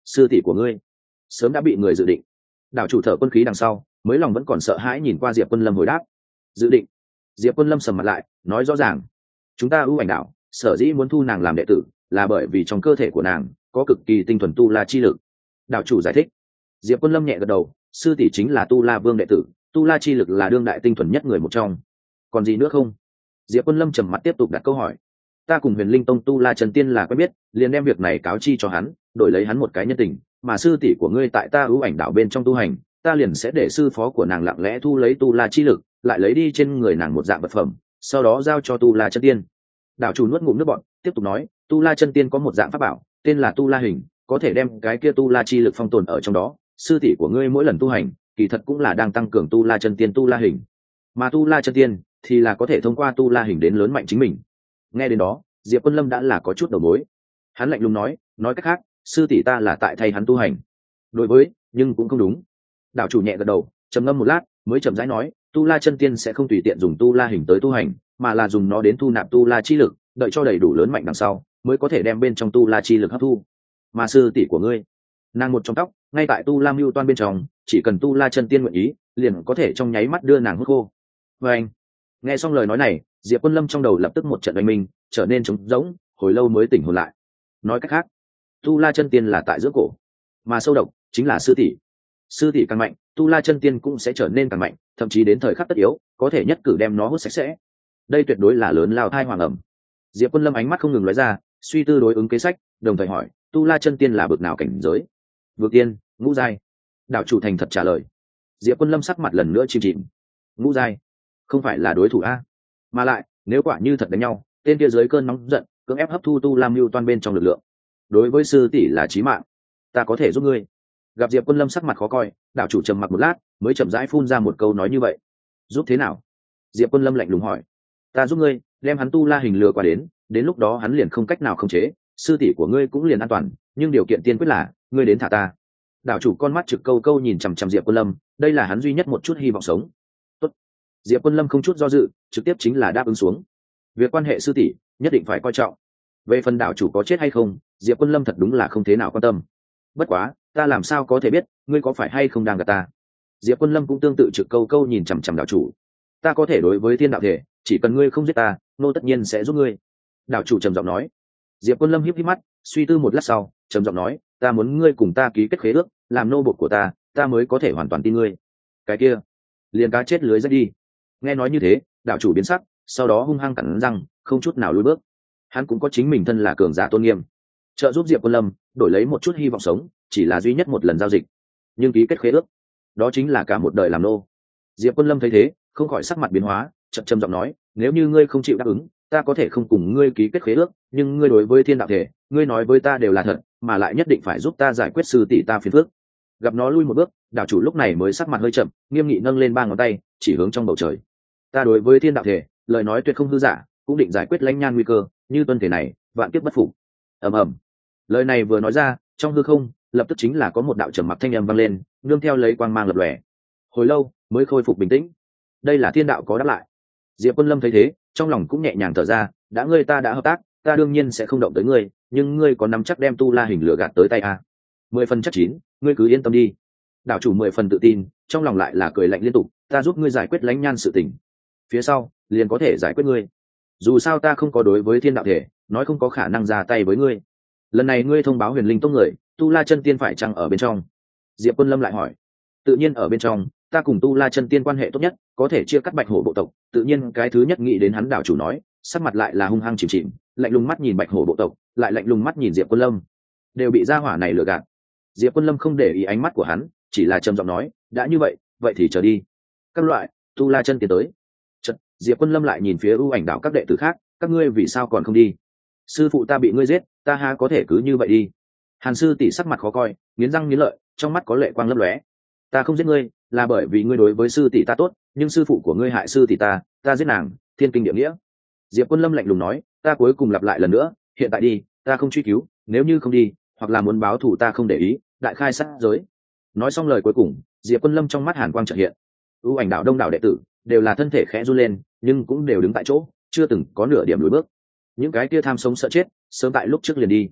sư tỷ của ngươi sớm đã bị người dự định. Đảo chủ thở quân khí đằng sau mới lòng vẫn còn sợ hãi nhìn qua Diệp Quân Lâm hồi đáp. Dự định? Diệp Quân Lâm sầm mặt lại nói rõ ràng, chúng ta ưu ảnh đảo sở dĩ muốn thu nàng làm đệ tử là bởi vì trong cơ thể của nàng có cực kỳ tinh thuần tu la chi lực. Đảo chủ giải thích. Diệp Quân Lâm nhẹ gật đầu, sư tỷ chính là tu la vương đệ tử, tu la chi lực là đương đại tinh thuần nhất người một trong. Còn gì nữa không? Diệp Quân Lâm trầm mặt tiếp tục đặt câu hỏi. Ta cùng Huyền Linh Tông tu la Trần Tiên là quen biết, liền đem việc này cáo chi cho hắn, đổi lấy hắn một cái nhân tình, mà sư tỷ của ngươi tại ta ưu ảnh đảo bên trong tu hành, ta liền sẽ để sư phó của nàng lặng lẽ thu lấy tu la chi lực, lại lấy đi trên người nàng một dạng vật phẩm, sau đó giao cho tu la chân tiên. Đảo chủ nuốt ngụm nước bọt, tiếp tục nói, tu la chân tiên có một dạng pháp bảo, tên là tu la hình, có thể đem cái kia tu la chi lực phong tồn ở trong đó. Sư tỷ của ngươi mỗi lần tu hành, kỳ thật cũng là đang tăng cường tu la chân tiên tu la hình, mà tu la chân tiên thì là có thể thông qua tu la hình đến lớn mạnh chính mình. Nghe đến đó, Diệp Quân Lâm đã là có chút đầu mối. Hắn lạnh lùng nói cách khác, sư tỷ ta là tại thay hắn tu hành. Đối với, nhưng cũng không đúng. Đảo chủ nhẹ gật đầu, trầm ngâm một lát, mới chậm rãi nói, tu la chân tiên sẽ không tùy tiện dùng tu la hình tới tu hành, mà là dùng nó đến thu nạp tu la chi lực, đợi cho đầy đủ lớn mạnh đằng sau, mới có thể đem bên trong tu la chi lực hấp thu. Mà sư tỷ của ngươi, nàng một trong tóc, ngay tại tu la mưu toan bên trong, chỉ cần tu la chân tiên nguyện ý, liền có thể trong nháy mắt đưa nàng hút khô. Và anh, nghe xong lời nói này, Diệp Quân Lâm trong đầu lập tức một trận oanh minh, trở nên trống rỗng, hồi lâu mới tỉnh hồn lại. Nói cách khác, tu la chân tiên là tại giữa cổ, mà sâu độc chính là sư tỷ. Sư tỷ càng mạnh, tu la chân tiên cũng sẽ trở nên càng mạnh, thậm chí đến thời khắc tất yếu, có thể nhất cử đem nó hút sạch sẽ. Đây tuyệt đối là lớn lao thai hoàng ẩm. Diệp Quân Lâm ánh mắt không ngừng lóe ra, suy tư đối ứng kế sách, đồng thời hỏi, tu la chân tiên là bậc nào cảnh giới? Vượt tiên, ngũ giai. Đảo chủ thành thật trả lời. Diệp Quân Lâm sắc mặt lần nữa chìm chìm. Ngũ giai, không phải là đối thủ a? Mà lại, nếu quả như thật đánh nhau, tên kia dưới cơn nóng giận, cưỡng ép hấp thu tu la mưu toan bên trong lực lượng, đối với sư tỷ là chí mạng. Ta có thể giúp ngươi. Gặp Diệp Quân Lâm sắc mặt khó coi, đảo chủ trầm mặc một lát, mới chậm rãi phun ra một câu nói như vậy. Giúp thế nào? Diệp Quân Lâm lạnh lùng hỏi. Ta giúp ngươi đem hắn tu la hình lừa qua đến lúc đó hắn liền không cách nào khống chế, sư tỷ của ngươi cũng liền an toàn, nhưng điều kiện tiên quyết là ngươi đến thả ta. Đảo chủ con mắt trực câu câu nhìn chằm chằm Diệp Quân Lâm, đây là hắn duy nhất một chút hy vọng sống. Tốt. Diệp Quân Lâm không chút do dự, trực tiếp chính là đáp ứng xuống. Việc quan hệ sư tỷ, nhất định phải coi trọng. Về phần đảo chủ có chết hay không, Diệp Quân Lâm thật đúng là không thế nào quan tâm. Bất quá, ta làm sao có thể biết, ngươi có phải hay không đang gạt ta? Diệp Quân Lâm cũng tương tự trực câu câu nhìn chằm chằm đảo chủ. Ta có thể đối với thiên đạo thể, chỉ cần ngươi không giết ta, nô tất nhiên sẽ giúp ngươi. Đảo chủ trầm giọng nói. Diệp Quân Lâm híp híp mắt, suy tư một lát sau, trầm giọng nói, ta muốn ngươi cùng ta ký kết khế ước, làm nô bộc của ta mới có thể hoàn toàn tin ngươi. Cái kia, liền cá chết lưới rách đi. Nghe nói như thế, đảo chủ biến sắc, sau đó hung hăng cắn răng, không chút nào lùi bước. Hắn cũng có chính mình thân là cường giả tôn nghiêm, trợ giúp Diệp Quân Lâm đổi lấy một chút hy vọng sống, chỉ là duy nhất một lần giao dịch, nhưng ký kết khế ước, đó chính là cả một đời làm nô. Diệp Quân Lâm thấy thế, không khỏi sắc mặt biến hóa, chậm trầm giọng nói, nếu như ngươi không chịu đáp ứng, ta có thể không cùng ngươi ký kết khế ước, nhưng ngươi đối với thiên đạo thể, ngươi nói với ta đều là thật, mà lại nhất định phải giúp ta giải quyết sư tỷ ta phiền phức. Gặp nó lui một bước, đảo chủ lúc này mới sắc mặt hơi chậm, nghiêm nghị nâng lên ba ngón tay, chỉ hướng trong bầu trời. Ta đối với thiên đạo thể, lời nói tuyệt không hư giả, cũng định giải quyết lãnh nhan nguy cơ, như tuân thể này, vạn kiếp bất phục. Ầm ầm. Lời này vừa nói ra, trong hư không, lập tức chính là có một đạo trầm mặc thanh âm vang lên, nương theo lấy quang mang lập lòe. Hồi lâu mới khôi phục bình tĩnh. Đây là thiên đạo có đáp lại. Diệp Quân Lâm thấy thế, trong lòng cũng nhẹ nhàng thở ra, đã ngươi ta đã hợp tác, ta đương nhiên sẽ không động tới ngươi, nhưng ngươi có nắm chắc đem tu la hình lửa gạt tới tay à? 10 phần chắc chín, ngươi cứ yên tâm đi. Đảo chủ 10 phần tự tin, trong lòng lại là cười lạnh liên tục, ta giúp ngươi giải quyết lãnh nhan sự tình, phía sau liền có thể giải quyết ngươi. Dù sao ta không có đối với thiên đạo thể, nói không có khả năng ra tay với ngươi. Lần này ngươi thông báo Huyền Linh Tông người, tu la chân tiên phải chăng ở bên trong? Diệp Quân Lâm lại hỏi. Tự nhiên ở bên trong, ta cùng tu la chân tiên quan hệ tốt nhất, có thể chia cắt bạch hổ bộ tộc, tự nhiên cái thứ nhất nghĩ đến hắn. Đảo chủ nói, sắc mặt lại là hung hăng chìm chìm, lạnh lùng mắt nhìn bạch hổ bộ tộc, lại lạnh lùng mắt nhìn Diệp Quân Lâm, đều bị gia hỏa này lừa gạt. Diệp Quân Lâm không để ý ánh mắt của hắn, chỉ là trầm giọng nói, đã như vậy, vậy thì chờ đi. Các loại tu la chân tiên tới. Chợt, Diệp Quân Lâm lại nhìn phía ưu ảnh đảo các đệ tử khác, các ngươi vì sao còn không đi? Sư phụ ta bị ngươi giết, ta há có thể cứ như vậy đi? Hàn sư tỷ sắc mặt khó coi, nghiến răng nghiến lợi, trong mắt có lệ quang lấp lóe. Ta không giết ngươi, là bởi vì ngươi đối với sư tỷ ta tốt, nhưng sư phụ của ngươi hại sư tỷ ta giết nàng, thiên kinh địa nghĩa. Diệp Quân Lâm lạnh lùng nói, ta cuối cùng lặp lại lần nữa, hiện tại đi, ta không truy cứu, nếu như không đi, hoặc là muốn báo thù ta không để ý, đại khai sát giới. Nói xong lời cuối cùng, Diệp Quân Lâm trong mắt hàn quang chợt hiện. ưu ảnh đạo đông đảo đệ tử đều là thân thể khẽ run lên, nhưng cũng đều đứng tại chỗ, chưa từng có nửa điểm lùi bước. Những cái kia tham sống sợ chết, sớm tại lúc trước liền đi.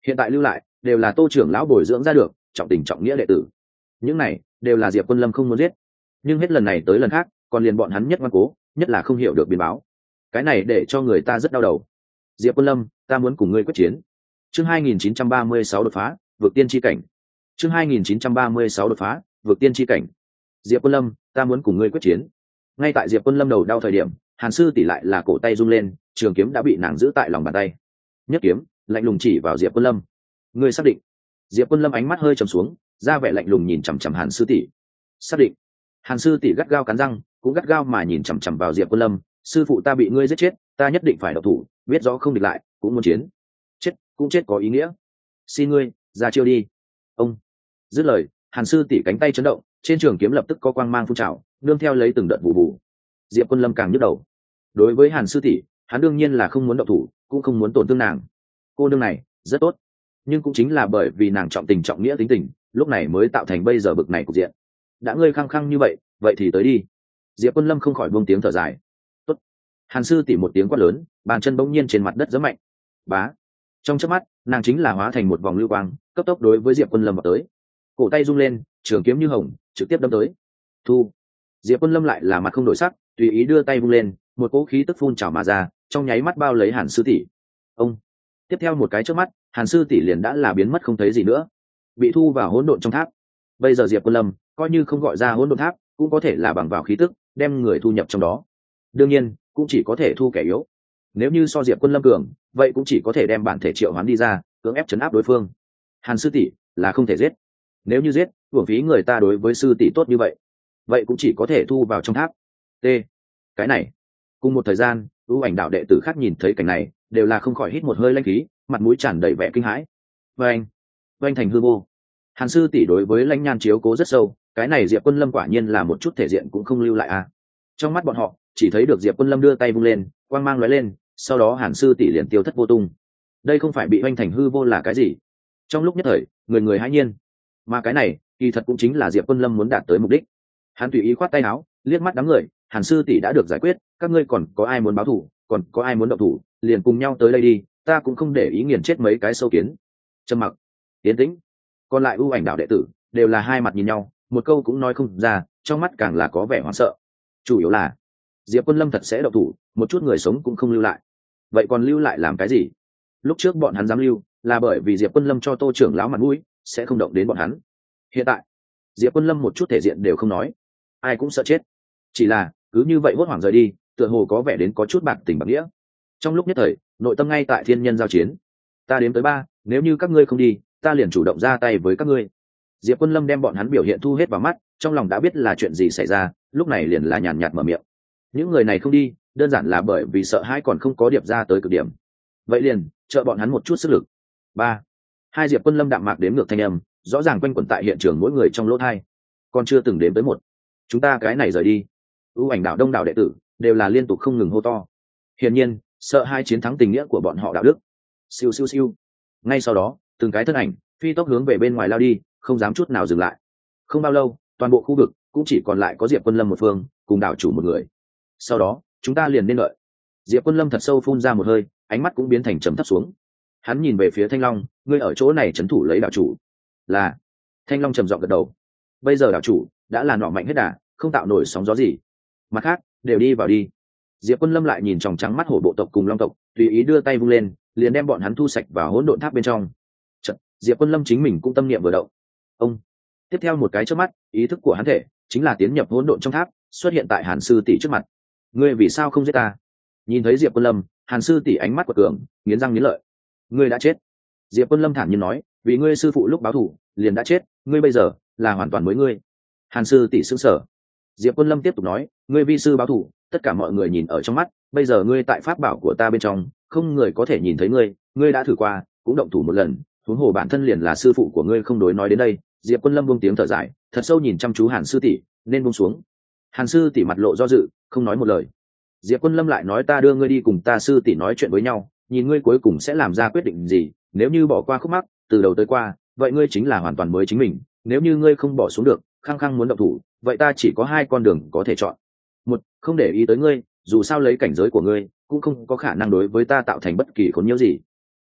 hiện tại lưu lại đều là Tô trưởng lão bồi dưỡng ra được trọng tình trọng nghĩa đệ tử. Những này đều là Diệp Quân Lâm không muốn giết, nhưng hết lần này tới lần khác còn liền bọn hắn nhất ngoan cố, nhất là không hiểu được biến báo. Cái này để cho người ta rất đau đầu. Diệp Quân Lâm, ta muốn cùng ngươi quyết chiến. Chương 2936 đột phá, vượt tiên chi cảnh. Chương 2936 đột phá, vượt tiên chi cảnh. Diệp Quân Lâm, ta muốn cùng ngươi quyết chiến. Ngay tại Diệp Quân Lâm đầu đau thời điểm, Hàn Sư tỷ lại là cổ tay rung lên, trường kiếm đã bị nàng giữ tại lòng bàn tay. Nhất kiếm, lạnh lùng chỉ vào Diệp Quân Lâm. Ngươi xác định? Diệp Quân Lâm ánh mắt hơi trầm xuống, ra vẻ lạnh lùng nhìn chằm chằm Hàn Sư tỷ. Xác định. Hàn Sư tỷ gắt gao cắn răng, cũng gắt gao mà nhìn chằm chằm vào Diệp Quân Lâm. Sư phụ ta bị ngươi giết chết, ta nhất định phải độc thủ, biết rõ không địch lại, cũng muốn chiến. Chết cũng chết có ý nghĩa. Xin ngươi ra chiêu đi. Ông. Dứt lời, Hàn Sư tỷ cánh tay chấn động, trên trường kiếm lập tức có quang mang phun trào, nương theo lấy từng đợt vụ vụ. Diệp Quân Lâm càng nhức đầu. Đối với Hàn Sư tỷ, hắn đương nhiên là không muốn động thủ, cũng không muốn tổn thương nàng. Cô nương này rất tốt, nhưng cũng chính là bởi vì nàng trọng tình trọng nghĩa tính tình, lúc này mới tạo thành bây giờ bực này cục diện. Đã ngươi khăng khăng như vậy, vậy thì tới đi. Diệp Quân Lâm không khỏi buông tiếng thở dài. Tốt. Hàn Sư tỷ một tiếng quát lớn, bàn chân bỗng nhiên trên mặt đất giẫm mạnh. Bá. Trong chớp mắt, nàng chính là hóa thành một vòng lưu quang, cấp tốc đối với Diệp Quân Lâm vào tới. Cổ tay rung lên, trường kiếm như hồng, trực tiếp đâm tới. Thu. Diệp Quân Lâm lại là mặt không đổi sắc, tùy ý đưa tay vung lên, một cỗ khí tức phun trào mà ra, trong nháy mắt bao lấy Hàn Sư tỷ. Ông. Tiếp theo một cái chớp mắt, Hàn Sư tỷ liền đã là biến mất không thấy gì nữa, bị thu vào hỗn độn trong tháp. Bây giờ Diệp Quân Lâm coi như không gọi ra hỗn độn tháp, cũng có thể là bằng vào khí tức đem người thu nhập trong đó. Đương nhiên, cũng chỉ có thể thu kẻ yếu. Nếu như so Diệp Quân Lâm cường, vậy cũng chỉ có thể đem bản thể triệu hoán đi ra, cưỡng ép chấn áp đối phương. Hàn Sư tỷ là không thể giết. Nếu như giết, uổng phí người ta đối với sư tỷ tốt như vậy cũng chỉ có thể thu vào trong tháp. T. Cái này. Cùng một thời gian, ưu ảnh đạo đệ tử khác nhìn thấy cảnh này, đều là không khỏi hít một hơi lãnh khí, mặt mũi tràn đầy vẻ kinh hãi. Vênh thành hư vô. Hàn Sư tỷ đối với Lãnh Nhan chiếu cố rất sâu, cái này Diệp Quân Lâm quả nhiên là một chút thể diện cũng không lưu lại à. Trong mắt bọn họ, chỉ thấy được Diệp Quân Lâm đưa tay vung lên, quang mang lóe lên, sau đó Hàn Sư tỷ liền tiêu thất vô tung. Đây không phải bị vênh thành hư vô là cái gì? Trong lúc nhất thời, người người hãi nhiên. Mà cái này, kỳ thật cũng chính là Diệp Quân Lâm muốn đạt tới mục đích. Hắn tùy ý khoát tay áo, liếc mắt đám người, Hàn Sư tỷ đã được giải quyết, các ngươi còn có ai muốn báo thù, còn có ai muốn động thủ, liền cùng nhau tới đây đi, ta cũng không để ý nghiền chết mấy cái sâu kiến. Trầm mặc, yên tĩnh. Còn lại ưu ảnh đạo đệ tử đều là hai mặt nhìn nhau, một câu cũng nói không ra, trong mắt càng là có vẻ hoảng sợ. Chủ yếu là Diệp Quân Lâm thật sẽ động thủ, một chút người sống cũng không lưu lại. Vậy còn lưu lại làm cái gì? Lúc trước bọn hắn dám lưu, là bởi vì Diệp Quân Lâm cho Tô trưởng lão mặt mũi, sẽ không động đến bọn hắn. Hiện tại, Diệp Quân Lâm một chút thể diện đều không nói, ai cũng sợ chết. Chỉ là cứ như vậy hốt hoảng rời đi, tựa hồ có vẻ đến có chút bạc tình bạc nghĩa. Trong lúc nhất thời, nội tâm ngay tại thiên nhân giao chiến. Ta đếm tới 3, nếu như các ngươi không đi, ta liền chủ động ra tay với các ngươi. Diệp Quân Lâm đem bọn hắn biểu hiện thu hết vào mắt, trong lòng đã biết là chuyện gì xảy ra, lúc này liền là nhàn nhạt mở miệng. Những người này không đi, đơn giản là bởi vì sợ hãi còn không có điệp ra tới cực điểm. Vậy liền trợ bọn hắn một chút sức lực. 3. Hai Diệp Quân Lâm đạm mạc đếm ngược thanh âm, rõ ràng quanh quẩn tại hiện trường mỗi người trong lỗ tai. Còn chưa từng đếm tới 1. Chúng ta cái này rời đi. ưu ảnh đạo đông đảo đệ tử đều là liên tục không ngừng hô to. Hiển nhiên, sợ hai chiến thắng tình nghĩa của bọn họ đạo đức. Siêu siêu siêu. Ngay sau đó, từng cái thân ảnh phi tốc hướng về bên ngoài lao đi, không dám chút nào dừng lại. Không bao lâu, toàn bộ khu vực cũng chỉ còn lại có Diệp Quân Lâm một phương, cùng đảo chủ một người. Sau đó, chúng ta liền nên đợi. Diệp Quân Lâm thật sâu phun ra một hơi, ánh mắt cũng biến thành trầm thấp xuống. Hắn nhìn về phía Thanh Long, ngươi ở chỗ này trấn thủ lấy đảo chủ. Là. Thanh Long trầm giọng gật đầu. Bây giờ đảo chủ đã là nọ mạnh hết đà, không tạo nổi sóng gió gì. Mặt khác, đều đi vào đi. Diệp Quân Lâm lại nhìn tròng trắng mắt hổ bộ tộc cùng long tộc, tùy ý đưa tay vung lên, liền đem bọn hắn thu sạch vào hỗn độn tháp bên trong. Chợt, Diệp Quân Lâm chính mình cũng tâm niệm vừa động. Ông. Tiếp theo một cái chớp mắt, ý thức của hắn thể chính là tiến nhập hỗn độn trong tháp, xuất hiện tại Hàn Sư tỷ trước mặt. Ngươi vì sao không giết ta? Nhìn thấy Diệp Quân Lâm, Hàn Sư tỷ ánh mắt quật cường, nghiến răng nghiến lợi. Ngươi đã chết. Diệp Quân Lâm thản nhiên nói, vì ngươi sư phụ lúc báo thù liền đã chết, ngươi bây giờ là hoàn toàn mới ngươi. Hàn Sư tỷ sững sờ. Diệp Quân Lâm tiếp tục nói, ngươi vi sư báo thù, tất cả mọi người nhìn ở trong mắt, bây giờ ngươi tại pháp bảo của ta bên trong, không người có thể nhìn thấy ngươi, ngươi đã thử qua, cũng động thủ một lần, huống hồ bản thân liền là sư phụ của ngươi không đối nói đến đây. Diệp Quân Lâm buông tiếng thở dài, thật sâu nhìn chăm chú Hàn Sư tỷ, nên buông xuống. Hàn Sư tỷ mặt lộ do dự, không nói một lời. Diệp Quân Lâm lại nói, ta đưa ngươi đi cùng ta sư tỷ nói chuyện với nhau, nhìn ngươi cuối cùng sẽ làm ra quyết định gì, nếu như bỏ qua khúc mắc từ đầu tới qua, vậy ngươi chính là hoàn toàn mới chính mình, nếu như ngươi không bỏ xuống được, khăng khăng muốn động thủ, vậy ta chỉ có 2 con đường có thể chọn. 1, không để ý tới ngươi, dù sao lấy cảnh giới của ngươi cũng không có khả năng đối với ta tạo thành bất kỳ khốn nhiễu gì. 2,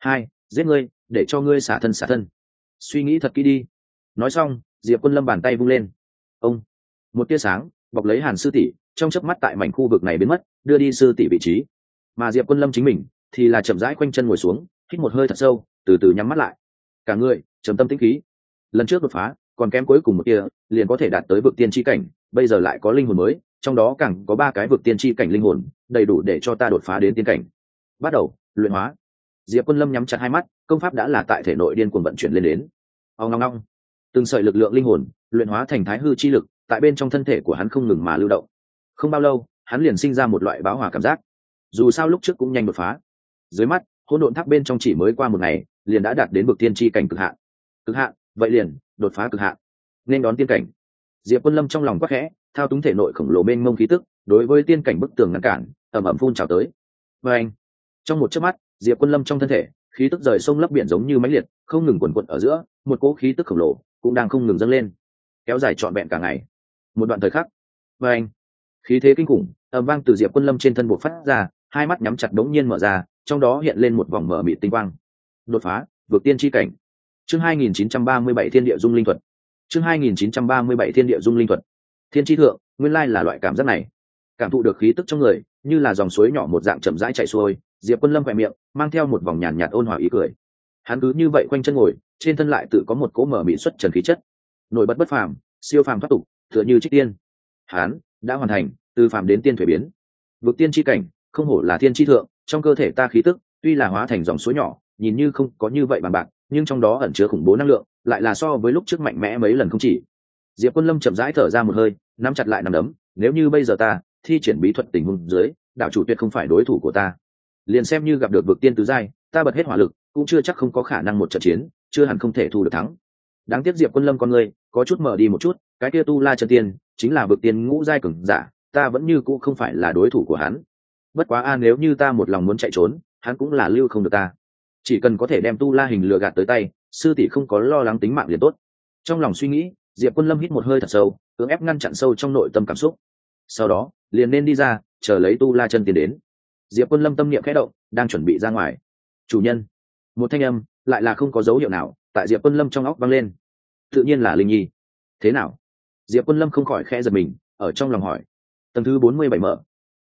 giết ngươi để cho ngươi xả thân. Suy nghĩ thật kỹ đi. Nói xong Diệp Quân Lâm bàn tay vung lên. Ông, một tia sáng bọc lấy Hàn sư tỷ, trong chớp mắt tại mảnh khu vực này biến mất, đưa đi sư tỷ vị trí. Mà Diệp Quân Lâm chính mình thì là chậm rãi quanh chân ngồi xuống, hít một hơi thật sâu, từ từ nhắm mắt lại. Cả người trầm tâm tĩnh khí. Lần trước đột phá còn kém cuối cùng một tia liền có thể đạt tới vực tiên chi cảnh, bây giờ lại có linh hồn mới, trong đó càng có 3 cái vực tiên chi cảnh linh hồn, đầy đủ để cho ta đột phá đến tiên cảnh. Bắt đầu luyện hóa. Diệp Quân Lâm nhắm chặt hai mắt, công pháp đã là tại thể nội điên cuồng vận chuyển lên đến. Ong ong ong. Từng sợi lực lượng linh hồn luyện hóa thành thái hư chi lực, tại bên trong thân thể của hắn không ngừng mà lưu động. Không bao lâu, hắn liền sinh ra một loại bão hòa cảm giác. Dù sao lúc trước cũng nhanh đột phá. Dưới mắt, hỗn độn tháp bên trong chỉ mới qua một ngày, liền đã đạt đến vực tiên chi cảnh cực hạn. Cực hạn, vậy liền đột phá cực hạn, nên đón tiên cảnh. Diệp Quân Lâm trong lòng quắc khẽ, thao túng thể nội khổng lồ mênh mông khí tức, đối với tiên cảnh bức tường ngăn cản, ầm ầm phun trào tới. Và anh, trong một chớp mắt, Diệp Quân Lâm trong thân thể, khí tức rời sông lấp biển giống như mãnh liệt, không ngừng quần quật ở giữa, một cỗ khí tức khổng lồ cũng đang không ngừng dâng lên, kéo dài trọn vẹn cả ngày. Một đoạn thời khắc, và anh, khí thế kinh khủng ầm vang từ Diệp Quân Lâm trên thân bộc phát ra, hai mắt nhắm chặt đống nhiên mở ra, trong đó hiện lên một vòng mở mịt tinh quang. Đột phá vượt tiên chi cảnh. Chương 2937 Thiên địa dung linh thuật. Chương 2937 Thiên địa dung linh thuật. Thiên chi thượng, nguyên lai là loại cảm giác này. Cảm thụ được khí tức trong người, như là dòng suối nhỏ một dạng chậm rãi chảy xuôi, Diệp Quân Lâm khẽ miệng, mang theo một vòng nhàn nhạt ôn hòa ý cười. Hắn cứ như vậy quanh chân ngồi, trên thân lại tự có một cỗ mở mịt xuất trần khí chất, nổi bật bất phàm, siêu phàm thoát tục, tựa như trích tiên. Hắn đã hoàn thành từ phàm đến tiên thuế biến. Vực tiên chi cảnh, không hổ là thiên chi thượng, trong cơ thể ta khí tức tuy là hóa thành dòng suối nhỏ, nhìn như không có như vậy bằng bạc, nhưng trong đó ẩn chứa khủng bố năng lượng, lại là so với lúc trước mạnh mẽ mấy lần không chỉ. Diệp Quân Lâm chậm rãi thở ra một hơi, nắm chặt lại nắm đấm, nếu như bây giờ ta thi triển bí thuật tình huống dưới, đạo chủ tuyệt không phải đối thủ của ta. Liền xem như gặp được vực tiên tứ giai, ta bật hết hỏa lực, cũng chưa chắc không có khả năng một trận chiến, chưa hẳn không thể thu được thắng. Đáng tiếc Diệp Quân Lâm con người có chút mở đi một chút, cái kia tu la chân tiên chính là vực tiên ngũ giai cường giả, ta vẫn như cũ không phải là đối thủ của hắn. Bất quá nếu như ta một lòng muốn chạy trốn, hắn cũng là lưu không được ta. Chỉ cần có thể đem tu la hình lừa gạt tới tay, sư tỷ không có lo lắng tính mạng liền tốt. Trong lòng suy nghĩ, Diệp Quân Lâm hít một hơi thật sâu, cưỡng ép ngăn chặn sâu trong nội tâm cảm xúc. Sau đó liền nên đi ra, chờ lấy tu la chân tiên đến. Diệp Quân Lâm tâm niệm khẽ động, đang chuẩn bị ra ngoài. Chủ nhân. Một thanh âm lại là không có dấu hiệu nào tại Diệp Quân Lâm trong óc vang lên. Tự nhiên là Linh Nhi. Thế nào? Diệp Quân Lâm không khỏi khẽ giật mình, ở trong lòng hỏi. Tầng thứ 47 mở.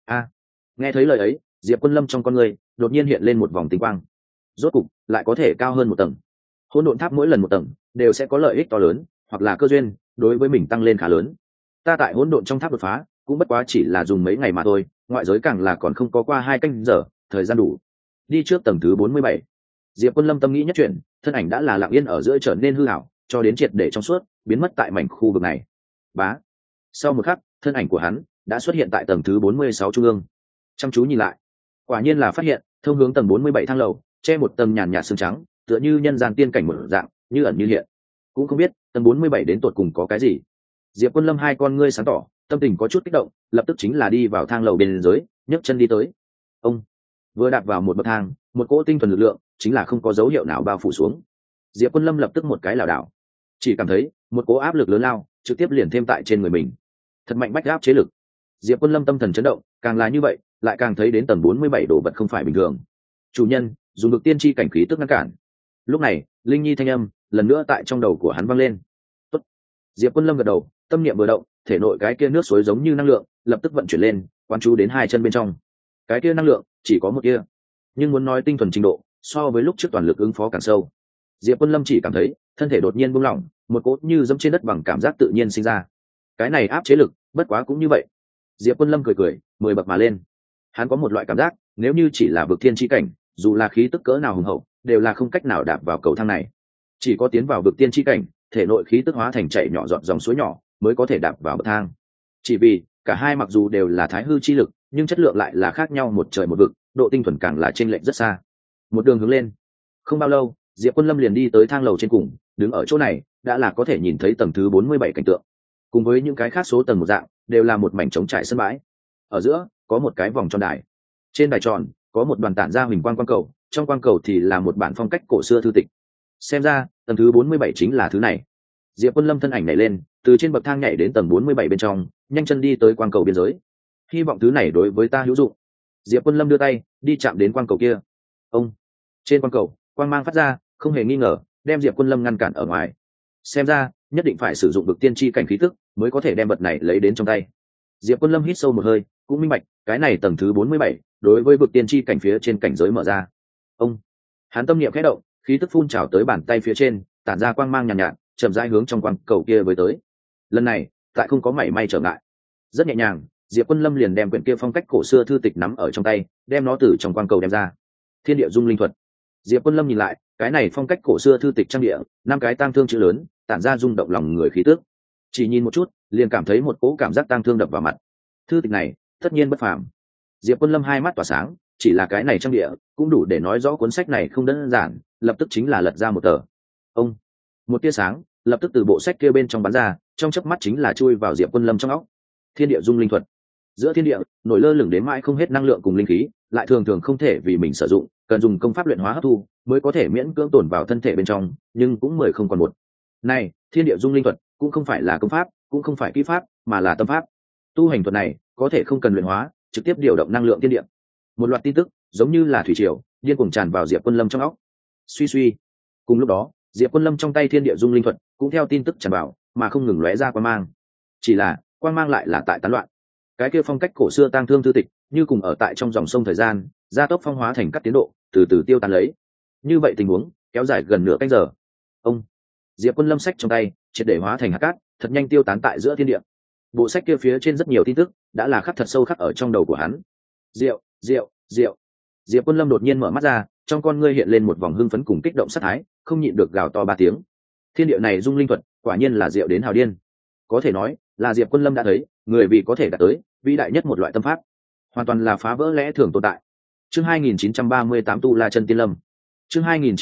Nghe thấy lời ấy, Diệp Quân Lâm trong con người đột nhiên hiện lên một vòng tinh quang. Rốt cục lại có thể cao hơn một tầng. Hỗn độn tháp mỗi lần một tầng đều sẽ có lợi ích to lớn, hoặc là cơ duyên đối với mình tăng lên khá lớn. Ta tại hỗn độn trong tháp đột phá cũng bất quá chỉ là dùng mấy ngày mà thôi, ngoại giới càng là còn không có qua 2 canh giờ, thời gian đủ. Đi trước tầng thứ 47. Diệp Quân Lâm tâm nghĩ nhất chuyển, thân ảnh đã là lặng yên ở giữa trở nên hư ảo, cho đến triệt để trong suốt, biến mất tại mảnh khu vực này. Bá. Sau một khắc, thân ảnh của hắn đã xuất hiện tại tầng thứ 46 trung ương. Chăm chú nhìn lại, quả nhiên là phát hiện thông hướng tầng 47 thang lầu, che một tầng nhàn nhạt sương trắng, tựa như nhân gian tiên cảnh một dạng, như ẩn như hiện. Cũng không biết tầng 47 đến tột cùng có cái gì. Diệp Quân Lâm hai con ngươi sáng tỏ, tâm tình có chút kích động, lập tức chính là đi vào thang lầu bên dưới, nhấc chân đi tới. Ông vừa đạp vào một bậc thang, một cỗ tinh thuần lực lượng chính là không có dấu hiệu nào bao phủ xuống. Diệp Quân Lâm lập tức một cái lảo đảo, chỉ cảm thấy một cỗ áp lực lớn lao trực tiếp liền thêm tại trên người mình, thật mạnh bách áp chế lực. Diệp Quân Lâm tâm thần chấn động, càng là như vậy lại càng thấy đến tầng 47 đồ vật không phải bình thường. Chủ nhân dùng được tiên tri cảnh khí tức ngăn cản. Lúc này Linh Nhi thanh âm lần nữa tại trong đầu của hắn vang lên. Tốt. Diệp Quân Lâm gật đầu, tâm niệm vừa động, thể nội cái kia nước suối giống như năng lượng lập tức vận chuyển lên, quán chú đến 2 chân bên trong. Cái kia năng lượng chỉ có một kia, nhưng muốn nói tinh thuần trình độ so với lúc trước toàn lực ứng phó càng sâu. Diệp Quân Lâm chỉ cảm thấy thân thể đột nhiên buông lỏng, một cỗ như dẫm trên đất bằng cảm giác tự nhiên sinh ra. Cái này áp chế lực bất quá cũng như vậy. Diệp Quân Lâm cười cười, 10 bậc mà lên. Hắn có một loại cảm giác, nếu như chỉ là vực thiên chi cảnh, dù là khí tức cỡ nào hùng hậu, đều là không cách nào đạp vào cầu thang này. Chỉ có tiến vào vực tiên chi cảnh, thể nội khí tức hóa thành chảy nhỏ giọt dòng suối nhỏ, mới có thể đạp vào bậc thang. Chỉ vì cả hai mặc dù đều là thái hư chi lực, nhưng chất lượng lại là khác nhau một trời một vực, độ tinh thuần càng là chênh lệch rất xa. Một đường hướng lên, không bao lâu, Diệp Quân Lâm liền đi tới thang lầu trên cùng, đứng ở chỗ này đã là có thể nhìn thấy tầng thứ 47 cảnh tượng. Cùng với những cái khác số tầng một dạng, đều là một mảnh trống trải sân bãi. Ở giữa có một cái vòng tròn đài, trên đài tròn có một đoàn tản ra huỳnh quang quang cầu, trong quang cầu thì là một bản phong cách cổ xưa thư tịch. Xem ra tầng thứ 47 chính là thứ này. Diệp Quân Lâm thân ảnh nhảy lên, từ trên bậc thang nhảy đến tầng 47 bên trong, nhanh chân đi tới quang cầu biên giới. Hy vọng thứ này đối với ta hữu dụng. Diệp Quân Lâm đưa tay đi chạm đến quang cầu kia. Ông trên quang cầu quang mang phát ra không hề nghi ngờ đem Diệp Quân Lâm ngăn cản ở ngoài. Xem ra nhất định phải sử dụng vực tiên tri cảnh khí tức mới có thể đem vật này lấy đến trong tay. Diệp Quân Lâm hít sâu một hơi, cũng minh bạch cái này tầng thứ 47, đối với vực tiên tri cảnh phía trên cảnh giới mở ra. Ông, hắn tâm niệm khẽ động, khí tức phun trào tới bàn tay phía trên, tản ra quang mang nhàn nhạt, chậm rãi hướng trong quang cầu kia với tới. Lần này, tại không có mảy may trở ngại, rất nhẹ nhàng, Diệp Quân Lâm liền đem quyển kia phong cách cổ xưa thư tịch nắm ở trong tay, đem nó từ trong quang cầu đem ra. Thiên địa dung linh thuật. Diệp Quân Lâm nhìn lại, cái này phong cách cổ xưa thư tịch trang địa, năm cái tang thương chữ lớn, tản ra rung động lòng người khí tức. Chỉ nhìn một chút, liền cảm thấy một cỗ cảm giác tang thương đập vào mặt. Thư tịch này, tất nhiên bất phàm. Diệp Quân Lâm hai mắt tỏa sáng, chỉ là cái này trang địa, cũng đủ để nói rõ cuốn sách này không đơn giản, lập tức chính là lật ra một tờ. Ông, một tia sáng, lập tức từ bộ sách kia bên trong bắn ra, trong chớp mắt chính là chui vào Diệp Quân Lâm trong óc. Thiên địa dung linh thuật. Giữa thiên địa nổi lơ lửng đến mãi không hết năng lượng cùng linh khí, lại thường thường không thể vì mình sử dụng, cần dùng công pháp luyện hóa hấp thu mới có thể miễn cưỡng tồn vào thân thể bên trong, nhưng cũng 10 không còn một. Này, thiên địa dung linh thuật cũng không phải là công pháp, cũng không phải kỹ pháp, mà là tâm pháp. Tu hành thuật này có thể không cần luyện hóa, trực tiếp điều động năng lượng thiên địa. Một loạt tin tức giống như là thủy triều, điên cuồng tràn vào Diệp Quân Lâm trong óc. Suy suy. Cùng lúc đó, Diệp Quân Lâm trong tay thiên địa dung linh thuật cũng theo tin tức tràn vào, mà không ngừng lóe ra quang mang. Chỉ là quang mang lại là tại tán loạn. Cái kia phong cách cổ xưa tang thương thư tịch, như cùng ở tại trong dòng sông thời gian, gia tốc phong hóa thành các tiến độ, từ từ tiêu tan lấy. Như vậy tình huống kéo dài gần nửa canh giờ. Ông, Diệp Quân Lâm sách trong tay, triệt để hóa thành hạt cát, thật nhanh tiêu tán tại giữa thiên địa. Bộ sách kia phía trên rất nhiều tin tức, đã là khắc thật sâu khắc ở trong đầu của hắn. Diệu, diệu, diệu. Diệp Quân Lâm đột nhiên mở mắt ra, trong con ngươi hiện lên một vòng hưng phấn cùng kích động sát thái, không nhịn được gào to 3 tiếng. Thiên địa này dung linh thuật, quả nhiên là diệu đến hào điên. Có thể nói, là Diệp Quân Lâm đã thấy, người vì có thể đạt tới vĩ đại nhất một loại tâm pháp, hoàn toàn là phá vỡ lẽ thường tồn tại. Chương 2938 Tu La Chân Tiên Lâm. Chương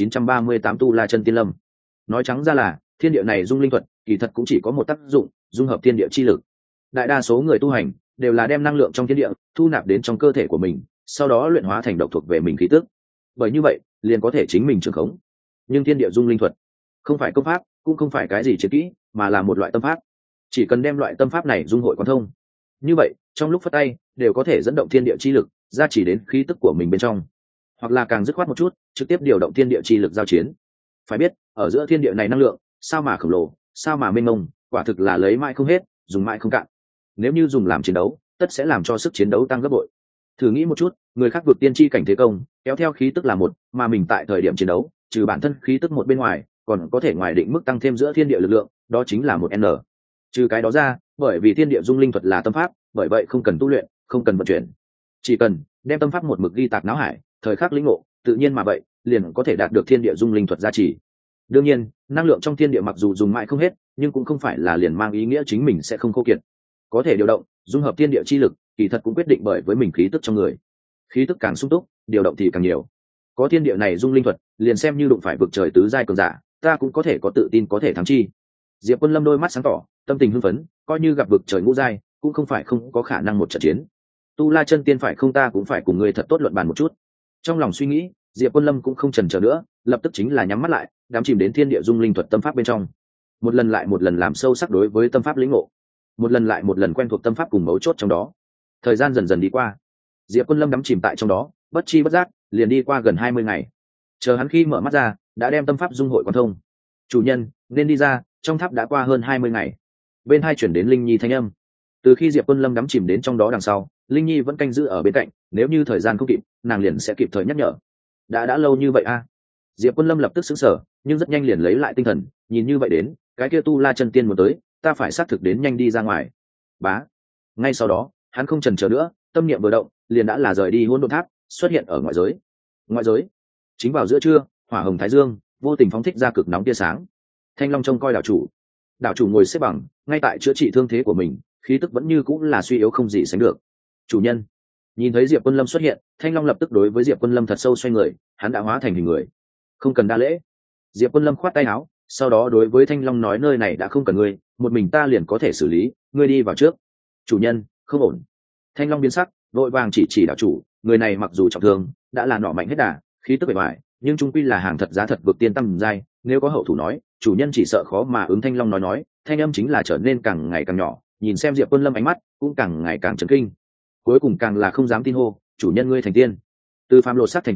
2938 Tu La Chân Tiên Lâm. Nói trắng ra là, thiên địa này dung linh thuật, kỳ thật cũng chỉ có một tác dụng, dung hợp thiên địa chi lực. Đại đa số người tu hành đều là đem năng lượng trong thiên địa thu nạp đến trong cơ thể của mình, sau đó luyện hóa thành độc thuộc về mình khí tức. Bởi như vậy, liền có thể chính mình trường khống. Nhưng thiên địa dung linh thuật, không phải công pháp, cũng không phải cái gì chiến kỹ, mà là một loại tâm pháp. Chỉ cần đem loại tâm pháp này dung hội quan thông, như vậy trong lúc phất tay đều có thể dẫn động thiên địa chi lực ra chỉ đến khí tức của mình bên trong, hoặc là càng dứt khoát một chút, trực tiếp điều động thiên địa chi lực giao chiến. Phải biết ở giữa thiên địa này năng lượng sao mà khổng lồ, sao mà mênh mông, quả thực là lấy mãi không hết, dùng mãi không cạn. Nếu như dùng làm chiến đấu, tất sẽ làm cho sức chiến đấu tăng gấp bội. Thử nghĩ một chút, người khác vượt tiên tri cảnh thế công kéo theo khí tức là một, mà mình tại thời điểm chiến đấu trừ bản thân khí tức một bên ngoài, còn có thể ngoài định mức tăng thêm giữa thiên địa lực lượng, đó chính là một n. Trừ cái đó ra, bởi vì thiên địa dung linh thuật là tâm pháp, bởi vậy không cần tu luyện, không cần vận chuyển, chỉ cần đem tâm pháp một mực ghi tạc não hải, thời khắc lĩnh ngộ, tự nhiên mà vậy liền có thể đạt được thiên địa dung linh thuật gia trì. Đương nhiên, năng lượng trong thiên địa mặc dù dùng mãi không hết, nhưng cũng không phải là liền mang ý nghĩa chính mình sẽ không khô kiệt. Có thể điều động, dung hợp thiên địa chi lực, kỳ thật cũng quyết định bởi với mình khí tức trong người. Khí tức càng sung túc, điều động thì càng nhiều. Có thiên địa này dung linh thuật, liền xem như đụng phải vực trời tứ giai cường giả, ta cũng có thể có tự tin có thể thắng chi. Diệp Quân Lâm đôi mắt sáng tỏ, tâm tình hưng phấn, coi như gặp vực trời ngũ giai, cũng không phải không có khả năng một trận chiến. Tu La Chân Tiên phải không, ta cũng phải cùng ngươi thật tốt luận bàn một chút. Trong lòng suy nghĩ, Diệp Quân Lâm cũng không chần chờ nữa, lập tức chính là nhắm mắt lại, đắm chìm đến thiên địa dung linh thuật tâm pháp bên trong. Một lần lại một lần làm sâu sắc đối với tâm pháp lĩnh ngộ, một lần lại một lần quen thuộc tâm pháp cùng mấu chốt trong đó. Thời gian dần dần đi qua, Diệp Quân Lâm đắm chìm tại trong đó, bất chi bất giác liền đi qua gần 20 ngày. Chờ hắn khi mở mắt ra, đã đem tâm pháp dung hội quan thông. Chủ nhân, nên đi ra, trong tháp đã qua hơn 20 ngày. Bên hai chuyển đến Linh Nhi thanh âm. Từ khi Diệp Quân Lâm đắm chìm đến trong đó đằng sau, Linh Nhi vẫn canh giữ ở bên cạnh, nếu như thời gian không kịp, nàng liền sẽ kịp thời nhắc nhở. Đã lâu như vậy a? Diệp Quân Lâm lập tức sững sờ, nhưng rất nhanh liền lấy lại tinh thần, nhìn như vậy đến, cái kia Tu La Chân Tiên muốn tới, ta phải xác thực đến nhanh đi ra ngoài. Bá. Ngay sau đó, hắn không chần chờ nữa, tâm niệm vừa động, liền đã là rời đi Hỗn Độn Tháp, xuất hiện ở ngoại giới. Ngoại giới, chính vào giữa trưa, hỏa hồng thái dương vô tình phóng thích ra cực nóng tia sáng. Thanh Long trông coi đảo chủ. Đảo chủ ngồi xếp bằng, ngay tại chữa trị thương thế của mình, khí tức vẫn như cũng là suy yếu không gì sánh được. Chủ nhân. Nhìn thấy Diệp Quân Lâm xuất hiện, Thanh Long lập tức đối với Diệp Quân Lâm thật sâu xoay người, hắn đã hóa thành hình người. Không cần đa lễ. Diệp Quân Lâm khoát tay áo, sau đó đối với Thanh Long nói, nơi này đã không cần ngươi, một mình ta liền có thể xử lý, ngươi đi vào trước. Chủ nhân, không ổn. Thanh Long biến sắc, vội vàng chỉ đảo chủ, người này mặc dù trọng thương, đã là nọ mạnh hết đà, khí tức bề ngoài, nhưng trung quy là hàng thật giá thật vượt tiên tâm giai, nếu có hậu thủ nói, chủ nhân chỉ sợ khó mà ứng. Thanh Long nói, thanh âm chính là trở nên càng ngày càng nhỏ, nhìn xem Diệp Quân Lâm ánh mắt cũng càng ngày càng chấn kinh, cuối cùng càng là không dám tin hô, chủ nhân ngươi thành tiên. Từ phàm lột xác thành tiên,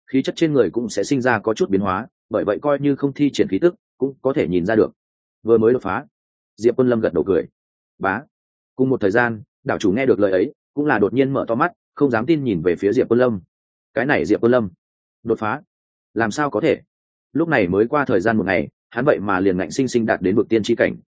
khí chất trên người cũng sẽ sinh ra có chút biến hóa, bởi vậy coi như không thi triển khí tức cũng có thể nhìn ra được. Vừa mới đột phá. Diệp Quân Lâm gật đầu cười. Bá. Cùng một thời gian, đảo chủ nghe được lời ấy cũng là đột nhiên mở to mắt, không dám tin nhìn về phía Diệp Quân Lâm. Cái này Diệp Quân Lâm đột phá, làm sao có thể? Lúc này mới qua thời gian một ngày, hắn vậy mà liền ngạnh sinh sinh đạt đến vực tiên tri cảnh.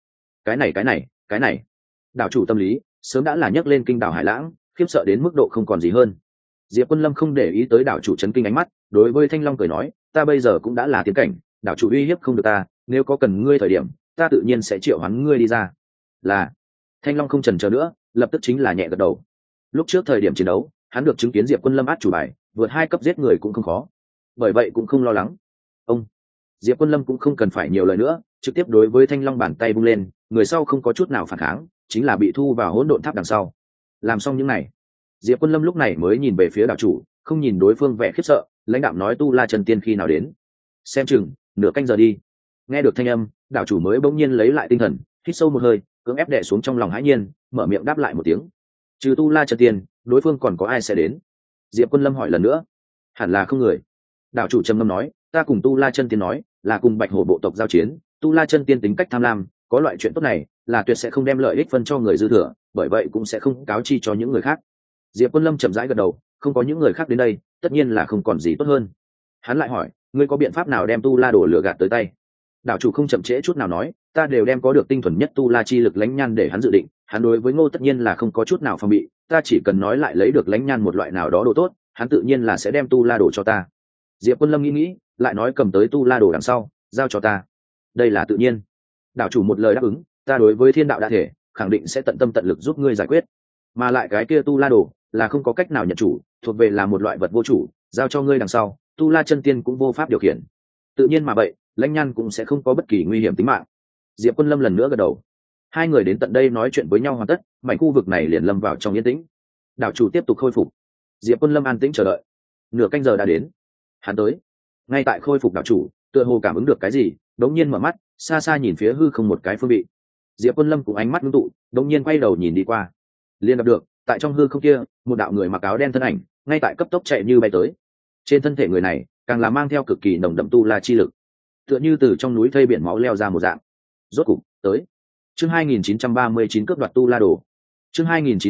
Cái này đảo chủ tâm lý sớm đã là nhấc lên kinh đảo Hải Lãng, khiếp sợ đến mức độ không còn gì hơn. Diệp Quân Lâm không để ý tới đảo chủ chấn kinh ánh mắt, đối với Thanh Long cười nói, ta bây giờ cũng đã là tiến cảnh, đảo chủ uy hiếp không được ta, nếu có cần ngươi thời điểm ta tự nhiên sẽ triệu hoán ngươi đi ra. Là. Thanh Long không chần chờ nữa, lập tức chính là nhẹ gật đầu. Lúc trước thời điểm chiến đấu hắn được chứng kiến Diệp Quân Lâm át chủ bài, vượt 2 cấp giết người cũng không khó, bởi vậy cũng không lo lắng. Ông Diệp Quân Lâm cũng không cần phải nhiều lời nữa, trực tiếp đối với Thanh Long bàn tay vung lên, người sau không có chút nào phản kháng, chính là bị thu vào hỗn độn tháp đằng sau. Làm xong những này, Diệp Quân Lâm lúc này mới nhìn về phía đảo chủ, không nhìn đối phương vẻ khiếp sợ, lãnh đạo nói Tu La Chân Tiên khi nào đến? Xem chừng nửa canh giờ đi. Nghe được thanh âm, đảo chủ mới bỗng nhiên lấy lại tinh thần, hít sâu một hơi, cưỡng ép đè xuống trong lòng hãi nhiên, mở miệng đáp lại một tiếng. Trừ Tu La Chân Tiên, đối phương còn có ai sẽ đến? Diệp Quân Lâm hỏi lần nữa. Hẳn là không người. Đảo chủ trầm ngâm nói, ta cùng Tu La Chân Tiên nói, là cùng Bạch Hổ bộ tộc giao chiến, Tu La Chân Tiên tính cách tham lam, có loại chuyện tốt này là tuyệt sẽ không đem lợi ích phân cho người dư thừa, bởi vậy cũng sẽ không cáo chi cho những người khác. Diệp Quân Lâm chậm rãi gật đầu, không có những người khác đến đây, tất nhiên là không còn gì tốt hơn. Hắn lại hỏi, ngươi có biện pháp nào đem Tu La đồ lừa gạt tới tay? Đảo chủ không chậm trễ chút nào nói, ta đều đem có được tinh thuần nhất Tu La chi lực lãnh nhan để hắn dự định, hắn đối với Ngô tất nhiên là không có chút nào phòng bị, ta chỉ cần nói lại lấy được lãnh nhan một loại nào đó đồ tốt, hắn tự nhiên là sẽ đem Tu La đồ cho ta. Diệp Quân Lâm nghĩ, lại nói cầm tới Tu La đồ đằng sau, giao cho ta. Đây là tự nhiên. Đảo chủ một lời đáp ứng, ta đối với Thiên đạo đã thể, khẳng định sẽ tận tâm tận lực giúp ngươi giải quyết. Mà lại cái kia Tu La đồ là không có cách nào nhận chủ, thuộc về là một loại vật vô chủ, giao cho ngươi đằng sau, Tu La chân tiên cũng vô pháp điều khiển. Tự nhiên mà vậy, lãnh nhan cũng sẽ không có bất kỳ nguy hiểm tính mạng. Diệp Quân Lâm lần nữa gật đầu. Hai người đến tận đây nói chuyện với nhau hoàn tất, mảnh khu vực này liền lâm vào trong yên tĩnh. Đảo chủ tiếp tục khôi phục. Diệp Quân Lâm an tĩnh chờ đợi. Nửa canh giờ đã đến. Hắn tới. Ngay tại khôi phục đảo chủ, tựa hồ cảm ứng được cái gì, đống nhiên mở mắt, xa xa nhìn phía hư không một cái phương vị. Diệp Quân Lâm cũng ánh mắt ngưng tụ, đống nhiên quay đầu nhìn đi qua. Liên gặp được, tại trong hư không kia, một đạo người mặc áo đen thân ảnh, ngay tại cấp tốc chạy như bay tới. Trên thân thể người này, càng là mang theo cực kỳ nồng đậm tu la chi lực, tựa như từ trong núi thây biển máu leo ra một dạng. Rốt cục tới. Chương 2939 cướp đoạt tu la đồ. Chương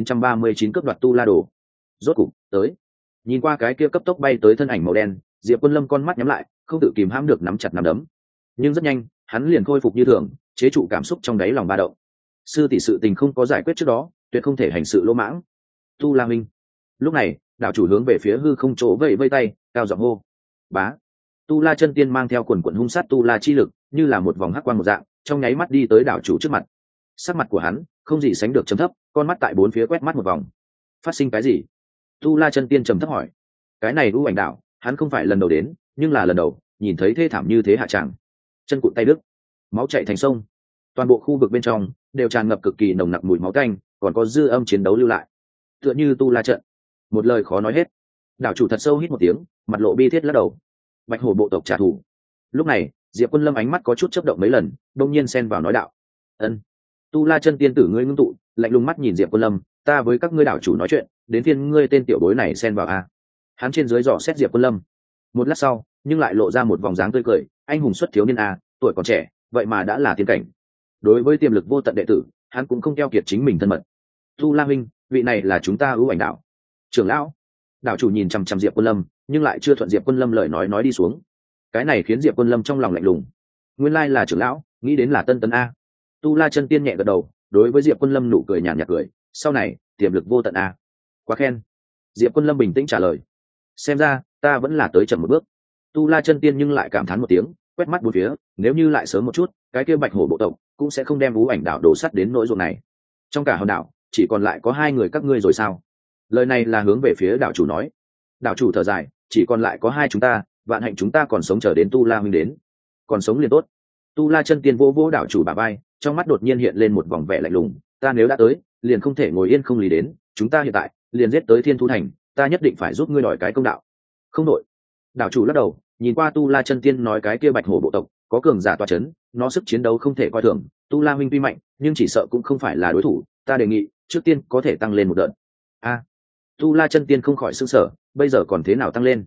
2939 cướp đoạt tu la đồ. Rốt cục tới. Nhìn qua cái kia cấp tốc bay tới thân ảnh màu đen, Diệp Quân Lâm con mắt nhắm lại, không tự kìm hãm được nắm chặt nắm đấm. Nhưng rất nhanh, hắn liền khôi phục như thường, chế trụ cảm xúc trong đáy lòng ba động. Sư tỷ sự tình không có giải quyết trước đó, tuyệt không thể hành sự lỗ mãng. Tu La Minh. Lúc này, đạo chủ hướng về phía hư không chỗ vẫy vây tay, cao giọng hô. Bá. Tu La chân tiên mang theo quần quần hung sát tu la chi lực, như là một vòng hắc quang một dạng, trong nháy mắt đi tới đạo chủ trước mặt. Sắc mặt của hắn không gì sánh được trầm thấp, con mắt tại bốn phía quét mắt một vòng. Phát sinh cái gì? Tu La chân tiên trầm thấp hỏi. Cái này U Ảnh đạo, hắn không phải lần đầu đến, nhưng là lần đầu nhìn thấy thê thảm như thế hạ tràng. Chân cụt tay đứt, máu chảy thành sông. Toàn bộ khu vực bên trong đều tràn ngập cực kỳ nồng nặc mùi máu tanh, còn có dư âm chiến đấu lưu lại. Tựa như tu la trận. Một lời khó nói hết. Đạo chủ thật sâu hít một tiếng, mặt lộ bi thiết lắc đầu. Bạch Hổ bộ tộc trả thù. Lúc này, Diệp Quân Lâm ánh mắt có chút chớp động mấy lần, đông nhiên xen vào nói đạo. Ân. Tu La chân tiên tử ngươi ngưng tụ, lạnh lùng mắt nhìn Diệp Quân Lâm, ta với các ngươi đạo chủ nói chuyện, đến phiên ngươi tên tiểu bối này xen vào a. Hắn trên dưới dò xét Diệp Quân Lâm. Một lát sau, nhưng lại lộ ra một vòng dáng tươi cười, anh hùng xuất thiếu niên a, tuổi còn trẻ, vậy mà đã là tiên cảnh. Đối với tiềm lực vô tận đệ tử, hắn cũng không keo kiệt chính mình thân mật. Tu La Minh, vị này là chúng ta ưu ảnh đạo. Trưởng lão. Đạo chủ nhìn chằm chằm Diệp Quân Lâm, nhưng lại chưa thuận Diệp Quân Lâm lời nói đi xuống. Cái này khiến Diệp Quân Lâm trong lòng lạnh lùng. Nguyên lai là trưởng lão, nghĩ đến là Tân Tấn a. Tu La chân tiên nhẹ gật đầu, đối với Diệp Quân Lâm nụ cười nhàn nhạt cười, sau này, tiềm lực vô tận a. Quá khen. Diệp Quân Lâm bình tĩnh trả lời. Xem ra, ta vẫn là tới chậm một bước. Tu La chân tiên nhưng lại cảm thán một tiếng, quét mắt bốn phía, nếu như lại sớm một chút, cái kia Bạch Hổ bộ tộc cũng sẽ không đem Ú Ảnh đạo đổ sắt đến nỗi ruộng này. Trong cả hòn đảo, chỉ còn lại có hai người các ngươi rồi sao? Lời này là hướng về phía đạo chủ nói. Đạo chủ thở dài, chỉ còn lại có hai chúng ta, vạn hạnh chúng ta còn sống chờ đến Tu La huynh đến. Còn sống liền tốt. Tu La chân tiên vỗ vỗ đạo chủ bả vai, trong mắt đột nhiên hiện lên một vòng vẻ lạnh lùng, ta nếu đã tới, liền không thể ngồi yên không lý đến, chúng ta hiện tại liền giết tới Thiên Thú Thành, ta nhất định phải giúp ngươi đòi cái công đạo. Không đội. Đạo chủ lắc đầu, nhìn qua Tu La chân tiên nói cái kia Bạch Hổ bộ tộc có cường giả tọa chấn, nó sức chiến đấu không thể coi thường, Tu La huynh tuy mạnh, nhưng chỉ sợ cũng không phải là đối thủ, ta đề nghị trước tiên có thể tăng lên một đợt. A. Tu La chân tiên không khỏi sửng sở, bây giờ còn thế nào tăng lên?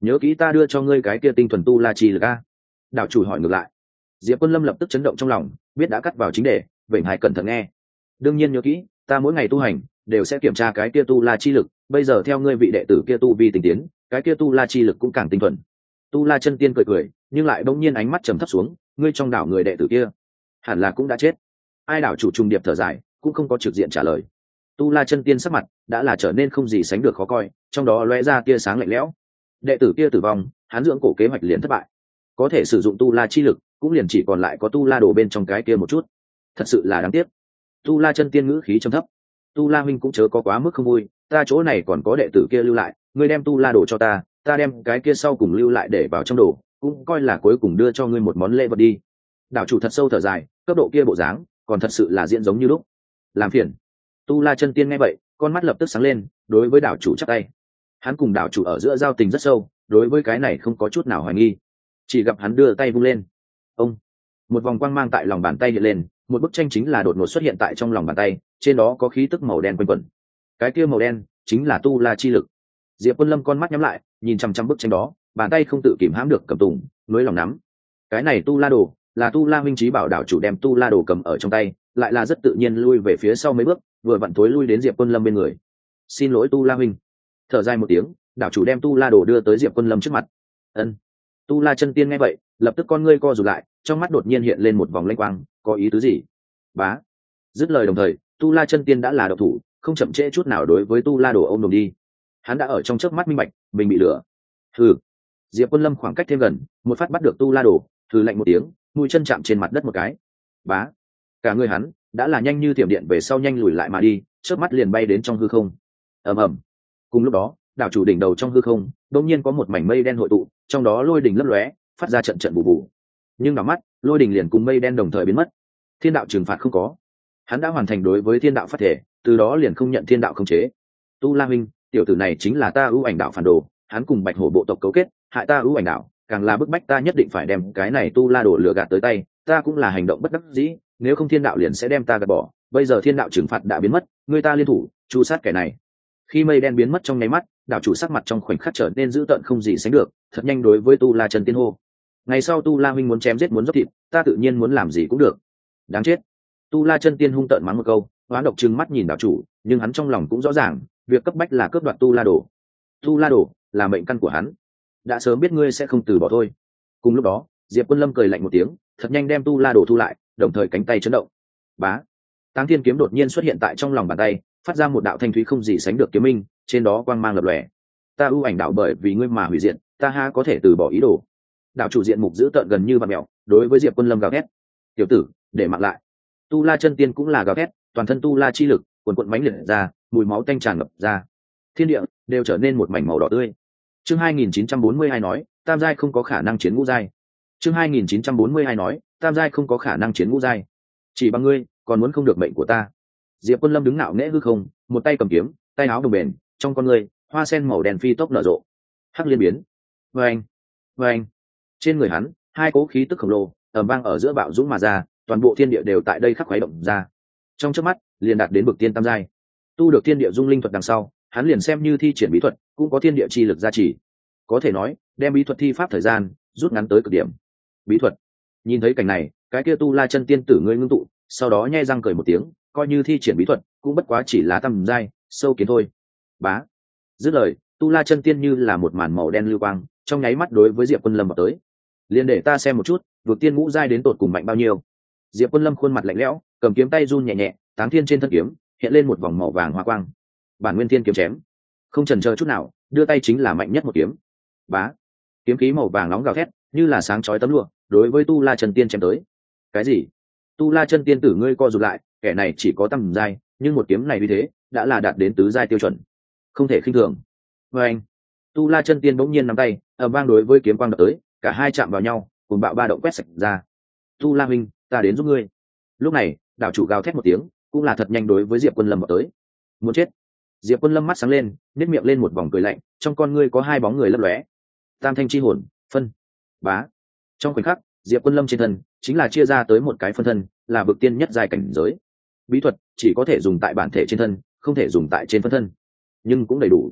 nhớ kỹ ta đưa cho ngươi cái kia tinh thuần tu la chi lực a. Đảo chủ hỏi ngược lại. Diệp Quân Lâm lập tức chấn động trong lòng, biết đã cắt vào chính đề, vểnh hai cẩn thận nghe. Đương nhiên nhớ kỹ, ta mỗi ngày tu hành đều sẽ kiểm tra cái kia tu la chi lực, bây giờ theo ngươi vị đệ tử kia tu vi tinh tiến, cái kia tu la chi lực cũng càng tinh thuần. Tu la chân tiên cười cười, nhưng lại bỗng nhiên ánh mắt trầm thấp xuống, ngươi trong đảo người đệ tử kia hẳn là cũng đã chết. Ai đảo chủ trùng điệp thở dài, cũng không có trực diện trả lời. Tu la chân tiên sắc mặt đã là trở nên không gì sánh được khó coi, trong đó lóe ra tia sáng lạnh lẽo. Đệ tử kia tử vong, hắn dưỡng cổ kế hoạch liền thất bại, có thể sử dụng tu la chi lực cũng liền chỉ còn lại có tu la đồ bên trong cái kia một chút, thật sự là đáng tiếc. Tu la chân tiên ngữ khí trầm thấp. Tu la huynh cũng chớ có quá mức không vui, ta chỗ này còn có đệ tử kia lưu lại, ngươi đem tu la đồ cho ta, ta đem cái kia sau cùng lưu lại để vào trong đồ, cũng coi là cuối cùng đưa cho ngươi một món lễ vật đi. Đảo chủ thật sâu thở dài, cấp độ kia bộ dáng còn thật sự là diễn giống như lúc. Làm phiền. Tu la chân tiên nghe vậy, con mắt lập tức sáng lên, đối với đảo chủ chắp tay. Hắn cùng đảo chủ ở giữa giao tình rất sâu, đối với cái này không có chút nào hoài nghi. Chỉ gặp hắn đưa tay vung lên, ông, một vòng quang mang tại lòng bàn tay hiện lên, một bức tranh chính là đột ngột xuất hiện tại trong lòng bàn tay, trên đó có khí tức màu đen quanh quẩn. Cái kia màu đen chính là tu la chi lực. Diệp Quân Lâm con mắt nhắm lại, nhìn chăm chăm bức tranh đó, bàn tay không tự kìm hãm được cầm tùng, nuối lòng nắm. Cái này tu la đồ là tu la minh trí bảo, đảo chủ đem tu la đồ cầm ở trong tay, lại là rất tự nhiên lui về phía sau mấy bước, vừa vặn thối lui đến Diệp Quân Lâm bên người. Xin lỗi tu la huynh. Thở dài một tiếng, đảo chủ đem tu la đồ đưa tới Diệp Quân Lâm trước mặt. Ân. Tu la chân tiên nghe vậy, lập tức con ngươi co rụt lại, trong mắt đột nhiên hiện lên một vòng lanh quang, có ý tứ gì? Bá. Dứt lời đồng thời, tu la chân tiên đã là độc thủ, không chậm trễ chút nào đối với tu la đồ ôm đồm đi. Hắn đã ở trong chớp mắt minh bạch, mình bị lừa. Hừ. Diệp Quân Lâm khoảng cách thêm gần, một phát bắt được tu la đồ, hừ lạnh một tiếng, mũi chân chạm trên mặt đất một cái. Bá. Cả người hắn đã là nhanh như thiểm điện về sau nhanh lùi lại mà đi, chớp mắt liền bay đến trong hư không. Ầm ầm. Cùng lúc đó, đảo chủ đỉnh đầu trong hư không, đột nhiên có một mảnh mây đen hội tụ, trong đó lôi đỉnh lấp lóe, phát ra trận trận bù bù. Nhưng đảo mắt, lôi đỉnh liền cùng mây đen đồng thời biến mất. Thiên đạo trừng phạt không có. Hắn đã hoàn thành đối với thiên đạo phát thể, từ đó liền không nhận thiên đạo khống chế. Tu La huynh, tiểu tử này chính là ta ưu ảnh đạo phản đồ, hắn cùng Bạch Hổ bộ tộc cấu kết, hại ta ưu ảnh đạo, càng là bức bách ta nhất định phải đem cái này tu la đồ lừa gạt tới tay, ta cũng là hành động bất đắc dĩ, nếu không thiên đạo liền sẽ đem ta gạt bỏ. Bây giờ thiên đạo trừng phạt đã biến mất, người ta liên thủ chu sát kẻ này. Khi mây đen biến mất trong nháy mắt, đảo chủ sắc mặt trong khoảnh khắc trở nên dữ tợn không gì sánh được, thật nhanh đối với tu la chân tiên hô. Ngày sau tu la huynh muốn chém giết muốn dốc thịt, ta tự nhiên muốn làm gì cũng được. Đáng chết. Tu la chân tiên hung tợn mắng một câu, hoán độc trừng mắt nhìn đảo chủ, nhưng hắn trong lòng cũng rõ ràng, việc cấp bách là cướp đoạt tu la đồ. Tu la đồ là mệnh căn của hắn, đã sớm biết ngươi sẽ không từ bỏ thôi. Cùng lúc đó, Diệp Quân Lâm cười lạnh một tiếng, thật nhanh đem tu la đồ thu lại, đồng thời cánh tay chấn động. Bá. Táng Thiên kiếm đột nhiên xuất hiện tại trong lòng bàn tay, phát ra một đạo thanh thúy không gì sánh được kiếm minh, trên đó quang mang lập lòe. Ta ưu ảnh đạo bởi vì ngươi mà hủy diệt, ta ha có thể từ bỏ ý đồ. Đạo chủ diện mục dữ tợn gần như vặn mèo, đối với Diệp Quân Lâm gào thét. Tiểu tử, để mặc lại. Tu la chân tiên cũng là gào thét, toàn thân tu la chi lực cuồn cuộn mãnh liệt ra, mùi máu tanh tràn ngập ra. Thiên địa đều trở nên một mảnh màu đỏ tươi. Chương 2942 nói, tam giai không có khả năng chiến ngũ giai. Chương 2942 nói, tam giai không có khả năng chiến ngũ giai. Chỉ bằng ngươi, còn muốn không được mệnh của ta. Diệp Quân Lâm đứng ngạo nghễ hư không, một tay cầm kiếm, tay áo đồng bền, trong con người hoa sen màu đen phi tốc nở rộ. Hắc liên biến. Vâng, vâng. Trên người hắn, hai cỗ khí tức khổng lồ ầm vang ở giữa bạo dũng mà ra, toàn bộ thiên địa đều tại đây khắc khuấy động ra. Trong chớp mắt, liền đạt đến bậc tiên tam giai. Tu được thiên địa dung linh thuật đằng sau, hắn liền xem như thi triển bí thuật, cũng có thiên địa chi lực gia trì. Có thể nói, đem bí thuật thi pháp thời gian rút ngắn tới cực điểm. Bí thuật. Nhìn thấy cảnh này, cái kia tu la chân tiên tử ngươi ngưng tụ, sau đó nhe răng cười một tiếng, coi như thi triển bí thuật, cũng bất quá chỉ là tam giai, sâu kiến thôi. Bá. Dứt lời, tu la chân tiên như là một màn màu đen lưu quang, trong nháy mắt đối với Diệp Quân Lâm vào tới. Liền để ta xem một chút, vượt tiên ngũ giai đến tột cùng mạnh bao nhiêu. Diệp Quân Lâm khuôn mặt lạnh lẽo, cầm kiếm tay run nhẹ nhẹ, Táng Thiên trên thân kiếm hiện lên một vòng màu vàng hoa quang. Bản Nguyên Thiên kiếm chém, không chần chờ chút nào, đưa tay chính là mạnh nhất một kiếm. Bá. Kiếm khí màu vàng nóng gào thét, như là sáng chói tấm lụa, đối với tu la chân tiên chém tới. Cái gì? Tu la chân tiên tử ngươi co rụt lại, kẻ này chỉ có tầm giai, nhưng một kiếm này vì thế đã là đạt đến tứ giai tiêu chuẩn, không thể khinh thường. Và anh, tu la chân tiên bỗng nhiên nắm tay, ầm vang đối với kiếm quang đập tới, cả hai chạm vào nhau, cùng bạo ba động quét sạch ra. Tu la huynh, ta đến giúp ngươi. Lúc này, đảo chủ gào thét một tiếng, cũng là thật nhanh đối với Diệp Quân Lâm vào tới. Muốn chết. Diệp Quân Lâm mắt sáng lên, nhếch miệng lên một vòng cười lạnh, trong con ngươi có hai bóng người lấp lóe. Tam thanh chi hồn, phân. Bá. Trong khoảnh khắc, Diệp Quân Lâm trên thân chính là chia ra tới một cái phân thân, là vực tiên nhất giai cảnh giới. Bí thuật chỉ có thể dùng tại bản thể trên thân, không thể dùng tại trên phân thân, nhưng cũng đầy đủ.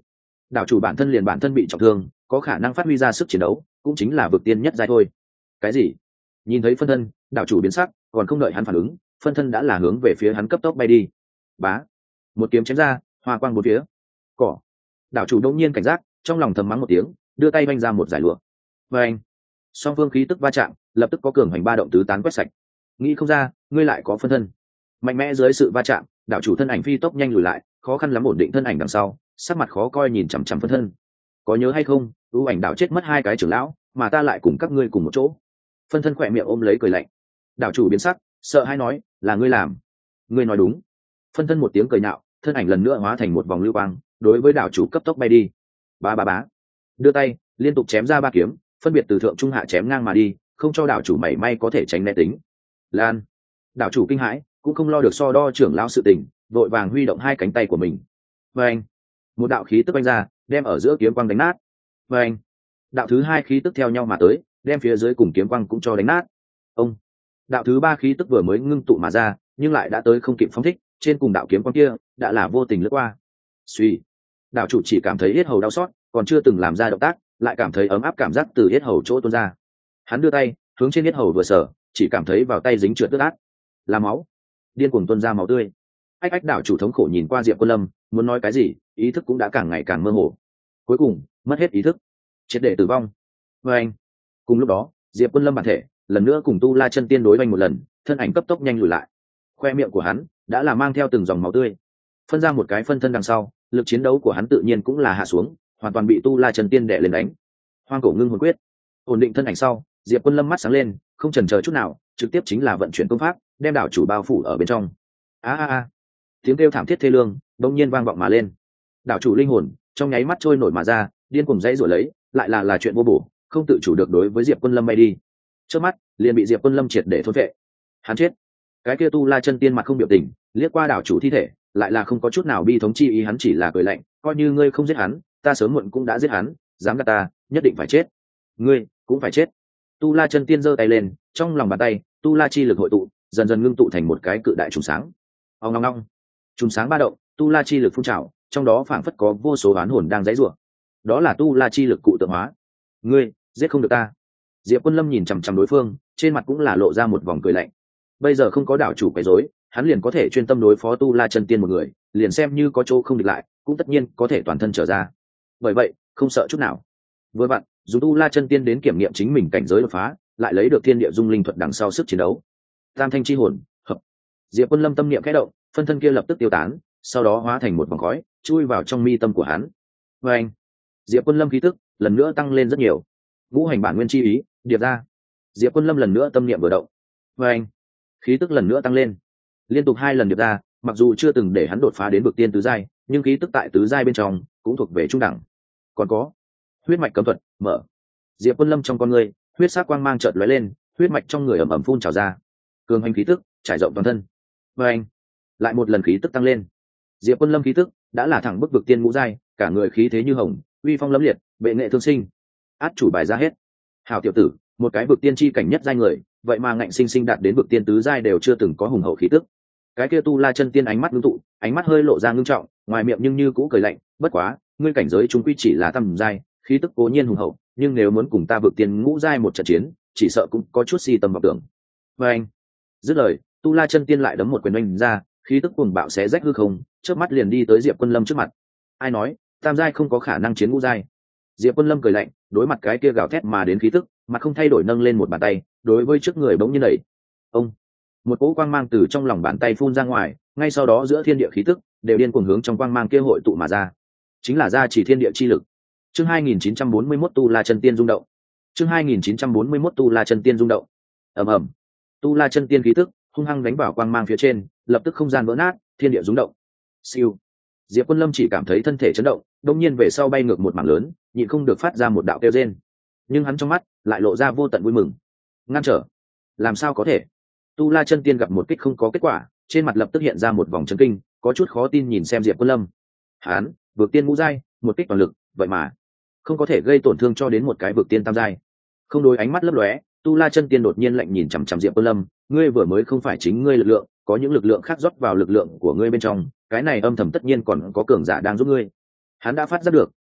Đảo chủ bản thân liền bản thân bị trọng thương, có khả năng phát huy ra sức chiến đấu, cũng chính là vực tiên nhất giai thôi. Cái gì? Nhìn thấy phân thân, đảo chủ biến sắc, còn không đợi hắn phản ứng, phân thân đã là hướng về phía hắn cấp tốc bay đi. Bá, một kiếm chém ra, hoa quang bốn phía. Cỏ. Đảo chủ đột nhiên cảnh giác, trong lòng thầm mắng một tiếng, đưa tay vanh ra một giải lụa. Và anh, song phương khí tức va chạm, lập tức có cường hành ba động tứ tán quét sạch. Nghĩ không ra, ngươi lại có phân thân. Mạnh mẽ dưới sự va chạm, đảo chủ thân ảnh phi tốc nhanh lùi lại, khó khăn lắm ổn định thân ảnh đằng sau, sắc mặt khó coi nhìn chằm chằm phân thân. Có nhớ hay không, ưu ảnh đảo chết mất hai cái trưởng lão, mà ta lại cùng các ngươi cùng một chỗ. Phân thân khỏe miệng ôm lấy cười lạnh. Đảo chủ biến sắc, sợ hãi nói, là ngươi làm. Ngươi nói đúng. Phân thân một tiếng cười nhạo, thân ảnh lần nữa hóa thành một vòng lưu quang, đối với đảo chủ cấp tốc bay đi. Ba ba bá, đưa tay liên tục chém ra ba kiếm, phân biệt từ thượng trung hạ chém ngang mà đi, không cho đảo chủ mảy may có thể tránh né tính. Lan. Đảo chủ kinh hãi, cũng không lo được so đo trưởng lão sự tình, vội vàng huy động hai cánh tay của mình. Và anh, một đạo khí tức bay ra, đem ở giữa kiếm quang đánh nát. Và anh, đạo thứ hai khí tức theo nhau mà tới, đem phía dưới cùng kiếm quang cũng cho đánh nát. Ông, đạo thứ ba khí tức vừa mới ngưng tụ mà ra, nhưng lại đã tới không kịp phóng thích, trên cùng đạo kiếm quang kia đã là vô tình lướt qua. Suy, đạo chủ chỉ cảm thấy yết hầu đau xót, còn chưa từng làm ra động tác, lại cảm thấy ấm áp cảm giác từ yết hầu chỗ tuôn ra. Hắn đưa tay hướng trên yết hầu vừa sở, chỉ cảm thấy vào tay dính trượt ướt át, là máu, điên cuồng tuôn ra máu tươi. Ách ách, đạo chủ thống khổ nhìn qua Diệp Quân Lâm, muốn nói cái gì, ý thức cũng đã càng ngày càng mơ hồ, cuối cùng mất hết ý thức, triệt để tử vong. Và anh, cùng lúc đó, Diệp Quân Lâm bản thể lần nữa cùng Tu La Chân Tiên đối oanh một lần, thân ảnh cấp tốc nhanh lùi lại, khoe miệng của hắn đã là mang theo từng dòng máu tươi. Phân ra một cái phân thân đằng sau, lực chiến đấu của hắn tự nhiên cũng là hạ xuống, hoàn toàn bị Tu La Chân Tiên đè lên đánh. Hoang cổ ngưng hồn quyết, ổn định thân ảnh sau, Diệp Quân Lâm mắt sáng lên, không chần chờ chút nào, trực tiếp chính là vận chuyển công pháp, đem đảo chủ bao phủ ở bên trong. A a a, tiếng kêu thảm thiết thê lương bỗng nhiên vang vọng mà lên. Đảo chủ linh hồn trong nháy mắt trôi nổi mà ra, điên cuồng dãy rủa lấy, lại là chuyện vô bổ, không tự chủ được đối với Diệp Quân Lâm bay đi. Trước mắt liền bị Diệp Quân Lâm triệt để thôn vệ. Hắn chết. Cái kia Tu La Chân Tiên mặt không biểu tình, liếc qua đảo chủ thi thể, lại là không có chút nào bi thống chi ý, hắn chỉ là cười lạnh, coi như ngươi không giết hắn, ta sớm muộn cũng đã giết hắn, dám gạt ta, nhất định phải chết. Ngươi cũng phải chết. Tu La Chân Tiên giơ tay lên, trong lòng bàn tay, Tu La chi lực hội tụ, dần dần ngưng tụ thành một cái cự đại trùng sáng. Ong ong ong. Trùng sáng ba động, Tu La chi lực phun trào, trong đó phảng phất có vô số oán hồn đang giãy giụa. Đó là Tu La chi lực cụ tượng hóa. Ngươi giết không được ta. Diệp Quân Lâm nhìn chằm chằm đối phương, trên mặt cũng là lộ ra một vòng cười lạnh. Bây giờ không có đảo chủ quấy rối, hắn liền có thể chuyên tâm đối phó Tu La Chân Tiên một người, liền xem như có chỗ không địch lại, cũng tất nhiên có thể toàn thân trở ra. Bởi vậy, không sợ chút nào. Vừa vặn, dùng Tu La Chân Tiên đến kiểm nghiệm chính mình cảnh giới đột phá, lại lấy được Thiên Địa Dung Linh thuật đằng sau sức chiến đấu. Tam thanh chi hồn, hợp. Diệp Quân Lâm tâm niệm khẽ động, phân thân kia lập tức tiêu tán, sau đó hóa thành một vòng khói, chui vào trong mi tâm của hắn. Và anh, Diệp Quân Lâm khí tức lần nữa tăng lên rất nhiều. Ngũ hành bản nguyên chi ý điệp ra. Diệp Quân Lâm lần nữa tâm niệm vừa động. Và anh, khí tức lần nữa tăng lên, liên tục hai lần điệp ra. Mặc dù chưa từng để hắn đột phá đến vực tiên tứ giai, nhưng khí tức tại tứ giai bên trong cũng thuộc về trung đẳng. Còn có huyết mạch cấm thuật mở. Diệp Quân Lâm trong con người huyết sắc quang mang chợt lóe lên, huyết mạch trong người ẩm ẩm phun trào ra, cường hành khí tức trải rộng toàn thân. Và anh, lại một lần khí tức tăng lên. Diệp Quân Lâm khí tức đã là thẳng bức vực tiên ngũ giai, cả người khí thế như hồng, uy phong lẫm liệt, bệ nghệ thương sinh. Át chủ bài ra hết. Hảo tiểu tử, một cái vực tiên chi cảnh nhất giai người, vậy mà ngạnh sinh sinh đạt đến vực tiên tứ giai đều chưa từng có hùng hậu khí tức. Cái kia Tu La Chân Tiên ánh mắt ngưng tụ, ánh mắt hơi lộ ra ngưng trọng, ngoài miệng nhưng như cũ cười lạnh, bất quá, ngươi cảnh giới chúng quy chỉ là tam giai, khí tức cố nhiên hùng hậu, nhưng nếu muốn cùng ta vực tiên ngũ giai một trận chiến, chỉ sợ cũng có chút si tâm vọng tưởng. Và anh, dứt lời, Tu La Chân Tiên lại đấm một quyền oanh ra, khí tức cuồng bạo xé rách hư không, chớp mắt liền đi tới Diệp Quân Lâm trước mặt. Ai nói tam giai không có khả năng chiến ngũ giai? Diệp Quân Lâm cười lạnh, đối mặt cái kia gào thét mà đến khí tức, mặt không thay đổi nâng lên một bàn tay, đối với trước người bỗng nhiên đẩy. Ông, một cỗ quang mang từ trong lòng bàn tay phun ra ngoài, ngay sau đó giữa thiên địa khí tức đều điên cuồng hướng trong quang mang kia hội tụ mà ra, chính là gia chỉ thiên địa chi lực. Chương 2941 Tu La Chân Tiên rung động. Chương 2941 Tu La Chân Tiên rung động. Ầm ầm. Tu La Chân Tiên khí tức hung hăng đánh vào quang mang phía trên, lập tức không gian vỡ nát, thiên địa rung động. Siêu. Diệp Quân Lâm chỉ cảm thấy thân thể chấn động, đột nhiên về sau bay ngược một mảng lớn, nhịn không được phát ra một đạo kêu rên. Nhưng hắn trong mắt lại lộ ra vô tận vui mừng. Ngăn trở? Làm sao có thể? Tu La Chân Tiên gặp một kích không có kết quả, trên mặt lập tức hiện ra một vòng chấn kinh, có chút khó tin nhìn xem Diệp Quân Lâm. Hắn, vượt tiên ngũ giai, một kích toàn lực, vậy mà không có thể gây tổn thương cho đến một cái vượt tiên tam giai. Không đối ánh mắt lấp lóe, Tu La Chân Tiên đột nhiên lạnh nhìn chằm chằm Diệp Quân Lâm, ngươi vừa mới không phải chính ngươi lực lượng, có những lực lượng khác rót vào lực lượng của ngươi bên trong, cái này âm thầm tất nhiên còn có cường giả đang giúp ngươi. Hắn đã phát giác được,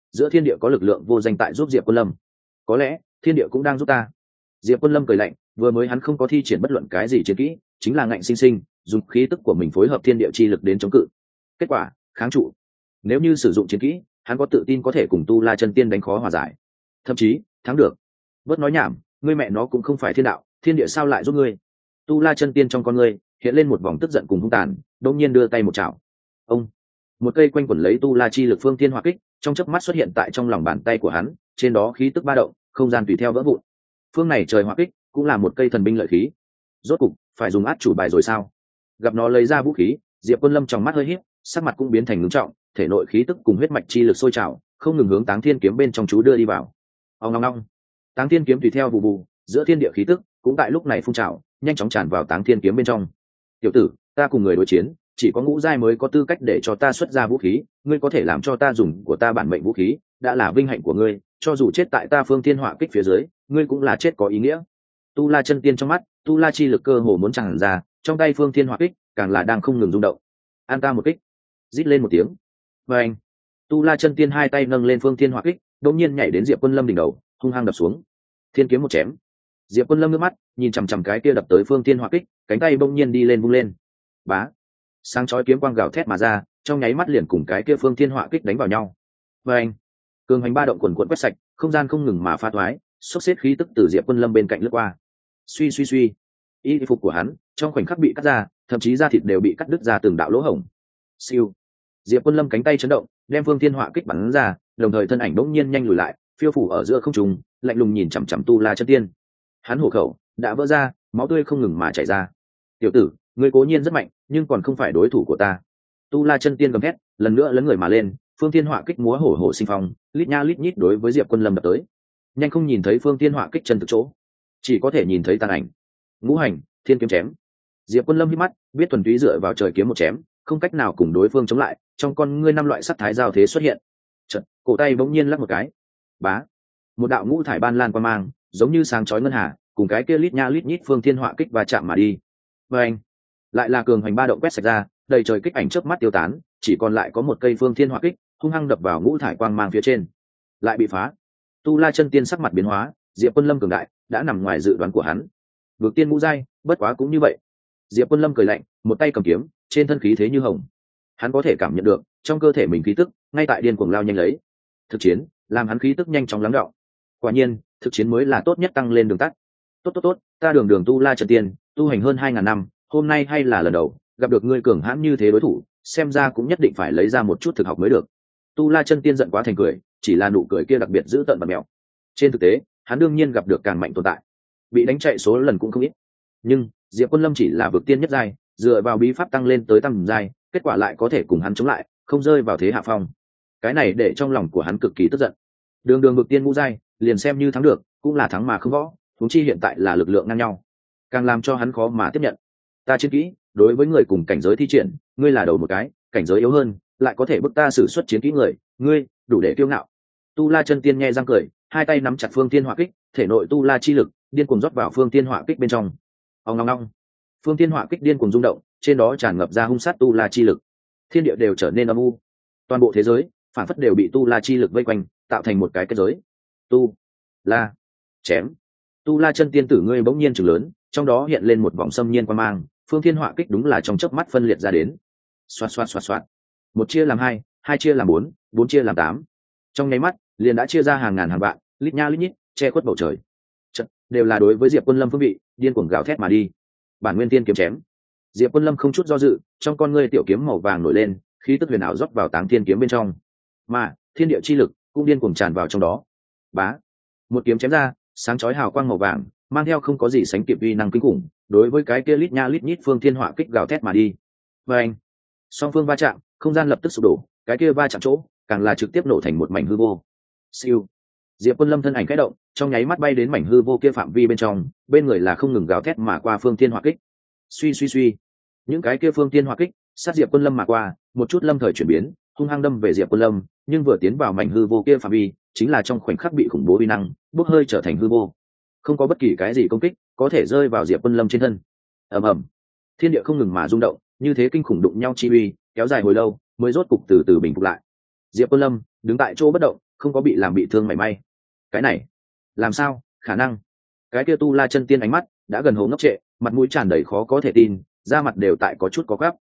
giữa thiên địa có lực lượng vô danh tại giúp Diệp Quân Lâm. Có lẽ thiên địa cũng đang giúp ta. Diệp Quân Lâm cười lạnh, vừa mới hắn không có thi triển bất luận cái gì chiến kỹ, chính là ngạnh sinh sinh dùng khí tức của mình phối hợp thiên địa chi lực đến chống cự. Kết quả kháng trụ. Nếu như sử dụng chiến kỹ, hắn có tự tin có thể cùng Tu La chân tiên đánh khó hòa giải, thậm chí thắng được. Bớt nói nhảm, ngươi mẹ nó cũng không phải thiên đạo, thiên địa sao lại giúp ngươi? Tu La chân tiên trong con ngươi hiện lên một vòng tức giận cùng hung tàn, đột nhiên đưa tay một chảo. Ông, một cây quanh quẩn lấy Tu La chi lực phương thiên hỏa kích, trong chớp mắt xuất hiện tại trong lòng bàn tay của hắn, trên đó khí tức ba động, không gian tùy theo vỡ vụn. Phương này trời hỏa kích cũng là một cây thần binh lợi khí. Rốt cục phải dùng át chủ bài rồi sao? Gặp nó lấy ra vũ khí, Diệp Quân Lâm trong mắt hơi híp, sắc mặt cũng biến thành ngưng trọng, thể nội khí tức cùng huyết mạch chi lực sôi trào, không ngừng hướng Táng Thiên kiếm bên trong chú đưa đi vào. Ong ong ong. Táng Thiên kiếm tùy theo vụ vụ, giữa thiên địa khí tức cũng tại lúc này phun trào, nhanh chóng tràn vào Táng Thiên kiếm bên trong. Tiểu tử, ta cùng người đối chiến, chỉ có ngũ giai mới có tư cách để cho ta xuất ra vũ khí, ngươi có thể làm cho ta dùng của ta bản mệnh vũ khí, đã là vinh hạnh của ngươi, cho dù chết tại ta phương thiên hỏa kích phía dưới, ngươi cũng là chết có ý nghĩa. Tu La chân tiên trong mắt, Tu La chi lực cơ hồ muốn tràn ra, trong tay phương thiên hỏa kích càng là đang không ngừng rung động. An ta một kích, rít lên một tiếng. Và anh, Tu La chân tiên hai tay nâng lên phương thiên hỏa kích, đột nhiên nhảy đến Diệp Quân Lâm đỉnh đầu, hung hăng đập xuống. Thiên kiếm một chém. Diệp Quân Lâm nước mắt nhìn chằm chằm cái kia đập tới phương thiên hỏa kích, cánh tay bỗng nhiên đi lên vung lên. Bá, sáng chói kiếm quang gào thét mà ra, trong nháy mắt liền cùng cái kia phương thiên hỏa kích đánh vào nhau. Và anh, cường hành ba động quần quần quét sạch, không gian không ngừng mà pha toái, xốc xếp khí tức từ Diệp Quân Lâm bên cạnh lướt qua. Suy suy suy, y phục của hắn trong khoảnh khắc bị cắt ra, thậm chí da thịt đều bị cắt đứt ra từng đạo lỗ hổng. Siêu, Diệp Quân Lâm cánh tay chấn động, đem phương thiên hỏa kích bắn ra, đồng thời thân ảnh đống nhiên nhanh lùi lại, phiêu phủ ở giữa không trung, lạnh lùng nhìn chằm chằm Tu La chân tiên. Hắn hổ khẩu đã vỡ ra, máu tươi không ngừng mà chảy ra. Tiểu tử, ngươi cố nhiên rất mạnh, nhưng còn không phải đối thủ của ta. Tu La chân tiên gầm thét, lần nữa lấn người mà lên, phương thiên hỏa kích múa hổ hổ sinh phong, lít nha lít nhít đối với Diệp Quân Lâm đập tới. Nhanh không nhìn thấy phương thiên hỏa kích chân thực chỗ, chỉ có thể nhìn thấy tàn ảnh. Ngũ hành thiên kiếm chém. Diệp Quân Lâm hít mắt, biết thuần túy dựa vào trời kiếm một chém, không cách nào cùng đối phương chống lại, trong con ngươi năm loại sắc thái giao thế xuất hiện. Chợt, cổ tay bỗng nhiên lắc một cái. Bá, một đạo ngũ thải ban lan qua mang, giống như sáng chói ngân hà, cùng cái kia lít nha lít nhít phương thiên hỏa kích và chạm mà đi. Và anh, lại là cường hành ba động quét sạch ra, đầy trời kích ảnh chớp mắt tiêu tán, chỉ còn lại có một cây phương thiên hỏa kích hung hăng đập vào ngũ thải quang mang phía trên, lại bị phá. Tu La chân tiên sắc mặt biến hóa, Diệp Quân Lâm cường đại đã nằm ngoài dự đoán của hắn. Vượt tiên ngũ giai, bất quá cũng như vậy. Diệp Quân Lâm cười lạnh, một tay cầm kiếm, trên thân khí thế như hồng. Hắn có thể cảm nhận được trong cơ thể mình khí tức ngay tại điên cuồng lao nhanh lấy. Thực chiến làm hắn khí tức nhanh chóng lắng đọng. Quả nhiên, thực chiến mới là tốt nhất tăng lên đường tắt. Tốt, ta đường Tu La chân tiên, tu hành hơn 2000 năm, hôm nay hay là lần đầu gặp được ngươi cường hãn như thế đối thủ, xem ra cũng nhất định phải lấy ra một chút thực học mới được. Tu La chân tiên giận quá thành cười, chỉ là nụ cười kia đặc biệt dữ tợn và mèo. Trên thực tế, hắn đương nhiên gặp được càng mạnh tồn tại, bị đánh chạy số lần cũng không ít. Nhưng Diệp Quân Lâm chỉ là vực tiên nhất giai, dựa vào bí pháp tăng lên tới tam giai, kết quả lại có thể cùng hắn chống lại, không rơi vào thế hạ phong. Cái này để trong lòng của hắn cực kỳ tức giận. Đường vực tiên ngũ giai, liền xem như thắng được, cũng là thắng mà không võ, huống chi hiện tại là lực lượng ngang nhau, càng làm cho hắn khó mà tiếp nhận. Ta chiến kỹ, đối với người cùng cảnh giới thi triển, ngươi là đầu một cái, cảnh giới yếu hơn, lại có thể bức ta sử xuất chiến kỹ người, ngươi đủ để kiêu ngạo. Tu La chân tiên nghe răng cười, hai tay nắm chặt phương thiên hỏa kích, thể nội Tu La chi lực điên cuồng rót vào phương thiên hỏa kích bên trong. Ong ong ong, phương thiên hỏa kích điên cuồng rung động, trên đó tràn ngập ra hung sát Tu La chi lực, thiên địa đều trở nên âm u, toàn bộ thế giới phản phất đều bị Tu La chi lực vây quanh, tạo thành một cái kết giới. Tu La chém. Tu La chân tiên tử ngươi bỗng nhiên trừng lớn, trong đó hiện lên một vòng xâm nhiên quan mang, phương thiên hỏa kích đúng là trong chớp mắt phân liệt ra đến. Xoạt xoạt xoạt xoạt, một chia làm hai, hai chia làm bốn, bốn chia làm tám, trong nháy mắt liền đã chia ra hàng ngàn hàng vạn, lít nha lít nhít, che khuất bầu trời. Chật, đều là đối với Diệp Quân Lâm phương vị, điên cuồng gào thét mà đi. Bản nguyên tiên kiếm chém. Diệp Quân Lâm không chút do dự, trong con ngươi tiểu kiếm màu vàng nổi lên, khí tức huyền ảo rót vào Táng Thiên kiếm bên trong, mà thiên địa chi lực cũng điên cuồng tràn vào trong đó. Bá, một kiếm chém ra, sáng chói hào quang màu vàng, mang theo không có gì sánh kịp uy năng kinh khủng, đối với cái kia lít nha lít nhít phương thiên hỏa kích gào thét mà đi. Và anh, song phương va chạm, không gian lập tức sụp đổ, cái kia va chạm chỗ càng là trực tiếp nổ thành một mảnh hư vô. Siêu, Diệp Quân Lâm thân ảnh khẽ động, trong nháy mắt bay đến mảnh hư vô kia phạm vi bên trong, bên người là không ngừng gào thét mà qua phương thiên hỏa kích. Suy suy suy, những cái kia phương thiên hỏa kích sát Diệp Quân Lâm mà qua, một chút lâm thời chuyển biến, hung hăng đâm về Diệp Quân Lâm, nhưng vừa tiến vào mảnh hư vô kia phạm vi, chính là trong khoảnh khắc bị khủng bố uy năng bốc hơi trở thành hư vô, không có bất kỳ cái gì công kích có thể rơi vào Diệp Quân Lâm trên thân. Ầm ầm, thiên địa không ngừng mà rung động, như thế kinh khủng đụng nhau chi uy kéo dài hồi lâu mới rốt cục từ từ bình phục lại. Diệp Quân Lâm đứng tại chỗ bất động, không có bị làm bị thương mảy may. Cái này làm sao khả năng? Cái kia tu la chân tiên ánh mắt đã gần hồ ngốc trệ, mặt mũi tràn đầy khó có thể tin, da mặt đều tại có chút có gắp.